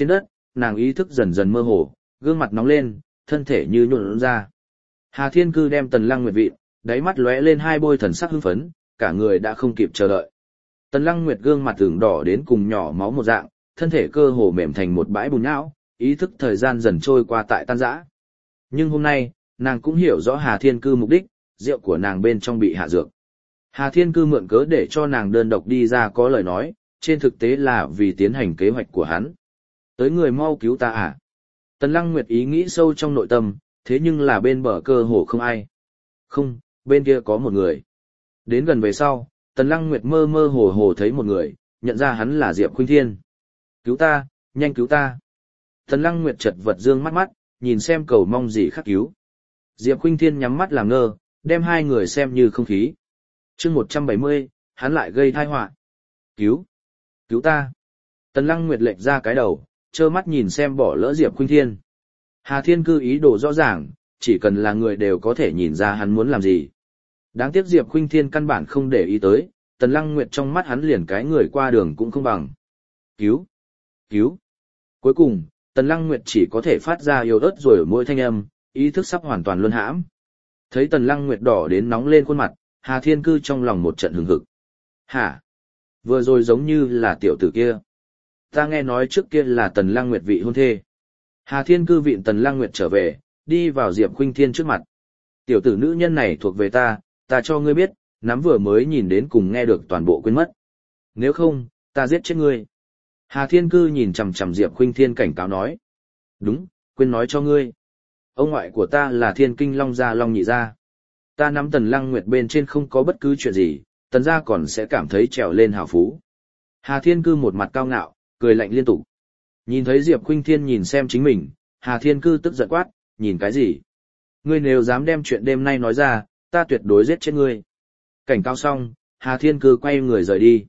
nàng ý thức dần dần mơ hồ, gương mặt nóng lên, thân thể như nhũn ra. Hà Thiên Cư đem Tần Lăng Nguyệt vịn, đáy mắt lóe lên hai bôi thần sắc hưng phấn, cả người đã không kịp chờ đợi. Tần Lăng Nguyệt gương mặt ửng đỏ đến cùng nhỏ máu một dạng, thân thể cơ hồ mềm thành một bãi bùn nhão, ý thức thời gian dần trôi qua tại tan rã. Nhưng hôm nay, nàng cũng hiểu rõ Hà Thiên Cư mục đích, rượu của nàng bên trong bị hạ dược. Hà Thiên Cư mượn cớ để cho nàng đơn độc đi ra có lời nói, trên thực tế là vì tiến hành kế hoạch của hắn. Tới người mau cứu ta à? Tần Lăng Nguyệt ý nghĩ sâu trong nội tâm, thế nhưng là bên bờ cơ hồ không ai. Không, bên kia có một người. Đến gần về sau, Tần Lăng Nguyệt mơ mơ hồ hồ thấy một người, nhận ra hắn là Diệp Khuynh Thiên. Cứu ta, nhanh cứu ta. Tần Lăng Nguyệt chật vật dương mắt mắt, nhìn xem cầu mong gì khắc cứu. Diệp Khuynh Thiên nhắm mắt làm ngơ, đem hai người xem như không khí. Chương 170, hắn lại gây tai họa. Cứu, cứu ta. Tần Lăng Nguyệt lệch ra cái đầu, trơ mắt nhìn xem bỏ lỡ Diệp Khuynh Thiên. Hà Thiên Cư ý đồ rõ ràng, chỉ cần là người đều có thể nhìn ra hắn muốn làm gì. Đáng tiếc Diệp Khuynh Thiên căn bản không để ý tới, Tần Lăng Nguyệt trong mắt hắn liền cái người qua đường cũng không bằng. Cứu, cứu. Cuối cùng, Tần Lăng Nguyệt chỉ có thể phát ra yếu ớt rồi ở môi thanh âm, ý thức sắp hoàn toàn luân hãm. Thấy Tần Lăng Nguyệt đỏ đến nóng lên khuôn mặt, Hà Thiên Cư trong lòng một trận hừng hực. Hả? Vừa rồi giống như là tiểu tử kia. Ta nghe nói trước kia là Tần Lăng Nguyệt vị hôn thê. Hà Thiên Cư vịn Tần Lăng Nguyệt trở về, đi vào Diệp Khuynh Thiên trước mặt. Tiểu tử nữ nhân này thuộc về ta cho ngươi biết, nắm vừa mới nhìn đến cùng nghe được toàn bộ quên mất. Nếu không, ta giết chết ngươi. Hà Thiên Cư nhìn chằm chằm Diệp Khuynh Thiên cảnh cáo nói. Đúng, quên nói cho ngươi. Ông ngoại của ta là Thiên Kinh Long Gia Long Nhị Gia. Ta nắm Tần Lăng Nguyệt bên trên không có bất cứ chuyện gì, Tần gia còn sẽ cảm thấy trèo lên hào phú. Hà Thiên Cư một mặt cao ngạo, cười lạnh liên tục. Nhìn thấy Diệp Khuynh Thiên nhìn xem chính mình, Hà Thiên Cư tức giận quát, nhìn cái gì? Ngươi nếu dám đem chuyện đêm nay nói ra, ta tuyệt đối giết chết ngươi. Cảnh cáo xong, Hà Thiên Cư quay người rời đi.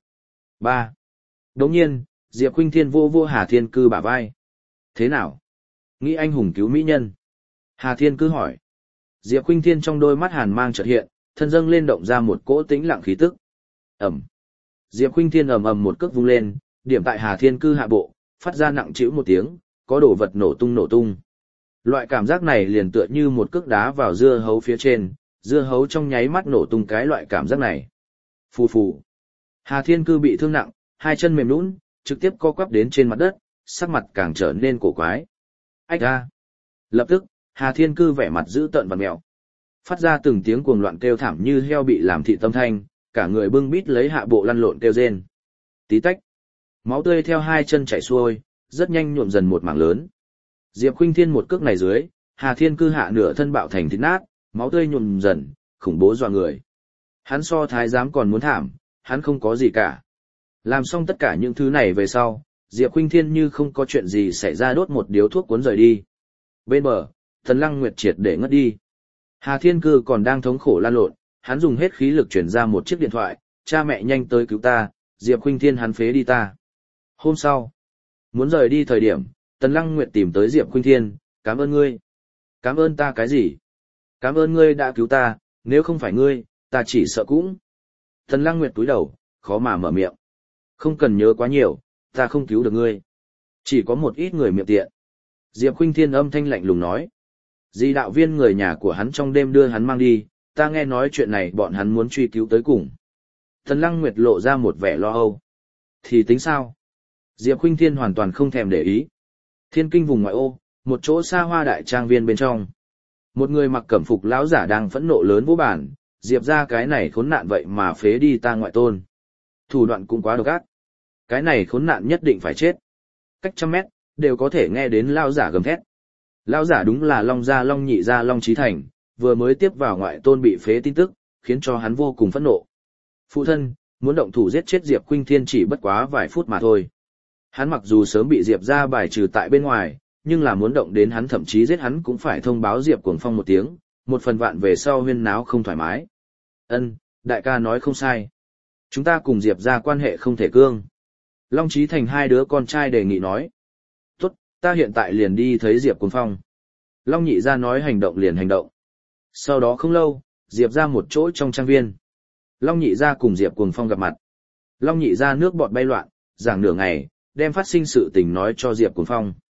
3. Đồng nhiên, Diệp Khuynh Thiên vô vô Hà Thiên Cư bả vai. Thế nào? Nghĩ anh hùng cứu mỹ nhân. Hà Thiên Cư hỏi. Diệp Khuynh Thiên trong đôi mắt hàn mang chợt hiện, thân dâng lên động ra một cỗ tĩnh lặng khí tức. Ầm. Diệp Khuynh Thiên ầm ầm một cước vung lên, điểm tại Hà Thiên Cư hạ bộ, phát ra nặng trĩu một tiếng, có đồ vật nổ tung nổ tung. Loại cảm giác này liền tựa như một cước đá vào dưa hấu phía trên, dưa hấu trong nháy mắt nổ tung cái loại cảm giác này. Phù phù. Hà Thiên Cư bị thương nặng, hai chân mềm nhũn, trực tiếp co quắp đến trên mặt đất, sắc mặt càng trở nên cổ quái. Ách a. Lập tức, Hà Thiên Cư vẻ mặt dữ tợn và mèo. Phát ra từng tiếng cuồng loạn kêu thảm như heo bị làm thịt tâm thanh, cả người bưng bít lấy hạ bộ lăn lộn kêu rên. Tí tách. Máu tươi theo hai chân chảy xuôi, rất nhanh nhuộm dần một mảng lớn. Diệp Khuynh Thiên một cước này dưới, Hà Thiên Cư hạ nửa thân bạo thành thịt nát, máu tươi nhuộm dần, khủng bố dọa người. Hắn so thái giám còn muốn thảm, hắn không có gì cả. Làm xong tất cả những thứ này về sau, Diệp Khuynh Thiên như không có chuyện gì xảy ra đốt một điếu thuốc cuốn rời đi. Bên bờ, Tần Lăng Nguyệt triệt để ngất đi. Hà Thiên Cư còn đang thống khổ lan lộn, hắn dùng hết khí lực chuyển ra một chiếc điện thoại, cha mẹ nhanh tới cứu ta, Diệp Khuynh Thiên hắn phế đi ta. Hôm sau, muốn rời đi thời điểm, Tần Lăng Nguyệt tìm tới Diệp Khuynh Thiên, cảm ơn ngươi. Cảm ơn ta cái gì? Cảm ơn ngươi đã cứu ta, nếu không phải ngươi, ta chỉ sợ cũng. Tần Lăng Nguyệt cúi đầu, khó mà mở miệng. Không cần nhớ quá nhiều, ta không cứu được ngươi. Chỉ có một ít người miệng tiện. Diệp Khuynh Thiên âm thanh lạnh lùng nói. Di đạo viên người nhà của hắn trong đêm đưa hắn mang đi, ta nghe nói chuyện này bọn hắn muốn truy cứu tới cùng. Tần Lăng Nguyệt lộ ra một vẻ lo âu. Thì tính sao? Diệp Khuynh Thiên hoàn toàn không thèm để ý. Thiên Kinh vùng ngoại ô, một chỗ xa hoa đại trang viên bên trong. Một người mặc cẩm phục lão giả đang phẫn nộ lớn vỗ bản, Diệp ra cái này khốn nạn vậy mà phế đi ta ngoại tôn. Thủ đoạn cũng quá độc ác. Cái này khốn nạn nhất định phải chết. Cách trăm mét, đều có thể nghe đến lão giả gầm thét. Lão giả đúng là Long Gia Long Nhị Gia Long Chí Thành, vừa mới tiếp vào ngoại tôn bị phế tin tức, khiến cho hắn vô cùng phẫn nộ. Phụ thân, muốn động thủ giết chết Diệp Khuynh Thiên chỉ bất quá vài phút mà thôi. Hắn mặc dù sớm bị Diệp ra bài trừ tại bên ngoài, nhưng là muốn động đến hắn thậm chí giết hắn cũng phải thông báo Diệp Cuồng Phong một tiếng, một phần vạn về sau huyên náo không thoải mái. Ân, đại ca nói không sai. Chúng ta cùng Diệp ra quan hệ không thể cương. Long Chí Thành hai đứa con trai đề nghị nói. Tốt, ta hiện tại liền đi thấy Diệp Cuồng Phong. Long Nhị Gia nói hành động liền hành động. Sau đó không lâu, Diệp ra một chỗ trong trang viên. Long Nhị Gia cùng Diệp Cuồng Phong gặp mặt. Long Nhị Gia nước bọt bay loạn, giảng nửa ngày, đem phát sinh sự tình nói cho Diệp Cuồng Phong.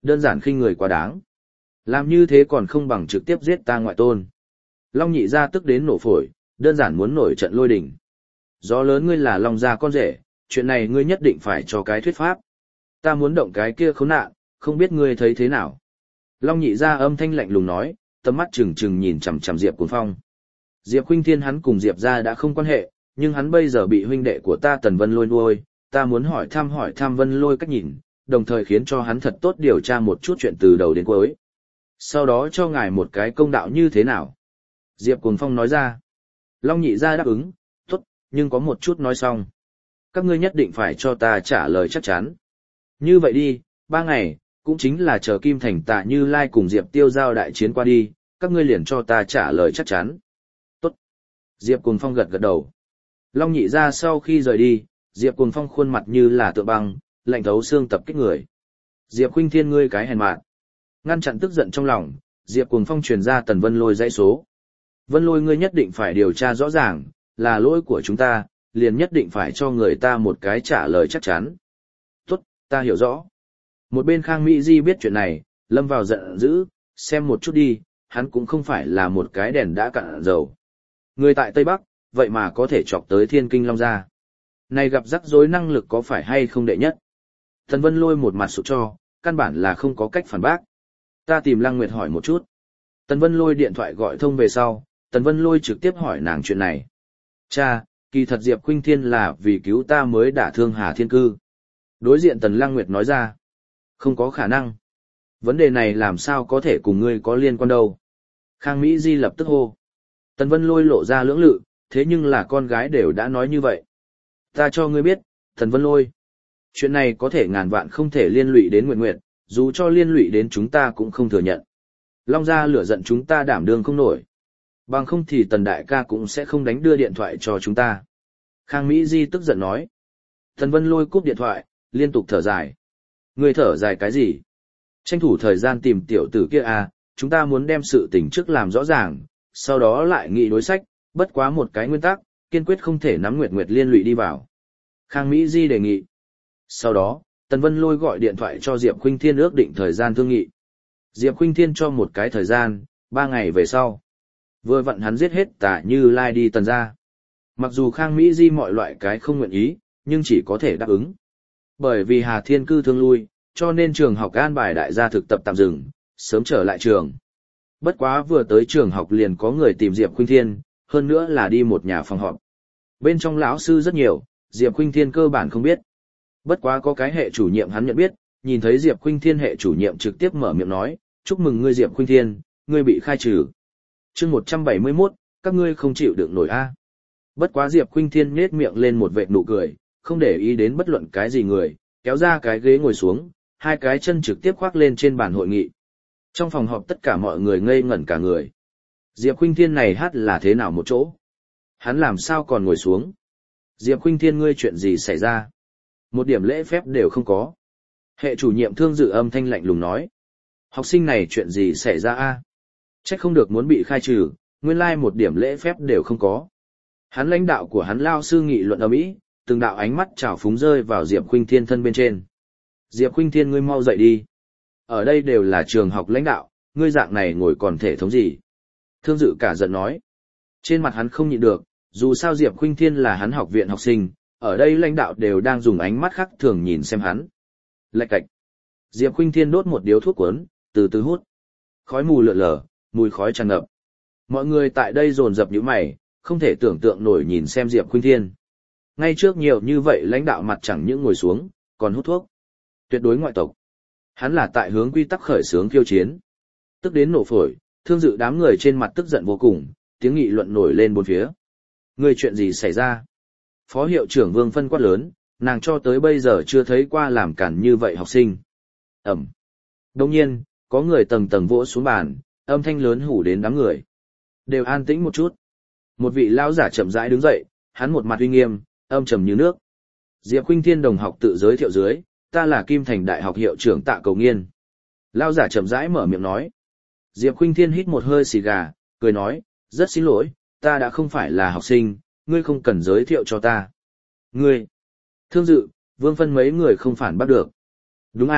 đơn giản khinh người quá đáng. Làm như thế còn không bằng trực tiếp giết ta ngoại tôn. Long nhị gia tức đến nổ phổi, đơn giản muốn nổi trận lôi đình. Gió lớn ngươi là Long gia con rể, chuyện này ngươi nhất định phải cho cái thuyết pháp. Ta muốn động cái kia khốn nạn, không biết ngươi thấy thế nào. Long nhị gia âm thanh lạnh lùng nói, tầm mắt trừng trừng nhìn chằm chằm Diệp Cuồng Phong. Diệp Khuynh Thiên hắn cùng Diệp gia đã không quan hệ, nhưng hắn bây giờ bị huynh đệ của ta Tần Vân Lôi nuôi, ta muốn hỏi thăm Vân Lôi cách nhìn, đồng thời khiến cho hắn thật tốt điều tra một chút chuyện từ đầu đến cuối. Sau đó cho ngài một cái công đạo như thế nào? Diệp Cuồng Phong nói ra. Long nhị gia đáp ứng, tốt, nhưng có một chút nói xong. Các ngươi nhất định phải cho ta trả lời chắc chắn. Như vậy đi, 3 ngày, cũng chính là chờ Kim Thành Tạ Như Lai cùng Diệp Tiêu giao đại chiến qua đi, các ngươi liền cho ta trả lời chắc chắn. Tốt. Diệp Cuồng Phong gật gật đầu. Long nhị gia sau khi rời đi, Diệp Cuồng Phong khuôn mặt như là tượng băng, lạnh thấu xương tập kích người. Diệp Khuynh Thiên ngươi cái hèn mạn. Ngăn chặn tức giận trong lòng, Diệp Cuồng Phong truyền ra Tần Vân Lôi dãy số. Vân Lôi ngươi nhất định phải điều tra rõ ràng, là lỗi của chúng ta, liền nhất định phải cho người ta một cái trả lời chắc chắn. Tốt, ta hiểu rõ. Một bên Khang Mỹ Di biết chuyện này, lâm vào giận dữ, xem một chút đi, hắn cũng không phải là một cái đèn đã cạn dầu. Người tại Tây Bắc, vậy mà có thể chọc tới Thiên Kinh Long gia. Này gặp rắc rối năng lực có phải hay không đệ nhất? Tần Vân Lôi một mặt sụp cho, căn bản là không có cách phản bác. Ta tìm Lăng Nguyệt hỏi một chút. Tần Vân Lôi điện thoại gọi thông về sau, Tần Vân Lôi trực tiếp hỏi nàng chuyện này. Cha, kỳ thật Diệp Khuynh Thiên là vì cứu ta mới đả thương Hà Thiên Cư. Đối diện Tần Lăng Nguyệt nói ra. Không có khả năng. Vấn đề này làm sao có thể cùng ngươi có liên quan đâu. Khang Mỹ Di lập tức hô. Tần Vân Lôi lộ ra lưỡng lự, thế nhưng là con gái đều đã nói như vậy. Ta cho ngươi biết, Tần Vân Lôi. Chuyện này có thể ngàn vạn không thể liên lụy đến Nguyệt Nguyệt, dù cho liên lụy đến chúng ta cũng không thừa nhận. Long gia lửa giận chúng ta đảm đương không nổi. Bằng không thì Tần đại ca cũng sẽ không đánh đưa điện thoại cho chúng ta. Khang Mỹ Di tức giận nói. Tần Vân Lôi cúp điện thoại, liên tục thở dài. Ngươi thở dài cái gì? Tranh thủ thời gian tìm tiểu tử kia à, chúng ta muốn đem sự tình trước làm rõ ràng, sau đó lại nghị đối sách, bất quá một cái nguyên tắc, kiên quyết không thể nắm Nguyệt Nguyệt liên lụy đi vào. Khang Mỹ Di đề nghị. Sau đó, Tần Vân Lôi gọi điện thoại cho Diệp Khuynh Thiên ước định thời gian thương nghị. Diệp Khuynh Thiên cho một cái thời gian, 3 ngày về sau. Vừa vặn hắn giết hết Tạ Như Lai đi Tần ra. Mặc dù Khang Mỹ Di mọi loại cái không nguyện ý, nhưng chỉ có thể đáp ứng. Bởi vì Hà Thiên Cư thương lui, cho nên trường học an bài đại gia thực tập tạm dừng, sớm trở lại trường. Bất quá vừa tới trường học liền có người tìm Diệp Khuynh Thiên, hơn nữa là đi một nhà phòng họp. Bên trong lão sư rất nhiều, Diệp Khuynh Thiên cơ bản không biết. Bất quá có cái hệ chủ nhiệm hắn nhận biết, nhìn thấy Diệp Khuynh Thiên hệ chủ nhiệm trực tiếp mở miệng nói, chúc mừng ngươi Diệp Khuynh Thiên, ngươi bị khai trừ. Chương 171, các ngươi không chịu đựng nổi a. Bất quá Diệp Khuynh Thiên nhếch miệng lên một vệt nụ cười, không để ý đến bất luận cái gì người, kéo ra cái ghế ngồi xuống, hai cái chân trực tiếp khoác lên trên bàn hội nghị. Trong phòng họp tất cả mọi người ngây ngẩn cả người. Diệp Khuynh Thiên này hát là thế nào một chỗ? Hắn làm sao còn ngồi xuống? Diệp Khuynh Thiên ngươi chuyện gì xảy ra? Một điểm lễ phép đều không có. Hệ chủ nhiệm Thương Dự âm thanh lạnh lùng nói. Học sinh này chuyện gì xảy ra a? Trách không được muốn bị khai trừ, nguyên lai một điểm lễ phép đều không có. Hắn lãnh đạo của hắn lao sư nghị luận ầm ĩ, từng đạo ánh mắt trào phúng rơi vào Diệp Khuynh Thiên thân bên trên. Diệp Khuynh Thiên ngươi mau dậy đi. Ở đây đều là trường học lãnh đạo, ngươi dạng này ngồi còn thể thống gì? Thương Dự cả giận nói. Trên mặt hắn không nhịn được, dù sao Diệp Khuynh Thiên là hắn học viện học sinh, ở đây lãnh đạo đều đang dùng ánh mắt khác thường nhìn xem hắn. Lạch cạch. Diệp Khuynh Thiên đốt một điếu thuốc cuốn, từ từ hút. Khói mù lượn lờ, mùi khói tràn ngập. Mọi người tại đây dồn dập nhíu mày, không thể tưởng tượng nổi nhìn xem Diệp Khuynh Thiên. Ngay trước nhiều như vậy lãnh đạo mặt chẳng những ngồi xuống, còn hút thuốc. Tuyệt đối ngoại tộc. Hắn là tại hướng quy tắc khởi xướng khiêu chiến. Tức đến nổ phổi, Thương Dự đám người trên mặt tức giận vô cùng, tiếng nghị luận nổi lên bốn phía. Người chuyện gì xảy ra? Phó hiệu trưởng Vương Phân quát lớn, nàng cho tới bây giờ chưa thấy qua làm cản như vậy học sinh. Ẩm. Đồng nhiên, có người tầng tầng vỗ xuống bàn, âm thanh lớn hủ đến đám người. Đều an tĩnh một chút. Một vị lão giả chậm rãi đứng dậy, hắn một mặt uy nghiêm, âm trầm như nước. Diệp Khuynh Thiên đồng học tự giới thiệu dưới, ta là Kim Thành Đại học hiệu trưởng Tạ Cầu Nghiên. Lão giả chậm rãi mở miệng nói. Diệp Khuynh Thiên hít một hơi xì gà, cười nói, rất xin lỗi, ta đã không phải là học sinh, ngươi không cần giới thiệu cho ta. Ngươi, Thương Dự, Vương Phân mấy người không phản bắt được. Đúng a,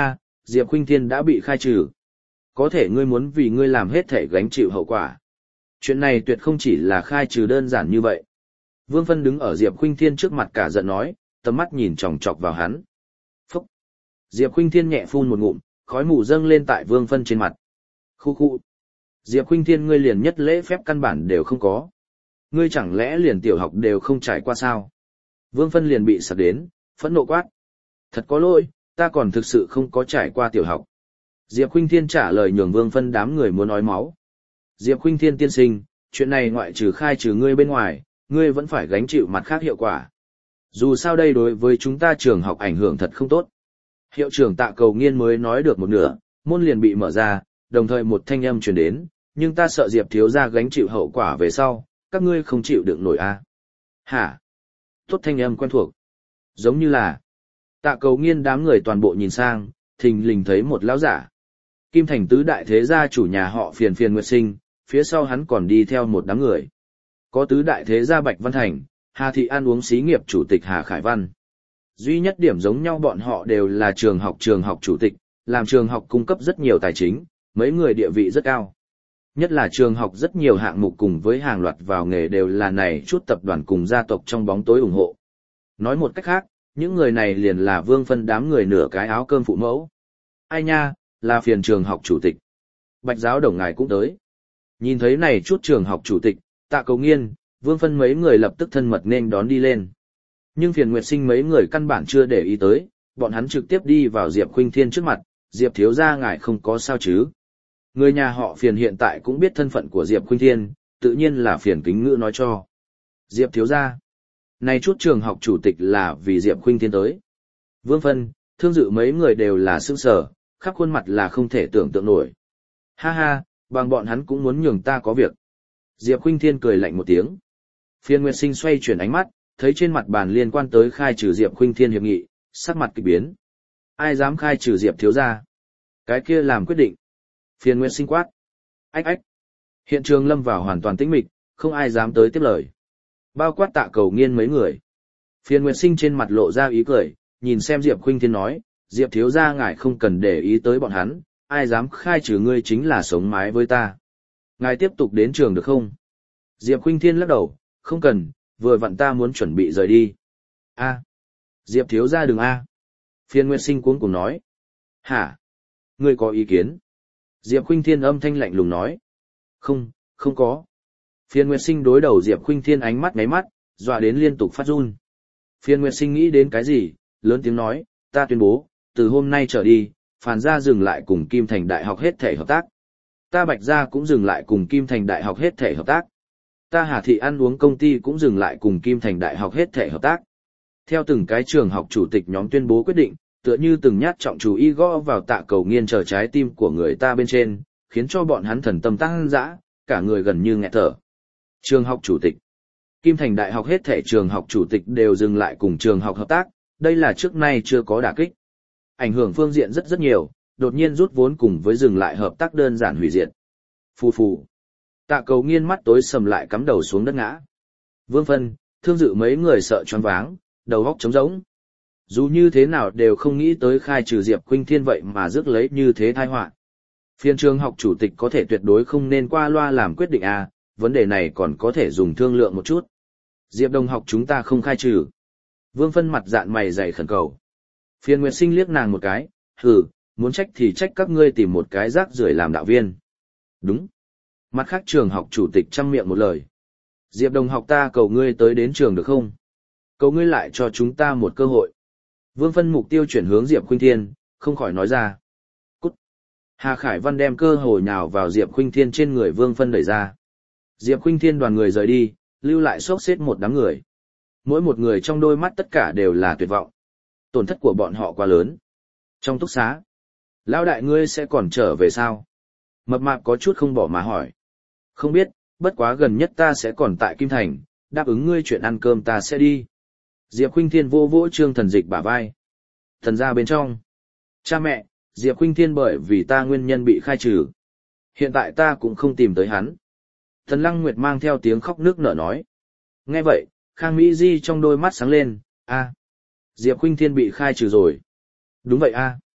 Diệp Khuynh Thiên đã bị khai trừ. Có thể ngươi muốn vì ngươi làm hết thể gánh chịu hậu quả. Chuyện này tuyệt không chỉ là khai trừ đơn giản như vậy. Vương Phân đứng ở Diệp Khuynh Thiên trước mặt cả giận nói, tầm mắt nhìn chòng chọc vào hắn. Phúc! Diệp Khuynh Thiên nhẹ phun một ngụm, khói mù dâng lên tại Vương Phân trên mặt. Khu khu! Diệp Khuynh Thiên ngươi liền nhất lễ phép căn bản đều không có. Ngươi chẳng lẽ liền tiểu học đều không trải qua sao? Vương Phân liền bị sặc đến, phẫn nộ quát. Thật có lỗi, ta còn thực sự không có trải qua tiểu học. Diệp Khuynh Thiên trả lời nhường Vương Phân đám người muốn nói máu. Diệp Khuynh Thiên tiên sinh, chuyện này ngoại trừ khai trừ ngươi bên ngoài, ngươi vẫn phải gánh chịu mặt khác hiệu quả. Dù sao đây đối với chúng ta trường học ảnh hưởng thật không tốt. Hiệu trưởng Tạ Cầu Nghiên mới nói được một nửa, môn liền bị mở ra, đồng thời một thanh âm truyền đến, nhưng ta sợ Diệp thiếu gia gánh chịu hậu quả về sau, các ngươi không chịu đựng nổi a. Hả? Tốt thanh âm quen thuộc. Giống như là Tạ Cầu Nghiên đám người toàn bộ nhìn sang, thình lình thấy một lão giả. Kim Thành tứ đại thế gia chủ nhà họ Phiền Phiền Nguyệt Sinh, phía sau hắn còn đi theo một đám người. Có tứ đại thế gia Bạch Văn Thành, Hà Thị An uống xí nghiệp chủ tịch Hà Khải Văn. Duy nhất điểm giống nhau bọn họ đều là trường học chủ tịch, làm trường học cung cấp rất nhiều tài chính, mấy người địa vị rất cao. Nhất là trường học rất nhiều hạng mục cùng với hàng loạt vào nghề đều là này chút tập đoàn cùng gia tộc trong bóng tối ủng hộ. Nói một cách khác, những người này liền là Vương Phân đám người nửa cái áo cơm phụ mẫu. Ai nha, là Phiền trường học chủ tịch. Bạch giáo đồng ngài cũng tới. Nhìn thấy này chút trường học chủ tịch, Tạ Cầu Nghiên, Vương Phân mấy người lập tức thân mật nên đón đi lên. Nhưng Phiền Nguyệt Sinh mấy người căn bản chưa để ý tới, bọn hắn trực tiếp đi vào Diệp Khuynh Thiên trước mặt, Diệp thiếu gia ngài không có sao chứ. Người nhà họ Phiền hiện tại cũng biết thân phận của Diệp Khuynh Thiên, tự nhiên là Phiền kính ngữ nói cho. Diệp thiếu gia, này chút trường học chủ tịch là vì Diệp Khuynh Thiên tới. Vương Phân, Thương Dự mấy người đều là sững sờ, khắp khuôn mặt là không thể tưởng tượng nổi. Ha ha, bằng bọn hắn cũng muốn nhường ta có việc. Diệp Khuynh Thiên cười lạnh một tiếng. Phiền Nguyệt Sinh xoay chuyển ánh mắt, thấy trên mặt bàn liên quan tới khai trừ Diệp Khuynh Thiên hiệp nghị, sắc mặt kỳ biến. Ai dám khai trừ Diệp thiếu gia? Cái kia làm quyết định. Phiền Nguyệt Sinh quát. Ách ách. Hiện trường lâm vào hoàn toàn tĩnh mịch, không ai dám tới tiếp lời. Bao quát Tạ Cầu Nghiên mấy người. Phiền Nguyệt Sinh trên mặt lộ ra ý cười, nhìn xem Diệp Khuynh Thiên nói, Diệp thiếu gia ngài không cần để ý tới bọn hắn, ai dám khai trừ ngươi chính là sống mái với ta. Ngài tiếp tục đến trường được không? Diệp Khuynh Thiên lắc đầu, không cần, vừa vặn ta muốn chuẩn bị rời đi. A, Diệp thiếu gia đừng a. Phiền Nguyệt Sinh cuống cuồng nói. Hả? Ngươi có ý kiến? Diệp Khuynh Thiên âm thanh lạnh lùng nói. Không, không có. Phiền Nguyệt Sinh đối đầu Diệp Khuynh Thiên ánh mắt ngáy mắt, dọa đến liên tục phát run. Phiền Nguyệt Sinh nghĩ đến cái gì, lớn tiếng nói, ta tuyên bố, từ hôm nay trở đi, Phàn gia dừng lại cùng Kim Thành Đại học hết thể hợp tác. Ta Bạch gia cũng dừng lại cùng Kim Thành Đại học hết thể hợp tác. Ta Hà Thị ăn uống công ty cũng dừng lại cùng Kim Thành Đại học hết thể hợp tác. Theo từng cái trường học chủ tịch nhóm tuyên bố quyết định, tựa như từng nhát trọng chú y gõ vào Tạ Cầu Nghiên chờ trái tim của người ta bên trên, khiến cho bọn hắn thần tâm tăng dã, cả người gần như nghẹt thở. Trường học chủ tịch. Kim Thành Đại học hết thể trường học chủ tịch đều dừng lại cùng trường học hợp tác, đây là trước nay chưa có đả kích. Ảnh hưởng phương diện rất nhiều, đột nhiên rút vốn cùng với dừng lại hợp tác đơn giản hủy diệt. Phù phù. Tạ Cầu Nghiên mắt tối sầm lại cắm đầu xuống đất ngã. Vương Phân, Thương Dự mấy người sợ choáng váng, đầu óc trống rỗng. Dù như thế nào đều không nghĩ tới khai trừ Diệp Khuynh Thiên vậy mà rước lấy như thế tai họa. Phiên trường học chủ tịch có thể tuyệt đối không nên qua loa làm quyết định à, vấn đề này còn có thể dùng thương lượng một chút. Diệp đồng học chúng ta không khai trừ. Vương Phân mặt dạn mày dày khẩn cầu. Phiên Nguyệt Sinh liếc nàng một cái, hừ, muốn trách thì trách các ngươi tìm một cái rác rưởi làm đạo viên. Đúng. Mặt khác trường học chủ tịch chăm miệng một lời. Diệp đồng học ta cầu ngươi tới đến trường được không? Cầu ngươi lại cho chúng ta một cơ hội. Vương Phân mục tiêu chuyển hướng Diệp Khuynh Thiên, không khỏi nói ra. Cút. Hà Khải Văn đem cơ hội nhào vào Diệp Khuynh Thiên trên người Vương Phân đẩy ra. Diệp Khuynh Thiên đoàn người rời đi, lưu lại xốc xếp một đám người. Mỗi một người trong đôi mắt tất cả đều là tuyệt vọng. Tổn thất của bọn họ quá lớn. Trong túc xá, lão đại ngươi sẽ còn trở về sao? Mập mạp có chút không bỏ mà hỏi. Không biết, bất quá gần nhất ta sẽ còn tại Kim Thành, đáp ứng ngươi chuyện ăn cơm ta sẽ đi. Diệp Khuynh Thiên vô vỗ Trương Thần Dịch bả vai. Thần ra bên trong. Cha mẹ, Diệp Khuynh Thiên bởi vì ta nguyên nhân bị khai trừ. Hiện tại ta cũng không tìm tới hắn. Thần Lăng Nguyệt mang theo tiếng khóc nước nở nói. Nghe vậy, Khang Mỹ Di trong đôi mắt sáng lên, a, Diệp Khuynh Thiên bị khai trừ rồi. Đúng vậy a.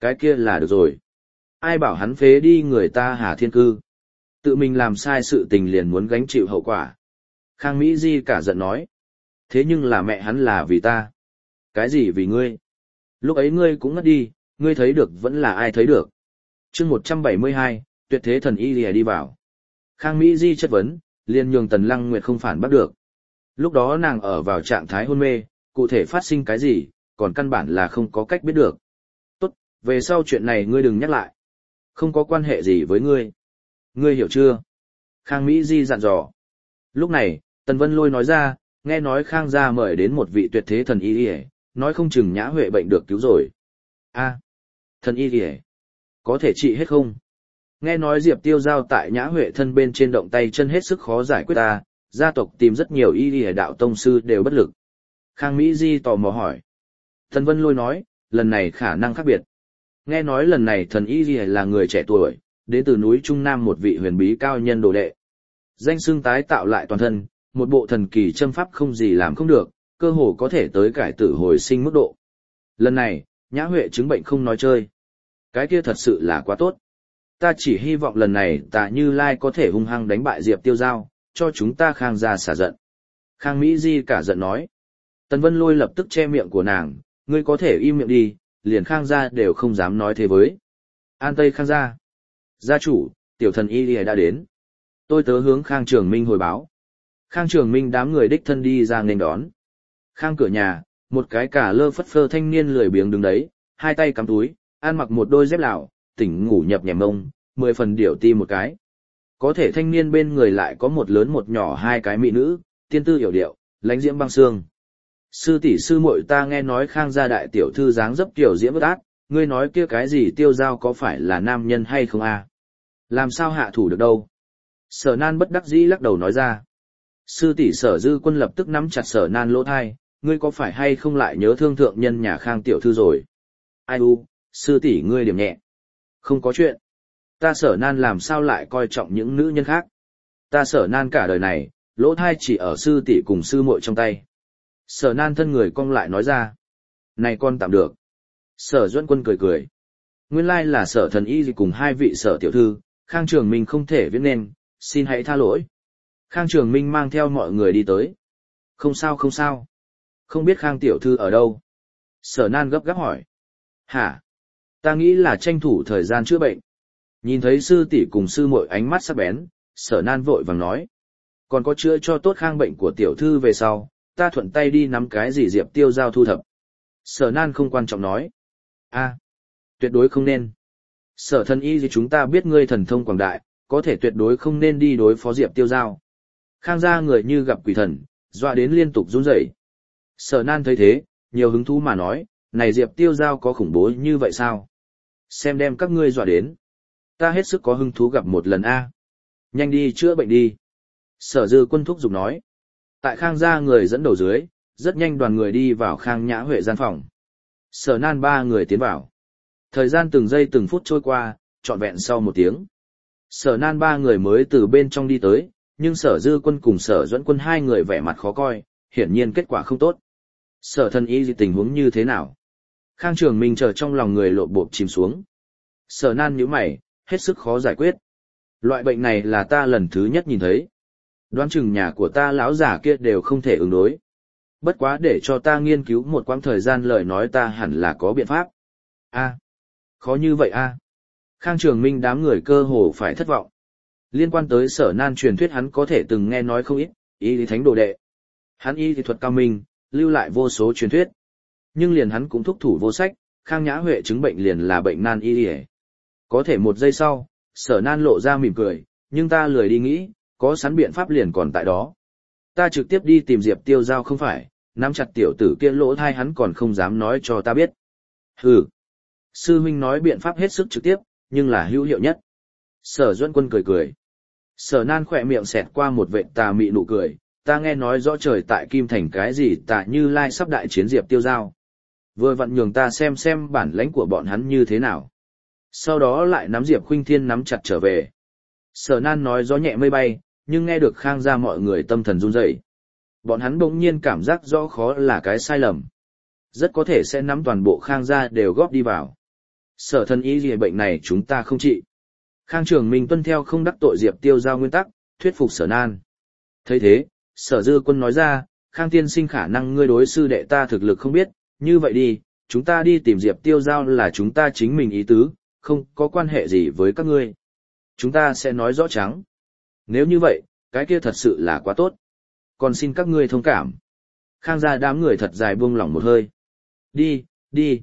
Cái kia là được rồi. Ai bảo hắn phế đi người ta Hà Thiên Cư. Tự mình làm sai sự tình liền muốn gánh chịu hậu quả. Khang Mỹ Di cả giận nói. Thế nhưng là mẹ hắn là vì ta. Cái gì vì ngươi? Lúc ấy ngươi cũng ngất đi, ngươi thấy được vẫn là ai thấy được. chương 172, tuyệt thế thần y lìa đi vào. Khang Mỹ Di chất vấn, liền nhường Tần Lăng Nguyệt không phản bắt được. Lúc đó nàng ở vào trạng thái hôn mê, cụ thể phát sinh cái gì, còn căn bản là không có cách biết được. Tốt, về sau chuyện này ngươi đừng nhắc lại. Không có quan hệ gì với ngươi. Ngươi hiểu chưa? Khang Mỹ Di dặn dò. Lúc này, Tần Vân Lôi nói ra, nghe nói Khang gia mời đến một vị tuyệt thế thần y lìa, nói không chừng Nhã Huệ bệnh được cứu rồi. A, thần y lìa, có thể trị hết không? Nghe nói Diệp Tiêu Giao tại Nhã Huệ thân bên trên động tay chân hết sức khó giải quyết ta, gia tộc tìm rất nhiều y lìa đạo tông sư đều bất lực. Khang Mỹ Di tò mò hỏi. Tần Vân Lôi nói, lần này khả năng khác biệt. Nghe nói lần này thần y lìa là người trẻ tuổi, đến từ núi Trung Nam một vị huyền bí cao nhân đồ đệ. Danh xưng tái tạo lại toàn thân, một bộ thần kỳ châm pháp không gì làm không được, cơ hồ có thể tới cải tử hồi sinh mức độ. Lần này, Nhã Huệ chứng bệnh không nói chơi. Cái kia thật sự là quá tốt. Ta chỉ hy vọng lần này Tạ Như Lai có thể hung hăng đánh bại Diệp Tiêu Giao, cho chúng ta Khang gia xả giận. Khang Mỹ Di cả giận nói. Tần Vân Lôi lập tức che miệng của nàng, ngươi có thể im miệng đi, liền Khang gia đều không dám nói thế với. An Tây Khang gia. Gia chủ, tiểu thần y lìa đã đến. Tôi tớ hướng Khang Trường Minh hồi báo. Khang Trường Minh đám người đích thân đi ra nghênh đón. Khang cửa nhà, một cái cả lơ phất phơ thanh niên lười biếng đứng đấy, hai tay cắm túi, ăn mặc một đôi dép lào, tỉnh ngủ nhập nhèm mông, 10 phần điểu ti một cái. Có thể thanh niên bên người lại có một lớn một nhỏ hai cái mỹ nữ, tiên tư hiểu điệu, lánh diễm băng xương. Sư tỷ sư muội ta nghe nói Khang gia đại tiểu thư dáng dấp tiểu diễm bất ác, ngươi nói kia cái gì Tiêu Giao có phải là nam nhân hay không a? Làm sao hạ thủ được đâu? Sở Nan bất đắc dĩ lắc đầu nói ra. Sư tỷ Sở Dư Quân lập tức nắm chặt Sở Nan lỗ thai, ngươi có phải hay không lại nhớ thương thượng nhân nhà Khang tiểu thư rồi? Ai u, sư tỷ ngươi điểm nhẹ. Không có chuyện. Ta Sở Nan làm sao lại coi trọng những nữ nhân khác? Ta Sở Nan cả đời này, lỗ thai chỉ ở sư tỷ cùng sư muội trong tay. Sở Nan thân người cong lại nói ra. Này con tạm được. Sở Duẫn Quân cười cười. Nguyên lai là Sở thần y cùng hai vị Sở tiểu thư, Khang Trường Minh không thể viết nên, xin hãy tha lỗi. Khang Trường Minh mang theo mọi người đi tới. Không sao không sao. Không biết Khang tiểu thư ở đâu? Sở Nan gấp gáp hỏi. Hả? Ta nghĩ là tranh thủ thời gian chữa bệnh. Nhìn thấy sư tỷ cùng sư muội ánh mắt sắc bén, Sở Nan vội vàng nói. Còn có chữa cho tốt Khang bệnh của tiểu thư về sau, ta thuận tay đi nắm cái gì Diệp Tiêu Giao thu thập. Sở Nan không quan trọng nói. A, tuyệt đối không nên. Sở thần y gì chúng ta biết ngươi thần thông quảng đại, có thể tuyệt đối không nên đi đối phó Diệp Tiêu Giao. Khang gia người như gặp quỷ thần, dọa đến liên tục run rẩy. Sở Nan thấy thế, nhiều hứng thú mà nói, này Diệp Tiêu Giao có khủng bố như vậy sao? Xem đem các ngươi dọa đến. Ta hết sức có hứng thú gặp một lần a. Nhanh đi chữa bệnh đi. Sở Dư Quân thúc giục nói. Tại Khang gia người dẫn đầu dưới, rất nhanh đoàn người đi vào Khang Nhã Huệ gian phòng. Sở Nan ba người tiến vào. Thời gian từng giây từng phút trôi qua, trọn vẹn sau 1 tiếng. Sở Nan ba người mới từ bên trong đi tới, nhưng Sở Dư Quân cùng Sở Duẫn Quân hai người vẻ mặt khó coi, hiển nhiên kết quả không tốt. Sở thần y gì tình huống như thế nào? Khang Trường Minh chờ trong lòng người lộn bộp chìm xuống. Sở Nan nhíu mày, hết sức khó giải quyết. Loại bệnh này là ta lần thứ nhất nhìn thấy. Đoán chừng nhà của ta lão giả kia đều không thể ứng đối. Bất quá để cho ta nghiên cứu một quãng thời gian lời nói ta hẳn là có biện pháp. A, khó như vậy a. Khang Trường Minh đám người cơ hồ phải thất vọng. Liên quan tới Sở Nan truyền thuyết hắn có thể từng nghe nói không ít, y lý thánh đồ đệ. Hắn y lý thuật cao minh, lưu lại vô số truyền thuyết. Nhưng liền hắn cũng thúc thủ vô sách, Khang Nhã Huệ chứng bệnh liền là bệnh nan y lý. Có thể 1 giây sau, Sở Nan lộ ra mỉm cười, nhưng ta lười đi nghĩ, có sẵn biện pháp liền còn tại đó. Ta trực tiếp đi tìm Diệp Tiêu Giao không phải, nắm chặt tiểu tử kia lỗ thai hắn còn không dám nói cho ta biết. Hừ. Sư huynh nói biện pháp hết sức trực tiếp, nhưng là hữu hiệu nhất. Sở Duẫn Quân cười cười. Sở Nan khỏe miệng xẹt qua một vệt tà mị nụ cười, ta nghe nói rõ trời tại Kim Thành cái gì Tạ Như Lai sắp đại chiến Diệp Tiêu Giao. Vừa vặn nhường ta xem bản lãnh của bọn hắn như thế nào. Sau đó lại nắm Diệp Khuynh Thiên nắm chặt trở về. Sở Nan nói gió nhẹ mây bay, nhưng nghe được Khang gia mọi người tâm thần run rẩy. Bọn hắn bỗng nhiên cảm giác rõ khó là cái sai lầm. Rất có thể sẽ nắm toàn bộ Khang gia đều góp đi vào. Sở thần y gì bệnh này chúng ta không trị. Khang Trường Minh tuân theo không đắc tội Diệp Tiêu Giao nguyên tắc, thuyết phục Sở Nan. Thấy thế, Sở Dư Quân nói ra, Khang tiên sinh khả năng ngươi đối sư đệ ta thực lực không biết, như vậy đi, chúng ta đi tìm Diệp Tiêu Giao là chúng ta chính mình ý tứ, không có quan hệ gì với các ngươi. Chúng ta sẽ nói rõ trắng. Nếu như vậy, cái kia thật sự là quá tốt. Còn xin các ngươi thông cảm. Khang gia đám người thật dài buông lỏng một hơi. Đi, đi.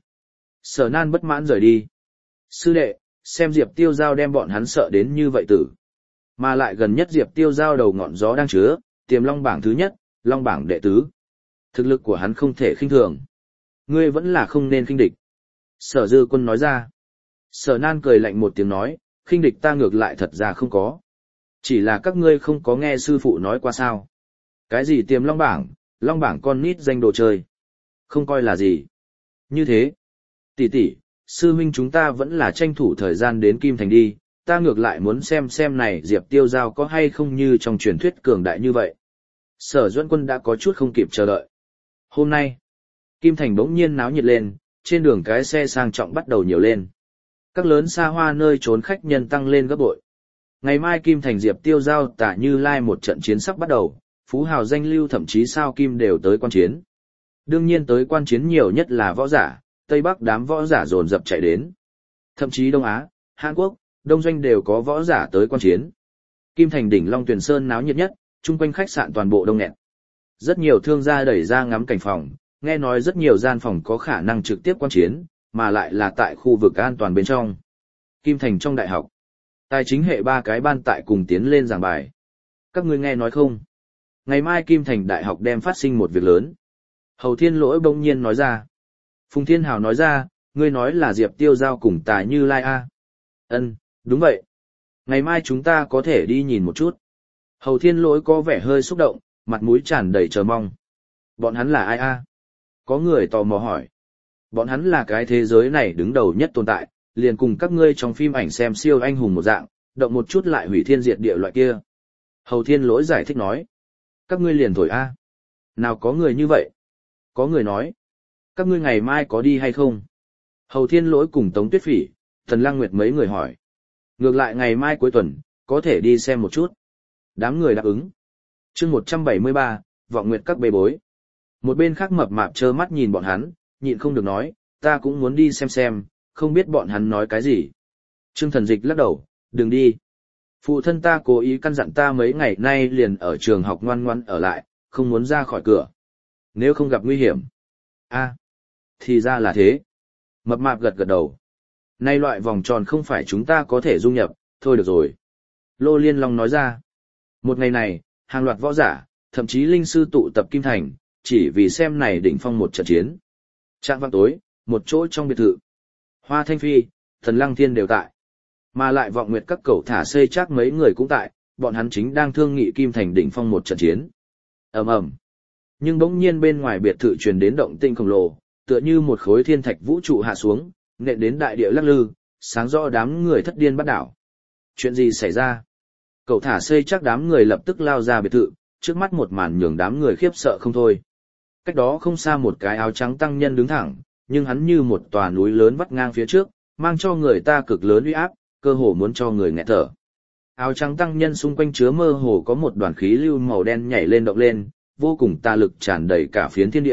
Sở Nan bất mãn rời đi. Sư đệ, xem Diệp Tiêu Giao đem bọn hắn sợ đến như vậy tử. Mà lại gần nhất Diệp Tiêu Giao đầu ngọn gió đang chứa, tiềm long bảng thứ nhất, long bảng đệ tứ. Thực lực của hắn không thể khinh thường. Ngươi vẫn là không nên khinh địch. Sở Dư Quân nói ra. Sở Nan cười lạnh một tiếng nói, khinh địch ta ngược lại thật ra không có. Chỉ là các ngươi không có nghe sư phụ nói qua sao. Cái gì tiềm long bảng con nít danh đồ chơi. Không coi là gì. Như thế. Tỷ tỷ, sư huynh chúng ta vẫn là tranh thủ thời gian đến Kim Thành đi, ta ngược lại muốn xem này Diệp Tiêu Giao có hay không như trong truyền thuyết cường đại như vậy. Sở Duẫn Quân đã có chút không kịp chờ đợi. Hôm nay, Kim Thành bỗng nhiên náo nhiệt lên, trên đường cái xe sang trọng bắt đầu nhiều lên. Các lớn xa hoa nơi trốn khách nhân tăng lên gấp bội. Ngày mai Kim Thành Diệp Tiêu Giao Tả Như Lai một trận chiến sắp bắt đầu, phú hào danh lưu thậm chí sao Kim đều tới quan chiến. Đương nhiên tới quan chiến nhiều nhất là võ giả, Tây Bắc đám võ giả dồn dập chạy đến. Thậm chí Đông Á, Hàn Quốc, Đông Doanh đều có võ giả tới quan chiến. Kim Thành đỉnh Long Tuyền Sơn náo nhiệt nhất, chung quanh khách sạn toàn bộ đông nghẹt. Rất nhiều thương gia đẩy ra ngắm cảnh phòng, nghe nói rất nhiều gian phòng có khả năng trực tiếp quan chiến, mà lại là tại khu vực an toàn bên trong. Kim Thành trong đại học, tài chính hệ 3 cái ban tại cùng tiến lên giảng bài. Các ngươi nghe nói không? Ngày mai Kim Thành đại học đem phát sinh một việc lớn. Hầu Thiên Lỗi bỗng nhiên nói ra. Phùng Thiên Hào nói ra, ngươi nói là Diệp Tiêu Giao cùng Tả Như Lai a? Ân, đúng vậy. Ngày mai chúng ta có thể đi nhìn một chút. Hầu Thiên Lỗi có vẻ hơi xúc động, mặt mũi tràn đầy chờ mong. Bọn hắn là ai a? Có người tò mò hỏi. Bọn hắn là cái thế giới này đứng đầu nhất tồn tại, liền cùng các ngươi trong phim ảnh xem siêu anh hùng một dạng, động một chút lại hủy thiên diệt địa loại kia. Hầu Thiên Lỗi giải thích nói. Các ngươi liền thổi a? Nào có người như vậy? Có người nói. Các ngươi ngày mai có đi hay không? Hầu Thiên Lỗi cùng Tống Tuyết Phỉ, Thần Lăng Nguyệt mấy người hỏi. Ngược lại ngày mai cuối tuần, có thể đi xem một chút. Đám người đáp ứng. Chương 173, Vọng Nguyệt các bê bối. Một bên khác mập mạp trơ mắt nhìn bọn hắn, nhịn không được nói, ta cũng muốn đi xem, không biết bọn hắn nói cái gì. Trương Thần Dịch lắc đầu, đừng đi. Phụ thân ta cố ý căn dặn ta mấy ngày nay liền ở trường học ngoan ngoãn ở lại, không muốn ra khỏi cửa. Nếu không gặp nguy hiểm. A, thì ra là thế. Mập mạp gật gật đầu. Nay loại vòng tròn không phải chúng ta có thể dung nhập, thôi được rồi. Lô Liên Long nói ra. Một ngày này, hàng loạt võ giả, thậm chí linh sư tụ tập Kim Thành, chỉ vì xem này đỉnh phong một trận chiến. Trạng vạng tối, một chỗ trong biệt thự. Hoa Thanh Phi, Thần Lăng Thiên đều tại. Mà lại Vọng Nguyệt các cẩu thả xây chắc mấy người cũng tại, bọn hắn chính đang thương nghị Kim Thành đỉnh phong một trận chiến. Ầm ầm. Nhưng bỗng nhiên bên ngoài biệt thự truyền đến động tinh khổng lồ, tựa như một khối thiên thạch vũ trụ hạ xuống, nện đến đại địa lắc lư, sáng rõ đám người thất điên bắt đảo. Chuyện gì xảy ra? Cậu thả xây chắc đám người lập tức lao ra biệt thự, trước mắt một màn nhường đám người khiếp sợ không thôi. Cách đó không xa một cái áo trắng tăng nhân đứng thẳng, nhưng hắn như một tòa núi lớn vắt ngang phía trước, mang cho người ta cực lớn uy áp, cơ hồ muốn cho người nghẹt thở. Áo trắng tăng nhân xung quanh chứa mơ hồ có một đoàn khí lưu màu đen nhảy lên động lên, vô cùng tà lực tràn đầy cả phiến thiên địa.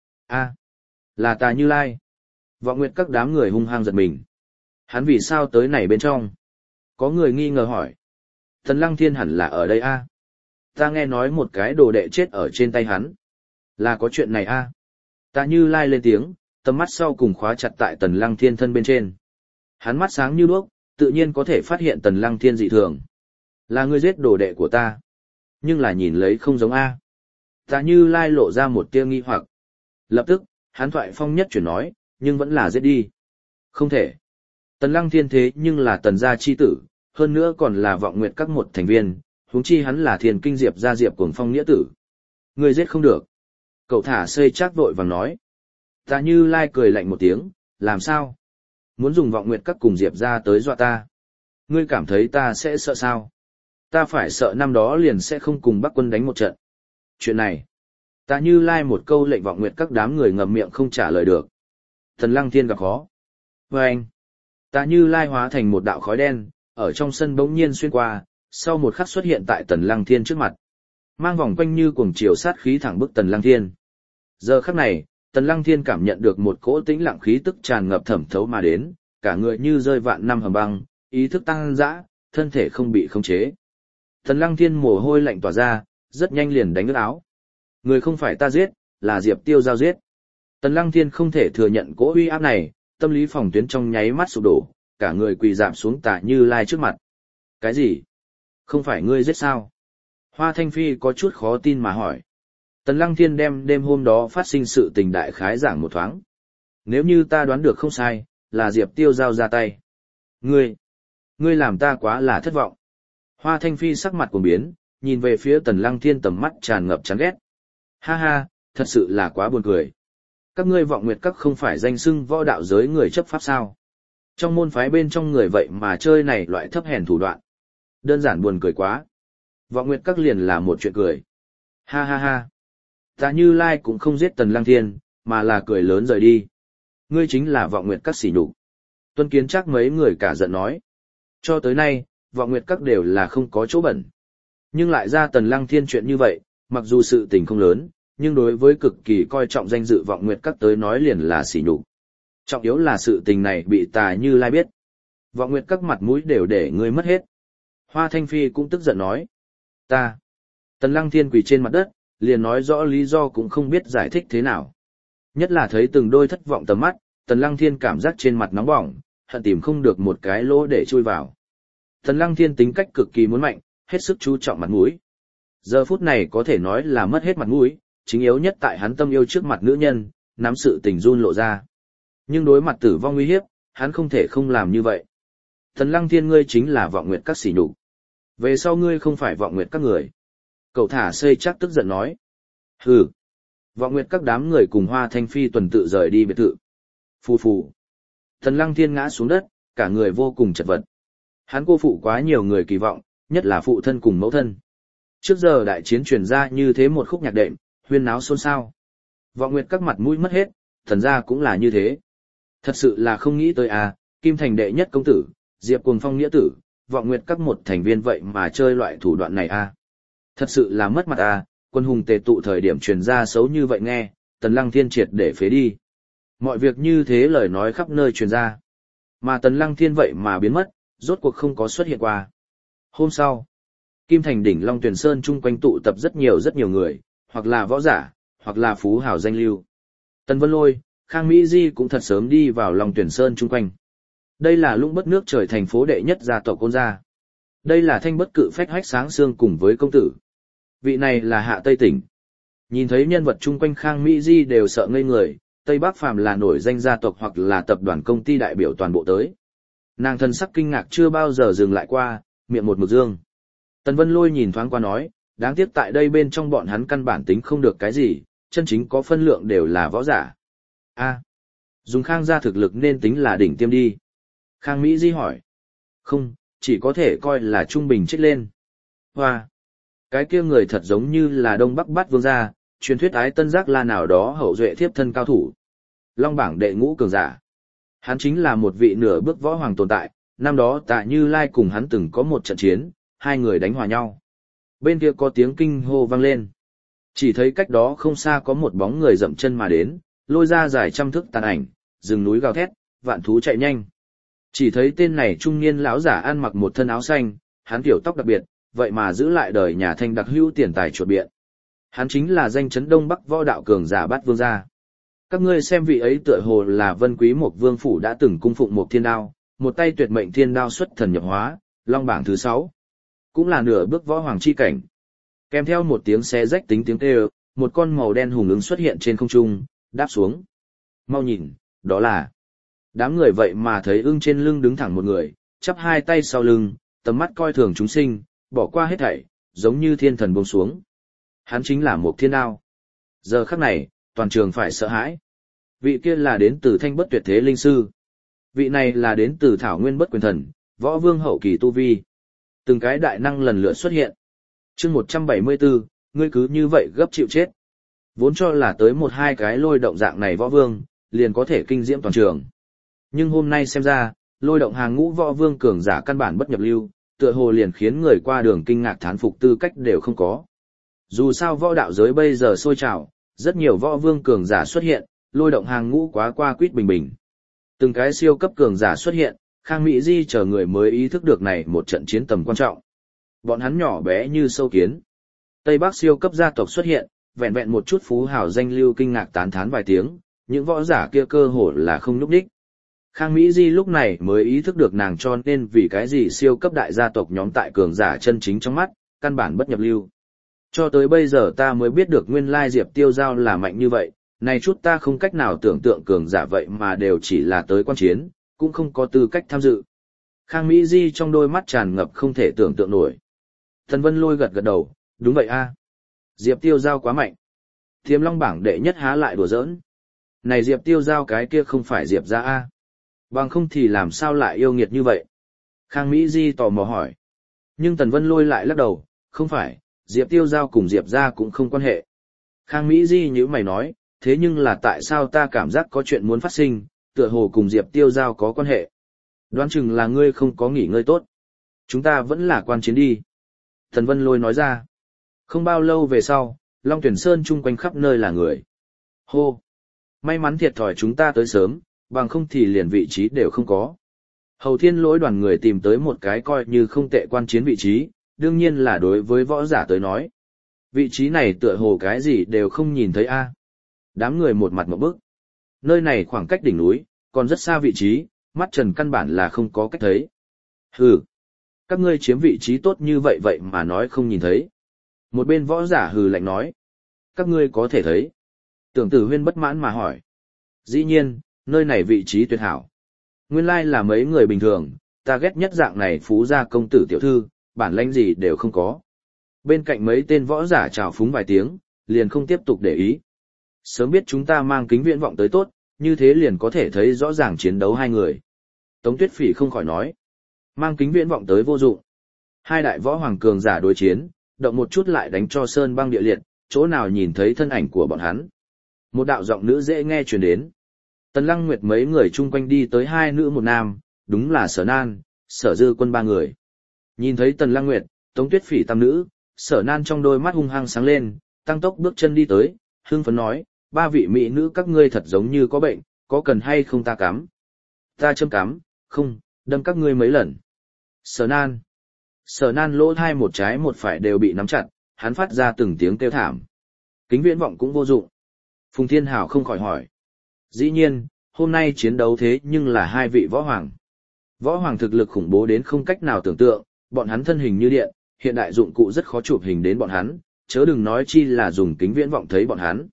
A, là Tà Như Lai. Vọng Nguyệt các đám người hung hăng giật mình. Hắn vì sao tới này bên trong? Có người nghi ngờ hỏi. Thần Lăng Thiên hẳn là ở đây a? Ta nghe nói một cái đồ đệ chết ở trên tay hắn. Là có chuyện này a? Tà Như Lai lên tiếng, tầm mắt sau cùng khóa chặt tại Tần Lăng Thiên thân bên trên. Hắn mắt sáng như đuốc, tự nhiên có thể phát hiện Tần Lăng Thiên dị thường. Là ngươi giết đồ đệ của ta. Nhưng là nhìn lấy không giống a. Tà Như Lai lộ ra một tia nghi hoặc. Lập tức, hắn thoại phong nhất chuyển nói, nhưng vẫn là giết đi. Không thể. Tần Lăng Thiên thế nhưng là Tần gia chi tử, hơn nữa còn là Vọng Nguyệt các một thành viên, huống chi hắn là Thiền Kinh Diệp gia Diệp Cuồng Phong nghĩa tử. Ngươi giết không được. Cậu thả xây chắc vội vàng nói. Tà Như Lai cười lạnh một tiếng, làm sao? Muốn dùng Vọng Nguyệt các cùng Diệp gia tới dọa ta. Ngươi cảm thấy ta sẽ sợ sao? Ta phải sợ năm đó liền sẽ không cùng Bắc quân đánh một trận. Chuyện này. Tà Như Lai một câu lệnh Vọng Nguyệt các đám người ngậm miệng không trả lời được. Thần Lăng Thiên gặp khó. Và anh. Tạ Như Lai hóa thành một đạo khói đen, ở trong sân bỗng nhiên xuyên qua, sau một khắc xuất hiện tại Tần Lăng Thiên trước mặt. Mang vòng quanh như cuồng chiều sát khí thẳng bức Tần Lăng Thiên. Giờ khắc này, Tần Lăng Thiên cảm nhận được một cỗ tĩnh lặng khí tức tràn ngập thẩm thấu mà đến, cả người như rơi vạn năm hầm băng, ý thức tăng dã, thân thể không bị khống chế. Tần Lăng Thiên mồ hôi lạnh tỏa ra, rất nhanh liền đánh ướt áo. Người không phải ta giết, là Diệp Tiêu Giao giết. Tần Lăng Thiên không thể thừa nhận cỗ uy áp này, tâm lý phòng tuyến trong nháy mắt sụp đổ, cả người quỳ rạp xuống Tạ Như Lai trước mặt. Cái gì? Không phải ngươi giết sao? Hoa Thanh Phi có chút khó tin mà hỏi. Tần Lăng Thiên đem đêm hôm đó phát sinh sự tình đại khái giảng một thoáng. Nếu như ta đoán được không sai, là Diệp Tiêu Giao ra tay. Ngươi làm ta quá là thất vọng. Hoa Thanh Phi sắc mặt cuồng biến, nhìn về phía Tần Lăng Thiên tầm mắt tràn ngập chán ghét. Ha ha, thật sự là quá buồn cười. Các ngươi Vọng Nguyệt Các không phải danh xưng võ đạo giới người chấp pháp sao? Trong môn phái bên trong người vậy mà chơi này loại thấp hèn thủ đoạn. Đơn giản buồn cười quá. Vọng Nguyệt Các liền là một chuyện cười. Ha ha ha. Tạ Như Lai cũng không giết Tần Lăng Thiên, mà là cười lớn rời đi. Ngươi chính là Vọng Nguyệt Các sỉ nhục. Tuân Kiến chắc mấy người cả giận nói. Cho tới nay, Vọng Nguyệt Các đều là không có chỗ bẩn. Nhưng lại ra Tần Lăng Thiên chuyện như vậy, mặc dù sự tình không lớn, nhưng đối với cực kỳ coi trọng danh dự Vọng Nguyệt Các tới nói liền là sỉ nhục. Trọng yếu là sự tình này bị Tạ Như Lai biết. Vọng Nguyệt Các mặt mũi đều để ngươi mất hết. Hoa Thanh Phi cũng tức giận nói. Tần Lăng Thiên quỳ trên mặt đất, liền nói rõ lý do cũng không biết giải thích thế nào. Nhất là thấy từng đôi thất vọng tầm mắt, Tần Lăng Thiên cảm giác trên mặt nóng bỏng, hận tìm không được một cái lỗ để chui vào. Tần Lăng Thiên tính cách cực kỳ muốn mạnh, hết sức chú trọng mặt mũi. Giờ phút này có thể nói là mất hết mặt mũi, chính yếu nhất tại hắn tâm yêu trước mặt nữ nhân, nắm sự tình run lộ ra. Nhưng đối mặt tử vong uy hiếp, hắn không thể không làm như vậy. Tần Lăng Thiên ngươi chính là Vọng Nguyệt Các sỉ nhục. Về sau ngươi không phải Vọng Nguyệt Các người. Cậu thả xây chắc tức giận nói. Hừ. Vọng Nguyệt Các đám người cùng Hoa Thanh Phi tuần tự rời đi biệt thự. Phù phù. Tần Lăng Thiên ngã xuống đất, cả người vô cùng chật vật. Hắn cô phụ quá nhiều người kỳ vọng, nhất là phụ thân cùng mẫu thân. Trước giờ đại chiến truyền ra như thế một khúc nhạc đệm, huyên náo xôn xao. Vọng Nguyệt Các mặt mũi mất hết, thần gia cũng là như thế. Thật sự là không nghĩ tới à, Kim Thành đệ nhất công tử, Diệp Cuồng Phong nghĩa tử, Vọng Nguyệt Các một thành viên vậy mà chơi loại thủ đoạn này à. Thật sự là mất mặt à, quân hùng tề tụ thời điểm truyền ra xấu như vậy nghe, Tần Lăng Thiên triệt để phế đi. Mọi việc như thế lời nói khắp nơi truyền ra. Mà Tần Lăng Thiên vậy mà biến mất, rốt cuộc không có xuất hiện qua. Hôm sau, Kim Thành đỉnh Long Tuyền Sơn chung quanh tụ tập rất nhiều người, hoặc là võ giả, hoặc là phú hào danh lưu. Tần Vân Lôi, Khang Mỹ Di cũng thật sớm đi vào Long Tuyền Sơn chung quanh. Đây là lũng bất nước trời thành phố đệ nhất gia tộc Côn gia. Đây là Thanh Bất Cự Phách Hách Sáng Xương cùng với công tử. Vị này là Hạ Tây Tỉnh. Nhìn thấy nhân vật chung quanh Khang Mỹ Di đều sợ ngây người, Tây Bắc phàm là nổi danh gia tộc hoặc là tập đoàn công ty đại biểu toàn bộ tới. Nàng thân sắc kinh ngạc chưa bao giờ dừng lại qua, miệng một mực dương. Tần Vân Lôi nhìn thoáng qua nói, đáng tiếc tại đây bên trong bọn hắn căn bản tính không được cái gì, chân chính có phân lượng đều là võ giả. Dùng Khang gia thực lực nên tính là đỉnh tiêm đi. Khang Mỹ Di hỏi. Không, chỉ có thể coi là trung bình chết lên. Hoa! Cái kia người thật giống như là Đông Bắc Bát Vương gia, truyền thuyết ái tân giác la nào đó hậu duệ thiếp thân cao thủ. Long bảng đệ ngũ cường giả. Hắn chính là một vị nửa bước võ hoàng tồn tại, năm đó Tạ Như Lai cùng hắn từng có một trận chiến, hai người đánh hòa nhau. Bên kia có tiếng kinh hô vang lên. Chỉ thấy cách đó không xa có một bóng người dậm chân mà đến, lôi ra dài trăm thước tàn ảnh, rừng núi gào thét, vạn thú chạy nhanh. Chỉ thấy tên này trung niên lão giả ăn mặc một thân áo xanh, hắn kiểu tóc đặc biệt, vậy mà giữ lại đời nhà Thanh đặc hữu tiền tài chuột biện. Hắn chính là danh chấn Đông Bắc võ đạo cường giả Bát Vương gia. Các ngươi xem vị ấy tựa hồ là Vân Quý Mộc Vương phủ đã từng cung phụng một thiên đao, một tay tuyệt mệnh thiên đao xuất thần nhập hóa, long bảng thứ 6. Cũng là nửa bước võ hoàng chi cảnh. Kèm theo một tiếng xé rách tính tiếng kêu, một con màu đen hùng ứng xuất hiện trên không trung, đáp xuống. Mau nhìn, đó là... Đám người vậy mà thấy ưng trên lưng đứng thẳng một người, chắp hai tay sau lưng, tầm mắt coi thường chúng sinh, bỏ qua hết thảy, giống như thiên thần buông xuống. Hắn chính là một thiên đao. Giờ khắc này, toàn trường phải sợ hãi. Vị kia là đến từ Thanh Bất Tuyệt Thế linh sư. Vị này là đến từ Thảo Nguyên Bất Quyền Thần, võ vương hậu kỳ tu vi. Từng cái đại năng lần lượt xuất hiện. Chương 174, ngươi cứ như vậy gấp chịu chết. Vốn cho là tới một hai cái lôi động dạng này võ vương, liền có thể kinh diễm toàn trường. Nhưng hôm nay xem ra, Lôi động hàng ngũ võ vương cường giả căn bản bất nhập lưu, tựa hồ liền khiến người qua đường kinh ngạc thán phục tư cách đều không có. Dù sao võ đạo giới bây giờ sôi trào, rất nhiều võ vương cường giả xuất hiện, lôi động hàng ngũ quá qua quýt bình bình. Từng cái siêu cấp cường giả xuất hiện, Khang Mỹ Di chờ người mới ý thức được này một trận chiến tầm quan trọng. Bọn hắn nhỏ bé như sâu kiến. Tây Bắc siêu cấp gia tộc xuất hiện, vẹn vẹn một chút phú hào danh lưu kinh ngạc tán thán vài tiếng, những võ giả kia cơ hồ là không nhúc nhích. Khang Mỹ Di lúc này mới ý thức được nàng cho nên vì cái gì siêu cấp đại gia tộc nhóm tại cường giả chân chính trong mắt, căn bản bất nhập lưu. Cho tới bây giờ ta mới biết được nguyên lai Diệp Tiêu Giao là mạnh như vậy, này chút ta không cách nào tưởng tượng cường giả vậy mà đều chỉ là tới quan chiến, cũng không có tư cách tham dự. Khang Mỹ Di trong đôi mắt tràn ngập không thể tưởng tượng nổi. Tần Vân Lôi gật gật đầu, đúng vậy a, Diệp Tiêu Giao quá mạnh. Thiềm Long bảng đệ nhất há lại đùa giỡn. Này Diệp Tiêu Giao cái kia không phải Diệp gia a. Bằng không thì làm sao lại yêu nghiệt như vậy? Khang Mỹ Di tò mò hỏi. Nhưng Tần Vân Lôi lại lắc đầu, không phải, Diệp Tiêu Giao cùng Diệp gia cũng không quan hệ. Khang Mỹ Di nhíu mày nói, thế nhưng là tại sao ta cảm giác có chuyện muốn phát sinh, tựa hồ cùng Diệp Tiêu Giao có quan hệ. Đoán chừng là ngươi không có nghỉ ngơi tốt. Chúng ta vẫn là quan chiến đi. Tần Vân Lôi nói ra. Không bao lâu về sau, Long Tuyển Sơn chung quanh khắp nơi là người. Hô! May mắn thiệt thòi chúng ta tới sớm, bằng không thì liền vị trí đều không có. Hầu Thiên Lỗi đoàn người tìm tới một cái coi như không tệ quan chiến vị trí, đương nhiên là đối với võ giả tới nói. Vị trí này tựa hồ cái gì đều không nhìn thấy a. Đám người một mặt ngộp bức. Nơi này khoảng cách đỉnh núi, còn rất xa vị trí, mắt trần căn bản là không có cách thấy. Hừ, các ngươi chiếm vị trí tốt như vậy vậy mà nói không nhìn thấy. Một bên võ giả hừ lạnh nói. Các ngươi có thể thấy. Tưởng Tử Huyên bất mãn mà hỏi. Dĩ nhiên, nơi này vị trí tuyệt hảo. Nguyên lai là mấy người bình thường, ta ghét nhất dạng này phú gia công tử tiểu thư, bản lãnh gì đều không có. Bên cạnh mấy tên võ giả chào phúng vài tiếng, liền không tiếp tục để ý. Sớm biết chúng ta mang kính viễn vọng tới tốt, như thế liền có thể thấy rõ ràng chiến đấu hai người. Tống Tuyết Phỉ không khỏi nói. Mang kính viễn vọng tới vô dụng. Hai đại võ hoàng cường giả đối chiến, động một chút lại đánh cho sơn băng địa liệt, chỗ nào nhìn thấy thân ảnh của bọn hắn. Một đạo giọng nữ dễ nghe truyền đến. Tần Lăng Nguyệt mấy người chung quanh đi tới hai nữ một nam, đúng là Sở Nan, Sở Dư Quân ba người. Nhìn thấy Tần Lăng Nguyệt, Tống Tuyết Phỉ tam nữ, Sở Nan trong đôi mắt hung hăng sáng lên, tăng tốc bước chân đi tới, hưng phấn nói, ba vị mỹ nữ các ngươi thật giống như có bệnh, có cần hay không ta cắm? Ta châm cắm, không, đâm các ngươi mấy lần. Sở Nan lỗ thai một trái một phải đều bị nắm chặt, hắn phát ra từng tiếng kêu thảm. Kính viễn vọng cũng vô dụng. Phùng Thiên Hảo không khỏi hỏi. Dĩ nhiên, hôm nay chiến đấu thế nhưng là hai vị võ hoàng. Võ hoàng thực lực khủng bố đến không cách nào tưởng tượng, bọn hắn thân hình như điện, hiện đại dụng cụ rất khó chụp hình đến bọn hắn, chớ đừng nói chi là dùng kính viễn vọng thấy bọn hắn.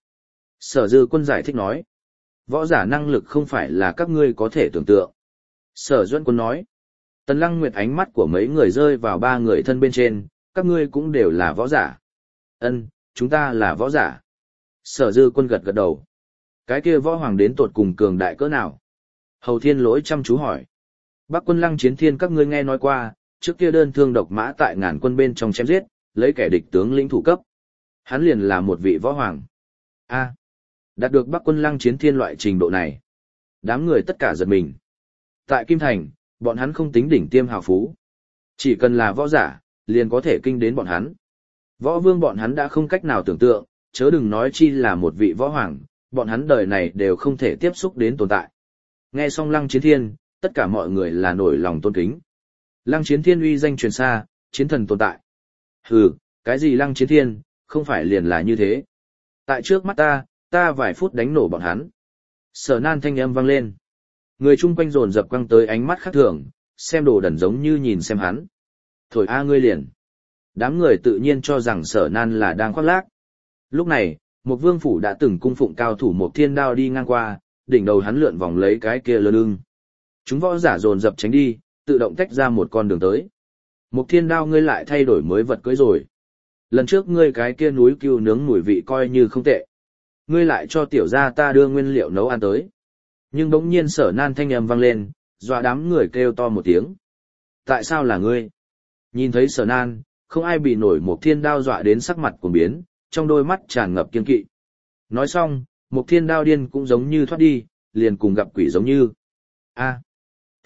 Sở Dư Quân giải thích nói. Võ giả năng lực không phải là các ngươi có thể tưởng tượng. Sở Duẫn Quân nói. Tần Lăng Nguyệt ánh mắt của mấy người rơi vào ba người thân bên trên, các ngươi cũng đều là võ giả. Ân, chúng ta là võ giả. Sở Dư Quân gật gật đầu. Cái kia võ hoàng đến tột cùng cường đại cỡ nào? Hầu Thiên Lỗi chăm chú hỏi. Bắc Quân Lăng Chiến Thiên các ngươi nghe nói qua, trước kia đơn thương độc mã tại ngàn quân bên trong chém giết, lấy kẻ địch tướng lĩnh thủ cấp. Hắn liền là một vị võ hoàng. A, đạt được Bắc Quân Lăng Chiến Thiên loại trình độ này. Đám người tất cả giật mình. Tại Kim Thành, bọn hắn không tính đỉnh tiêm hào phú. Chỉ cần là võ giả, liền có thể kinh đến bọn hắn. Võ vương bọn hắn đã không cách nào tưởng tượng, chớ đừng nói chi là một vị võ hoàng, bọn hắn đời này đều không thể tiếp xúc đến tồn tại. Nghe xong Lăng Chiến Thiên, tất cả mọi người là nổi lòng tôn kính. Lăng Chiến Thiên uy danh truyền xa, chiến thần tồn tại. Hừ, cái gì Lăng Chiến Thiên, không phải liền là như thế. Tại trước mắt ta vài phút đánh nổ bọn hắn. Sở Nan thanh âm vang lên. Người chung quanh dồn dập quăng tới ánh mắt khác thường, xem đồ đần giống như nhìn xem hắn. Thổi a ngươi liền. Đám người tự nhiên cho rằng Sở Nan là đang khoác lác. Lúc này, một vương phủ đã từng cung phụng cao thủ một thiên đao đi ngang qua, đỉnh đầu hắn lượn vòng lấy cái kia lơ lưng. Chúng võ giả dồn dập tránh đi, tự động tách ra một con đường tới. Một thiên đao ngươi lại thay đổi mới vật cưới rồi. Lần trước ngươi cái kia núi cừu nướng mùi vị coi như không tệ. Ngươi lại cho tiểu gia ta đưa nguyên liệu nấu ăn tới. Nhưng bỗng nhiên Sở Nan thanh âm vang lên, dọa đám người kêu to một tiếng. Tại sao là ngươi? Nhìn thấy Sở Nan, không ai bị nổi một thiên đao dọa đến sắc mặt cuồng biến, trong đôi mắt tràn ngập kiên kỵ. Nói xong, một thiên đao điên cũng giống như thoát đi, liền cùng gặp quỷ giống như. A,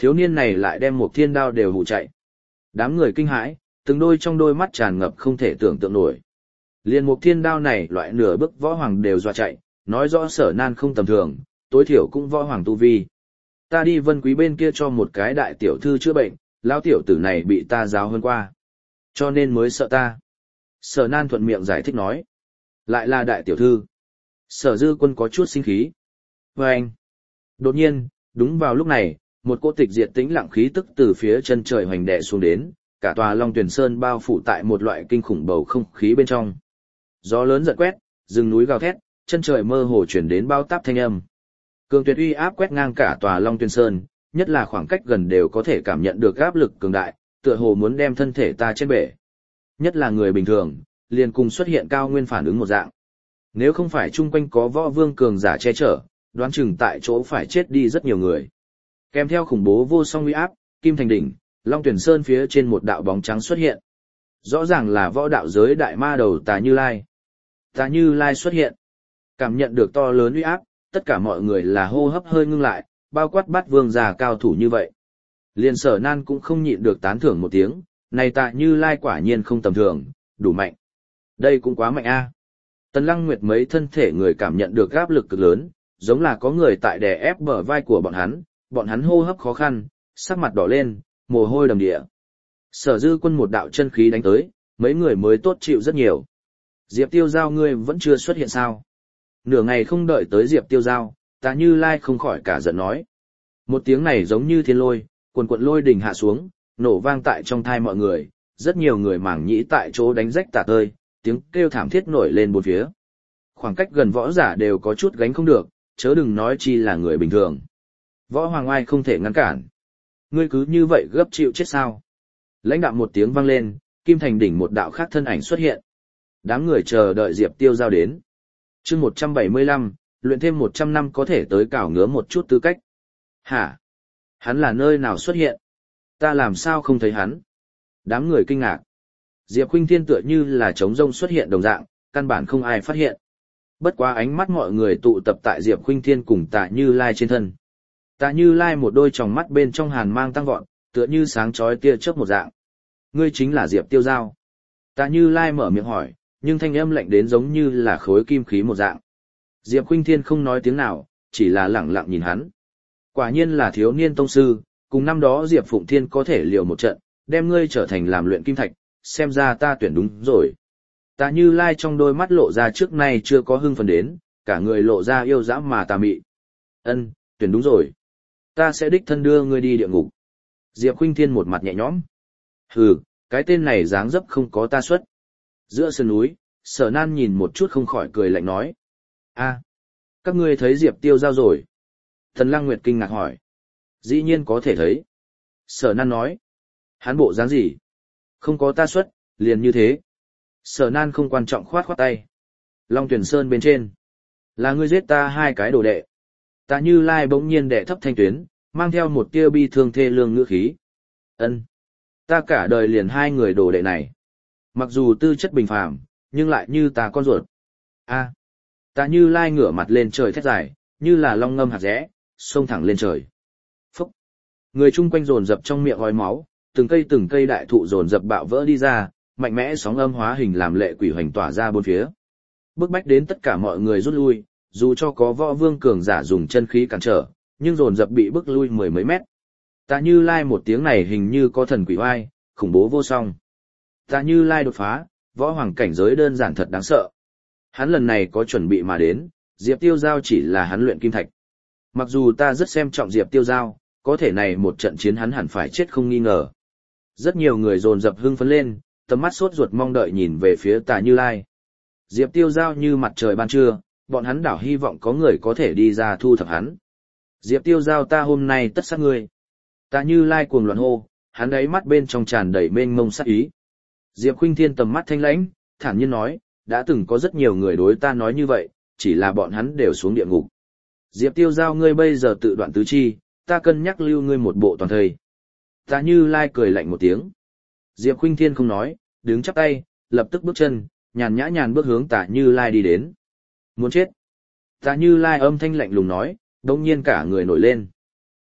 Thiếu niên này lại đem một thiên đao đều hụ chạy. Đám người kinh hãi, từng đôi trong đôi mắt tràn ngập không thể tưởng tượng nổi. Liền một thiên đao này loại nửa bức võ hoàng đều dọa chạy, nói rõ Sở Nan không tầm thường, tối thiểu cũng võ hoàng tu vi. Ta đi Vân Quý bên kia cho một cái đại tiểu thư chữa bệnh, lão tiểu tử này bị ta giáo hơn qua. Cho nên mới sợ ta. Sở Nan thuận miệng giải thích nói. Lại là đại tiểu thư. Sở Dư Quân có chút sinh khí. Và anh. Đột nhiên, đúng vào lúc này, một cỗ tịch diệt tĩnh lặng khí tức từ phía chân trời hoành đè xuống đến, cả tòa Long Tuyển Sơn bao phủ tại một loại kinh khủng bầu không khí bên trong. Gió lớn giật quét, rừng núi gào thét, chân trời mơ hồ chuyển đến bao táp thanh âm. Cường tuyệt uy áp quét ngang cả tòa Long Tuyển Sơn, nhất là khoảng cách gần đều có thể cảm nhận được áp lực cường đại, tựa hồ muốn đem thân thể ta trên bể. Nhất là người bình thường, liền cùng xuất hiện cao nguyên phản ứng một dạng. Nếu không phải chung quanh có võ vương cường giả che chở, đoán chừng tại chỗ phải chết đi rất nhiều người. Kèm theo khủng bố vô song uy áp, Kim Thành đỉnh, Long Tuyển Sơn phía trên một đạo bóng trắng xuất hiện. Rõ ràng là võ đạo giới đại ma đầu Tà Như Lai. Tà Như Lai xuất hiện. Cảm nhận được to lớn uy áp, tất cả mọi người là hô hấp hơi ngưng lại, bao quát Bát vương già cao thủ như vậy. Liền Sở Nan cũng không nhịn được tán thưởng một tiếng, này Tà Như Lai quả nhiên không tầm thường, đủ mạnh. Đây cũng quá mạnh a. Tần Lăng Nguyệt mấy thân thể người cảm nhận được áp lực cực lớn, giống là có người tại đè ép bờ vai của bọn hắn hô hấp khó khăn, sắc mặt đỏ lên, mồ hôi đầm địa. Sở Dư Quân một đạo chân khí đánh tới, mấy người mới tốt chịu rất nhiều. Diệp Tiêu Giao ngươi vẫn chưa xuất hiện sao? Nửa ngày không đợi tới Diệp Tiêu Giao, Tà Như Lai không khỏi cả giận nói. Một tiếng này giống như thiên lôi, cuồn cuộn lôi đình hạ xuống, nổ vang tại trong thai mọi người, rất nhiều người mảng nhĩ tại chỗ đánh rách tả tơi, tiếng kêu thảm thiết nổi lên bốn phía. Khoảng cách gần võ giả đều có chút gánh không được, chớ đừng nói chi là người bình thường. Võ Hoàng Oai không thể ngăn cản. Ngươi cứ như vậy gấp chịu chết sao? Lãnh đạo một tiếng vang lên, Kim Thành đỉnh một đạo khác thân ảnh xuất hiện. Đám người chờ đợi Diệp Tiêu Giao đến. Chương 175, luyện thêm 100 năm có thể tới cảo ngứa một chút tư cách. Hả? Hắn là nơi nào xuất hiện? Ta làm sao không thấy hắn? Đám người kinh ngạc. Diệp Khuynh Thiên tựa như là trống rông xuất hiện đồng dạng, căn bản không ai phát hiện. Bất quá ánh mắt mọi người tụ tập tại Diệp Khuynh Thiên cùng Tạ Như Lai trên thân. Tạ Như Lai một đôi tròng mắt bên trong hàn mang tăng vọt, tựa như sáng chói tia chớp một dạng. Ngươi chính là Diệp Tiêu Giao. Tạ Như Lai mở miệng hỏi, nhưng thanh âm lạnh đến giống như là khối kim khí một dạng. Diệp Khuynh Thiên không nói tiếng nào, chỉ là lẳng lặng nhìn hắn. Quả nhiên là thiếu niên tông sư, cùng năm đó Diệp Phụng Thiên có thể liều một trận, đem ngươi trở thành làm luyện kim thạch, xem ra ta tuyển đúng rồi. Tạ Như Lai trong đôi mắt lộ ra trước nay chưa có hưng phấn đến, cả người lộ ra yêu dã mà tà mị. Ân, tuyển đúng rồi. Ta sẽ đích thân đưa ngươi đi địa ngục. Diệp Khuynh Thiên một mặt nhẹ nhõm. Hừ, cái tên này dáng dấp không có ta xuất. Giữa sườn núi, Sở Nan nhìn một chút không khỏi cười lạnh nói. A, các ngươi thấy Diệp Tiêu Giao rồi. Thần Lăng Nguyệt kinh ngạc hỏi. Dĩ nhiên có thể thấy. Sở Nan nói. Hắn bộ dáng gì? Không có ta xuất, liền như thế. Sở Nan không quan trọng khoát khoát tay. Long Tuyển Sơn bên trên. Là ngươi giết ta hai cái đồ đệ. Tạ Như Lai bỗng nhiên đệ thấp thanh tuyến, mang theo một tia bi thương thê lương ngữ khí. Ân, ta cả đời liền hai người đồ đệ này. Mặc dù tư chất bình phàm, nhưng lại như ta con ruột. A. Tạ Như Lai ngửa mặt lên trời thét dài, như là long ngâm hạt rẽ, xông thẳng lên trời. Phúc. Người chung quanh dồn dập trong miệng gói máu, từng cây đại thụ dồn dập bạo vỡ đi ra, mạnh mẽ sóng âm hóa hình làm lệ quỷ hoành tỏa ra bốn phía. Bức bách đến tất cả mọi người rút lui, dù cho có võ vương cường giả dùng chân khí cản trở, nhưng dồn dập bị bức lui mười mấy mét. Tạ Như Lai một tiếng này hình như có thần quỷ oai, khủng bố vô song. Tạ Như Lai đột phá, võ hoàng cảnh giới đơn giản thật đáng sợ. Hắn lần này có chuẩn bị mà đến, Diệp Tiêu Giao chỉ là hắn luyện kim thạch. Mặc dù ta rất xem trọng Diệp Tiêu Giao, có thể này một trận chiến hắn hẳn phải chết không nghi ngờ. Rất nhiều người dồn dập hưng phấn lên, tầm mắt sốt ruột mong đợi nhìn về phía Tạ Như Lai. Diệp Tiêu Giao như mặt trời ban trưa, bọn hắn đảo hy vọng có người có thể đi ra thu thập hắn. Diệp Tiêu Giao ta hôm nay tất sát ngươi. Tạ Như Lai cuồng loạn hô, hắn ấy mắt bên trong tràn đầy mênh mông sát ý. Diệp Khuynh Thiên tầm mắt thanh lãnh, thản nhiên nói, đã từng có rất nhiều người đối ta nói như vậy, chỉ là bọn hắn đều xuống địa ngục. Diệp Tiêu Giao ngươi bây giờ tự đoạn tứ chi, ta cân nhắc lưu ngươi một bộ toàn thây. Tạ Như Lai cười lạnh một tiếng. Diệp Khuynh Thiên không nói, đứng chắp tay, lập tức bước chân, nhàn nhã nhàn bước hướng Tạ Như Lai đi đến. Muốn chết. Tạ Như Lai âm thanh lạnh lùng nói, đống nhiên cả người nổi lên.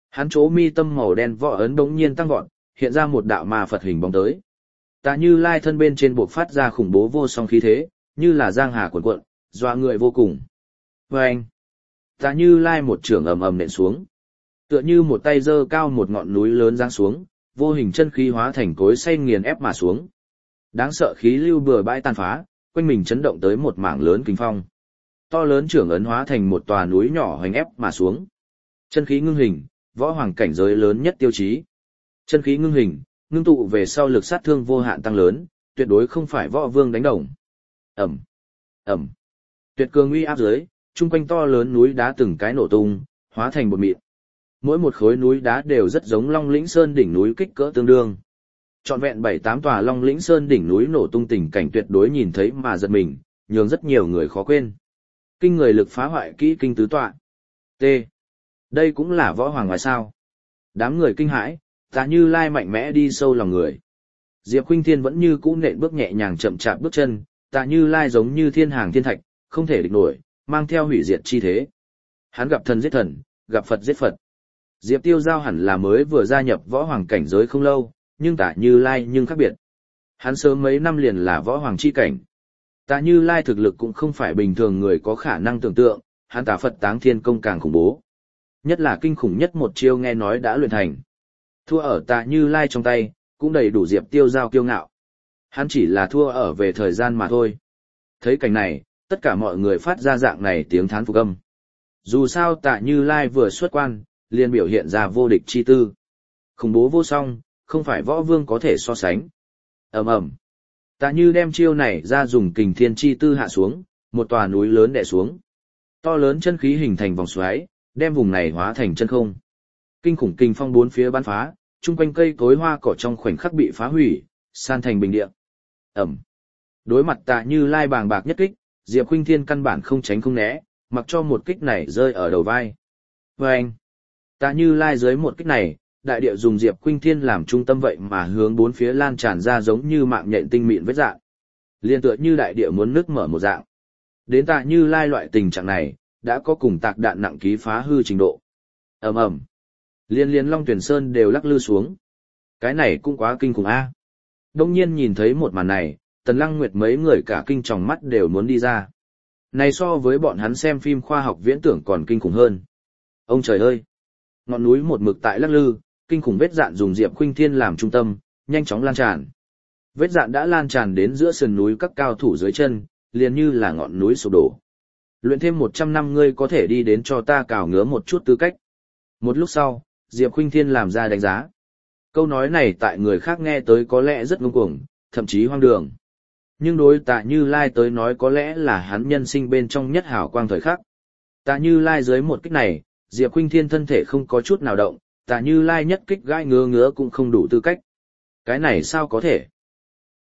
Hắn chỗ mi tâm màu đen võ ấn đống nhiên tăng vọt, hiện ra một đạo ma Phật hình bóng tới. Tạ Như Lai thân bên trên buộc phát ra khủng bố vô song khí thế, như là giang hà cuộn cuộn, dọa người vô cùng. Vâng! Tạ Như Lai một trường ầm ầm nện xuống. Tựa như một tay giơ cao một ngọn núi lớn giáng xuống, vô hình chân khí hóa thành cối xay nghiền ép mà xuống. Đáng sợ khí lưu bừa bãi tàn phá, quanh mình chấn động tới một mảng lớn kinh phong. To lớn trưởng ấn hóa thành một tòa núi nhỏ hoành ép mà xuống. Chân khí ngưng hình, võ hoàng cảnh giới lớn nhất tiêu chí. Chân khí ngưng hình, ngưng tụ về sau lực sát thương vô hạn tăng lớn, tuyệt đối không phải võ vương đánh đồng. Ẩm, Ẩm. Tuyệt cường uy áp dưới, chung quanh to lớn núi đá từng cái nổ tung, hóa thành bột mịn. Mỗi một khối núi đá đều rất giống Long Lĩnh Sơn đỉnh núi kích cỡ tương đương. Trọn vẹn 7-8 tòa Long Lĩnh Sơn đỉnh núi nổ tung tình cảnh tuyệt đối nhìn thấy mà giật mình, nhường rất nhiều người khó quên. Kinh người lực phá hoại kỹ kinh tứ tọa. T. Đây cũng là võ hoàng ngoài sao. Đám người kinh hãi, Tạ Như Lai mạnh mẽ đi sâu lòng người. Diệp Khuynh Thiên vẫn như cũ nện bước nhẹ nhàng chậm chạp bước chân, Tạ Như Lai giống như thiên hàng thiên thạch, không thể địch nổi, mang theo hủy diệt chi thế. Hắn gặp thần giết thần, gặp Phật giết Phật. Diệp Tiêu Giao hẳn là mới vừa gia nhập võ hoàng cảnh giới không lâu, nhưng Tạ Như Lai nhưng khác biệt. Hắn sớm mấy năm liền là võ hoàng chi cảnh. Tạ Như Lai thực lực cũng không phải bình thường người có khả năng tưởng tượng, hắn Tà Phật Táng Thiên công càng khủng bố. Nhất là kinh khủng nhất một chiêu nghe nói đã luyện thành. Thua ở Tạ Như Lai trong tay, cũng đầy đủ Diệp Tiêu Giao kiêu ngạo. Hắn chỉ là thua ở về thời gian mà thôi. Thấy cảnh này, tất cả mọi người phát ra dạng này tiếng thán phục âm. Dù sao Tạ Như Lai vừa xuất quan, liền biểu hiện ra vô địch chi tư. Khủng bố vô song, không phải võ vương có thể so sánh. Ầm ầm. Tạ Như đem chiêu này ra dùng kình thiên chi tư hạ xuống, một tòa núi lớn đè xuống. To lớn chân khí hình thành vòng xoáy, đem vùng này hóa thành chân không. Kinh khủng kình phong bốn phía bắn phá, chung quanh cây cối hoa cỏ trong khoảnh khắc bị phá hủy, san thành bình địa. Ẩm. Đối mặt Tạ Như Lai bàng bạc nhất kích, Diệp Khuynh Thiên căn bản không tránh không né, mặc cho một kích này rơi ở đầu vai. Vâng! Tạ Như Lai dưới một kích này, đại địa dùng Diệp Khuynh Thiên làm trung tâm vậy mà hướng bốn phía lan tràn ra giống như mạng nhện tinh mịn vết dạng. Liên tựa như đại địa muốn nứt mở một dạng. Đến Tạ Như Lai loại tình trạng này, đã có cùng tạc đạn nặng ký phá hư trình độ. Ầm ầm. Liên Long Tuyển Sơn đều lắc lư xuống. Cái này cũng quá kinh khủng a. Đông nhiên nhìn thấy một màn này, Tần Lăng Nguyệt mấy người cả kinh tròng mắt đều muốn đi ra. Này so với bọn hắn xem phim khoa học viễn tưởng còn kinh khủng hơn. Ông trời ơi! Ngọn núi một mực tại lắc lư, kinh khủng vết dạn dùng Diệp Khuynh Thiên làm trung tâm, nhanh chóng lan tràn. Vết dạn đã lan tràn đến giữa sườn núi các cao thủ dưới chân, liền như là ngọn núi sụp đổ. Luyện thêm 100 năm ngươi có thể đi đến cho ta cào ngứa một chút tư cách. Một lúc sau, Diệp Khuynh Thiên làm ra đánh giá. Câu nói này tại người khác nghe tới có lẽ rất ngông cuồng, thậm chí hoang đường. Nhưng đối Tạ Như Lai tới nói có lẽ là hắn nhân sinh bên trong nhất hào quang thời khắc. Tạ Như Lai dưới một kích này, Diệp Khuynh Thiên thân thể không có chút nào động, Tạ Như Lai nhất kích gãi ngứa ngứa cũng không đủ tư cách. Cái này sao có thể?